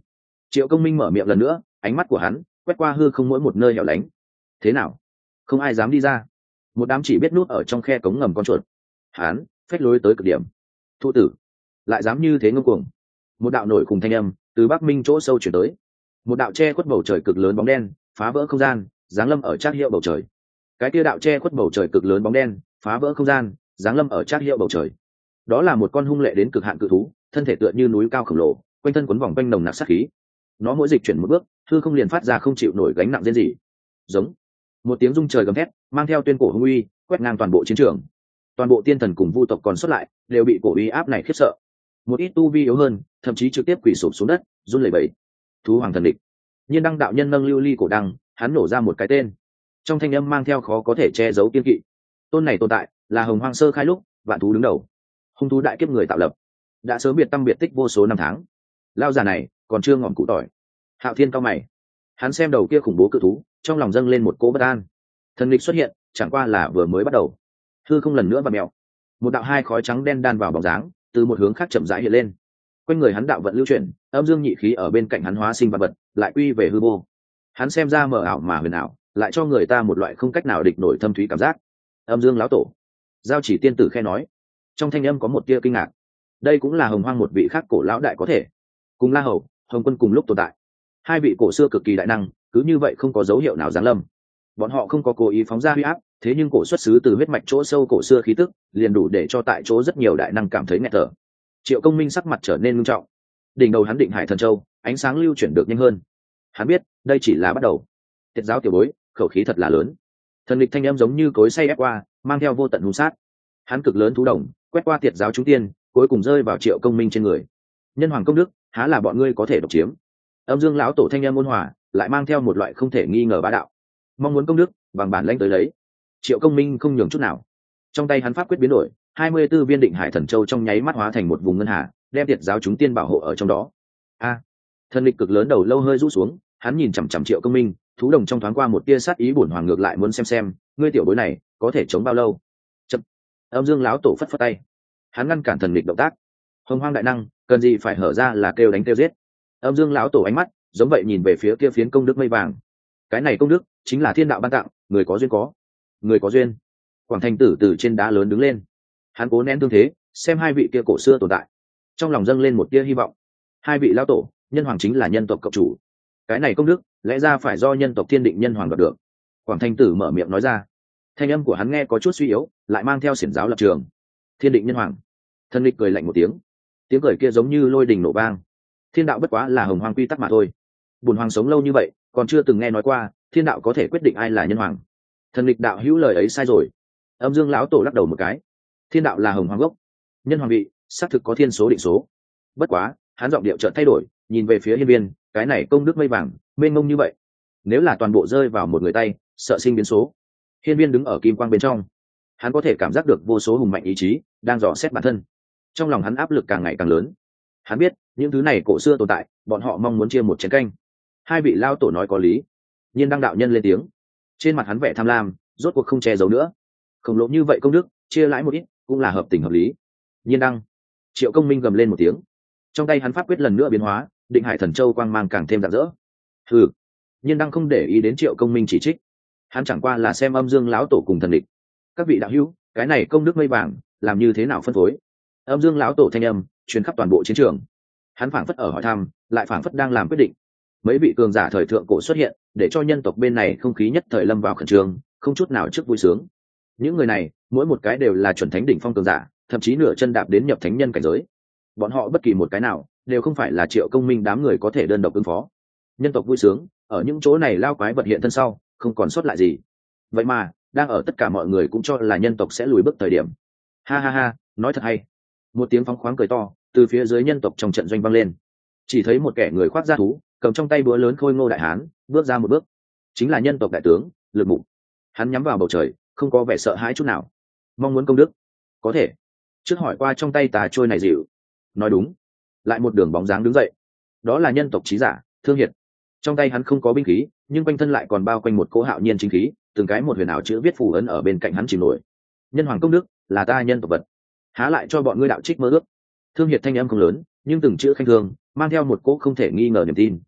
Triệu Công Minh mở miệng lần nữa, ánh mắt của hắn quét qua hư không mỗi một nơi hẻo lánh. Thế nào? Không ai dám đi ra. Một đám chỉ biết núp ở trong khe cống ngầm con chuột. Hắn phách lối tới cực điểm. Thụ tử lại dám như thế ngông cuồng. Một đạo nổi cùng thanh âm từ Bắc Minh chỗ sâu chuyển tới. Một đạo che khuất bầu trời cực lớn bóng đen phá vỡ không gian, giáng lâm ở Trác Hiệu bầu trời. Cái kia đạo che khuất bầu trời cực lớn bóng đen phá vỡ không gian, giáng lâm ở Trác Hiệu bầu trời. Đó là một con hung lệ đến cực hạn cự thú, thân thể tựa như núi cao khổng lồ, quanh thân quấn vòng quanh nồng nặc sát khí. Nó mỗi dịch chuyển một bước, hư không liền phát ra không chịu nổi gánh nặng rên rỉ. Giống một tiếng rung trời gầm thét, mang theo tuyên cổ hung uy, quét ngang toàn bộ chiến trường. Toàn bộ tiên thần cùng vu tộc còn xuất lại, đều bị cổ uy áp này khiếp sợ. Một ít tu vi yếu hơn, thậm chí trực tiếp quỳ sụp xuống đất, run lẩy bẩy. Thú hoàng thần địch. Nhiên Đăng đạo nhân nâng lưu ly cổ đăng, hắn nổ ra một cái tên. Trong thanh âm mang theo khó có thể che giấu kiên kỵ. Tôn này tồn tại, là Hồng Hoang sơ khai lúc, vạn thú đứng đầu. Hung thú đại kiếp người tạo lập, đã sớm biệt tâm biệt tích vô số năm tháng. Lao già này còn chưa ngọn cụ tỏi. Hạo Thiên cao mày, hắn xem đầu kia khủng bố cự thú, trong lòng dâng lên một cỗ bất an. Thần địch xuất hiện, chẳng qua là vừa mới bắt đầu. Hư không lần nữa vặn mèo, một đạo hai khói trắng đen đan vào bóng dáng, từ một hướng khác chậm rãi hiện lên. Quanh người hắn đạo vận lưu chuyển, âm dương nhị khí ở bên cạnh hắn hóa sinh vật vật, lại quy về hư vô. Hắn xem ra mờ ảo mà huyền ảo, lại cho người ta một loại không cách nào địch nổi thâm thúy cảm giác. Âm Dương lão tổ, Giao Chỉ tiên tử khe nói, trong thanh âm có một tia kinh ngạc. Đây cũng là Hồng Hoang một vị khác cổ lão đại có thể, cùng La Hầu, Hồng Quân cùng lúc tồn tại. Hai vị cổ xưa cực kỳ đại năng, cứ như vậy không có dấu hiệu nào giáng lâm. Bọn họ không có cố ý phóng ra huy áp, thế nhưng cổ xuất xứ từ huyết mạch chỗ sâu cổ xưa khí tức, liền đủ để cho tại chỗ rất nhiều đại năng cảm thấy nghẹt thở. Triệu Công Minh sắc mặt trở nên nghiêm trọng. Đỉnh đầu hắn Định Hải Thần Châu, ánh sáng lưu chuyển được nhanh hơn. Hắn biết, đây chỉ là bắt đầu. Tiệt giáo tiểu bối, khẩu khí thật là lớn. Thần lịch thanh âm giống như cối xay ép qua, mang theo vô tận hung sát. Hắn cực lớn thú đồng, quét qua tiệt giáo chúng tiên, cuối cùng rơi vào Triệu Công Minh trên người. Nhân hoàng công đức, há là bọn ngươi có thể độc chiếm. Âm Dương lão tổ thanh âm ôn hòa, lại mang theo một loại không thể nghi ngờ bá đạo. Mong muốn công đức, bằng bản lãnh tới lấy. Triệu Công Minh không nhường chút nào. Trong tay hắn pháp quyết biến đổi, 24 viên Định Hải Thần Châu trong nháy mắt hóa thành một vùng ngân hà, đem tiệt giáo chúng tiên bảo hộ ở trong đó. A, thần lịch cực lớn đầu lâu hơi rũ xuống, hắn nhìn chằm chằm Triệu Công Minh, thú đồng trong thoáng qua một tia sát ý bổn hoàng ngược lại muốn xem ngươi tiểu bối này có thể chống bao lâu. Chậm. Âm Dương lão tổ phất phất tay, hắn ngăn cản thần lịch động tác. Hồng Hoang đại năng, cần gì phải hở ra là kêu đánh kêu giết. Âm Dương lão tổ ánh mắt giống vậy nhìn về phía kia phiến công đức mây vàng. Cái này công đức chính là thiên đạo ban tặng, người có duyên có, người có duyên. Quảng Thành Tử từ trên đá lớn đứng lên, hắn cố nén thương thế, xem hai vị kia cổ xưa tồn tại, trong lòng dâng lên một tia hy vọng. Hai vị lão tổ, nhân hoàng chính là nhân tộc cộng chủ, cái này công đức lẽ ra phải do nhân tộc thiên định nhân hoàng đoạt được. Quảng Thành Tử mở miệng nói ra, thanh âm của hắn nghe có chút suy yếu, lại mang theo xiển giáo lập trường. Thiên định nhân hoàng. Thần lịch cười lạnh một tiếng, tiếng cười kia giống như lôi đình nổ vang. Thiên đạo bất quá là Hồng Hoang quy tắc mà thôi. Bùn hoàng sống lâu như vậy, còn chưa từng nghe nói qua thiên đạo có thể quyết định ai là nhân hoàng. Thần lịch đạo hữu lời ấy sai rồi. Âm Dương lão tổ lắc đầu một cái. Thiên đạo là Hồng Hoang gốc, nhân hoàng vị xác thực có thiên số định số. Bất quá, hắn giọng điệu chợt thay đổi, nhìn về phía Hiên Viên, cái này công đức mây vàng, mênh mông như vậy, nếu là toàn bộ rơi vào một người tay, sợ sinh biến số. Hiên Viên đứng ở kim quang bên trong, hắn có thể cảm giác được vô số hùng mạnh ý chí đang dò xét bản thân. Trong lòng hắn áp lực càng ngày càng lớn. Hắn biết, những thứ này cổ xưa tồn tại, bọn họ mong muốn chia một chén canh. Hai vị lao tổ nói có lý. Nhiên Đăng đạo nhân lên tiếng, trên mặt hắn vẻ tham lam, rốt cuộc không che giấu nữa. Khổng lồ như vậy công đức, chia lãi một ít, cũng là hợp tình hợp lý. Nhiên Đăng. Triệu Công Minh gầm lên một tiếng, trong tay hắn pháp quyết lần nữa biến hóa, Định Hải Thần Châu quang mang càng thêm rạng rỡ. Hừ. Nhiên Đăng không để ý đến Triệu Công Minh chỉ trích, hắn chẳng qua là xem Âm Dương lão tổ cùng thần địch. Các vị đạo hữu, cái này công đức mây vàng, làm như thế nào phân phối? Âm Dương lão tổ thanh âm truyền khắp toàn bộ chiến trường. Hắn phảng phất ở hỏi thăm, lại phảng phất đang làm quyết định. Mấy vị cường giả thời thượng cổ xuất hiện, để cho nhân tộc bên này không khí nhất thời lâm vào khẩn trương, không chút nào trước vui sướng. Những người này, mỗi một cái đều là chuẩn thánh đỉnh phong cường giả, thậm chí nửa chân đạp đến nhập thánh nhân cảnh giới. Bọn họ bất kỳ một cái nào, đều không phải là Triệu Công Minh đám người có thể đơn độc ứng phó. Nhân tộc vui sướng, ở những chỗ này lao quái vật hiện thân sau, không còn sót lại gì. Vậy mà, đang ở tất cả mọi người cũng cho là nhân tộc sẽ lùi bước thời điểm. Ha ha ha, nói thật hay. Một tiếng phóng khoáng cười to từ phía dưới nhân tộc trong trận doanh vang lên. Chỉ thấy một kẻ người khoác da thú, cầm trong tay búa lớn khôi ngô đại hán, bước ra một bước, chính là nhân tộc đại tướng Lực Mục. Hắn nhắm vào bầu trời, không có vẻ sợ hãi chút nào. Mong muốn công đức, có thể. Trước hỏi qua trong tay tà trôi này dịu. Nói đúng. Lại một đường bóng dáng đứng dậy. Đó là nhân tộc trí giả Thương Hiệt. Trong tay hắn không có binh khí, nhưng quanh thân lại còn bao quanh một cỗ hạo nhiên chính khí, từng cái một huyền ảo chữ viết phù ấn ở bên cạnh hắn chìm nổi. Nhân hoàng công đức, là ta nhân tộc vật, há lại cho bọn ngươi đạo trích mơ ước. Thương Hiệt thanh âm không lớn, nhưng từng chữ khanh thường mang theo một cỗ không thể nghi ngờ niềm tin.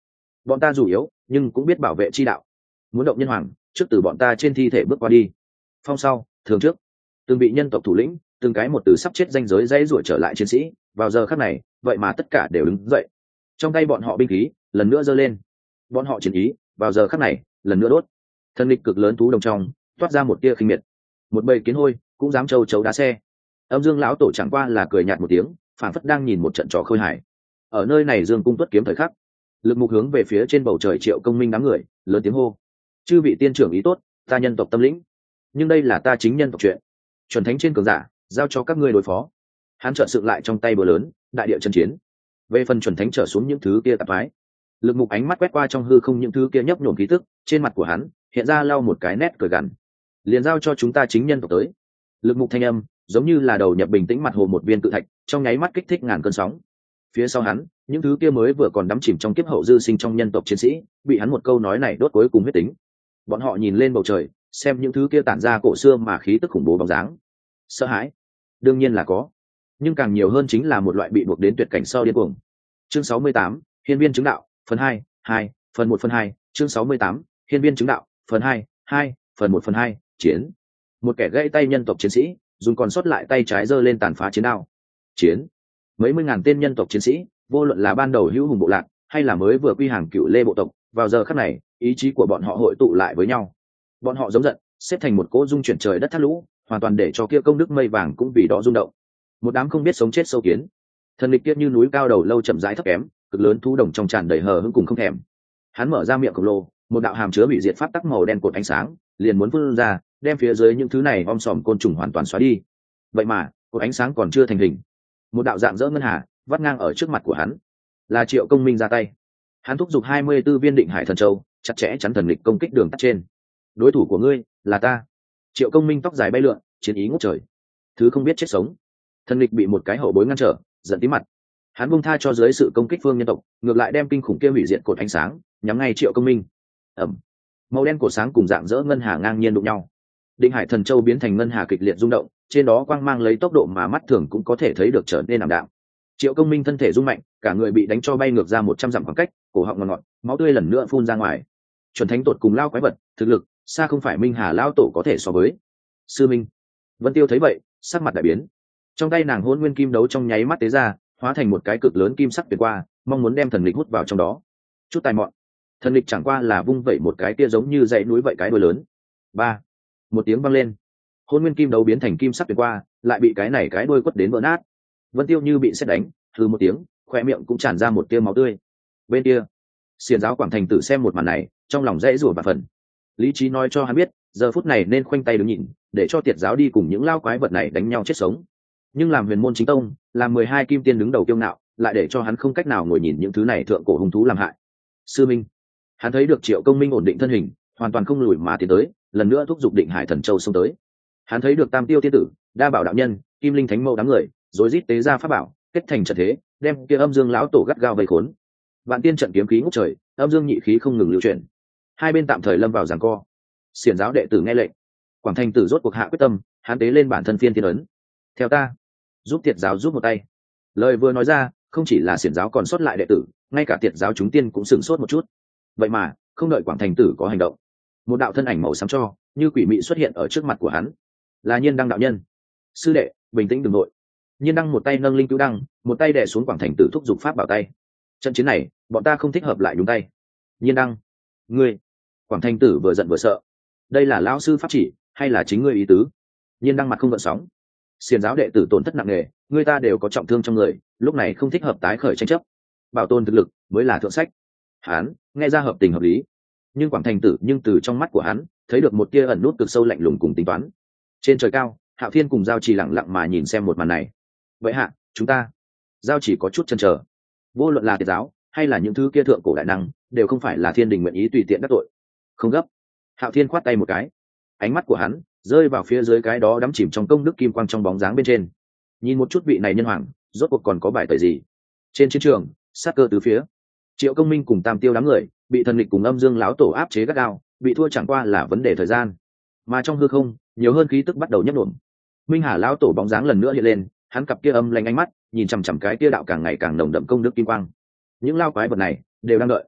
bọn ta dù yếu nhưng cũng biết bảo vệ chi đạo, muốn động nhân hoàng trước từ bọn ta trên thi thể bước qua đi. Phong sau thường trước, từng bị nhân tộc thủ lĩnh từng cái một từ sắp chết danh giới dãy ruổi trở lại chiến sĩ, vào giờ khắc này vậy mà tất cả đều đứng dậy, trong tay bọn họ binh khí lần nữa giơ lên, bọn họ chiến ý vào giờ khắc này lần nữa đốt. Thân lịch cực lớn thú đồng trong toát ra một tia khinh miệt, một bầy kiến hôi cũng dám châu chấu đá xe. Âm Dương lão tổ chẳng qua là cười nhạt một tiếng, phản phất đang nhìn một trận trò khơi hài. Ở nơi này Dương cung tuất kiếm thời khắc, lực mục hướng về phía trên bầu trời Triệu Công Minh đám người lớn tiếng hô: chư vị tiên trưởng ý tốt, ta nhân tộc tâm lĩnh, nhưng đây là ta chính nhân tộc chuyện, chuẩn thánh trên cường giả giao cho các ngươi đối phó. Hắn trợn dựng lại trong tay búa lớn, đại địa chân chiến. Về phần chuẩn thánh trở xuống những thứ kia tạp thoái, lực mục ánh mắt quét qua trong hư không những thứ kia nhấp nhổm khí tức, trên mặt của hắn hiện ra lau một cái nét cười gằn. Liền giao cho chúng ta chính nhân tộc tới. Lực mục thanh âm giống như là đầu nhập bình tĩnh mặt hồ một viên cự thạch, trong nháy mắt kích thích ngàn cơn sóng. Phía sau hắn, những thứ kia mới vừa còn đắm chìm trong kiếp hậu dư sinh trong nhân tộc chiến sĩ, bị hắn một câu nói này đốt cuối cùng huyết tính. Bọn họ nhìn lên bầu trời, xem những thứ kia tản ra cổ xưa mà khí tức khủng bố bóng dáng. Sợ hãi, đương nhiên là có, nhưng càng nhiều hơn chính là một loại bị buộc đến tuyệt cảnh sau điên cuồng. Chương 68, Hiên viên chứng đạo, phần 2, phần 1 phần 2, chương 68, Hiên viên chứng đạo, phần 2, phần 1 phần 2, chiến. Một kẻ gãy tay nhân tộc chiến sĩ, dùng còn sót lại tay trái giơ lên tàn phá chiến đao. Chiến. Mấy mươi ngàn tên nhân tộc chiến sĩ, vô luận là ban đầu hữu hùng bộ lạc, hay là mới vừa quy hàng Cựu Lê bộ tộc, vào giờ khắc này, ý chí của bọn họ hội tụ lại với nhau. Bọn họ giống giận, xếp thành một cỗ dung chuyển trời đất thác lũ, hoàn toàn để cho kia công đức mây vàng cũng vì đó rung động. Một đám không biết sống chết sâu kiến, thần lịch kia như núi cao đầu lâu chậm rãi thấp kém, cực lớn thú đồng trong tràn đầy hờ hững cùng không thèm. Hắn mở ra miệng khổng lồ, một đạo hàm chứa bị diệt pháp tắc màu đen cột ánh sáng liền muốn phun ra, đem phía dưới những thứ này om sòm côn trùng hoàn toàn xóa đi. Vậy mà cột ánh sáng còn chưa thành hình, một đạo dạng dỡ ngân hà vắt ngang ở trước mặt của hắn. Là Triệu Công Minh ra tay. Hắn thúc giục 24 viên định hải thần châu, chặt chẽ chắn thần lịch công kích đường tắt trên. Đối thủ của ngươi là ta. Triệu Công Minh tóc dài bay lượn, chiến ý ngút trời. Thứ không biết chết sống. Thần lịch bị một cái hậu bối ngăn trở, giận tí mặt. Hắn buông tha cho dưới sự công kích phương nhân tộc, ngược lại đem kinh khủng kia hủy diệt cột ánh sáng nhắm ngay Triệu Công Minh. Ẩm. Màu đen của sáng cùng dạng dỡ ngân hà ngang nhiên đụng nhau. Định hải thần châu biến thành ngân hà kịch liệt rung động, trên đó quang mang lấy tốc độ mà mắt thường cũng có thể thấy được trở nên ảm đạm. Triệu Công Minh thân thể rung mạnh, cả người bị đánh cho bay ngược ra 100 dặm khoảng cách, cổ họng ngọt ngọt, máu tươi lần nữa phun ra ngoài. Chuẩn thánh tột cùng lao quái vật, thực lực xa không phải Minh Hà lao tổ có thể so với. Sư Minh. Vân Tiêu thấy vậy, sắc mặt đại biến. Trong tay nàng Hỗn Nguyên Kim đấu trong nháy mắt tế ra, hóa thành một cái cực lớn kim sắc tuyệt qua, mong muốn đem thần lịch hút vào trong đó. Chút tài mọn. Thần lịch chẳng qua là vung vẩy một cái kia giống như dãy núi vậy cái đuôi lớn. Ba. Một tiếng vang lên. Hỗn Nguyên Kim đấu biến thành kim sắc tuyệt qua, lại bị cái này cái đuôi quất đến vỡ nát. Vân Tiêu như bị sét đánh, hừ một tiếng, khoe miệng cũng tràn ra một tia máu tươi. Bên kia, Xiển giáo Quảng Thành Tử xem một màn này, trong lòng dãy rủa và phần. Lý trí nói cho hắn biết, giờ phút này nên khoanh tay đứng nhìn, để cho Tiệt giáo đi cùng những lao quái vật này đánh nhau chết sống. Nhưng làm Huyền Môn Chính Tông, làm 12 kim tiên đứng đầu kiêu ngạo, lại để cho hắn không cách nào ngồi nhìn những thứ này thượng cổ hung thú làm hại. Sư Minh. Hắn thấy được Triệu Công Minh ổn định thân hình, hoàn toàn không lùi mà tiến tới, lần nữa thúc giục Định Hải Thần Châu xông tới. Hắn thấy được Tam Tiêu Tiên Tử, Đa Bảo đạo nhân, Kim Linh Thánh Mẫu đám người, rối rít tế ra pháp bảo, kết thành trận thế, đem kia Âm Dương lão tổ gắt gao vây khốn. Vạn tiên trận kiếm khí ngút trời, âm dương nhị khí không ngừng lưu chuyển. Hai bên tạm thời lâm vào giằng co. Xiển giáo đệ tử nghe lệnh, Quảng Thành Tử rốt cuộc hạ quyết tâm, hắn tế lên bản thân phiên thiên ấn. Theo ta, giúp Tiệt giáo giúp một tay. Lời vừa nói ra, không chỉ là Xiển giáo còn sót lại đệ tử, ngay cả Tiệt giáo chúng tiên cũng sửng sốt một chút. Vậy mà, không đợi Quảng Thành Tử có hành động, một đạo thân ảnh màu xám cho, như quỷ mị xuất hiện ở trước mặt của hắn. Là Nhiên Đăng đạo nhân. Sư đệ, bình tĩnh đừng nội. Nhiên Đăng một tay nâng linh cứu đăng, một tay đè xuống Quảng Thành Tử thúc giục pháp bảo tay. Trận chiến này, bọn ta không thích hợp lại nhúng tay. Nhiên Đăng, ngươi. Quảng Thành Tử vừa giận vừa sợ. Đây là lão sư pháp chỉ, hay là chính ngươi ý tứ? Nhiên Đăng mặt không gợn sóng. Xiển giáo đệ tử tổn thất nặng nề, người ta đều có trọng thương trong người, lúc này không thích hợp tái khởi tranh chấp. Bảo tồn thực lực mới là thượng sách. Hắn nghe ra hợp tình hợp lý, nhưng Quảng Thành Tử nhưng từ trong mắt của hắn thấy được một tia ẩn nút cực sâu lạnh lùng cùng tính toán. Trên trời cao, Hạo Thiên cùng Giao Chỉ lặng lặng mà nhìn xem một màn này. Vậy hạ, chúng ta. Giao Chỉ có chút chần chờ. Vô luận là Tiệt giáo hay là những thứ kia thượng cổ đại năng, đều không phải là Thiên Đình nguyện ý tùy tiện đắc tội. Không gấp. Hạo Thiên khoát tay một cái, ánh mắt của hắn rơi vào phía dưới cái đó đắm chìm trong công đức kim quang trong bóng dáng bên trên. Nhìn một chút vị này nhân hoàng, rốt cuộc còn có bài tời gì? Trên chiến trường, sát cơ từ phía. Triệu Công Minh cùng Tam Tiêu đám người bị thần lịch cùng Âm Dương lão tổ áp chế gắt gao, bị thua chẳng qua là vấn đề thời gian. Mà trong hư không, nhiều hơn khí tức bắt đầu nhấp nhổm. Minh Hà lão tổ bóng dáng lần nữa hiện lên, hắn cặp kia âm lanh ánh mắt nhìn chằm chằm cái kia đạo càng ngày càng nồng đậm công đức kim quang. Những lao quái vật này đều đang đợi.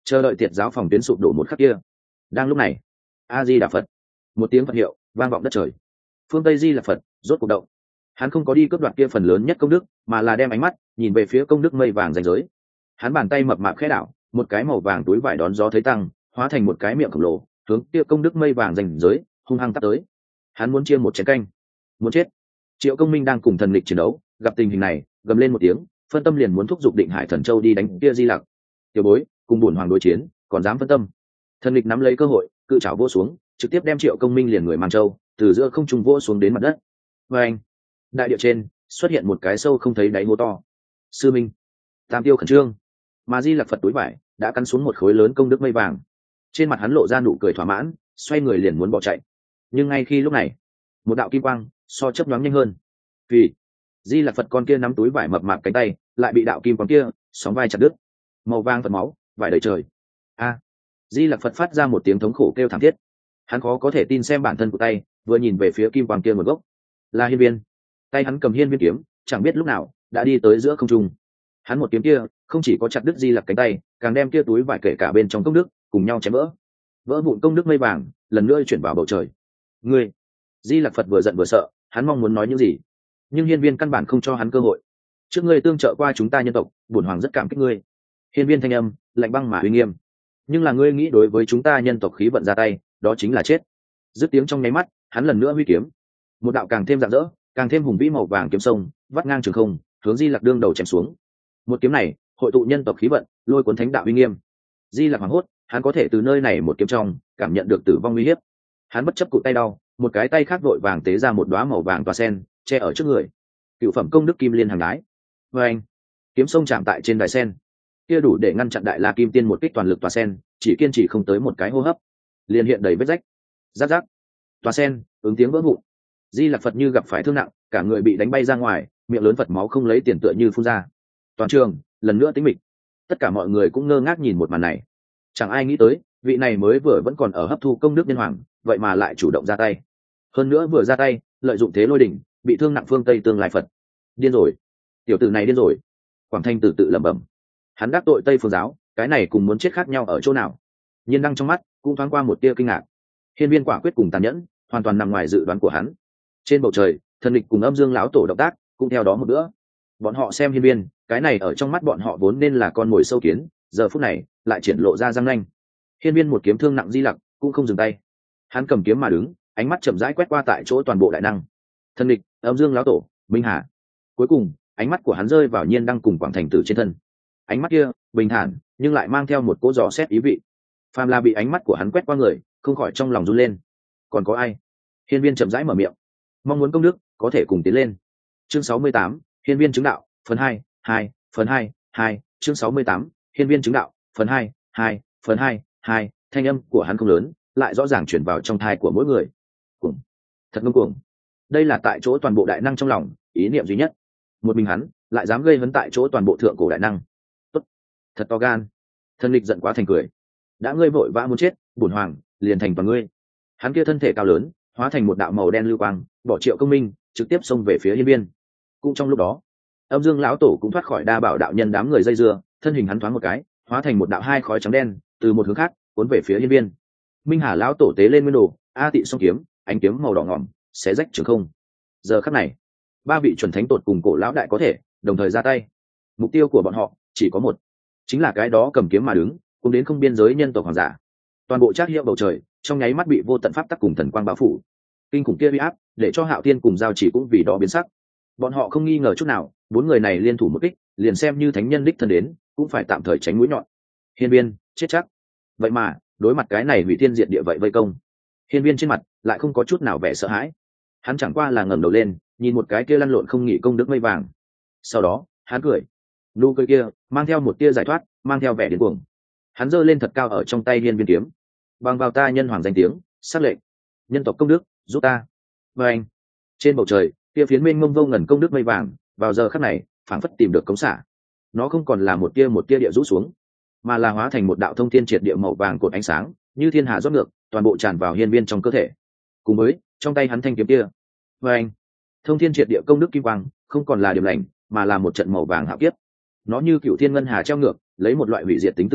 chờ đợi tiệt giáo phòng tuyến sụp đổ một khắc kia. Đang lúc này, a di đà phật, một tiếng Phật hiệu vang vọng đất trời. Phương Tây Di là Phật rốt cuộc động. Hắn không có đi cướp đoạt kia phần lớn nhất công đức, mà là đem ánh mắt nhìn về phía công đức mây vàng ranh giới. Hắn bàn tay mập mạp khẽ đảo, một cái màu vàng túi vải đón gió thấy tăng, hóa thành một cái miệng khổng lồ, hướng kia công đức mây vàng ranh giới hung hăng tắt tới. Hắn muốn chia một chén canh, muốn chết. Triệu Công Minh đang cùng thần lịch chiến đấu, gặp tình hình này, gầm lên một tiếng, phân tâm liền muốn thúc giục Định Hải Thần Châu đi đánh kia Di Lặc. Tiểu bối, cùng bổn hoàng đối chiến, còn dám phân tâm. Thần lịch nắm lấy cơ hội, cự trảo vỗ xuống, trực tiếp đem Triệu Công Minh liền người mang châu từ giữa không trung vỗ xuống đến mặt đất. Và anh, đại địa trên xuất hiện một cái sâu không thấy đáy hố to. Sư minh, Tam Tiêu khẩn trương, mà Di Lặc Phật túi vải đã cắn xuống một khối lớn công đức mây vàng. Trên mặt hắn lộ ra nụ cười thỏa mãn, xoay người liền muốn bỏ chạy. Nhưng ngay khi lúc này, một đạo kim quang so chớp nhoáng nhanh hơn. Vì Di Lặc Phật con kia nắm túi vải mập mạp cánh tay lại bị đạo kim quang kia sóng vai chặt đứt, màu vàng Phật máu vải đầy trời. A! Di Lặc Phật phát ra một tiếng thống khổ kêu thảm thiết. Hắn khó có thể tin xem bản thân của tay, vừa nhìn về phía kim quang kia nguồn gốc là hiên viên. Tay hắn cầm hiên viên kiếm, chẳng biết lúc nào đã đi tới giữa không trung. Hắn một kiếm kia không chỉ có chặt đứt Di Lặc cánh tay, càng đem kia túi vải kể cả bên trong công đức cùng nhau chém vỡ vụn công đức mây vàng lần nữa chuyển vào bầu trời. Ngươi! Di Lặc Phật vừa giận vừa sợ, hắn mong muốn nói những gì, nhưng hiên viên căn bản không cho hắn cơ hội. Trước ngươi tương trợ qua chúng ta nhân tộc, bổn hoàng rất cảm kích ngươi. Hiên viên thanh âm lạnh băng mà uy nghiêm. Nhưng là ngươi nghĩ đối với chúng ta nhân tộc khí vận ra tay, đó chính là chết. Dứt tiếng trong nháy mắt, hắn lần nữa huy kiếm, một đạo càng thêm rạng rỡ, càng thêm hùng vĩ màu vàng kiếm sông vắt ngang trường không, hướng Di Lặc đương đầu chém xuống. Một kiếm này hội tụ nhân tộc khí vận, lôi cuốn thánh đạo uy nghiêm. Di Lặc hoảng hốt, hắn có thể từ nơi này một kiếm trong cảm nhận được tử vong uy hiếp. Hắn bất chấp cụ tay đau, một cái tay khác vội vàng tế ra một đóa màu vàng tòa sen che ở trước người. Cựu phẩm công đức kim liên hàng đái. Vê anh, kiếm sông chạm tại trên đài sen, kia đủ để ngăn chặn Đại La Kim Tiên một kích toàn lực tòa sen, chỉ kiên trì không tới một cái hô hấp, liền hiện đầy vết rách. Rắc rắc, tòa sen ứng tiếng vỡ vụn. Di Lặc Phật như gặp phải thương nặng, cả người bị đánh bay ra ngoài, miệng lớn Phật máu không lấy tiền tựa như phun ra. Toàn trường lần nữa tĩnh mịch, tất cả mọi người cũng ngơ ngác nhìn một màn này. Chẳng ai nghĩ tới, vị này mới vừa vẫn còn ở hấp thu công đức nhân hoàng, vậy mà lại chủ động ra tay. Hơn nữa vừa ra tay, lợi dụng thế lôi đỉnh, bị thương nặng phương Tây tương lai Phật. Điên rồi, tiểu tử này điên rồi. Quảng Thanh tự tự lẩm bẩm. Hắn đắc tội Tây Phương giáo, cái này cùng muốn chết khác nhau ở chỗ nào? Nhiên đăng trong mắt cũng thoáng qua một tia kinh ngạc. Hiên viên quả quyết cùng tàn nhẫn, hoàn toàn nằm ngoài dự đoán của hắn. Trên bầu trời, thần địch cùng Âm Dương lão tổ động tác cũng theo đó một bữa. Bọn họ xem hiên viên, cái này ở trong mắt bọn họ vốn nên là con mồi sâu kiến, giờ phút này lại triển lộ ra răng nanh. Hiên viên một kiếm thương nặng Di Lặc cũng không dừng tay. Hắn cầm kiếm mà đứng, ánh mắt chậm rãi quét qua tại chỗ toàn bộ đại năng. Thần địch, Âm Dương lão tổ, Minh Hà. Cuối cùng, ánh mắt của hắn rơi vào Nhiên đăng cùng Quảng Thành Tử trên thân. Ánh mắt kia bình thản, nhưng lại mang theo một cỗ dò xét ý vị. Phàm là bị ánh mắt của hắn quét qua người, không khỏi trong lòng run lên. Còn có ai? Hiên viên chậm rãi mở miệng, mong muốn công đức có thể cùng tiến lên. Chương 68, hiên viên chứng đạo, phần 2, phần 2, chương 68, hiên viên chứng đạo, phần 2, phần 2, thanh âm của hắn không lớn, lại rõ ràng chuyển vào trong thai của mỗi người. Cuồng, thật ngông cuồng. Đây là tại chỗ toàn bộ đại năng trong lòng, ý niệm duy nhất. Một mình hắn lại dám gây hấn tại chỗ toàn bộ thượng cổ đại năng. Tốt, thật to gan. Thần địch giận quá thành cười. Đã ngươi vội vã muốn chết, bổn hoàng liền thành toàn ngươi. Hắn kia thân thể cao lớn, hóa thành một đạo màu đen lưu quang, bỏ Triệu Công Minh trực tiếp xông về phía hiên viên. Cũng trong lúc đó, Âm Dương lão tổ cũng thoát khỏi đa bảo đạo nhân đám người dây dưa, thân hình hắn thoáng một cái, hóa thành một đạo hai khói trắng đen, từ một hướng khác cuốn về phía hiên viên. Minh Hà lão tổ tế lên nguyên đồ, a tị song kiếm, ánh kiếm màu đỏ ngòm, xé rách trường không. Giờ khắc này, ba vị chuẩn thánh tột cùng cổ lão đại có thể đồng thời ra tay. Mục tiêu của bọn họ chỉ có một, chính là cái đó cầm kiếm mà đứng, cùng đến không biên giới nhân tộc hoàng giả. Toàn bộ trác hiệu bầu trời trong nháy mắt bị vô tận pháp tắc cùng thần quang bao phủ. Kinh khủng kia uy áp để cho Hạo Thiên cùng Giao Chỉ cũng vì đó biến sắc. Bọn họ không nghi ngờ chút nào, bốn người này liên thủ một kích, liền xem như thánh nhân đích thân đến, cũng phải tạm thời tránh mũi nhọn. Hiên viên chết chắc. Vậy mà đối mặt cái này hủy thiên diệt địa vậy vây công, hiên viên trên mặt lại không có chút nào vẻ sợ hãi. Hắn chẳng qua là ngẩng đầu lên, nhìn một cái kia lăn lộn không nghỉ công đức mây vàng. Sau đó hắn cười, nụ cười kia mang theo một tia giải thoát, mang theo vẻ điên cuồng. Hắn giơ lên thật cao ở trong tay hiên viên kiếm, bằng vào ta nhân hoàng danh tiếng, sắc lệnh nhân tộc công đức giúp ta. Và anh, trên bầu trời kia phiến mênh mông vô ngần công đức mây vàng vào giờ khắc này phảng phất tìm được cống xả. Nó không còn là một tia địa rũ xuống, mà là hóa thành một đạo thông thiên triệt địa màu vàng cột ánh sáng, như thiên hà rót ngược, toàn bộ tràn vào hiên viên trong cơ thể. Cùng với trong tay hắn thanh kiếm kia, và anh, thông thiên triệt địa công đức kim quang không còn là điểm lành, mà là một trận màu vàng hạo kiếp. Nó như cựu thiên ngân hà treo ngược, lấy một loại hủy diệt tính tư thế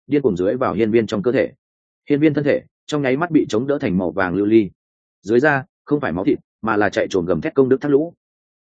điên cuồng dưới vào hiên viên trong cơ thể. Hiên viên thân thể trong nháy mắt bị chống đỡ thành màu vàng lưu ly, dưới da không phải máu thịt mà là chạy trồn gầm thét công đức thác lũ.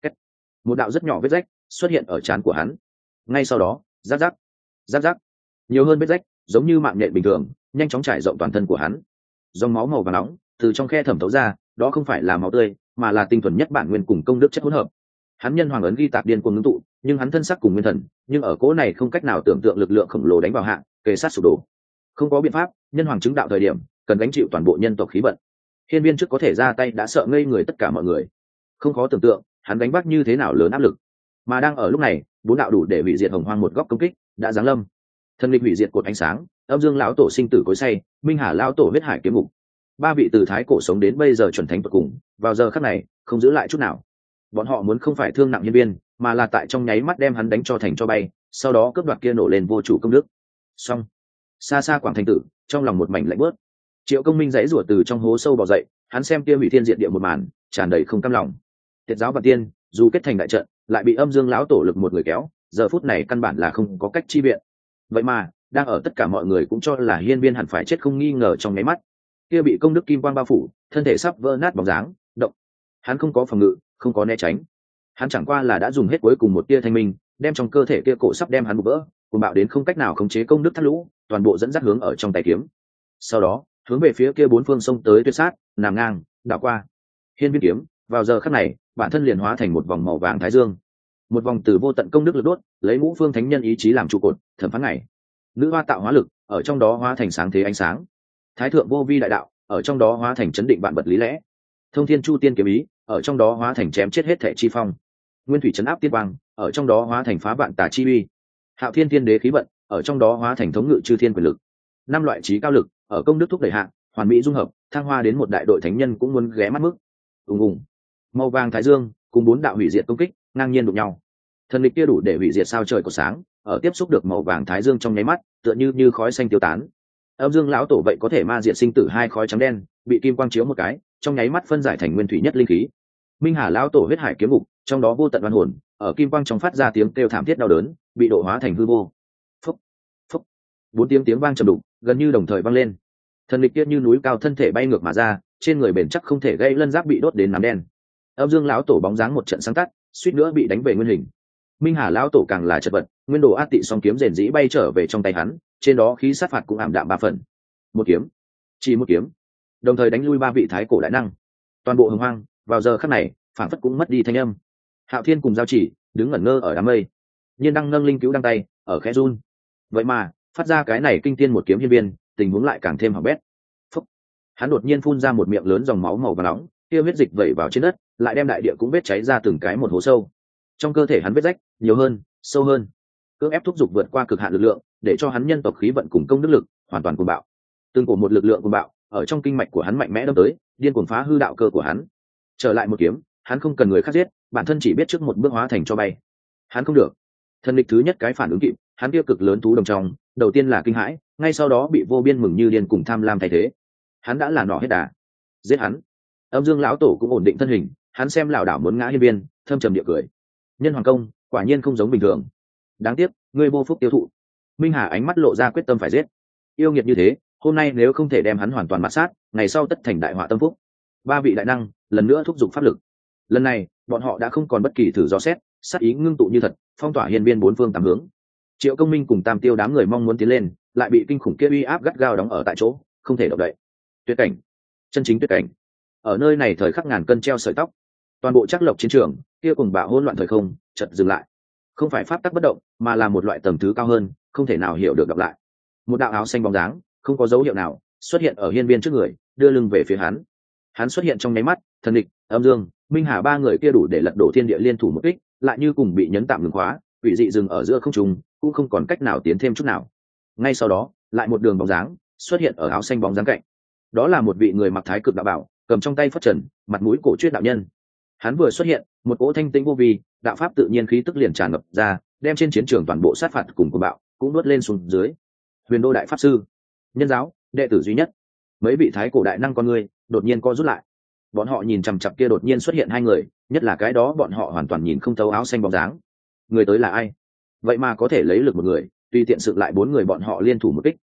Một đạo rất nhỏ vết rách xuất hiện ở trán của hắn, ngay sau đó rác rác rác rác nhiều hơn vết rách giống như mạng nhện bình thường nhanh chóng trải rộng toàn thân của hắn. Dòng máu màu vàng nóng từ trong khe thẩm thấu ra, đó không phải là máu tươi mà là tinh thuần nhất bản nguyên cùng công đức chất hỗn hợp. Hắn nhân hoàng ấn ghi tạc điên cuồng ngưng tụ, nhưng hắn thân sắc cùng nguyên thần, nhưng ở cỗ này không cách nào tưởng tượng lực lượng khổng lồ đánh vào hạng kề sát sụp đổ. Không có biện pháp, nhân hoàng chứng đạo thời điểm cần gánh chịu toàn bộ nhân tộc khí vận. Hiên viên trước có thể ra tay đã sợ ngây người tất cả mọi người. Không khó tưởng tượng hắn đánh vác như thế nào lớn áp lực. Mà đang ở lúc này, bốn đạo đủ để hủy diệt hồng hoang một góc công kích đã giáng lâm. Thần lịch hủy diệt cột ánh sáng, âm dương lão tổ sinh tử cối say, minh hà lão tổ huyết hải kiếm ngục. Ba vị từ thái cổ sống đến bây giờ chuẩn thánh tột cùng, vào giờ khắc này không giữ lại chút nào. Bọn họ muốn không phải thương nặng hiên viên, mà là tại trong nháy mắt đem hắn đánh cho thành cho bay, sau đó cướp đoạt kia nổ lên vô chủ công đức. Xong, xa xa quảng thành tử trong lòng một mảnh lạnh bớt. Triệu Công Minh dãy rủa từ trong hố sâu bò dậy, hắn xem kia hủy thiên diệt địa một màn, tràn đầy không cam lòng. Tiệt giáo và tiên dù kết thành đại trận, lại bị âm dương lão tổ lực một người kéo, giờ phút này căn bản là không có cách chi viện. Vậy mà đang ở tất cả mọi người cũng cho là hiên viên hẳn phải chết không nghi ngờ trong nháy mắt, kia bị công đức kim quang bao phủ, thân thể sắp vỡ nát bóng dáng động. Hắn không có phòng ngự, không có né tránh, hắn chẳng qua là đã dùng hết cuối cùng một tia thanh minh, đem trong cơ thể kia cổ sắp đem hắn bục vỡ, cuồng bạo đến không cách nào khống chế công đức thác lũ, toàn bộ dẫn dắt hướng ở trong tay kiếm. Sau đó hướng về phía kia bốn phương sông tới tuyệt sát, nằm ngang đảo qua. Hiên viên kiếm vào giờ khắc này bản thân liền hóa thành một vòng màu vàng thái dương, một vòng từ vô tận công đức lực đốt, lấy ngũ phương thánh nhân ý chí làm trụ cột, thẩm phán ngày. Nữ hoa tạo hóa lực ở trong đó hóa thành sáng thế ánh sáng, thái thượng vô vi đại đạo ở trong đó hóa thành chấn định vạn vật lý lẽ, thông thiên chu tiên kiếm ý ở trong đó hóa thành chém chết hết thệ chi phong, nguyên thủy chấn áp tiên quang ở trong đó hóa thành phá vạn tà chi uy, hạo thiên thiên đế khí vận ở trong đó hóa thành thống ngự chư thiên quyền lực. Năm loại trí cao lực ở công đức thúc đẩy hạ hoàn mỹ dung hợp, thăng hoa đến một đại đội thánh nhân cũng muốn ghé mắt mức. Ùng ùng, màu vàng thái dương cùng bốn đạo hủy diệt công kích ngang nhiên đụng nhau. Thần lịch kia đủ để hủy diệt sao trời của sáng, ở tiếp xúc được màu vàng thái dương trong nháy mắt tựa như khói xanh tiêu tán. Âm dương lão tổ vậy có thể ma diệt sinh tử hai khói trắng đen bị kim quang chiếu một cái, trong nháy mắt phân giải thành nguyên thủy nhất linh khí. Minh hà lão tổ huyết hải kiếm ngục trong đó vô tận oan hồn ở kim quang trong phát ra tiếng kêu thảm thiết đau đớn, bị độ hóa thành hư vô. Phúc phúc, bốn tiếng vang trầm đục gần như đồng thời vang lên. Thần lịch kia như núi cao thân thể bay ngược mà ra, trên người bền chắc không thể gây lân giáp bị đốt đến nám đen. Âm dương lão tổ bóng dáng một trận sáng tắt, suýt nữa bị đánh về nguyên hình. Minh hà lão tổ càng là chật vật, nguyên đồ át tị song kiếm rền rĩ bay trở về trong tay hắn, trên đó khí sát phạt cũng ảm đạm ba phần. Một kiếm, chỉ một kiếm, đồng thời đánh lui ba vị thái cổ đại năng. Toàn bộ hồng hoang vào giờ khắc này phản phất cũng mất đi thanh âm. Hạo Thiên cùng Giao Chỉ đứng ngẩn ngơ ở đám mây, nhiên đăng nâng linh cứu đăng tay ở khẽ run. Vậy mà phát ra cái này kinh thiên một kiếm hiên viên, tình huống lại càng thêm hỏng bét. Phúc, hắn đột nhiên phun ra một miệng lớn dòng máu màu vàng nóng, kia huyết dịch vẩy vào trên đất, lại đem đại địa cũng vết cháy ra từng cái một hố sâu. Trong cơ thể hắn vết rách nhiều hơn, sâu hơn, cưỡng ép thúc giục vượt qua cực hạn lực lượng, để cho hắn nhân tộc khí vận cùng công đức lực hoàn toàn cuồng bạo. Từng cổ một lực lượng cuồng bạo ở trong kinh mạch của hắn mạnh mẽ đâm tới, điên cuồng phá hư đạo cơ của hắn. Trở lại một kiếm, hắn không cần người khác giết, bản thân chỉ biết trước một bước hóa thành cho bay. Hắn không được. Thần lịch thứ nhất cái phản ứng kịp, hắn tiêu cực lớn thú đồng trong, đầu tiên là kinh hãi, ngay sau đó bị vô biên mừng như điên cùng tham lam thay thế. Hắn đã là nỏ hết đà. Giết hắn. Âm dương lão tổ cũng ổn định thân hình, hắn xem lão đảo muốn ngã hiên viên, thâm trầm địa cười. Nhân hoàng công quả nhiên không giống bình thường. Đáng tiếc ngươi vô phúc tiêu thụ. Minh hà ánh mắt lộ ra quyết tâm phải giết. Yêu nghiệt như thế, hôm nay nếu không thể đem hắn hoàn toàn mạt sát, ngày sau tất thành đại họa tâm phúc. Ba vị đại năng lần nữa thúc giục pháp lực. Lần này bọn họ đã không còn bất kỳ thử dò xét, sát ý ngưng tụ như thật, phong tỏa hiên viên bốn phương tám hướng. Triệu Công Minh cùng Tam Tiêu đám người mong muốn tiến lên, lại bị kinh khủng kia uy áp gắt gao đóng ở tại chỗ, không thể động đậy. Tuyệt cảnh, chân chính tuyệt cảnh. Ở nơi này thời khắc ngàn cân treo sợi tóc, toàn bộ Trắc Lộc chiến trường kia cùng bạo hỗn loạn thời không chợt dừng lại. Không phải pháp tắc bất động, mà là một loại tầng thứ cao hơn, không thể nào hiểu được đọc lại. Một đạo áo xanh bóng dáng, không có dấu hiệu nào, xuất hiện ở hiên viên trước người, đưa lưng về phía hắn. Hắn xuất hiện trong nháy mắt, thần địch, âm dương, minh hà ba người kia đủ để lật đổ thiên địa liên thủ một kích, lại như cùng bị nhấn tạm ngừng khóa, quỷ dị dừng ở giữa không trung, cũng không còn cách nào tiến thêm chút nào. Ngay sau đó, lại một đường bóng dáng xuất hiện ở áo xanh bóng dáng cạnh. Đó là một vị người mặc thái cực đạo bảo, cầm trong tay phất trần, mặt mũi cổ truyết đạo nhân. Hắn vừa xuất hiện, một cỗ thanh tĩnh vô vi, đạo pháp tự nhiên khí tức liền tràn ngập ra, đem trên chiến trường toàn bộ sát phạt cùng của bạo cũng nuốt lên xuống dưới. Huyền Đô đại pháp sư, nhân giáo, đệ tử duy nhất. Mấy vị thái cổ đại năng con người đột nhiên co rút lại. Bọn họ nhìn chằm chằm kia đột nhiên xuất hiện hai người, nhất là cái đó bọn họ hoàn toàn nhìn không thấu áo xanh bóng dáng. Người tới là ai? Vậy mà có thể lấy lực một người, tùy tiện sự lại bốn người bọn họ liên thủ một kích.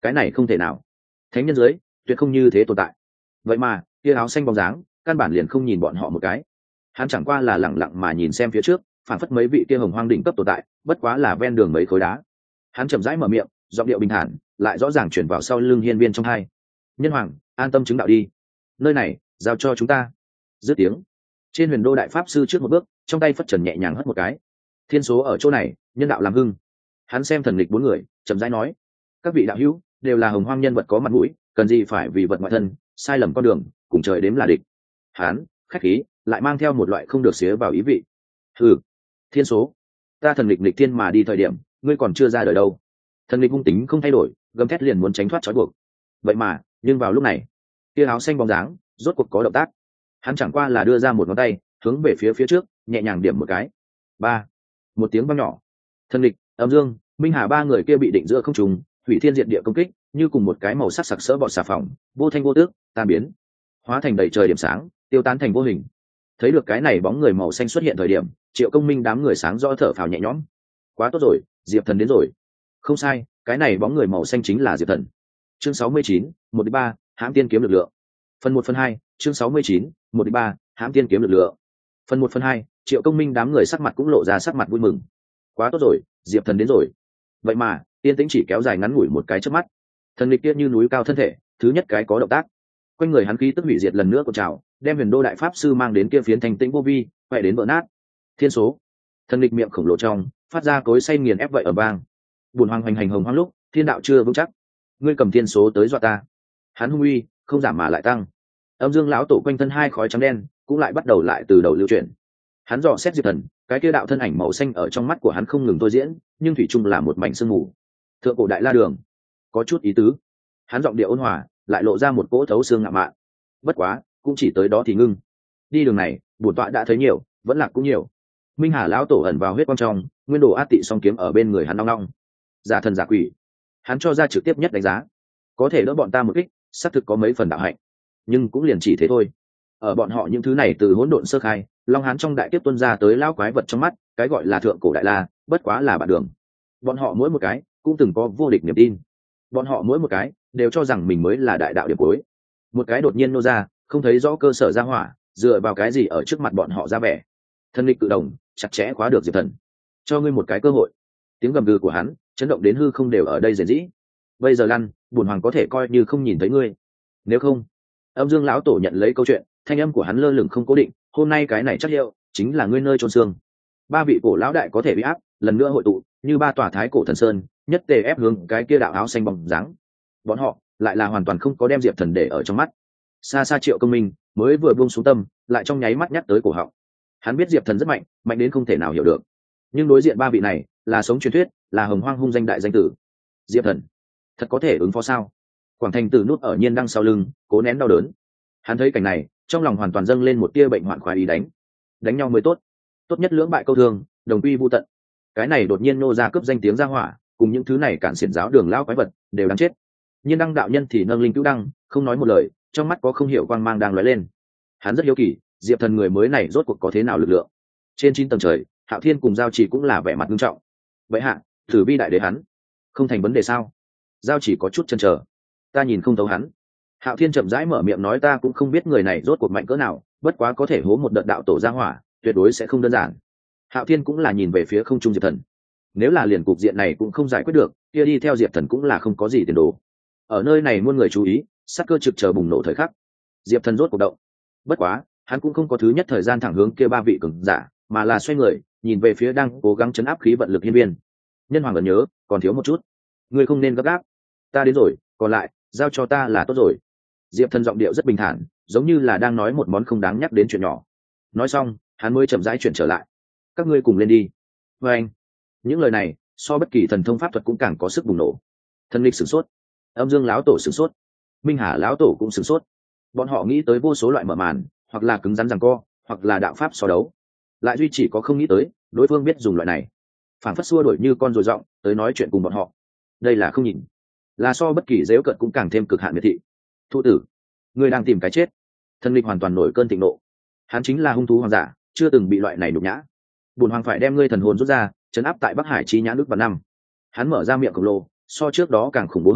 cái này không thể nào, thánh nhân dưới tuyệt không như thế tồn tại. Vậy mà kia áo xanh bóng dáng căn bản liền không nhìn bọn họ một cái, hắn chẳng qua là lẳng lặng mà nhìn xem phía trước, phản phất mấy vị kia hồng hoang đỉnh cấp tồn tại bất quá là ven đường mấy khối đá. Hắn chậm rãi mở miệng, giọng điệu bình thản lại rõ ràng chuyển vào sau lưng hiên viên trong hai. Nhân hoàng, an tâm chứng đạo đi, nơi này giao cho chúng ta. Dứt tiếng, trên huyền đô đại pháp sư trước một bước, trong tay phất trần nhẹ nhàng hất một cái. Thiên số ở chỗ này, nhân đạo làm hưng. Hắn xem thần lịch bốn người, chậm rãi nói: các vị đạo hữu đều là hồng hoang nhân vật có mặt mũi, cần gì phải vì vật ngoại thân sai lầm con đường, cùng trời đếm là địch. Hắn khách khí lại mang theo một loại không được xía vào ý vị. Ừ, thiên số, ta thần lịch lịch thiên mà đi thời điểm ngươi còn chưa ra đời đâu. Thần lịch hung tính không thay đổi, gầm thét liền muốn tránh thoát trói buộc. Vậy mà nhưng vào lúc này, tia áo xanh bóng dáng rốt cuộc có động tác. Hắn chẳng qua là đưa ra một ngón tay hướng về phía trước, nhẹ nhàng điểm một cái. Ba, một tiếng vang nhỏ, thần lịch, âm dương, minh hà ba người kia bị định giữa không trung, hủy thiên diệt địa công kích như cùng một cái màu sắc sặc sỡ bọt xà phòng, vô thanh vô tước tan biến, hóa thành đầy trời điểm sáng, tiêu tán thành vô hình. Thấy được cái này bóng người màu xanh xuất hiện thời điểm, Triệu Công Minh đám người sáng rõ thở phào nhẹ nhõm. Quá tốt rồi, Diệp Thần đến rồi. Không sai, cái này bóng người màu xanh chính là Diệp Thần. Chương 69, 1-3, hãm tiên kiếm lực lượng. Phần 1/2, chương 69, 1-3, hãm tiên kiếm lực lượng. Phần 1/2, Triệu Công Minh đám người sắc mặt cũng lộ ra sắc mặt vui mừng. Quá tốt rồi, Diệp Thần đến rồi. Vậy mà tiên tĩnh chỉ kéo dài ngắn ngủi một cái chớp mắt, thần lịch kia như núi cao thân thể thứ nhất cái có động tác, quanh người hắn khí tức hủy diệt lần nữa cuộn trào, đem huyền đô đại pháp sư mang đến kia phiến thành tĩnh vô vi quẹ đến vỡ nát. Thiên số, thần lịch miệng khổng lồ trong phát ra cối say nghiền ép vậy ở vang. Buồn hoang hoành hành hồng hoang lúc thiên đạo chưa vững chắc, ngươi cầm thiên số tới dọa ta. Hắn hung uy không giảm mà lại tăng. Âm dương lão tổ quanh thân hai khói trắng đen cũng lại bắt đầu lại từ đầu lưu chuyển. Hắn dò xét Diệp Thần, cái kia đạo thân ảnh màu xanh ở trong mắt của hắn không ngừng thôi diễn, nhưng thủy chung là một mảnh sương mù. Thượng cổ đại la đường, có chút ý tứ. Hắn giọng điệu ôn hòa lại lộ ra một cỗ thấu xương ngạo mạn. Bất quá cũng chỉ tới đó thì ngưng. Đi đường này bổn tọa đã thấy nhiều, vẫn lạc cũng nhiều. Minh Hà lão tổ ẩn vào huyết quang trong, nguyên đồ át tị song kiếm ở bên người hắn long long. Giả thần giả quỷ, hắn cho ra trực tiếp nhất đánh giá. Có thể đỡ bọn ta một kích, xác thực có mấy phần đạo hạnh, nhưng cũng liền chỉ thế thôi. Ở bọn họ những thứ này từ hỗn độn sơ khai, long hán trong đại tiếp tuân ra tới lão quái vật trong mắt, cái gọi là thượng cổ đại la bất quá là bạn đường. Bọn họ mỗi một cái cũng từng có vô địch niềm tin, bọn họ mỗi một cái đều cho rằng mình mới là đại đạo điểm cuối. Một cái đột nhiên nô ra không thấy rõ cơ sở ra hỏa, dựa vào cái gì ở trước mặt bọn họ ra vẻ. Thân lịch cự đồng chặt chẽ khóa được Diệp Thần, cho ngươi một cái cơ hội. Tiếng gầm gừ của hắn chấn động đến hư không đều ở đây rền rĩ. Bây giờ lăn, bùn hoàng có thể coi như không nhìn thấy ngươi, nếu không. Âm dương lão tổ nhận lấy câu chuyện, thanh âm của hắn lơ lửng không cố định. Hôm nay cái này chắc liệu chính là ngươi nơi chôn xương. Ba vị cổ lão đại có thể bị áp lần nữa hội tụ như ba tòa thái cổ thần sơn, nhất tề ép hướng cái kia đạo áo xanh bóng dáng. Bọn họ lại là hoàn toàn không có đem Diệp Thần để ở trong mắt. Xa xa Triệu Công Minh mới vừa buông xuống tâm, lại trong nháy mắt nhắc tới cổ họng. Hắn biết Diệp Thần rất mạnh, mạnh đến không thể nào hiểu được, nhưng đối diện ba vị này là sống truyền thuyết, là hồng hoang hung danh đại danh tử. Diệp Thần thật có thể ứng phó sao? Quảng Thành Tử nút ở nhiên đăng sau lưng, cố nén đau đớn. Hắn thấy cảnh này, trong lòng hoàn toàn dâng lên một tia bệnh hoạn khoái ý đánh nhau mới tốt, tốt nhất lưỡng bại câu thương, đồng quy vu tận. Cái này đột nhiên nô ra cướp danh tiếng ra hỏa, cùng những thứ này cản xiển giáo đường lão quái vật đều đáng chết. Nhiên đăng đạo nhân thì nâng linh cứu đăng, không nói một lời, trong mắt có không hiểu quang mang đang lóe lên. Hắn rất hiếu kỳ, Diệp Thần người mới này rốt cuộc có thế nào lực lượng. Trên 9 tầng trời, Hạo Thiên cùng Giao Chỉ cũng là vẻ mặt nghiêm trọng. Vậy hạ, thử vi đại đế hắn không thành vấn đề sao? Giao Chỉ có chút chần chờ. Ta nhìn không thấu hắn. Hạo Thiên chậm rãi mở miệng nói, ta cũng không biết người này rốt cuộc mạnh cỡ nào, bất quá có thể hố một đợt đạo tổ ra hỏa, tuyệt đối sẽ không đơn giản. Hạo Thiên cũng là nhìn về phía không trung Diệp Thần. Nếu là liền cục diện này cũng không giải quyết được, kia đi theo Diệp Thần cũng là không có gì tiền đồ. Ở nơi này muôn người chú ý, sát cơ trực chờ bùng nổ thời khắc. Diệp Thần rốt cuộc động. Bất quá, hắn cũng không có thứ nhất thời gian thẳng hướng kia ba vị cường giả, mà là xoay người, nhìn về phía đang cố gắng chấn áp khí vận lực hiên viên. Nhân hoàng ẩn nhớ, còn thiếu một chút. Ngươi không nên gấp gáp. Ta đến rồi, còn lại, giao cho ta là tốt rồi. Diệp Thần giọng điệu rất bình thản, giống như là đang nói một món không đáng nhắc đến chuyện nhỏ. Nói xong, hắn mới chậm rãi chuyển trở lại. Các ngươi cùng lên đi. Và anh, những lời này, so bất kỳ thần thông pháp thuật cũng càng có sức bùng nổ. Thần lịch sửng sốt, âm dương lão tổ sửng sốt, minh hà lão tổ cũng sửng sốt. Bọn họ nghĩ tới vô số loại mở màn, hoặc là cứng rắn giằng co, hoặc là đạo pháp so đấu, lại duy chỉ có không nghĩ tới đối phương biết dùng loại này, phản phất xua đổi như con rồi giọng tới nói chuyện cùng bọn họ. Đây là không nhìn, là so bất kỳ dễu cận cũng càng thêm cực hạn miệt thị. Thụ tử, ngươi đang tìm cái chết. Thần lịch hoàn toàn nổi cơn thịnh nộ. Hắn chính là hung thú hoàng giả, chưa từng bị loại này nhục nhã. Bùn hoàng phải đem ngươi thần hồn rút ra, trấn áp tại Bắc Hải chi nhãn nước vào năm. Hắn mở ra miệng khổng lồ, so trước đó càng khủng bố hơn,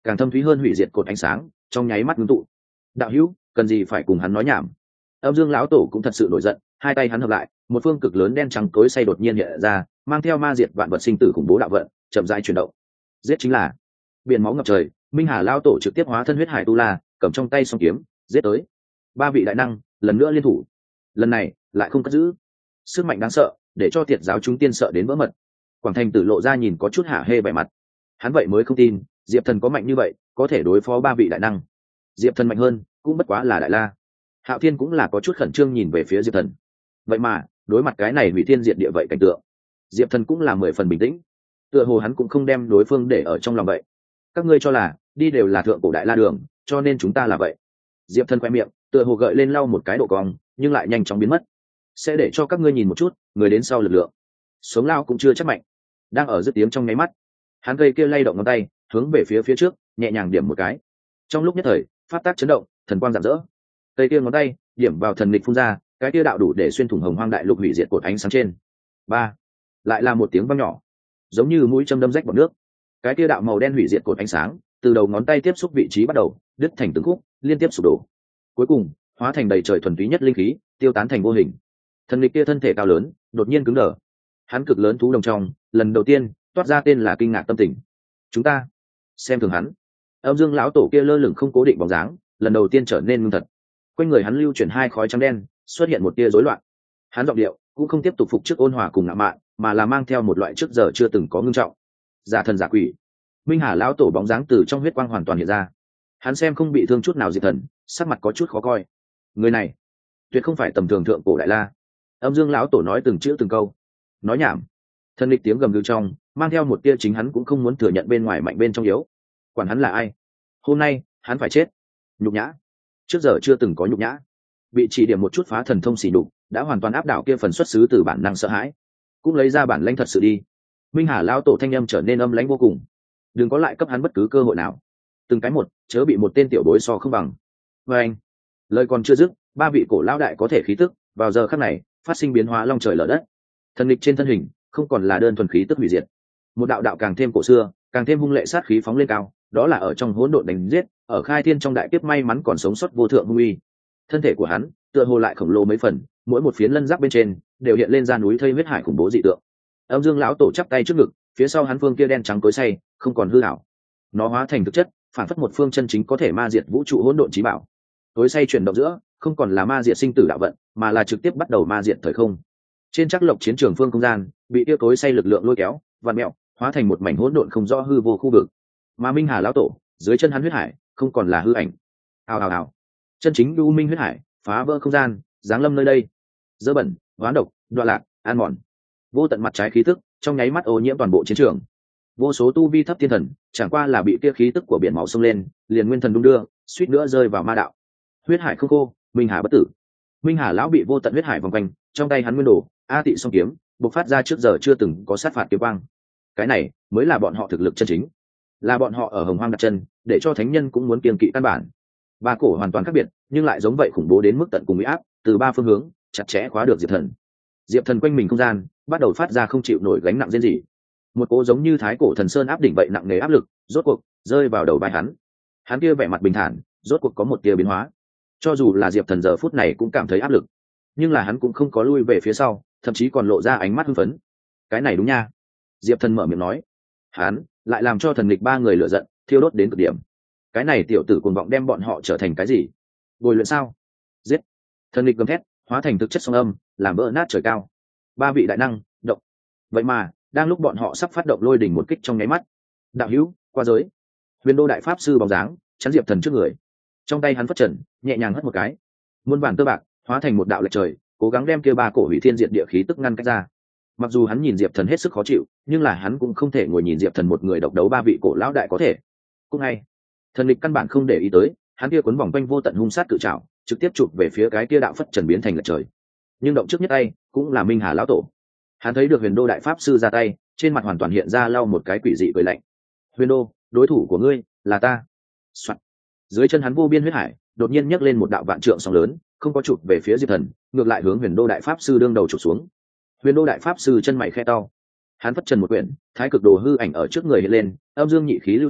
càng thâm thúy hơn hủy diệt cột ánh sáng trong nháy mắt ngưng tụ. Đạo hữu, cần gì phải cùng hắn nói nhảm. Âm Dương lão tổ cũng thật sự nổi giận, hai tay hắn hợp lại, một phương cực lớn đen trắng tối say đột nhiên hiện ra, mang theo ma diệt vạn vật sinh tử khủng bố đạo vận, chậm rãi chuyển động. Giết chính là biển máu ngập trời. Minh Hà lão tổ trực tiếp hóa thân huyết hải tu la, cầm trong tay song kiếm giết tới. Ba vị đại năng lần nữa liên thủ, lần này lại không cất giữ. Sức mạnh đáng sợ để cho Tiệt giáo chúng tiên sợ đến vỡ mật. Quảng Thành Tử lộ ra nhìn có chút hả hê vẻ mặt, hắn vậy mới không tin Diệp Thần có mạnh như vậy, có thể đối phó ba vị đại năng. Diệp Thần mạnh hơn cũng bất quá là đại la. Hạo Thiên cũng là có chút khẩn trương nhìn về phía Diệp Thần, vậy mà đối mặt cái này hủy thiên diệt địa vậy cảnh tượng, Diệp Thần cũng là 10 phần bình tĩnh, tựa hồ hắn cũng không đem đối phương để ở trong lòng vậy. Các ngươi cho là đi đều là thượng cổ đại la đường, cho nên chúng ta là vậy. Diệp Thần khoe miệng tựa hồ gợi lên lau một cái độ cong, nhưng lại nhanh chóng biến mất. Sẽ để cho các ngươi nhìn một chút người đến sau lực lượng. Sống lao cũng chưa chắc mạnh. Đang ở dứt tiếng trong nháy mắt, hắn cây kia lay động ngón tay hướng về phía trước nhẹ nhàng điểm một cái. Trong lúc nhất thời pháp tác chấn động, thần quang rạng rỡ. Cây kia ngón tay điểm vào thần nghịch phun ra, cái kia đạo đủ để xuyên thủng hồng hoang đại lục hủy diệt cột ánh sáng trên. Ba, lại là một tiếng vang nhỏ, giống như mũi châm đâm rách bọt nước. Cái kia đạo màu đen hủy diệt cột ánh sáng từ đầu ngón tay tiếp xúc vị trí bắt đầu đứt thành từng khúc, liên tiếp sụp đổ, cuối cùng hóa thành đầy trời thuần túy nhất linh khí, tiêu tán thành vô hình. Thần nghịch kia thân thể cao lớn đột nhiên cứng đờ, hắn cực lớn thú đồng trong lần đầu tiên toát ra tên là kinh ngạc tâm tình. Chúng ta xem thường hắn. Âm Dương lão tổ kia lơ lửng không cố định bóng dáng lần đầu tiên trở nên ngưng thật. Quanh người hắn lưu chuyển hai khói trắng đen, xuất hiện một tia rối loạn. Hắn giọng điệu cũng không tiếp tục phục trước ôn hòa cùng ngạo mạn, mà là mang theo một loại trước giờ chưa từng có ngưng trọng. Giả thần giả quỷ. Minh Hà lão tổ bóng dáng từ trong huyết quang hoàn toàn hiện ra. Hắn xem không bị thương chút nào Diệp Thần, sắc mặt có chút khó coi. Người này tuyệt không phải tầm thường thượng cổ đại la. Âm Dương lão tổ nói từng chữ từng câu. Nói nhảm. Thần lịch tiếng gầm gừ trong mang theo một tia chính hắn cũng không muốn thừa nhận bên ngoài mạnh bên trong yếu. Quản hắn là ai, hôm nay hắn phải chết. Nhục nhã, trước giờ chưa từng có nhục nhã. Bị chỉ điểm một chút phá thần thông xỉ đục đã hoàn toàn áp đảo kia phần xuất xứ từ bản năng sợ hãi, cũng lấy ra bản lãnh thật sự đi. Minh Hà lão tổ thanh âm trở nên âm lãnh vô cùng. Đừng có lại cấp hắn bất cứ cơ hội nào, từng cái một chớ bị một tên tiểu bối so không bằng. Và anh lời còn chưa dứt, ba vị cổ lão đại có thể khí tức vào giờ khắc này phát sinh biến hóa long trời lở đất. Thần lịch trên thân hình không còn là đơn thuần khí tức hủy diệt, một đạo đạo càng thêm cổ xưa càng thêm hung lệ sát khí phóng lên cao, đó là ở trong hỗn độn đánh giết, ở khai thiên trong đại kiếp may mắn còn sống sót vô thượng hung uy. Thân thể của hắn tựa hồ lại khổng lồ mấy phần, mỗi một phiến lân giáp bên trên đều hiện lên ra núi thây huyết hải khủng bố dị tượng. Âm Dương lão tổ chắp tay trước ngực, phía sau hắn phương kia đen trắng tối say không còn hư ảo, nó hóa thành thực chất, phản phất một phương chân chính có thể ma diệt vũ trụ hỗn độn chí bảo. Tối say chuyển động giữa không còn là ma diệt sinh tử đạo vận, mà là trực tiếp bắt đầu ma diệt thời không. Trên chắc lộc chiến trường phương không gian bị tiêu tối say lực lượng lôi kéo vặn mẹo, hóa thành một mảnh hỗn độn không rõ hư vô khu vực. Mà Minh Hà lão tổ dưới chân hắn huyết hải không còn là hư ảnh. Hào hào hào, chân chính u minh huyết hải phá vỡ không gian, giáng lâm nơi đây. Dơ bẩn, hoán độc, đoạn lạc, an mòn, vô tận mặt trái khí tức trong nháy mắt ô nhiễm toàn bộ chiến trường. Vô số tu vi thấp thiên thần chẳng qua là bị kia khí tức của biển máu xông lên, liền nguyên thần đung đưa, suýt nữa rơi vào ma đạo. Huyết hải không khô, Minh Hà bất tử. Minh Hà lão bị vô tận huyết hải vòng quanh, trong tay hắn nguyên đồ A Tị song kiếm bộc phát ra trước giờ chưa từng có sát phạt kiếm quang. Cái này mới là bọn họ thực lực chân chính, là bọn họ ở hồng hoang đặt chân, để cho thánh nhân cũng muốn kiêng kỵ căn bản. Ba cổ hoàn toàn khác biệt, nhưng lại giống vậy khủng bố đến mức tận cùng uy áp, từ ba phương hướng chặt chẽ khóa được Diệp Thần. Diệp Thần quanh mình không gian bắt đầu phát ra không chịu nổi gánh nặng riêng gì, một cỗ giống như thái cổ thần sơn áp đỉnh vậy nặng nề áp lực rốt cuộc rơi vào đầu vai hắn. Hắn kia vẻ mặt bình thản rốt cuộc có một tia biến hóa. Cho dù là Diệp Thần giờ phút này cũng cảm thấy áp lực, nhưng là hắn cũng không có lui về phía sau, thậm chí còn lộ ra ánh mắt hưng phấn. Cái này đúng nha, Diệp Thần mở miệng nói. Hắn lại làm cho thần nghịch ba người lửa giận thiêu đốt đến cực điểm. Cái này tiểu tử cuồng vọng đem bọn họ trở thành cái gì? Bồi luyện sao? Giết! Thần nghịch gầm thét hóa thành thực chất song âm, làm vỡ nát trời cao. Ba vị đại năng động. Vậy mà đang lúc bọn họ sắp phát động lôi đỉnh một kích trong nháy mắt, đạo hữu qua giới. Huyền Đô đại pháp sư bóng dáng chắn Diệp Thần trước người, trong tay hắn phất trần nhẹ nhàng hất một cái, muôn vàn tơ bạc hóa thành một đạo lệch trời, cố gắng đem kia ba cổ hủy thiên diệt địa khí tức ngăn cách ra. Mặc dù hắn nhìn Diệp Thần hết sức khó chịu, nhưng là hắn cũng không thể ngồi nhìn Diệp Thần một người độc đấu ba vị cổ lão đại có thể. Cũng ngay thần lịch căn bản không để ý tới, hắn kia cuốn vòng quanh vô tận hung sát cự trảo trực tiếp chụp về phía cái kia đạo phất trần biến thành lệch trời. Nhưng động trước nhất tay cũng là Minh Hà lão tổ. Hắn thấy được Huyền Đô đại pháp sư ra tay, trên mặt hoàn toàn hiện ra lau một cái quỷ dị cười lạnh. Huyền Đô, đối thủ của ngươi là ta. Soạn. Dưới chân hắn vô biên huyết hải đột nhiên nhấc lên một đạo vạn trượng sóng lớn, không có chụp về phía Diệp Thần, ngược lại hướng Huyền Đô đại pháp sư đương đầu chụp xuống. Huyền Đô đại pháp sư chân mày khe to, hắn phất trần một quyển, thái cực đồ hư ảnh ở trước người hiện lên, âm dương nhị khí lưu chuyển,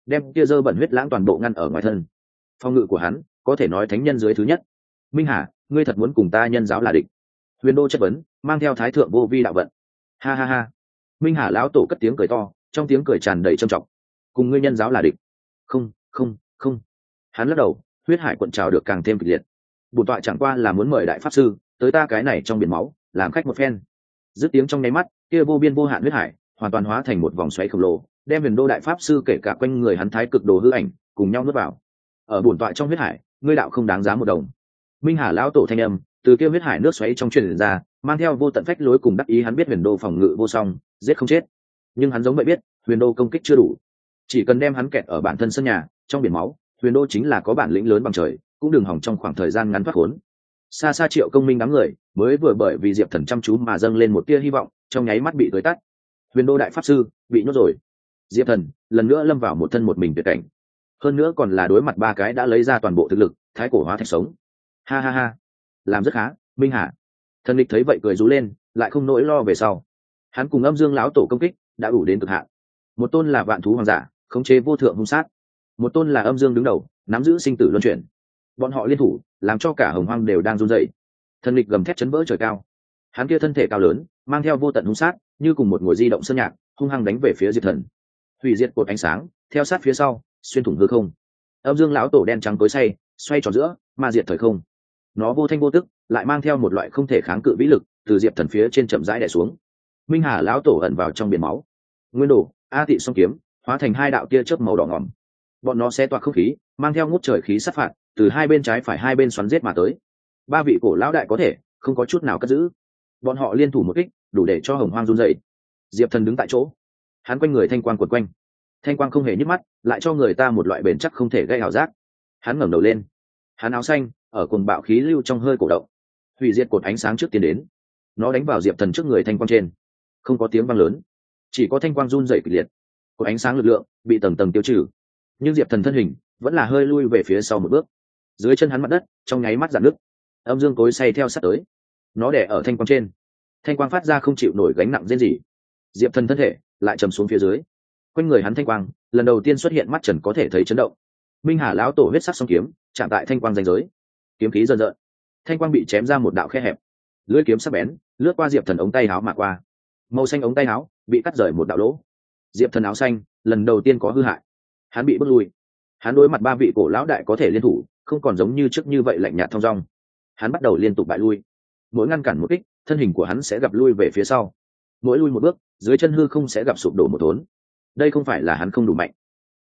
đem kia dơ bẩn huyết lãng toàn bộ ngăn ở ngoài thân. Phong ngự của hắn có thể nói thánh nhân dưới thứ nhất. Minh Hà, ngươi thật muốn cùng ta nhân giáo là địch? Huyền Đô chất vấn, mang theo thái thượng vô vi đạo vận. Ha ha ha. Minh Hà lão tổ cất tiếng cười to, trong tiếng cười tràn đầy trầm trọng. Cùng ngươi nhân giáo là địch? Không, không, không. Hắn lắc đầu, huyết hải cuộn trào được càng thêm kịch liệt. Bổn tọa chẳng qua là muốn mời đại pháp sư tới ta cái này trong biển máu, làm khách một phen. Dứt tiếng trong nháy mắt, kia vô biên vô hạn huyết hải hoàn toàn hóa thành một vòng xoáy khổng lồ, đem Huyền Đô đại pháp sư kể cả quanh người hắn thái cực đồ hư ảnh cùng nhau nuốt vào. Ở bổn tọa trong huyết hải, ngươi đạo không đáng giá một đồng. Minh Hà lão tổ thanh âm từ kia huyết hải nước xoáy trong truyền ra, mang theo vô tận phách lối cùng đắc ý. Hắn biết Huyền Đô phòng ngự vô song, giết không chết, nhưng hắn giống vậy biết Huyền Đô công kích chưa đủ, chỉ cần đem hắn kẹt ở bản thân sân nhà trong biển máu, Huyền Đô chính là có bản lĩnh lớn bằng trời, cũng đừng hỏng trong khoảng thời gian ngắn thoát khốn. Xa xa Triệu Công Minh đám người mới vừa bởi vì Diệp Thần chăm chú mà dâng lên một tia hy vọng, trong nháy mắt bị tưới tắt. Huyền Đô đại pháp sư bị nhốt rồi. Diệp Thần lần nữa lâm vào một thân một mình tuyệt cảnh, hơn nữa còn là đối mặt ba cái đã lấy ra toàn bộ thực lực thái cổ hóa thạch sống. Ha ha ha, làm rất khá, Minh Hà. Thần địch thấy vậy cười rú lên, lại không nỗi lo về sau. Hắn cùng Âm Dương lão tổ công kích đã đủ đến cực hạn. Một tôn là vạn thú hoàng giả, khống chế vô thượng hung sát; một tôn là Âm Dương đứng đầu, nắm giữ sinh tử luân chuyển. Bọn họ liên thủ, làm cho cả hồng hoang đều đang run rẩy. Thần địch gầm thét chấn vỡ trời cao. Hắn kia thân thể cao lớn, mang theo vô tận hung sát, như cùng một ngồi di động sơn nhạc, hung hăng đánh về phía Diệp Thần. Hủy diệt cột ánh sáng theo sát phía sau, xuyên thủng hư không. Âm Dương lão tổ đen trắng tối say, xoay tròn giữa, ma diệt thời không. Nó vô thanh vô tức, lại mang theo một loại không thể kháng cự vĩ lực, từ Diệp Thần phía trên chậm rãi đè xuống. Minh Hà lão tổ ẩn vào trong biển máu. Nguyên Đồ, A Tị song kiếm hóa thành hai đạo tia chớp màu đỏ ngòm. Bọn nó xé toạc không khí, mang theo ngút trời khí sát phạt, từ hai bên trái phải hai bên xoắn giết mà tới. Ba vị cổ lão đại có thể không có chút nào cất giữ. Bọn họ liên thủ một kích, đủ để cho hồng hoang run dậy. Diệp Thần đứng tại chỗ, hắn quanh người thanh quang quần quanh, thanh quang không hề nhức mắt, lại cho người ta một loại bền chắc không thể gây ảo giác. Hắn ngẩng đầu lên, hắn áo xanh ở cùng bạo khí lưu trong hơi cổ động. Hủy diệt cột ánh sáng trước tiến đến, nó đánh vào Diệp Thần trước người thanh quang trên. Không có tiếng vang lớn, chỉ có thanh quang run dậy kịch liệt. Cột ánh sáng lực lượng bị tầng tầng tiêu trừ, nhưng Diệp Thần thân hình vẫn là hơi lui về phía sau một bước. Dưới chân hắn mặt đất trong nháy mắt dạn nứt. Âm Dương cối xay theo sát tới, nó đè ở thanh quang trên. Thanh quang phát ra không chịu nổi gánh nặng rên rỉ. Diệp Thần thân thể lại trầm xuống phía dưới. Quanh người hắn thanh quang lần đầu tiên xuất hiện mắt trần có thể thấy chấn động. Minh Hà lão tổ huyết sắc song kiếm chạm tại thanh quang ranh giới, kiếm khí rợn rợn, thanh quang bị chém ra một đạo khe hẹp. Lưỡi kiếm sắc bén lướt qua Diệp Thần ống tay áo mà qua. Màu xanh ống tay áo bị cắt rời một đạo lỗ. Diệp Thần áo xanh lần đầu tiên có hư hại, hắn bị bước lui. Hắn đối mặt ba vị cổ lão đại có thể liên thủ, không còn giống như trước như vậy lạnh nhạt thong dong. Hắn bắt đầu liên tục bại lui, mỗi ngăn cản một kích, thân hình của hắn sẽ gặp lui về phía sau. Mỗi lui một bước, dưới chân hư không sẽ gặp sụp đổ một thốn. Đây không phải là hắn không đủ mạnh,